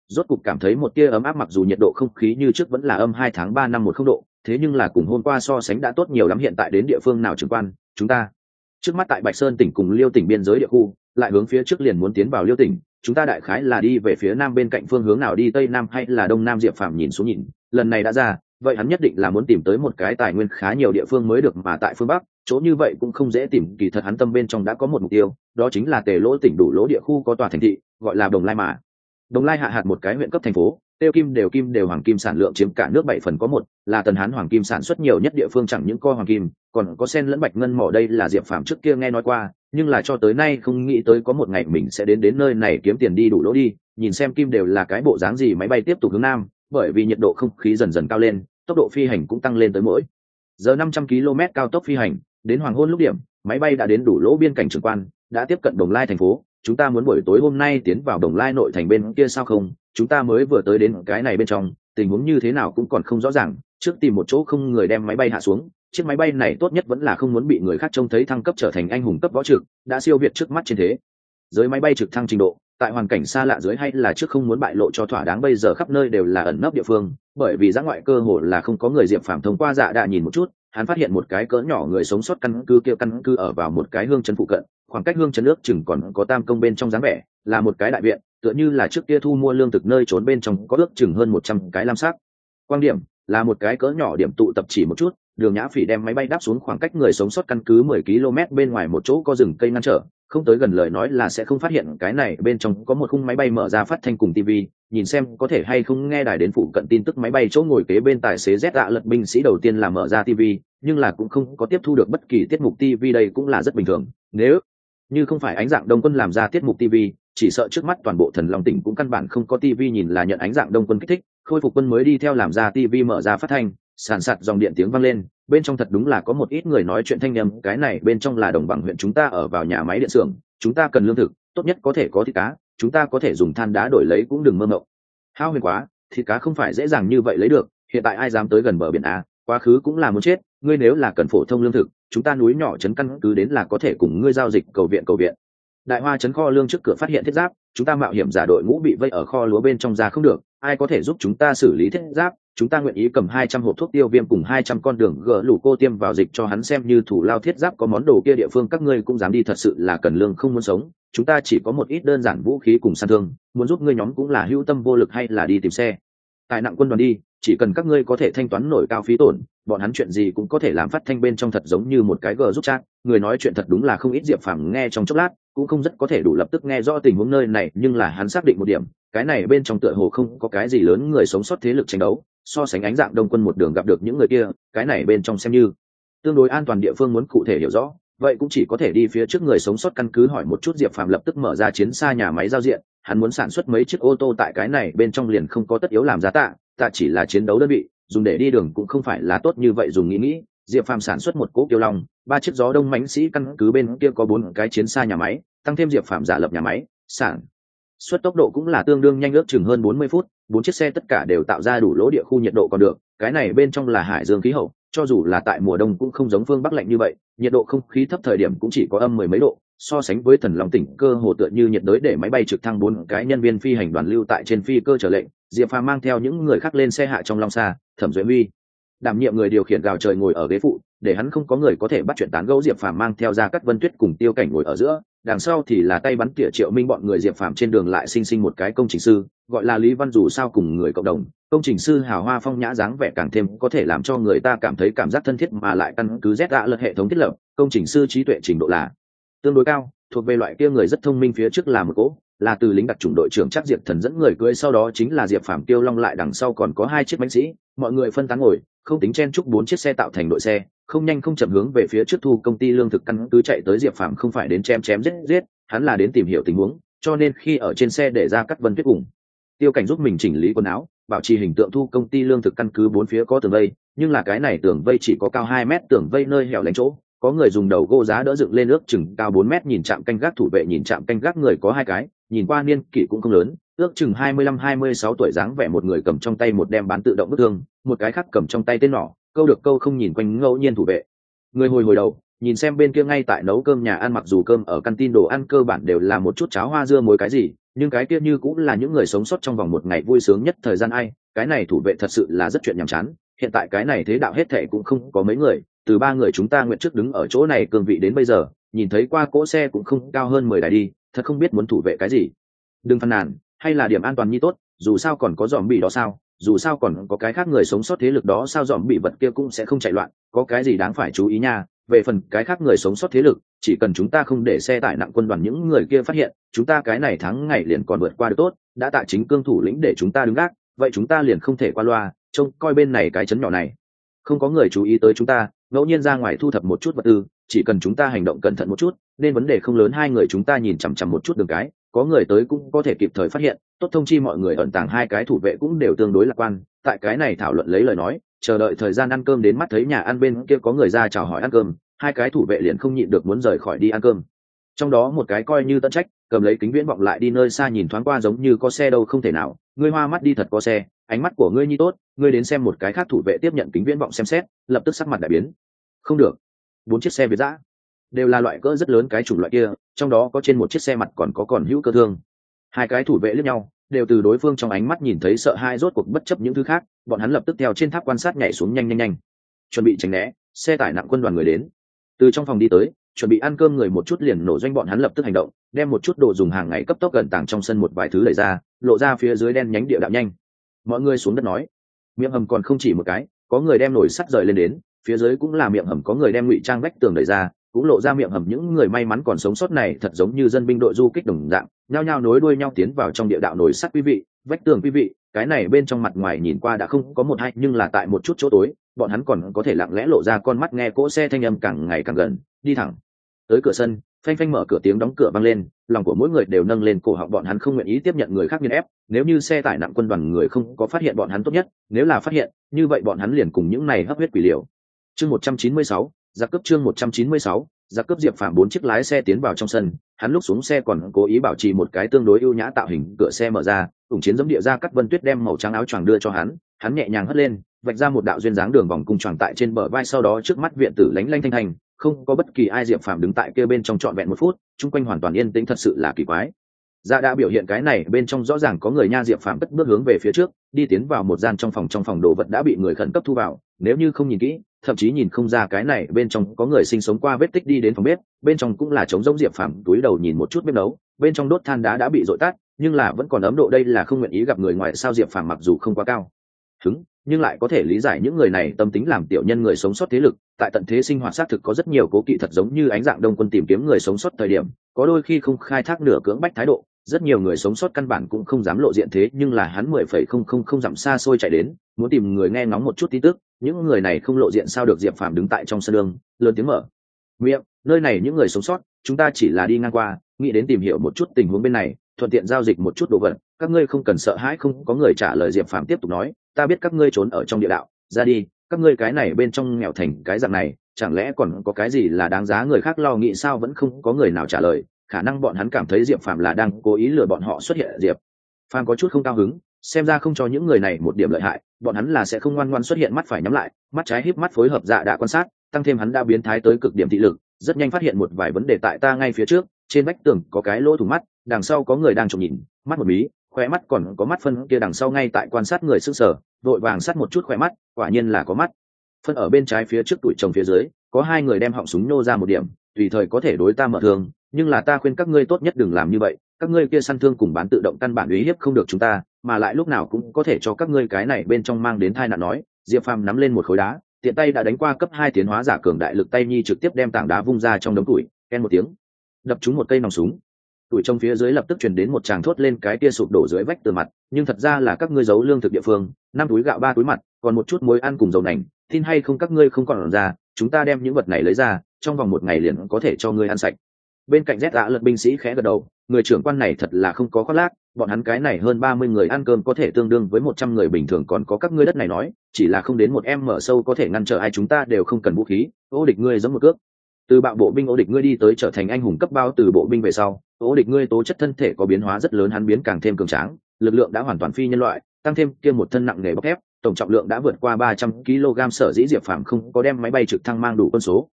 rốt cục cảm thấy một tia ấm áp, mặc dù nhiệt độ không khí như trước vẫn là âm hai tháng ba năm một không độ, thế nhưng là cùng hôm qua so sánh đã tốt nhiều lắm. Hiện tại đến địa phương nào trưởng quan? Chúng ta trước mắt tại Bạch Sơn tỉnh cùng Liêu tỉnh biên giới địa khu, lại hướng phía trước liền muốn tiến vào Liêu tỉnh, chúng ta đại khái là đi về phía nam bên cạnh phương hướng nào, đi tây nam hay là đông nam? Diệp Phàm nhìn xuống nhìn, lần này đã ra, vậy hắn nhất định là muốn tìm tới một cái tài nguyên khá nhiều địa phương mới được, mà tại phương bắc chỗ như vậy cũng không dễ tìm. Kỳ thật hắn tâm bên trong đã có một mục tiêu, đó chính là Tề Lỗ tỉnh đủ lỗ địa khu có tòa thành thị gọi là Đồng Lai. Mà Đồng Lai hạ hạt một cái huyện cấp thành phố, tiêu kim đều kim đều hoàng kim sản lượng chiếm cả nước bảy phần có một, là Tần Hán hoàng kim sản xuất nhiều nhất địa phương. Chẳng những co hoàng kim, còn có sen lẫn bạch ngân mỏ. Đây là Diệp Phàm trước kia nghe nói qua, nhưng là cho tới nay không nghĩ tới có một ngày mình sẽ đến đến nơi này kiếm tiền đi đủ lỗ đi. Nhìn xem kim đều là cái bộ dáng gì. Máy bay tiếp tục hướng nam, bởi vì nhiệt độ không khí dần dần cao lên, tốc độ phi hành cũng tăng lên tới mỗi giờ năm trăm ki lô mét cao tốc phi hành. Đến hoàng hôn lúc điểm, máy bay đã đến đủ lỗ biên cảnh trưởng quan, đã tiếp cận Đồng Lai thành phố. Chúng ta muốn buổi tối hôm nay tiến vào Đồng Lai nội thành bên kia sao không? Chúng ta mới vừa tới đến cái này bên trong, tình huống như thế nào cũng còn không rõ ràng, trước tìm một chỗ không người đem máy bay hạ xuống. Chiếc máy bay này tốt nhất vẫn là không muốn bị người khác trông thấy thăng cấp trở thành anh hùng cấp võ trực, đã siêu việt trước mắt trên thế giới máy bay trực thăng trình độ. Tại hoàn cảnh xa lạ dưới hay là trước không muốn bại lộ cho thỏa đáng. Bây giờ khắp nơi đều là ẩn nấp địa phương, bởi vì giã ngoại cơ hồ là không có người. Diệp Phàm thông qua dạ đạ nhìn một chút, hắn phát hiện một cái cỡ nhỏ người sống sót căn cứ kia căn cứ ở vào một cái hương trấn phụ cận, khoảng cách hương trấn nước chừng còn có tam công bên trong dáng vẻ, là một cái đại viện, tựa như là trước kia thu mua lương thực nơi trốn. Bên trong có ước chừng hơn một trăm cái lam sắc quan điểm, là một cái cỡ nhỏ điểm tụ tập. Chỉ một chút, Đường Nhã Phỉ đem máy bay đáp xuống khoảng cách người sống sót căn cứ mười ki lô mét bên ngoài một chỗ có rừng cây ngăn trở, không tới gần lời nói là sẽ không phát hiện. Cái này bên trong có một khung máy bay mở ra phát thanh cùng tivi, nhìn xem có thể hay không nghe đài đến phụ cận tin tức. Máy bay chỗ ngồi kế bên tài xế Z ạ lật binh sĩ đầu tiên là mở ra tivi, nhưng là cũng không có tiếp thu được bất kỳ tiết mục tivi. Đây cũng là rất bình thường, nếu như không phải Ánh Dạng Đông Quân làm ra tiết mục tivi, chỉ sợ trước mắt toàn bộ Thần Long tỉnh cũng căn bản không có tivi nhìn. Là nhận Ánh Dạng Đông Quân kích thích, Khôi Phục Quân mới đi theo làm ra tivi mở ra phát thanh, sàn sạt dòng điện tiếng vang lên. Bên trong thật đúng là có một ít người nói chuyện thanh âm. Cái này bên trong là Đồng Bằng huyện, chúng ta ở vào nhà máy điện xưởng, chúng ta cần lương thực, tốt nhất có thể có thịt cá, chúng ta có thể dùng than đá đổi lấy, cũng đừng mơ mộng hao huyền quá, thịt cá không phải dễ dàng như vậy lấy được. Hiện tại ai dám tới gần bờ biển a? Quá khứ cũng là muốn chết. Ngươi nếu là cần phổ thông lương thực, chúng ta núi nhỏ trấn căn cứ đến là có thể cùng ngươi giao dịch. Cầu viện cầu viện. Đại Hoa trấn kho lương trước cửa phát hiện thiết giáp, chúng ta mạo hiểm giả đội ngũ bị vây ở kho lúa bên trong ra không được, ai có thể giúp chúng ta xử lý thiết giáp? Chúng ta nguyện ý cầm hai trăm hộp thuốc tiêu viêm cùng hai trăm con đường gỡ lũ cô tiêm vào dịch cho hắn xem như thủ lao. Thiết giáp có món đồ kia địa phương các ngươi cũng dám đi, thật sự là cần lương không muốn sống. Chúng ta chỉ có một ít đơn giản vũ khí cùng săn thương, muốn giúp ngươi nhóm cũng là hữu tâm vô lực, hay là đi tìm xe tài nặng quân đoàn đi, chỉ cần các ngươi có thể thanh toán nổi cao phí tổn, bọn hắn chuyện gì cũng có thể làm. Phát thanh bên trong thật giống như một cái gờ giúp chat, người nói chuyện thật đúng là không ít. Diệp Phàm nghe trong chốc lát cũng không rất có thể đủ lập tức nghe rõ tình huống nơi này, nhưng là hắn xác định một điểm, cái này bên trong tựa hồ không có cái gì lớn người sống sót thế lực tranh đấu. So sánh Ánh Dạng Đông Quân một đường gặp được những người kia, cái này bên trong xem như tương đối an toàn địa phương. Muốn cụ thể hiểu rõ, vậy cũng chỉ có thể đi phía trước người sống sót căn cứ hỏi một chút. Diệp Phàm lập tức mở ra chiến xa nhà máy giao diện, hắn muốn sản xuất mấy chiếc ô tô. Tại cái này bên trong liền không có tất yếu làm giá tạ, tạ chỉ là chiến đấu đơn vị, dùng để đi đường cũng không phải là tốt như vậy dùng. Nghĩ nghĩ, Diệp Phàm sản xuất một cỗ Kiêu Long, ba chiếc gió đông mãnh sĩ. Căn cứ bên kia có bốn cái chiến xa nhà máy, tăng thêm Diệp Phàm giả lập nhà máy, sản xuất tốc độ cũng là tương đương nhanh, ước chừng hơn bốn mươi phút. Bốn chiếc xe tất cả đều tạo ra đủ lỗ địa khu nhiệt độ còn được. Cái này bên trong là hải dương khí hậu, cho dù là tại mùa đông cũng không giống phương Bắc lạnh như vậy, nhiệt độ không khí thấp thời điểm cũng chỉ có âm mười mấy độ. So sánh với Thần Long tỉnh cơ hồ tựa như nhiệt đới. Để máy bay trực thăng bốn cái nhân viên phi hành đoàn lưu tại trên phi cơ chờ lệnh, Diệp Phàm mang theo những người khác lên xe hạ trong Long Xa. Thẩm Duệ Huy đảm nhiệm người điều khiển gào trời ngồi ở ghế phụ, để hắn không có người có thể bắt chuyện tán gẫu. Diệp Phàm mang theo Gia Cát Vân Tuyết cùng Tiêu Cảnh ngồi ở giữa, đằng sau thì là tay bắn tỉa Triệu Minh bọn người. Diệp Phàm trên đường lại sinh sinh một cái công trình sư, gọi là Lý Văn, dù sao cùng người cộng đồng. Công trình sư hào hoa phong nhã, dáng vẻ càng thêm có thể làm cho người ta cảm thấy cảm giác thân thiết, mà lại căn cứ Z đã lật hệ thống thiết lập, công trình sư trí tuệ trình độ là tương đối cao, thuộc về loại kia người rất thông minh. Phía trước là một cỗ là từ lính đặc chủng đội trưởng Trác Diệp Thần dẫn người cưới, sau đó chính là Diệp Phàm Kiêu Long, lại đằng sau còn có hai chiếc bánh sĩ, mọi người phân tán ngồi, không tính chen chúc, bốn chiếc xe tạo thành đội xe, không nhanh không chậm hướng về phía trước thu công ty lương thực căn cứ chạy tới. Diệp Phàm không phải đến chém chém giết giết, hắn là đến tìm hiểu tình huống, cho nên khi ở trên xe để ra Cát Vân Tuyết cùng Tiêu Cảnh giúp mình chỉnh lý quần áo, bảo trì hình tượng. Thu công ty lương thực căn cứ bốn phía có tường vây, nhưng là cái này tường vây chỉ có cao hai mét, tường vây nơi hẻo lánh chỗ có người dùng đầu gỗ giá đỡ dựng lên, ước chừng cao bốn mét. Nhìn trạm canh gác thủ vệ, nhìn trạm canh gác người có hai cái, nhìn qua niên kỷ cũng không lớn, ước chừng hai mươi lăm hai mươi sáu tuổi dáng vẻ. Một người cầm trong tay một đem bán tự động bức thương, một cái khác cầm trong tay tên nỏ, câu được câu không nhìn quanh ngẫu nhiên thủ vệ. Người hồi hồi đầu nhìn xem bên kia ngay tại nấu cơm nhà ăn, mặc dù cơm ở canteen đồ ăn cơ bản đều là một chút cháo hoa dưa muối cái gì, nhưng cái kia như cũng là những người sống sót trong vòng một ngày vui sướng nhất thời gian. Ai, cái này thủ vệ thật sự là rất chuyện nhàm chán. Hiện tại cái này thế đạo hết thệ cũng không có mấy người, từ ba người chúng ta nguyện trước đứng ở chỗ này cương vị đến bây giờ, nhìn thấy qua cỗ xe cũng không cao hơn mười đài đi, thật không biết muốn thủ vệ cái gì. Đừng phàn nàn, hay là điểm an toàn như tốt, dù sao còn có dòm bị đó sao, dù sao còn có cái khác người sống sót thế lực đó sao, dòm bị vật kia cũng sẽ không chạy loạn, có cái gì đáng phải chú ý nha. Về phần cái khác người sống sót thế lực, chỉ cần chúng ta không để xe tải nặng quân đoàn những người kia phát hiện, chúng ta cái này tháng ngày liền còn vượt qua được tốt. Đã tại chính cương thủ lĩnh để chúng ta đứng gác, vậy chúng ta liền không thể qua loa trông coi bên này cái chấn nhỏ này, không có người chú ý tới chúng ta, ngẫu nhiên ra ngoài thu thập một chút vật tư, chỉ cần chúng ta hành động cẩn thận một chút, nên vấn đề không lớn. Hai người chúng ta nhìn chằm chằm một chút đường cái, có người tới cũng có thể kịp thời phát hiện, tốt thông chi mọi người ẩn tàng. Hai cái thủ vệ cũng đều tương đối lạc quan, tại cái này thảo luận lấy lời nói, chờ đợi thời gian ăn cơm đến, mắt thấy nhà ăn bên kia có người ra chào hỏi ăn cơm, hai cái thủ vệ liền không nhịn được muốn rời khỏi đi ăn cơm. Trong đó một cái coi như tận trách, cầm lấy kính viễn vọng lại đi nơi xa nhìn thoáng qua, giống như có xe đâu không thể nào, ngươi hoa mắt đi, thật có xe, ánh mắt của ngươi nhi tốt, ngươi đến xem. Một cái khác thủ vệ tiếp nhận kính viễn vọng xem xét, lập tức sắc mặt đại biến. Không được, bốn chiếc xe Việt dã, đều là loại cỡ rất lớn cái chủng loại kia, trong đó có trên một chiếc xe mặt còn có còn hữu cơ thương. Hai cái thủ vệ liếc nhau, đều từ đối phương trong ánh mắt nhìn thấy sợ hãi, rốt cuộc bất chấp những thứ khác, bọn hắn lập tức theo trên tháp quan sát nhảy xuống, nhanh nhanh nhanh chuẩn bị tránh né xe tải nặng quân đoàn người đến. Từ trong phòng đi tới, chuẩn bị ăn cơm người một chút liền nổ doanh, bọn hắn lập tức hành động, đem một chút đồ dùng hàng ngày cấp tốc gần tàng trong sân một vài thứ lấy ra, lộ ra phía dưới đen nhánh địa đạo. Nhanh, mọi người xuống đất nói. Miệng hầm còn không chỉ một cái, có người đem nồi sắt rời lên đến, phía dưới cũng là miệng hầm, có người đem ngụy trang vách tường đẩy ra, cũng lộ ra miệng hầm. Những người may mắn còn sống sót này thật giống như dân binh đội du kích đồng dạng, nhao nhao nối đuôi nhau tiến vào trong địa đạo. Nồi sắt quý vị, vách tường quý vị, cái này bên trong mặt ngoài nhìn qua đã không có một hai, nhưng là tại một chút chỗ tối, bọn hắn còn có thể lặng lẽ lộ ra con mắt, nghe cỗ xe thanh âm càng ngày càng gần, đi thẳng tới cửa sân. Phanh phanh mở cửa, tiếng đóng cửa vang lên, lòng của mỗi người đều nâng lên cổ họng. Bọn hắn không nguyện ý tiếp nhận người khác nghiền ép, nếu như xe tải nặng quân đoàn người không có phát hiện bọn hắn tốt nhất, nếu là phát hiện, như vậy bọn hắn liền cùng những này hấp huyết quỷ liều. Chương một trăm chín mươi sáu, giặc cướp. Chương một trăm chín mươi sáu, giặc cướp. Diệp Phàm bốn chiếc lái xe tiến vào trong sân, hắn lúc xuống xe còn cố ý bảo trì một cái tương đối ưu nhã tạo hình. Cửa xe mở ra, ủng chiến giống địa ra cắt Vân Tuyết đem màu trắng áo choàng đưa cho hắn, hắn nhẹ nhàng hất lên, vạch ra một đạo duyên dáng đường vòng cung choàng tại trên bờ vai, sau đó trước mắt viện tử lánh lanh thanh thành, không có bất kỳ ai. Diệp Phàm đứng tại kia bên trong trọn vẹn một phút, chung quanh hoàn toàn yên tĩnh, thật sự là kỳ quái. Dạ đã biểu hiện cái này bên trong rõ ràng có người nha. Diệp Phàm cất bước hướng về phía trước, đi tiến vào một gian trong phòng, trong phòng đồ vật đã bị người khẩn cấp thu vào, nếu như không nhìn kỹ, thậm chí nhìn không ra cái này bên trong có người sinh sống qua vết tích. Đi đến phòng bếp, bên trong cũng là trống rỗng. Diệp Phàm túi đầu nhìn một chút bếp nấu, bên trong đốt than đá đã bị dội tắt, nhưng là vẫn còn ấm độ. Đây là không nguyện ý gặp người ngoài sao? Diệp Phàm mặc dù không quá cao hứng, nhưng lại có thể lý giải những người này tâm tính làm tiểu nhân người sống sót thế lực, tại tận thế sinh hoạt xác thực có rất nhiều cố kỵ, thật giống như Ánh Dạng Đông quân tìm kiếm người sống sót thời điểm, có đôi khi không khai thác nửa cưỡng bách thái độ, rất nhiều người sống sót căn bản cũng không dám lộ diện. Thế nhưng là hắn mười phẩy không không không dặm xa xôi chạy đến, muốn tìm người nghe ngóng một chút tin tức, những người này không lộ diện sao được? Diệp Phàm đứng tại trong sân đường, lớn tiếng mở miệng, nơi này những người sống sót, chúng ta chỉ là đi ngang qua, nghĩ đến tìm hiểu một chút tình huống bên này, thuận tiện giao dịch một chút đồ vật, các ngươi không cần sợ hãi. Không có người trả lời. Diệp Phàm tiếp tục nói, ta biết các ngươi trốn ở trong địa đạo, ra đi, các ngươi cái này bên trong nghèo thành cái dạng này, chẳng lẽ còn có cái gì là đáng giá người khác lo nghĩ sao? Vẫn không có người nào trả lời, khả năng bọn hắn cảm thấy Diệp Phàm là đang cố ý lừa bọn họ xuất hiện. Diệp Phàm có chút không cao hứng, xem ra không cho những người này một điểm lợi hại, bọn hắn là sẽ không ngoan ngoan xuất hiện. Mắt phải nhắm lại, mắt trái híp mắt phối hợp. Dạ đã quan sát, tăng thêm hắn đã biến thái tới cực điểm thị lực, rất nhanh phát hiện một vài vấn đề. Tại ta ngay phía trước, trên vách tường có cái lỗ thủng mắt, đằng sau có người đang trộm nhìn, mắt một mí, khóe mắt còn có mắt phân kia đằng sau ngay tại quan sát người. sững sờ, vội vàng sát một chút khóe mắt, quả nhiên là có mắt phân ở bên trái phía trước tuổi chồng phía dưới, có hai người đem họng súng nhô ra một điểm, tùy thời có thể đối ta mở thương, nhưng là ta khuyên các ngươi tốt nhất đừng làm như vậy, các ngươi kia săn thương cùng bán tự động căn bản uy hiếp không được chúng ta, mà lại lúc nào cũng có thể cho các ngươi cái này bên trong mang đến tai nạn. Nói, Diệp Phàm nắm lên một khối đá, tiện tay đã đánh qua cấp hai tiến hóa giả cường đại lực tay nhi, trực tiếp đem tảng đá vung ra trong đống tuổi, ken một tiếng đập trúng một cây nòng súng. Tuổi trong phía dưới lập tức truyền đến một tràng thốt lên, cái kia sụp đổ dưới vách tường mặt, nhưng thật ra là các ngươi giấu lương thực địa phương, năm túi gạo, ba túi mặt, còn một chút muối ăn cùng dầu nành, tin hay không các ngươi không còn ra, chúng ta đem những vật này lấy ra, trong vòng một ngày liền có thể cho ngươi ăn sạch. Bên cạnh rét ạ lật binh sĩ khẽ gật đầu, người trưởng quan này thật là không có khoác lác, bọn hắn cái này hơn ba mươi người ăn cơm có thể tương đương với một trăm người bình thường, còn có các ngươi đất này nói, chỉ là không đến một em mở sâu có thể ngăn trở ai, chúng ta đều không cần vũ khí, ô địch ngươi giống một cước. Từ bạo bộ binh ô địch ngươi đi tới trở thành anh hùng cấp bao từ bộ binh về sau, ô địch ngươi tố chất thân thể có biến hóa rất lớn, hắn biến càng thêm cường tráng, lực lượng đã hoàn toàn phi nhân loại, tăng thêm kia một thân nặng nghề bọc thép, tổng trọng lượng đã vượt qua ba trăm ki lô gam. Sở dĩ Diệp Phàm không có đem máy bay trực thăng mang đủ quân số,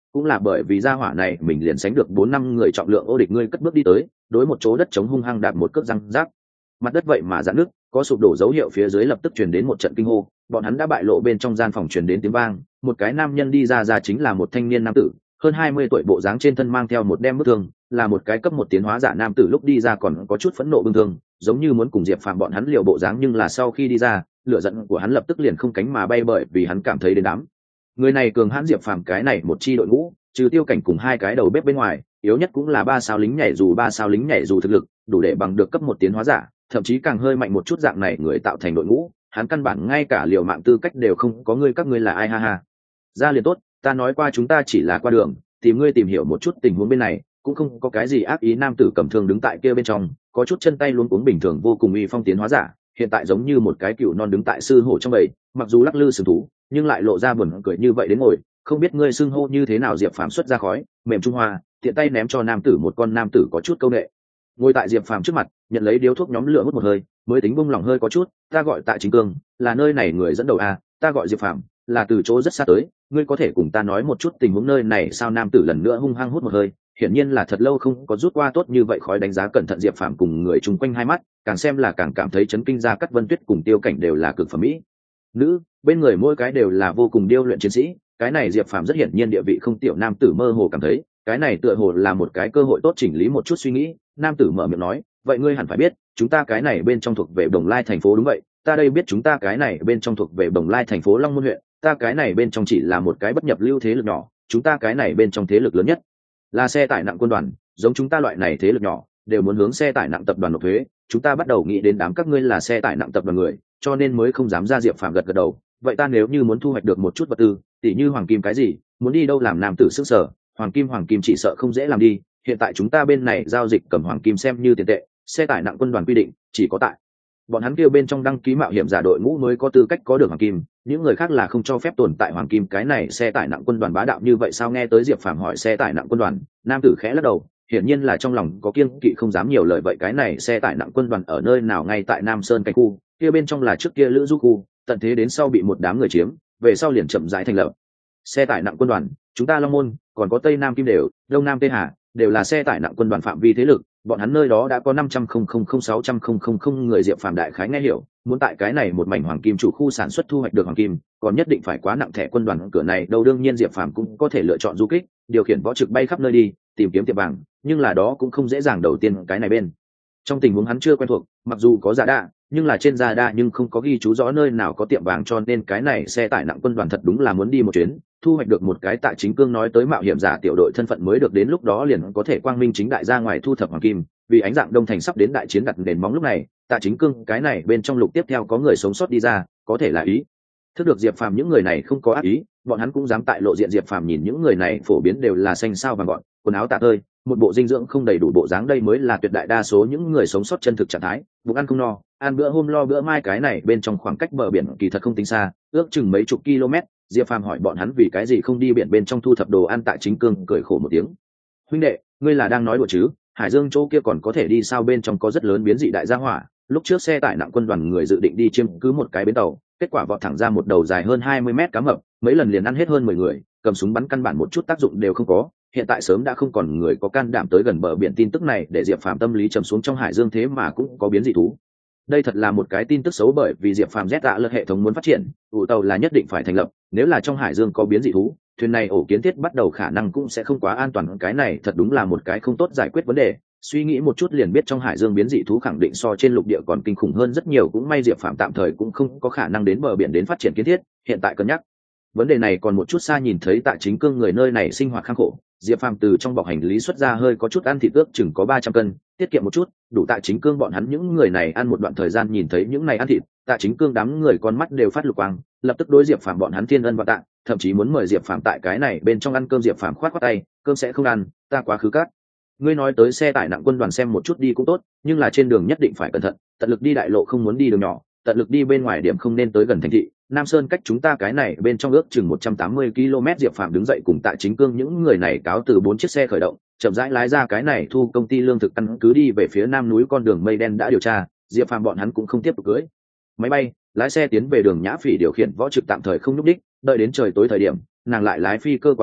cũng là bởi vì gia hỏa này mình liền sánh được bốn năm người trọng lượng ô địch ngươi cất bước đi tới đối một chỗ đất trống hung hăng đạp một cước răng rác, mặt đất vậy mà giãn nước có sụp đổ dấu hiệu, phía dưới lập tức truyền đến một trận kinh hô, bọn hắn đã bại lộ, bên trong gian phòng truyền đến tiếng vang, một cái nam nhân đi ra ra chính là một thanh niên nam tử hơn hai mươi tuổi, bộ dáng trên thân mang theo một đem bức thương, là một cái cấp một tiến hóa giả nam tử, lúc đi ra còn có chút phẫn nộ bưng thương, giống như muốn cùng Diệp Phàm bọn hắn liều bộ dáng, nhưng là sau khi đi ra, lửa giận của hắn lập tức liền không cánh mà bay, bởi vì hắn cảm thấy đến đám người này cường hãn. Diệp Phàm cái này một chi đội ngũ, trừ Tiêu Cảnh cùng hai cái đầu bếp bên ngoài, yếu nhất cũng là ba sao lính nhảy dù, ba sao lính nhảy dù thực lực đủ để bằng được cấp một tiến hóa giả, thậm chí càng hơi mạnh một chút, dạng này người tạo thành đội ngũ, hắn căn bản ngay cả liều mạng tư cách đều không có. Ngươi các ngươi là ai? Ha ha, ra liền tốt, ta nói qua chúng ta chỉ là qua đường, tìm ngươi tìm hiểu một chút tình huống bên này, cũng không có cái gì ác ý. Nam tử cầm thương đứng tại kia bên trong, có chút chân tay luống cuống, bình thường vô cùng uy phong tiến hóa giả, hiện tại giống như một cái cựu non đứng tại sư hổ trong bầy, mặc dù lắc lư sừng thú nhưng lại lộ ra buồn cười như vậy đến ngồi. Không biết ngươi xưng hô như thế nào? Diệp Phàm xuất ra khói mềm trung hoa, tiện tay ném cho nam tử một con. Nam tử có chút câu nệ, ngồi tại Diệp Phàm trước mặt, nhận lấy điếu thuốc nhóm lửa hút một hơi, mới tính bung lòng hơi có chút. Ta gọi Tạ Chính Cương, là nơi này người dẫn đầu a. Ta gọi Diệp Phàm, là từ chỗ rất xa tới, ngươi có thể cùng ta nói một chút tình huống nơi này sao? Nam tử lần nữa hung hăng hút một hơi, hiển nhiên là thật lâu không có rút qua tốt như vậy khói. Đánh giá cẩn thận Diệp Phàm cùng người chung quanh hai mắt, càng xem là càng cảm thấy chấn kinh. Ra Cát Vân Tuyết cùng Tiêu Cảnh đều là cực phẩm mỹ nữ, bên người mỗi cái đều là vô cùng điêu luyện chiến sĩ, cái này Diệp Phàm rất hiển nhiên địa vị không tiểu. Nam tử mơ hồ cảm thấy cái này tựa hồ là một cái cơ hội tốt chỉnh lý một chút suy nghĩ. Nam tử mở miệng nói, vậy ngươi hẳn phải biết chúng ta cái này bên trong thuộc về Đồng Lai thành phố. Đúng vậy, ta đây biết chúng ta cái này bên trong thuộc về Đồng Lai thành phố Long Môn huyện, ta cái này bên trong chỉ là một cái bất nhập lưu thế lực nhỏ, chúng ta cái này bên trong thế lực lớn nhất là xe tải nặng quân đoàn, giống chúng ta loại này thế lực nhỏ đều muốn hướng xe tải nặng tập đoàn nộp thuế, chúng ta bắt đầu nghĩ đến đám các ngươi là xe tải nặng tập đoàn người, cho nên mới không dám ra. Diệp Phàm gật gật đầu, vậy ta nếu như muốn thu hoạch được một chút vật tư, tỉ như hoàng kim cái gì, muốn đi đâu làm? Nam tử sức sở, hoàng kim hoàng kim chỉ sợ không dễ làm đi, hiện tại chúng ta bên này giao dịch cầm hoàng kim xem như tiền tệ, xe tải nặng quân đoàn quy định chỉ có tại bọn hắn kêu bên trong đăng ký mạo hiểm giả đội ngũ mới có tư cách có được hoàng kim, những người khác là không cho phép tồn tại hoàng kim. Cái này xe tải nặng quân đoàn bá đạo như vậy sao? Nghe tới Diệp Phàm hỏi xe tải nặng quân đoàn, nam tử khẽ lắc đầu, hiển nhiên là trong lòng có kiêng kỵ không dám nhiều lời. Vậy cái này xe tải nặng quân đoàn ở nơi nào? Ngay tại Nam Sơn cảnh khu kia bên trong, là trước kia Lữ Du khu, tận thế đến sau bị một đám người chiếm, về sau liền chậm rãi thành lập xe tải nặng quân đoàn. Chúng ta Long Môn còn có Tây Nam Kim Đều, Đông Nam Tây Hà đều là xe tải nặng quân đoàn phạm vi thế lực, bọn hắn nơi đó đã có năm trăm nghìn sáu trăm nghìn người. Diệp Phàm đại khái nghe hiểu, muốn tại cái này một mảnh hoàng kim chủ khu sản xuất thu hoạch được hoàng kim, còn nhất định phải quá nặng thẻ quân đoàn cửa này đâu. Đương nhiên Diệp Phàm cũng có thể lựa chọn du kích, điều khiển võ trực bay khắp nơi đi tìm kiếm tiệm vàng, nhưng là đó cũng không dễ dàng. Đầu tiên cái này bên trong tình huống hắn chưa quen thuộc, mặc dù có giả đa nhưng là trên giả đa nhưng không có ghi chú rõ nơi nào có tiệm vàng, cho nên cái này xe tải nặng quân đoàn thật đúng là muốn đi một chuyến, thu hoạch được một cái Tạ Chính Cương nói tới mạo hiểm giả tiểu đội thân phận mới được, đến lúc đó liền có thể quang minh chính đại ra ngoài thu thập hoàng kim. Vì ánh dạng đông thành sắp đến đại chiến đặt nền móng, lúc này Tạ Chính Cương cái này bên trong lục tiếp theo có người sống sót đi ra, có thể là ý thức được Diệp Phàm những người này không có ác ý, bọn hắn cũng dám tại lộ diện. Diệp Phàm nhìn những người này phổ biến đều là xanh sao vàng gọn, quần áo tả tơi, một bộ dinh dưỡng không đầy đủ bộ dáng, đây mới là tuyệt đại đa số những người sống sót chân thực trạng thái. Bụng ăn không no, ăn bữa hôm lo bữa mai, cái này bên trong khoảng cách bờ biển kỳ thật không tính xa, ước chừng mấy chục km. Diệp Phàm hỏi bọn hắn vì cái gì không đi biển bên trong thu thập đồ ăn. Tạ Chính Cương cười khổ một tiếng, huynh đệ, ngươi là đang nói đùa chứ? Hải Dương chỗ kia còn có thể đi sao? Bên trong có rất lớn biến dị đại gia hỏa, lúc trước xe tải nặng quân đoàn người dự định đi chiếm cứ một cái bến tàu, kết quả vọt thẳng ra một đầu dài hơn hai mươi mét cá mập, mấy lần liền ăn hết hơn mười người, cầm súng bắn căn bản một chút tác dụng đều không có, hiện tại sớm đã không còn người có can đảm tới gần bờ biển. Tin tức này để Diệp Phàm tâm lý trầm xuống, trong Hải Dương thế mà cũng có biến dị thú, đây thật là một cái tin tức xấu, bởi vì Diệp Phàm Z đã lật hệ thống muốn phát triển, ủ tàu là nhất định phải thành lập, nếu là trong Hải Dương có biến dị thú, thuyền này ổ kiến thiết bắt đầu khả năng cũng sẽ không quá an toàn, cái này thật đúng là một cái không tốt giải quyết vấn đề. Suy nghĩ một chút liền biết trong Hải Dương biến dị thú khẳng định so trên lục địa còn kinh khủng hơn rất nhiều, cũng may Diệp Phàm tạm thời cũng không có khả năng đến bờ biển đến phát triển kiến thiết, hiện tại cân nhắc vấn đề này còn một chút xa. Nhìn thấy Tạ Chính Cương người nơi này sinh hoạt khang khổ, Diệp Phàm từ trong bọc hành lý xuất ra hơi có chút ăn thịt, ước chừng có ba trăm cân, tiết kiệm một chút đủ Tạ Chính Cương bọn hắn những người này ăn một đoạn thời gian. Nhìn thấy những này ăn thịt, Tạ Chính Cương đám người con mắt đều phát lục quang, lập tức đối Diệp Phàm bọn hắn thiên ân và tạ, thậm chí muốn mời Diệp Phàm tại cái này bên trong ăn cơm. Diệp Phàm khoát khoát tay, cơm sẽ không ăn, ta quá khứ cát. Ngươi nói tới xe tải nặng quân đoàn xem một chút đi cũng tốt, nhưng là trên đường nhất định phải cẩn thận, tận lực đi đại lộ, không muốn đi đường nhỏ, tận lực đi bên ngoài điểm, không nên tới gần thành thị. Nam Sơn cách chúng ta cái này bên trong ước chừng một trăm tám mươi ki lô mét. Diệp Phàm đứng dậy cùng Tạ Chính Cương những người này cáo từ, bốn chiếc xe khởi động, chậm rãi lái ra cái này thu công ty lương thực căn cứ đi về phía nam núi. Con đường mây đen đã điều tra, Diệp Phàm bọn hắn cũng không tiếp tục cưỡi máy bay, lái xe tiến về đường Nhã Phỉ điều khiển võ trực tạm thời không nhúc đích, đợi đến trời tối thời điểm, nàng lại lái phi cơ quá khứ,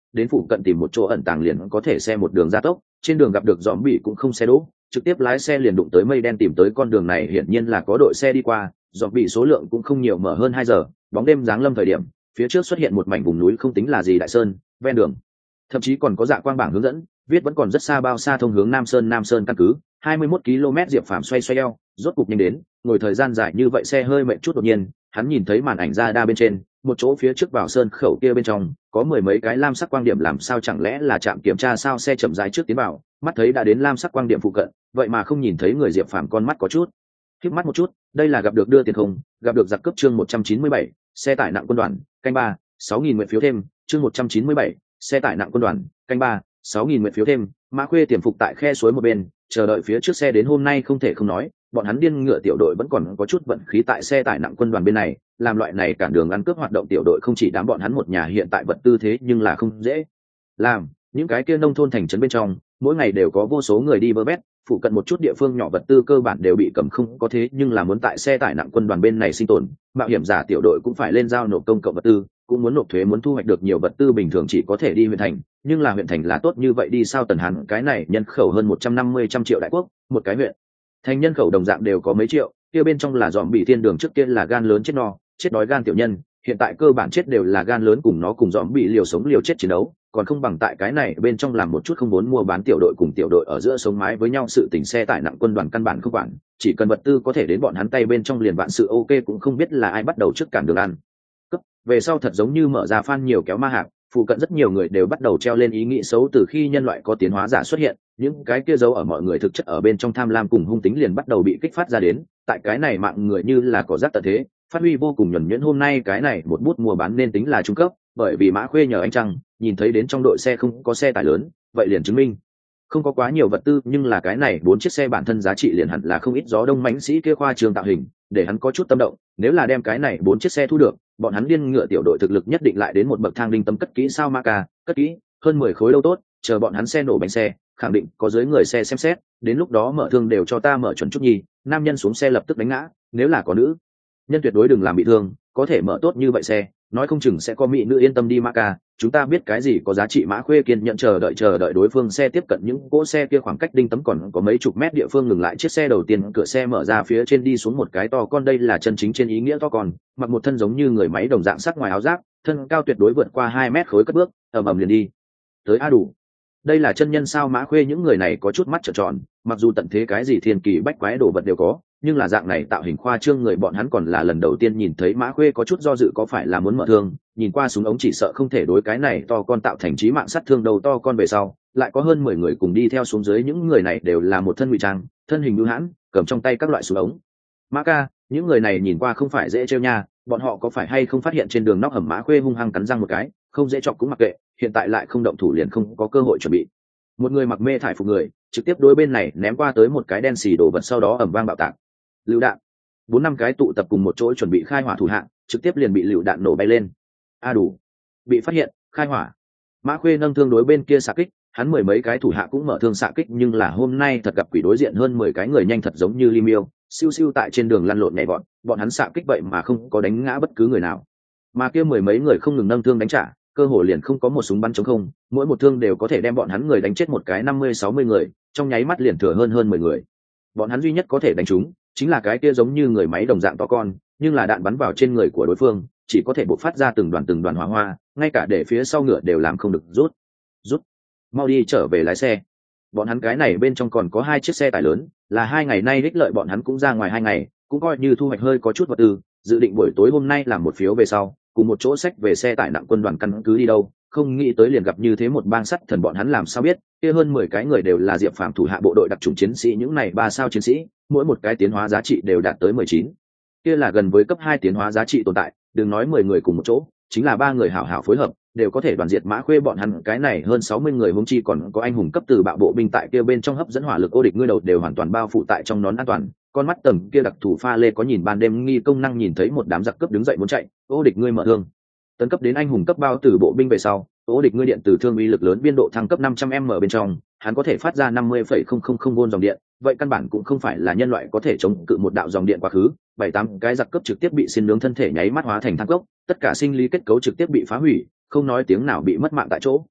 đến phụ cận tìm một chỗ ẩn tàng liền có thể xe một đường gia tốc, trên đường gặp được dòm bị cũng không xe đỗ, trực tiếp lái xe liền đụng tới mây đen tìm tới con đường này hiển nhiên là có đội xe đi qua, dòm bị số lượng cũng không nhiều mở hơn hai giờ, bóng đêm giáng lâm thời điểm, phía trước xuất hiện một mảnh vùng núi không tính là gì đại sơn, ven đường thậm chí còn có dạ quang bảng hướng dẫn, viết vẫn còn rất xa bao xa thông hướng Nam Sơn Nam Sơn căn cứ, hai mươi mốt ki lô mét Diệp Phàm xoay xoay eo, rốt cục nhanh đến, ngồi thời gian dài như vậy xe hơi mệt chút đột nhiên, hắn nhìn thấy màn ảnh radar bên trên, một chỗ phía trước vào sơn khẩu kia bên trong, có mười mấy cái lam sắc quang điểm làm sao chẳng lẽ là trạm kiểm tra sao xe chậm rãi trước tiến vào, mắt thấy đã đến lam sắc quang điểm phụ cận, vậy mà không nhìn thấy người Diệp Phàm con mắt có chút khép mắt một chút, đây là gặp được đưa tiền không, gặp được giặc cướp chương một trăm chín mươi bảy, xe tải nặng quân đoàn, canh ba, sáu nghìn nguyện phiếu thêm, chương một trăm chín mươi bảy, xe tải nặng quân đoàn, canh ba, sáu nghìn nguyện phiếu thêm. Mã Khuê tiềm phục tại khe suối một bên, chờ đợi phía trước xe đến. Hôm nay không thể không nói, bọn hắn điên ngựa tiểu đội vẫn còn có chút vận khí tại xe tải nặng quân đoàn bên này, làm loại này cản đường ăn cướp hoạt động tiểu đội không chỉ đám bọn hắn một nhà hiện tại vật tư thế nhưng là không dễ làm. Những cái kia nông thôn thành trấn bên trong, mỗi ngày đều có vô số người đi vơ vét, phụ cận một chút địa phương nhỏ vật tư cơ bản đều bị cầm không có, thế nhưng là muốn tại xe tải nặng quân đoàn bên này sinh tồn, mạo hiểm giả tiểu đội cũng phải lên giao nộp công cộng vật tư, cũng muốn nộp thuế, muốn thu hoạch được nhiều vật tư bình thường chỉ có thể đi huyện thành, nhưng là huyện thành là tốt như vậy đi sao? Tần Hàn cái này nhân khẩu hơn một trăm năm mươi trăm triệu đại quốc, một cái huyện thành nhân khẩu đồng dạng đều có mấy triệu, kia bên trong là dòm bị thiên đường, trước kia là gan lớn chết no, chết đói gan tiểu nhân, hiện tại cơ bản chết đều là gan lớn cùng nó cùng dòm bị liều sống liều chết chiến đấu, còn không bằng tại cái này bên trong làm một chút không muốn mua bán tiểu đội cùng tiểu đội ở giữa sống mái với nhau sự tình. Xe tải nặng quân đoàn căn bản không quản, chỉ cần vật tư có thể đến bọn hắn tay bên trong liền vạn sự ok, cũng không biết là ai bắt đầu trước cản đường ăn cấp, về sau thật giống như mở ra fan nhiều kéo ma hạc, phụ cận rất nhiều người đều bắt đầu treo lên ý nghĩ xấu. Từ khi nhân loại có tiến hóa giả xuất hiện, những cái kia dấu ở mọi người thực chất ở bên trong tham lam cùng hung tính liền bắt đầu bị kích phát ra đến, tại cái này mạng người như là cỏ rác tận thế, phát huy vô cùng nhuần nhuyễn. Hôm nay cái này một bút mua bán nên tính là trung cấp, bởi vì Mã Khuê nhờ anh Trăng nhìn thấy đến trong đội xe không có xe tải lớn, vậy liền chứng minh không có quá nhiều vật tư, nhưng là cái này bốn chiếc xe bản thân giá trị liền hẳn là không ít. Gió đông mãnh sĩ kia khoa trường tạo hình để hắn có chút tâm động, nếu là đem cái này bốn chiếc xe thu được, bọn hắn điên ngựa tiểu đội thực lực nhất định lại đến một bậc thang. Đinh tâm cất kỹ sao ma ca, cất kỹ hơn mười khối đâu tốt, chờ bọn hắn xe nổ bánh xe khẳng định có dưới người xe xem xét, đến lúc đó mở thương đều cho ta mở chuẩn chút nhi. Nam nhân xuống xe lập tức đánh ngã, nếu là có nữ nhân tuyệt đối đừng làm bị thương, có thể mở tốt như vậy xe, nói không chừng sẽ có mỹ nữ. Yên tâm đi ma ca, chúng ta biết cái gì có giá trị. Mã Khuê kiên nhận chờ đợi chờ đợi đối phương xe tiếp cận những cỗ xe kia, khoảng cách Đinh Tấm còn có mấy chục mét địa phương ngừng lại chiếc xe đầu tiên, cửa xe mở ra, phía trên đi xuống một cái to con, đây là chân chính trên ý nghĩa to con, mặc một thân giống như người máy đồng dạng sắc ngoài áo giáp, thân cao tuyệt đối vượt qua hai mét khối, cất bước ầm ầm liền đi tới. A đủ, đây là chân nhân sao? Mã Khuê những người này có chút mắt trợn tròn, mặc dù tận thế cái gì thiên kỳ bách quái đồ vật đều có, nhưng là dạng này tạo hình khoa trương người bọn hắn còn là lần đầu tiên nhìn thấy. Mã Khuê có chút do dự có phải là muốn mở thương, nhìn qua súng ống chỉ sợ không thể đối cái này to con tạo thành chí mạng sát thương. đầu to con về sau lại có hơn mười người cùng đi theo xuống dưới, những người này đều là một thân ngụy trang, thân hình bưu hãn, cầm trong tay các loại súng ống. Mã ca, những người này nhìn qua không phải dễ trêu nha, bọn họ có phải hay không phát hiện trên đường nóc hầm? Mã Khuê hung hăng cắn răng một cái, không dễ chọc cũng mặc kệ, hiện tại lại không động thủ liền không có cơ hội chuẩn bị. Một người mặc mê thải phục người trực tiếp đối bên này ném qua tới một cái đen xì đồ vật, sau đó ầm vang bạo tạc, lựu đạn. Bốn năm cái tụ tập cùng một chỗ chuẩn bị khai hỏa thủ hạng trực tiếp liền bị lựu đạn nổ bay lên. A đủ, bị phát hiện, khai hỏa. Mã Khuê nâng thương đối bên kia xạ kích, hắn mười mấy cái thủ hạ cũng mở thương xạ kích, nhưng là hôm nay thật gặp quỷ, đối diện hơn mười cái người nhanh thật giống như li miêu, siêu siêu tại trên đường lăn lộn nhảy vọt, bọn hắn xạ kích vậy mà không có đánh ngã bất cứ người nào, mà kia mười mấy người không ngừng nâng thương đánh trả, cơ hồ liền không có một súng bắn trống không, mỗi một thương đều có thể đem bọn hắn người đánh chết một cái năm mươi sáu mươi người, trong nháy mắt liền thừa hơn hơn mười người. Bọn hắn duy nhất có thể đánh trúng chính là cái kia giống như người máy đồng dạng to con, nhưng là đạn bắn vào trên người của đối phương chỉ có thể bộc phát ra từng đoàn từng đoàn hỏa hoa, ngay cả để phía sau ngựa đều làm không được. Rút rút mau đi trở về lái xe. Bọn hắn cái này bên trong còn có hai chiếc xe tải lớn, là hai ngày nay đích lợi, bọn hắn cũng ra ngoài hai ngày, cũng coi như thu hoạch hơi có chút vật tư, dự định buổi tối hôm nay làm một phiếu về sau cùng một chỗ sách về xe tải nặng quân đoàn căn cứ đi đâu, không nghĩ tới liền gặp như thế một bang sắt thần. Bọn hắn làm sao biết kia hơn mười cái người đều là Diệp Phàm thủ hạ bộ đội đặc chủng chiến sĩ, những này ba sao chiến sĩ mỗi một cái tiến hóa giá trị đều đạt tới mười chín, kia là gần với cấp hai tiến hóa giá trị tồn tại, đừng nói mười người cùng một chỗ, chính là ba người hảo hảo phối hợp đều có thể đoàn diệt Mã Khuê bọn hắn cái này hơn sáu mươi người, huống chi còn có anh hùng cấp từ bạo bộ binh tại kia bên trong hấp dẫn hỏa lực. Ô địch ngươi đầu đều hoàn toàn bao phủ tại trong nón an toàn, con mắt tầm kia đặc thủ pha lê có nhìn ban đêm nghi công năng, nhìn thấy một đám giặc cướp đứng dậy muốn chạy, ô địch ngươi mở thương tấn cấp đến anh hùng cấp bao từ bộ binh về sau, ô địch ngươi điện từ thương uy lực lớn biên độ thăng cấp năm trăm m bên trong, hắn có thể phát ra năm mươi phẩy không không không vôn dòng điện, vậy căn bản cũng không phải là nhân loại có thể chống cự một đạo dòng điện quá khứ. Bảy tám cái giặc cướp trực tiếp bị xin nướng, thân thể nháy mắt hóa thành than cốc, tất cả sinh lý kết cấu trực tiếp bị phá hủy, không nói tiếng nào bị mất mạng tại chỗ.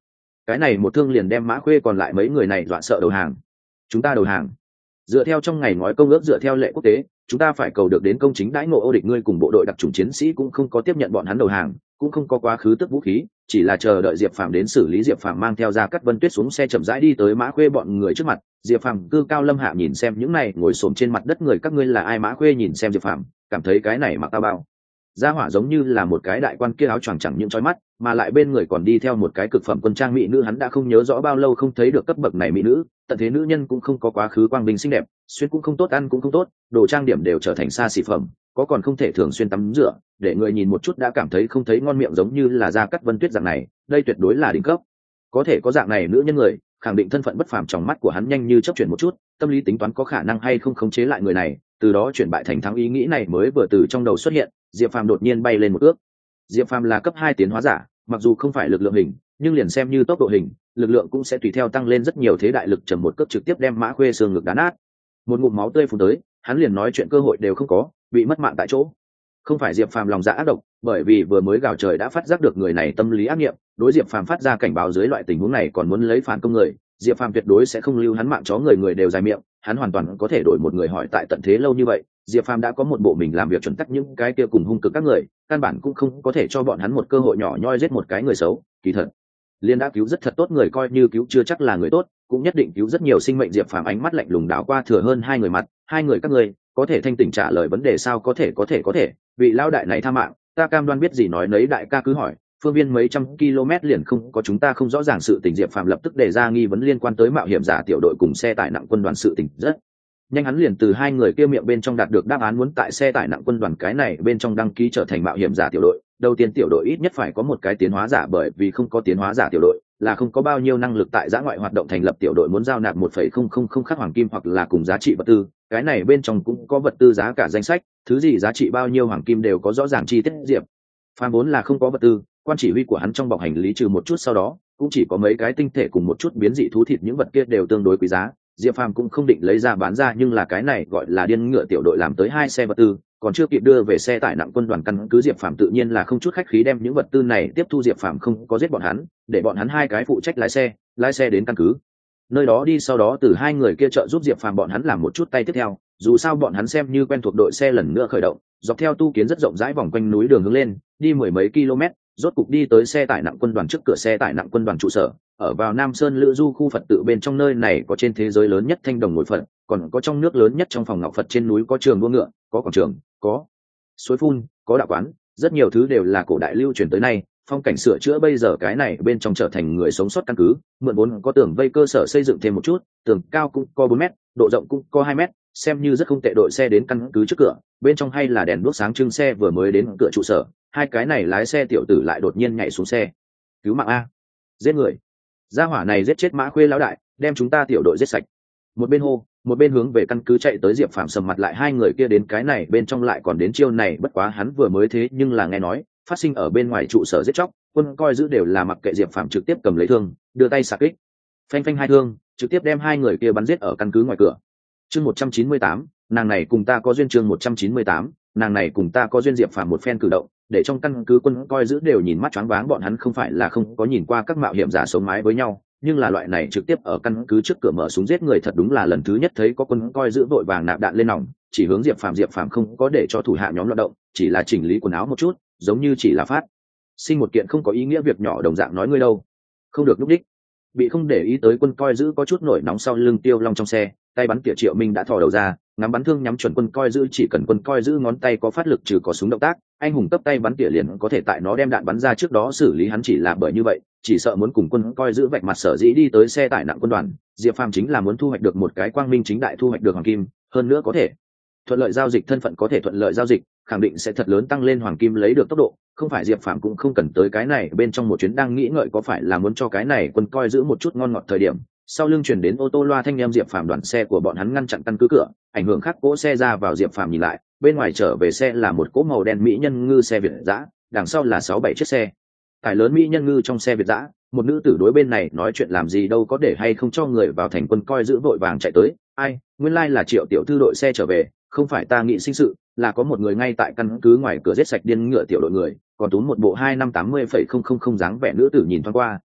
cái này một thương liền đem Mã Khuê còn lại mấy người này dọa sợ đầu hàng. Chúng ta đầu hàng. Dựa theo trong ngày ngói công ước, dựa theo lệ quốc tế, chúng ta phải cầu được đến công chính đãi ngộ. Ô địch ngươi cùng bộ đội đặc chủng chiến sĩ cũng không có tiếp nhận bọn hắn đầu hàng, cũng không có quá khứ tức vũ khí, chỉ là chờ đợi Diệp Phàm đến xử lý. Diệp Phàm mang theo Gia Cát Vân Tuyết xuống xe chậm rãi đi tới Mã Khuê bọn người trước mặt. Diệp Phàm cư cao lâm hạ nhìn xem những này ngồi xổm trên mặt đất người, các ngươi là ai? Mã Khuê nhìn xem Diệp Phàm, cảm thấy cái này mặc tao bao gia hỏa giống như là một cái đại quan kia, áo choàng chẳng những chói mắt, mà lại bên người còn đi theo một cái cực phẩm quân trang mỹ nữ. Hắn đã không nhớ rõ bao lâu không thấy được cấp bậc này mỹ nữ, tận thế nữ nhân cũng không có quá khứ quang bình xinh đẹp, xuyên cũng không tốt, ăn cũng không tốt, đồ trang điểm đều trở thành xa xỉ phẩm, có còn không thể thường xuyên tắm rửa, để người nhìn một chút đã cảm thấy không thấy ngon miệng. Giống như là Gia Cát Vân Tuyết dạng này, đây tuyệt đối là đỉnh cấp. Có thể có dạng này nữ nhân người, khẳng định thân phận bất phàm. Trong mắt của hắn nhanh như chớp chuyển một chút, tâm lý tính toán có khả năng hay không khống chế lại người này, từ đó chuyển bại thành thắng. Ý nghĩ này mới vừa từ trong đầu xuất hiện, Diệp Phàm đột nhiên bay lên một ước. Diệp Phàm là cấp hai tiến hóa giả, mặc dù không phải lực lượng hình, nhưng liền xem như tốc độ hình, lực lượng cũng sẽ tùy theo tăng lên rất nhiều. Thế đại lực trầm một cước trực tiếp đem Mã Khuê xương ngực đá nát, một ngụm máu tươi phun tới, hắn liền nói chuyện cơ hội đều không có, bị mất mạng tại chỗ. Không phải Diệp Phàm lòng dạ ác độc, bởi vì vừa mới gào trời đã phát giác được người này tâm lý ác nghiệm, đối Diệp Phàm phát ra cảnh báo dưới loại tình huống này còn muốn lấy phản công người, Diệp Phàm tuyệt đối sẽ không lưu hắn mạng chó. Người người đều dài miệng, hắn hoàn toàn có thể đổi một người hỏi. Tại tận thế lâu như vậy, Diệp Phàm đã có một bộ mình làm việc chuẩn tắc, những cái kia cùng hung cực các người, căn bản cũng không có thể cho bọn hắn một cơ hội nhỏ nhoi giết một cái người xấu. Kỳ thật, liên đã cứu rất thật tốt người, coi như cứu chưa chắc là người tốt, cũng nhất định cứu rất nhiều sinh mệnh. Diệp Phàm ánh mắt lạnh lùng đảo qua thừa hơn hai người mặt, hai người các ngươi có thể thanh tỉnh trả lời vấn đề sao? Có thể có thể có thể, vị lão đại này tha mạng, ta cam đoan biết gì nói nấy. Đại ca cứ hỏi, phương viên mấy trăm km liền không có chúng ta không rõ ràng sự tình. Diệp Phàm lập tức đề ra nghi vấn liên quan tới mạo hiểm giả tiểu đội cùng xe tải nặng quân đoàn sự tình. Rất nhanh hắn liền từ hai người kia miệng bên trong đạt được đáp án, muốn tại xe tải nặng quân đoàn cái này bên trong đăng ký trở thành mạo hiểm giả tiểu đội. Đầu tiên tiểu đội ít nhất phải có một cái tiến hóa giả, bởi vì không có tiến hóa giả tiểu đội là không có bao nhiêu năng lực tại giã ngoại hoạt động. Thành lập tiểu đội muốn giao nạp một phẩy không không không khắc hoàng kim hoặc là cùng giá trị vật tư, cái này bên trong cũng có vật tư giá cả danh sách, thứ gì giá trị bao nhiêu hoàng kim đều có rõ ràng chi tiết. Diệp Phàm vốn là không có vật tư, quan chỉ huy của hắn trong bọc hành lý trừ một chút sau đó cũng chỉ có mấy cái tinh thể cùng một chút biến dị thú thịt, những vật kia đều tương đối quý giá, Diệp Phàm cũng không định lấy ra bán ra. Nhưng là cái này gọi là điên ngựa tiểu đội làm tới hai xe vật tư, còn chưa kịp đưa về xe tải nặng quân đoàn căn cứ, Diệp Phàm tự nhiên là không chút khách khí đem những vật tư này tiếp thu. Diệp Phàm không có giết bọn hắn, để bọn hắn hai cái phụ trách lái xe lái xe đến căn cứ nơi đó đi, sau đó từ hai người kia trợ giúp Diệp Phàm bọn hắn làm một chút tay tiếp theo. Dù sao bọn hắn xem như quen thuộc, đội xe lần nữa khởi động, dọc theo tu kiến rất rộng rãi vòng quanh núi đường hướng lên, đi mười mấy km, rốt cục đi tới xe tải nặng quân đoàn trước cửa xe tải nặng quân đoàn trụ sở. Ở vào Nam Sơn Lữ Du khu Phật tự bên trong, nơi này có trên thế giới lớn nhất thanh đồng ngồi Phật, còn có trong nước lớn nhất trong phòng ngọc Phật. Trên núi có trường đua ngựa, có quảng trường, có suối phun, có đạo quán, rất nhiều thứ đều là cổ đại lưu truyền tới nay. Phong cảnh sửa chữa bây giờ cái này bên trong trở thành người sống sót căn cứ, mượn vốn có tường vây cơ sở xây dựng thêm một chút, tường cao cũng có bốn mét, độ rộng cũng có hai mét, xem như rất không tệ. Đội xe đến căn cứ trước cửa, bên trong hay là đèn đuốc sáng trưng. Xe vừa mới đến cửa trụ sở, hai cái này lái xe tiểu tử lại đột nhiên nhảy xuống xe. Cứu mạng a, giết người, gia hỏa này giết chết Mã Khuê lão đại, đem chúng ta tiểu đội giết sạch. Một bên hô, một bên hướng về căn cứ chạy tới. Diệp Phàm sầm mặt lại, hai người kia đến cái này bên trong lại còn đến chiêu này, bất quá hắn vừa mới thế nhưng là nghe nói phát sinh ở bên ngoài trụ sở giết chóc, quân coi giữ đều là mặc kệ. Diệp Phàm trực tiếp cầm lấy thương, đưa tay xạ kích, phanh phanh hai thương, trực tiếp đem hai người kia bắn giết ở căn cứ ngoài cửa. Chương một trăm chín mươi tám, nàng này cùng ta có duyên. Chương một trăm chín mươi tám, nàng này cùng ta có duyên. Diệp Phàm một phen cử động, để trong căn cứ quân coi giữ đều nhìn mắt choáng váng. Bọn hắn không phải là không có nhìn qua các mạo hiểm giả sống mái với nhau, nhưng là loại này trực tiếp ở căn cứ trước cửa mở súng giết người thật đúng là lần thứ nhất thấy. Có quân coi giữ vội vàng nạp đạn lên nòng, chỉ hướng Diệp Phàm. Diệp Phàm không có để cho thủ hạ nhóm loạn động, chỉ là chỉnh lý quần áo một chút, giống như chỉ là phát sinh một kiện không có ý nghĩa việc nhỏ đồng dạng, nói ngươi đâu không được núp đích. Bị không để ý tới quân coi giữ có chút nổi nóng. Sau lưng Tiêu Long trong xe, tay bắn tỉa Triệu Minh đã thò đầu ra, ngắm bắn thương nhắm chuẩn quân coi giữ. Chỉ cần quân coi giữ ngón tay có phát lực, trừ có súng động tác, anh hùng cấp tay bắn tỉa liền có thể tại nó đem đạn bắn ra trước đó xử lý hắn. Chỉ là bởi như vậy, chỉ sợ muốn cùng quân coi giữ vạch mặt, sở dĩ đi tới xe tải nặng quân đoàn. Diệp Phàm chính là muốn thu hoạch được một cái quang minh chính đại thu hoạch được hoàng kim, hơn nữa có thể thuận lợi giao dịch, thân phận có thể thuận lợi giao dịch, khẳng định sẽ thật lớn tăng lên hoàng kim lấy được tốc độ. Không phải Diệp Phàm cũng không cần tới cái này bên trong một chuyến, đang nghĩ ngợi có phải là muốn cho cái này quân coi giữ một chút ngon ngọt thời điểm, sau lưng chuyển đến ô tô loa thanh em. Diệp Phàm đoàn xe của bọn hắn ngăn chặn căn cứ cửa, ảnh hưởng khác cỗ xe ra vào. Diệp Phàm nhìn lại, bên ngoài trở về xe là một cỗ màu đen mỹ nhân ngư xe Việt dã, đằng sau là sáu bảy chiếc xe tải lớn mỹ nhân ngư trong xe Việt dã. Một nữ tử đối bên này nói chuyện làm gì đâu, có để hay không cho người vào thành. Quân coi giữ vội vàng chạy tới, ai, nguyên lai là Triệu tiểu thư đội xe trở về, không phải ta nghĩ sinh sự, là có một người ngay tại căn cứ ngoài cửa giết sạch điên ngựa tiểu đội người, còn túm một bộ hai năm tám mươi phẩy không không không dáng vẻ. Nữ tử nhìn thoáng qua, à,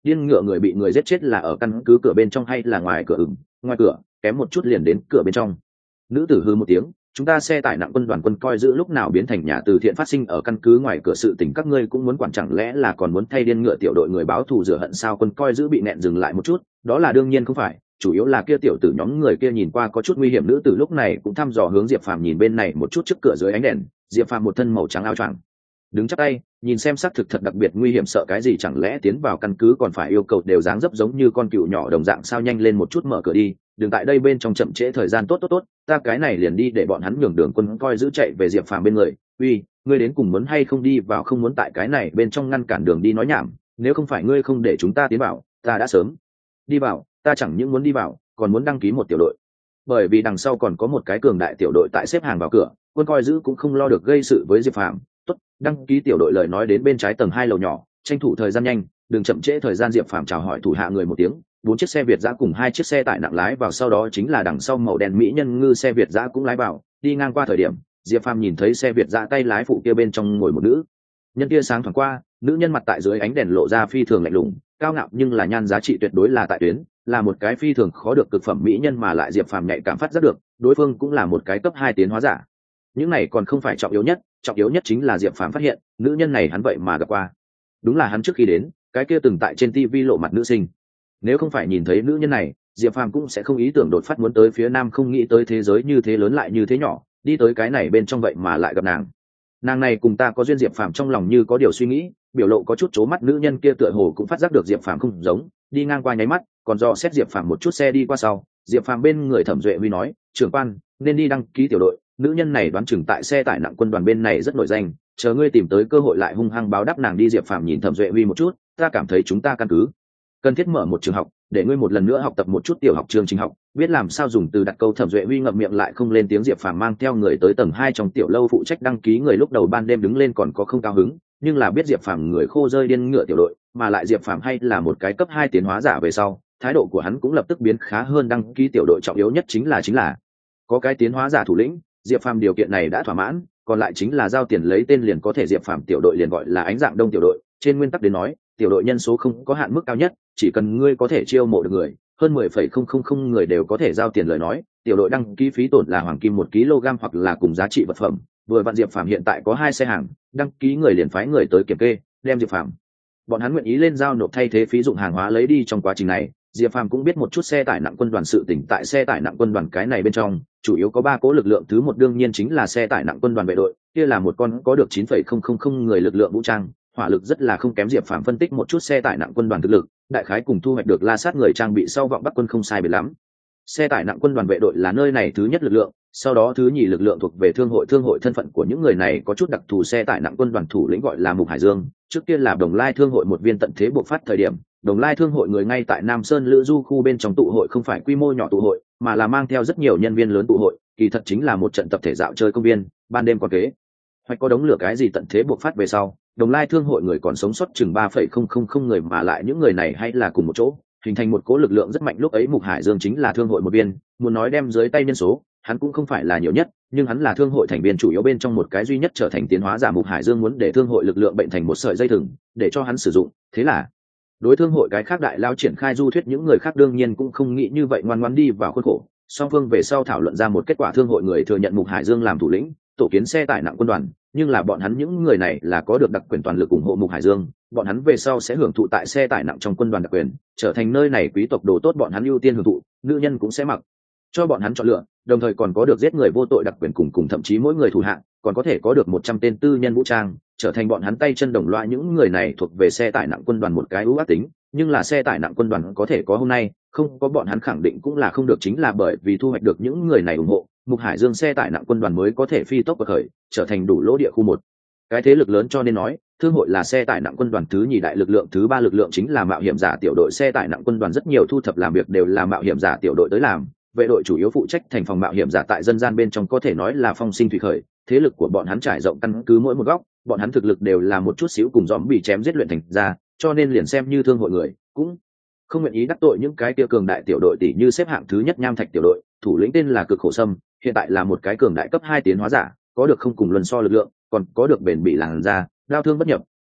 điên ngựa người bị người giết chết là ở căn cứ cửa bên trong hay là ngoài cửa? Ửng, ngoài cửa, kém một chút liền đến cửa bên trong. Nữ tử hư một tiếng, chúng ta xe tải nặng quân đoàn quân coi giữ lúc nào biến thành nhà từ thiện phát sinh ở căn cứ ngoài cửa sự tình các ngươi cũng muốn quản, chẳng lẽ là còn muốn thay điên ngựa tiểu đội người báo thù rửa hận sao? Quân coi giữ bị nẹn dừng lại một chút, đó là đương nhiên không phải, chủ yếu là kia tiểu tử nhóm người kia nhìn qua có chút nguy hiểm. Nữ tử lúc này cũng thăm dò hướng Diệp Phàm nhìn bên này một chút, trước cửa dưới ánh đèn, Diệp Phàm một thân màu trắng áo choàng, đứng chắp tay, nhìn xem xác thực thật đặc biệt nguy hiểm, sợ cái gì? Chẳng lẽ tiến vào căn cứ còn phải yêu cầu đều dáng dấp giống như con cừu nhỏ đồng dạng sao? Nhanh lên một chút mở cửa đi, đừng tại đây bên trong chậm trễ thời gian. Tốt tốt tốt, ta cái này liền đi, để bọn hắn nhường đường. Quân coi giữ chạy về Diệp Phàm bên người, uy, ngươi đến cùng muốn hay không đi vào? Không muốn tại cái này bên trong ngăn cản đường đi nói nhảm, nếu không phải ngươi không để chúng ta tiến vào, ta đã sớm đi vào. Ta chẳng những muốn đi vào, còn muốn đăng ký một tiểu đội, bởi vì đằng sau còn có một cái cường đại tiểu đội tại xếp hàng vào cửa. Quân coi giữ cũng không lo được gây sự với Diệp Phàm, tốt, đăng ký tiểu đội lời nói đến bên trái tầng hai lầu nhỏ, tranh thủ thời gian nhanh, đừng chậm trễ thời gian. Diệp Phàm chào hỏi thủ hạ người một tiếng, bốn chiếc xe Việt giã cùng hai chiếc xe tải nặng lái vào, sau đó chính là đằng sau màu đen mỹ nhân ngư xe Việt giã cũng lái vào. Đi ngang qua thời điểm, Diệp Phàm nhìn thấy xe Việt giã tay lái phụ kia bên trong ngồi một nữ nhân, kia sáng thoáng qua, nữ nhân mặt tại dưới ánh đèn lộ ra phi thường lạnh lùng cao ngạo, nhưng là nhan giá trị tuyệt đối là tại tuyến, là một cái phi thường khó được cực phẩm mỹ nhân, mà lại Diệp Phàm nhạy cảm phát giác được đối phương cũng là một cái cấp hai tiến hóa giả. Những này còn không phải trọng yếu nhất, trọng yếu nhất chính là Diệp Phàm phát hiện nữ nhân này hắn vậy mà gặp qua, đúng là hắn trước khi đến cái kia từng tại trên tivi lộ mặt nữ sinh. Nếu không phải nhìn thấy nữ nhân này, Diệp Phàm cũng sẽ không ý tưởng đột phát muốn tới phía nam, không nghĩ tới thế giới như thế lớn lại như thế nhỏ, đi tới cái này bên trong vậy mà lại gặp nàng. Nàng này cùng ta có duyên. Diệp Phàm trong lòng như có điều suy nghĩ, biểu lộ có chút chố mắt. Nữ nhân kia tựa hồ cũng phát giác được Diệp Phàm không giống, đi ngang qua nháy mắt, còn dò xét Diệp Phàm một chút. Xe đi qua sau, Diệp Phàm bên người Thẩm Duệ Huy nói, trưởng quan nên đi đăng ký tiểu đội, nữ nhân này đoán chừng tại xe tải nặng quân đoàn bên này rất nổi danh, chờ ngươi tìm tới cơ hội lại hung hăng báo đáp nàng đi. Diệp Phàm nhìn Thẩm Duệ Huy một chút, ta cảm thấy chúng ta căn cứ cần thiết mở một trường học, để ngươi một lần nữa học tập một chút tiểu học chương trình học, biết làm sao dùng từ đặt câu. Thẩm Duệ Huy ngậm miệng lại không lên tiếng. Diệp Phàm mang theo người tới tầng hai trong tiểu lâu phụ trách đăng ký người. Lúc đầu ban đêm đứng lên còn có không cao hứng, nhưng là biết Diệp Phàm người khô rơi điên ngựa tiểu đội, mà lại Diệp Phàm hay là một cái cấp hai tiến hóa giả về sau, thái độ của hắn cũng lập tức biến khá hơn. Đăng ký tiểu đội trọng yếu nhất chính là chính là có cái tiến hóa giả thủ lĩnh, Diệp Phàm điều kiện này đã thỏa mãn, còn lại chính là giao tiền lấy tên liền có thể. Diệp Phàm tiểu đội liền gọi là Ánh Dạng Đông tiểu đội, trên nguyên tắc đến nói, tiểu đội nhân số không có hạn mức cao nhất, chỉ cần ngươi có thể chiêu mộ được người hơn mười phẩy không không không người đều có thể giao tiền lời nói, tiểu đội đăng ký phí tổn là hoàng kim một kg hoặc là cùng giá trị vật phẩm. Vừa vặn Diệp Phàm hiện tại có hai xe hàng, đăng ký người liền phái người tới kiểm kê, đem Diệp Phàm bọn hắn nguyện ý lên giao nộp thay thế phí dụng hàng hóa lấy đi. Trong quá trình này, Diệp Phàm cũng biết một chút xe tải nặng quân đoàn sự tỉnh. Tại xe tải nặng quân đoàn cái này bên trong, chủ yếu có ba cỗ lực lượng. Thứ một đương nhiên chính là xe tải nặng quân đoàn vệ đội, kia là một con có được chín phẩy không không không người lực lượng vũ trang, hỏa lực rất là không kém. Diệp Phàm phân tích một chút xe tải nặng quân đoàn thực lực, đại khái cùng thu hoạch được la sát người trang bị sau vọng Bắc quân không sai biệt lắm. Xe tải nặng quân đoàn vệ đội là nơi này thứ nhất lực lượng, sau đó thứ nhì lực lượng thuộc về thương hội. Thương hội thân phận của những người này có chút đặc thù. Xe tải nặng quân đoàn thủ lĩnh gọi là Mục Hải Dương, trước kia là Đồng Lai thương hội một viên tận thế bộc phát thời điểm, Đồng Lai thương hội người ngay tại Nam Sơn Lữ Du khu bên trong tụ hội, không phải quy mô nhỏ tụ hội, mà là mang theo rất nhiều nhân viên lớn tụ hội, kỳ thật chính là một trận tập thể dạo chơi công viên, ban đêm còn kế hoặc có đống lửa cái gì tận thế bộc phát về sau, Đồng Lai thương hội người còn sống sót chừng ba phẩy không không không người, mà lại những người này hay là cùng một chỗ, hình thành một cố lực lượng rất mạnh. Lúc ấy Mục Hải Dương chính là thương hội một viên, muốn nói đem dưới tay nhân số, hắn cũng không phải là nhiều nhất, nhưng hắn là thương hội thành viên chủ yếu bên trong một cái duy nhất trở thành tiến hóa giả. Mục Hải Dương muốn để thương hội lực lượng bệnh thành một sợi dây thừng, để cho hắn sử dụng, thế là đối thương hội cái khác đại lao triển khai du thuyết. Những người khác đương nhiên cũng không nghĩ như vậy, ngoan ngoãn đi vào khuôn khổ. Song phương về sau thảo luận ra một kết quả, thương hội người thừa nhận Mục Hải Dương làm thủ lĩnh, tổ kiến xe tải nặng quân đoàn, nhưng là bọn hắn những người này là có được đặc quyền toàn lực ủng hộ Mục Hải Dương, bọn hắn về sau sẽ hưởng thụ tại xe tải nặng trong quân đoàn đặc quyền, trở thành nơi này quý tộc đồ tốt, bọn hắn ưu tiên hưởng thụ, nữ nhân cũng sẽ mặc cho bọn hắn chọn lựa, đồng thời còn có được giết người vô tội đặc quyền cùng cùng thậm chí mỗi người thủ hạng còn có thể có được một trăm tên tư nhân vũ trang, trở thành bọn hắn tay chân đồng loại. Những người này thuộc về xe tải nặng quân đoàn một cái ưu ác tính, nhưng là xe tải nặng quân đoàn có thể có hôm nay, không có bọn hắn khẳng định cũng là không được, chính là bởi vì thu hoạch được những người này ủng hộ, Mục Hải Dương xe tải nặng quân đoàn mới có thể phi tốc bậc khởi, trở thành đủ lỗ địa khu một cái thế lực lớn. Cho nên nói, thương hội là xe tải nặng quân đoàn thứ nhì đại lực lượng, thứ ba lực lượng chính là mạo hiểm giả tiểu đội. Xe tải nặng quân đoàn rất nhiều thu thập làm việc đều là mạo hiểm giả tiểu đội tới làm, vệ đội chủ yếu phụ trách thành phòng mạo hiểm giả, tại dân gian bên trong có thể nói là phong sinh thủy khởi, thế lực của bọn hắn trải rộng căn cứ mỗi một góc, bọn hắn thực lực đều là một chút xíu cùng dòm bị chém giết luyện thành ra, cho nên liền xem như thương hội người cũng không nguyện ý đắc tội những cái kia cường đại tiểu đội, tỷ như xếp hạng thứ nhất Nham Thạch tiểu đội, thủ lĩnh tên là Cực Khổ Sâm, hiện tại là một cái cường đại cấp hai tiến hóa giả, có được không cùng luân so lực lượng, còn có được bền bỉ làn da, đao thương bất nhập,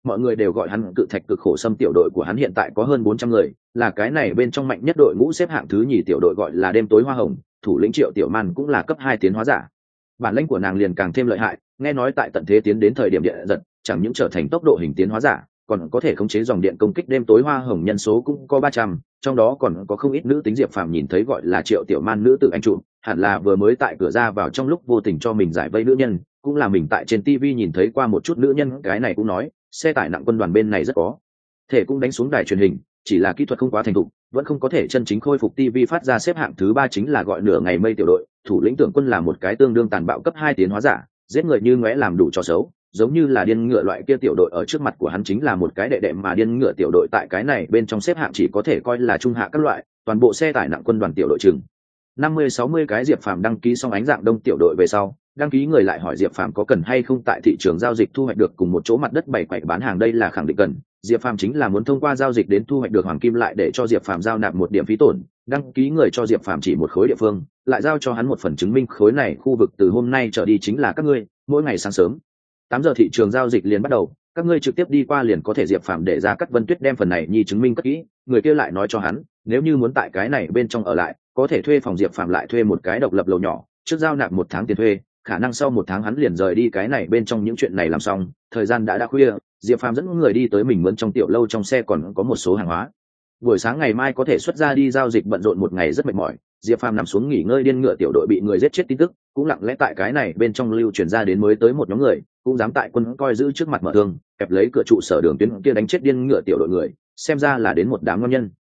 mọi người đều gọi hắn cự thạch cực khổ xâm. Tiểu đội của hắn hiện tại có hơn bốn trăm người, là cái này bên trong mạnh nhất đội ngũ, xếp hạng thứ nhì. Tiểu đội gọi là đêm tối hoa hồng, thủ lĩnh Triệu Tiểu Man cũng là cấp hai tiến hóa giả. Bản lĩnh của nàng liền càng thêm lợi hại, nghe nói tại tận thế tiến đến thời điểm điện giật, chẳng những trở thành tốc độ hình tiến hóa giả, còn có thể khống chế dòng điện công kích. Đêm tối hoa hồng nhân số cũng có ba trăm, trong đó còn có không ít nữ tính. Diệp Phàm nhìn thấy gọi là Triệu Tiểu Man nữ tự anh trụ, hẳn là vừa mới tại cửa ra vào trong lúc vô tình cho mình giải vây nữ nhân, cũng là mình tại trên ti vi nhìn thấy qua một chút nữ nhân. Cái này cũng nói xe tải nặng quân đoàn bên này rất có thể cũng đánh xuống đài truyền hình, chỉ là kỹ thuật không quá thành thục, vẫn không có thể chân chính khôi phục. ti vi phát ra xếp hạng thứ ba chính là gọi nửa ngày mây tiểu đội, thủ lĩnh Tưởng Quân là một cái tương đương tàn bạo cấp hai tiến hóa giả, giết người như ngóe, làm đủ trò xấu, giống như là điên ngựa loại kia. Tiểu đội ở trước mặt của hắn chính là một cái đệ đệ, mà điên ngựa tiểu đội tại cái này bên trong xếp hạng chỉ có thể coi là trung hạ các loại. Toàn bộ xe tải nặng quân đoàn tiểu đội chừng năm mươi sáu mươi cái. Diệp Phàm đăng ký xong ánh dạng đông tiểu đội về sau, đăng ký người lại hỏi Diệp Phàm có cần hay không tại thị trường giao dịch thu hoạch được cùng một chỗ mặt đất bày quậy bán hàng. Đây là khẳng định cần, Diệp Phàm chính là muốn thông qua giao dịch đến thu hoạch được hoàng kim, lại để cho Diệp Phàm giao nạp một điểm phí tổn. Đăng ký người cho Diệp Phàm chỉ một khối địa phương, lại giao cho hắn một phần chứng minh khối này khu vực từ hôm nay trở đi chính là các ngươi. Mỗi ngày sáng sớm tám giờ thị trường giao dịch liền bắt đầu, các ngươi trực tiếp đi qua liền có thể. Diệp Phàm để ra Cắt Vân Tuyết đem phần này nhi chứng minh cất kỹ, người kia lại nói cho hắn nếu như muốn tại cái này bên trong ở lại, có thể thuê phòng. Diệp Phàm lại thuê một cái độc lập lầu nhỏ, trước giao nạp một tháng tiền thuê, khả năng sau một tháng hắn liền rời đi. Cái này bên trong những chuyện này làm xong, thời gian đã đã khuya, Diệp Phàm dẫn người đi tới mình mướn trong tiểu lâu, trong xe còn có một số hàng hóa. Buổi sáng ngày mai có thể xuất ra đi giao dịch, bận rộn một ngày rất mệt mỏi, Diệp Phàm nằm xuống nghỉ ngơi. Điên ngựa tiểu đội bị người giết chết tin tức cũng lặng lẽ tại cái này bên trong lưu truyền ra đến, mới tới một nhóm người cũng dám tại quân coi giữ trước mặt mở thương, kẹp lấy cửa trụ sở đường tuyến kia đánh chết điên ngựa tiểu đội người, xem ra là đến một đám ngon nhân.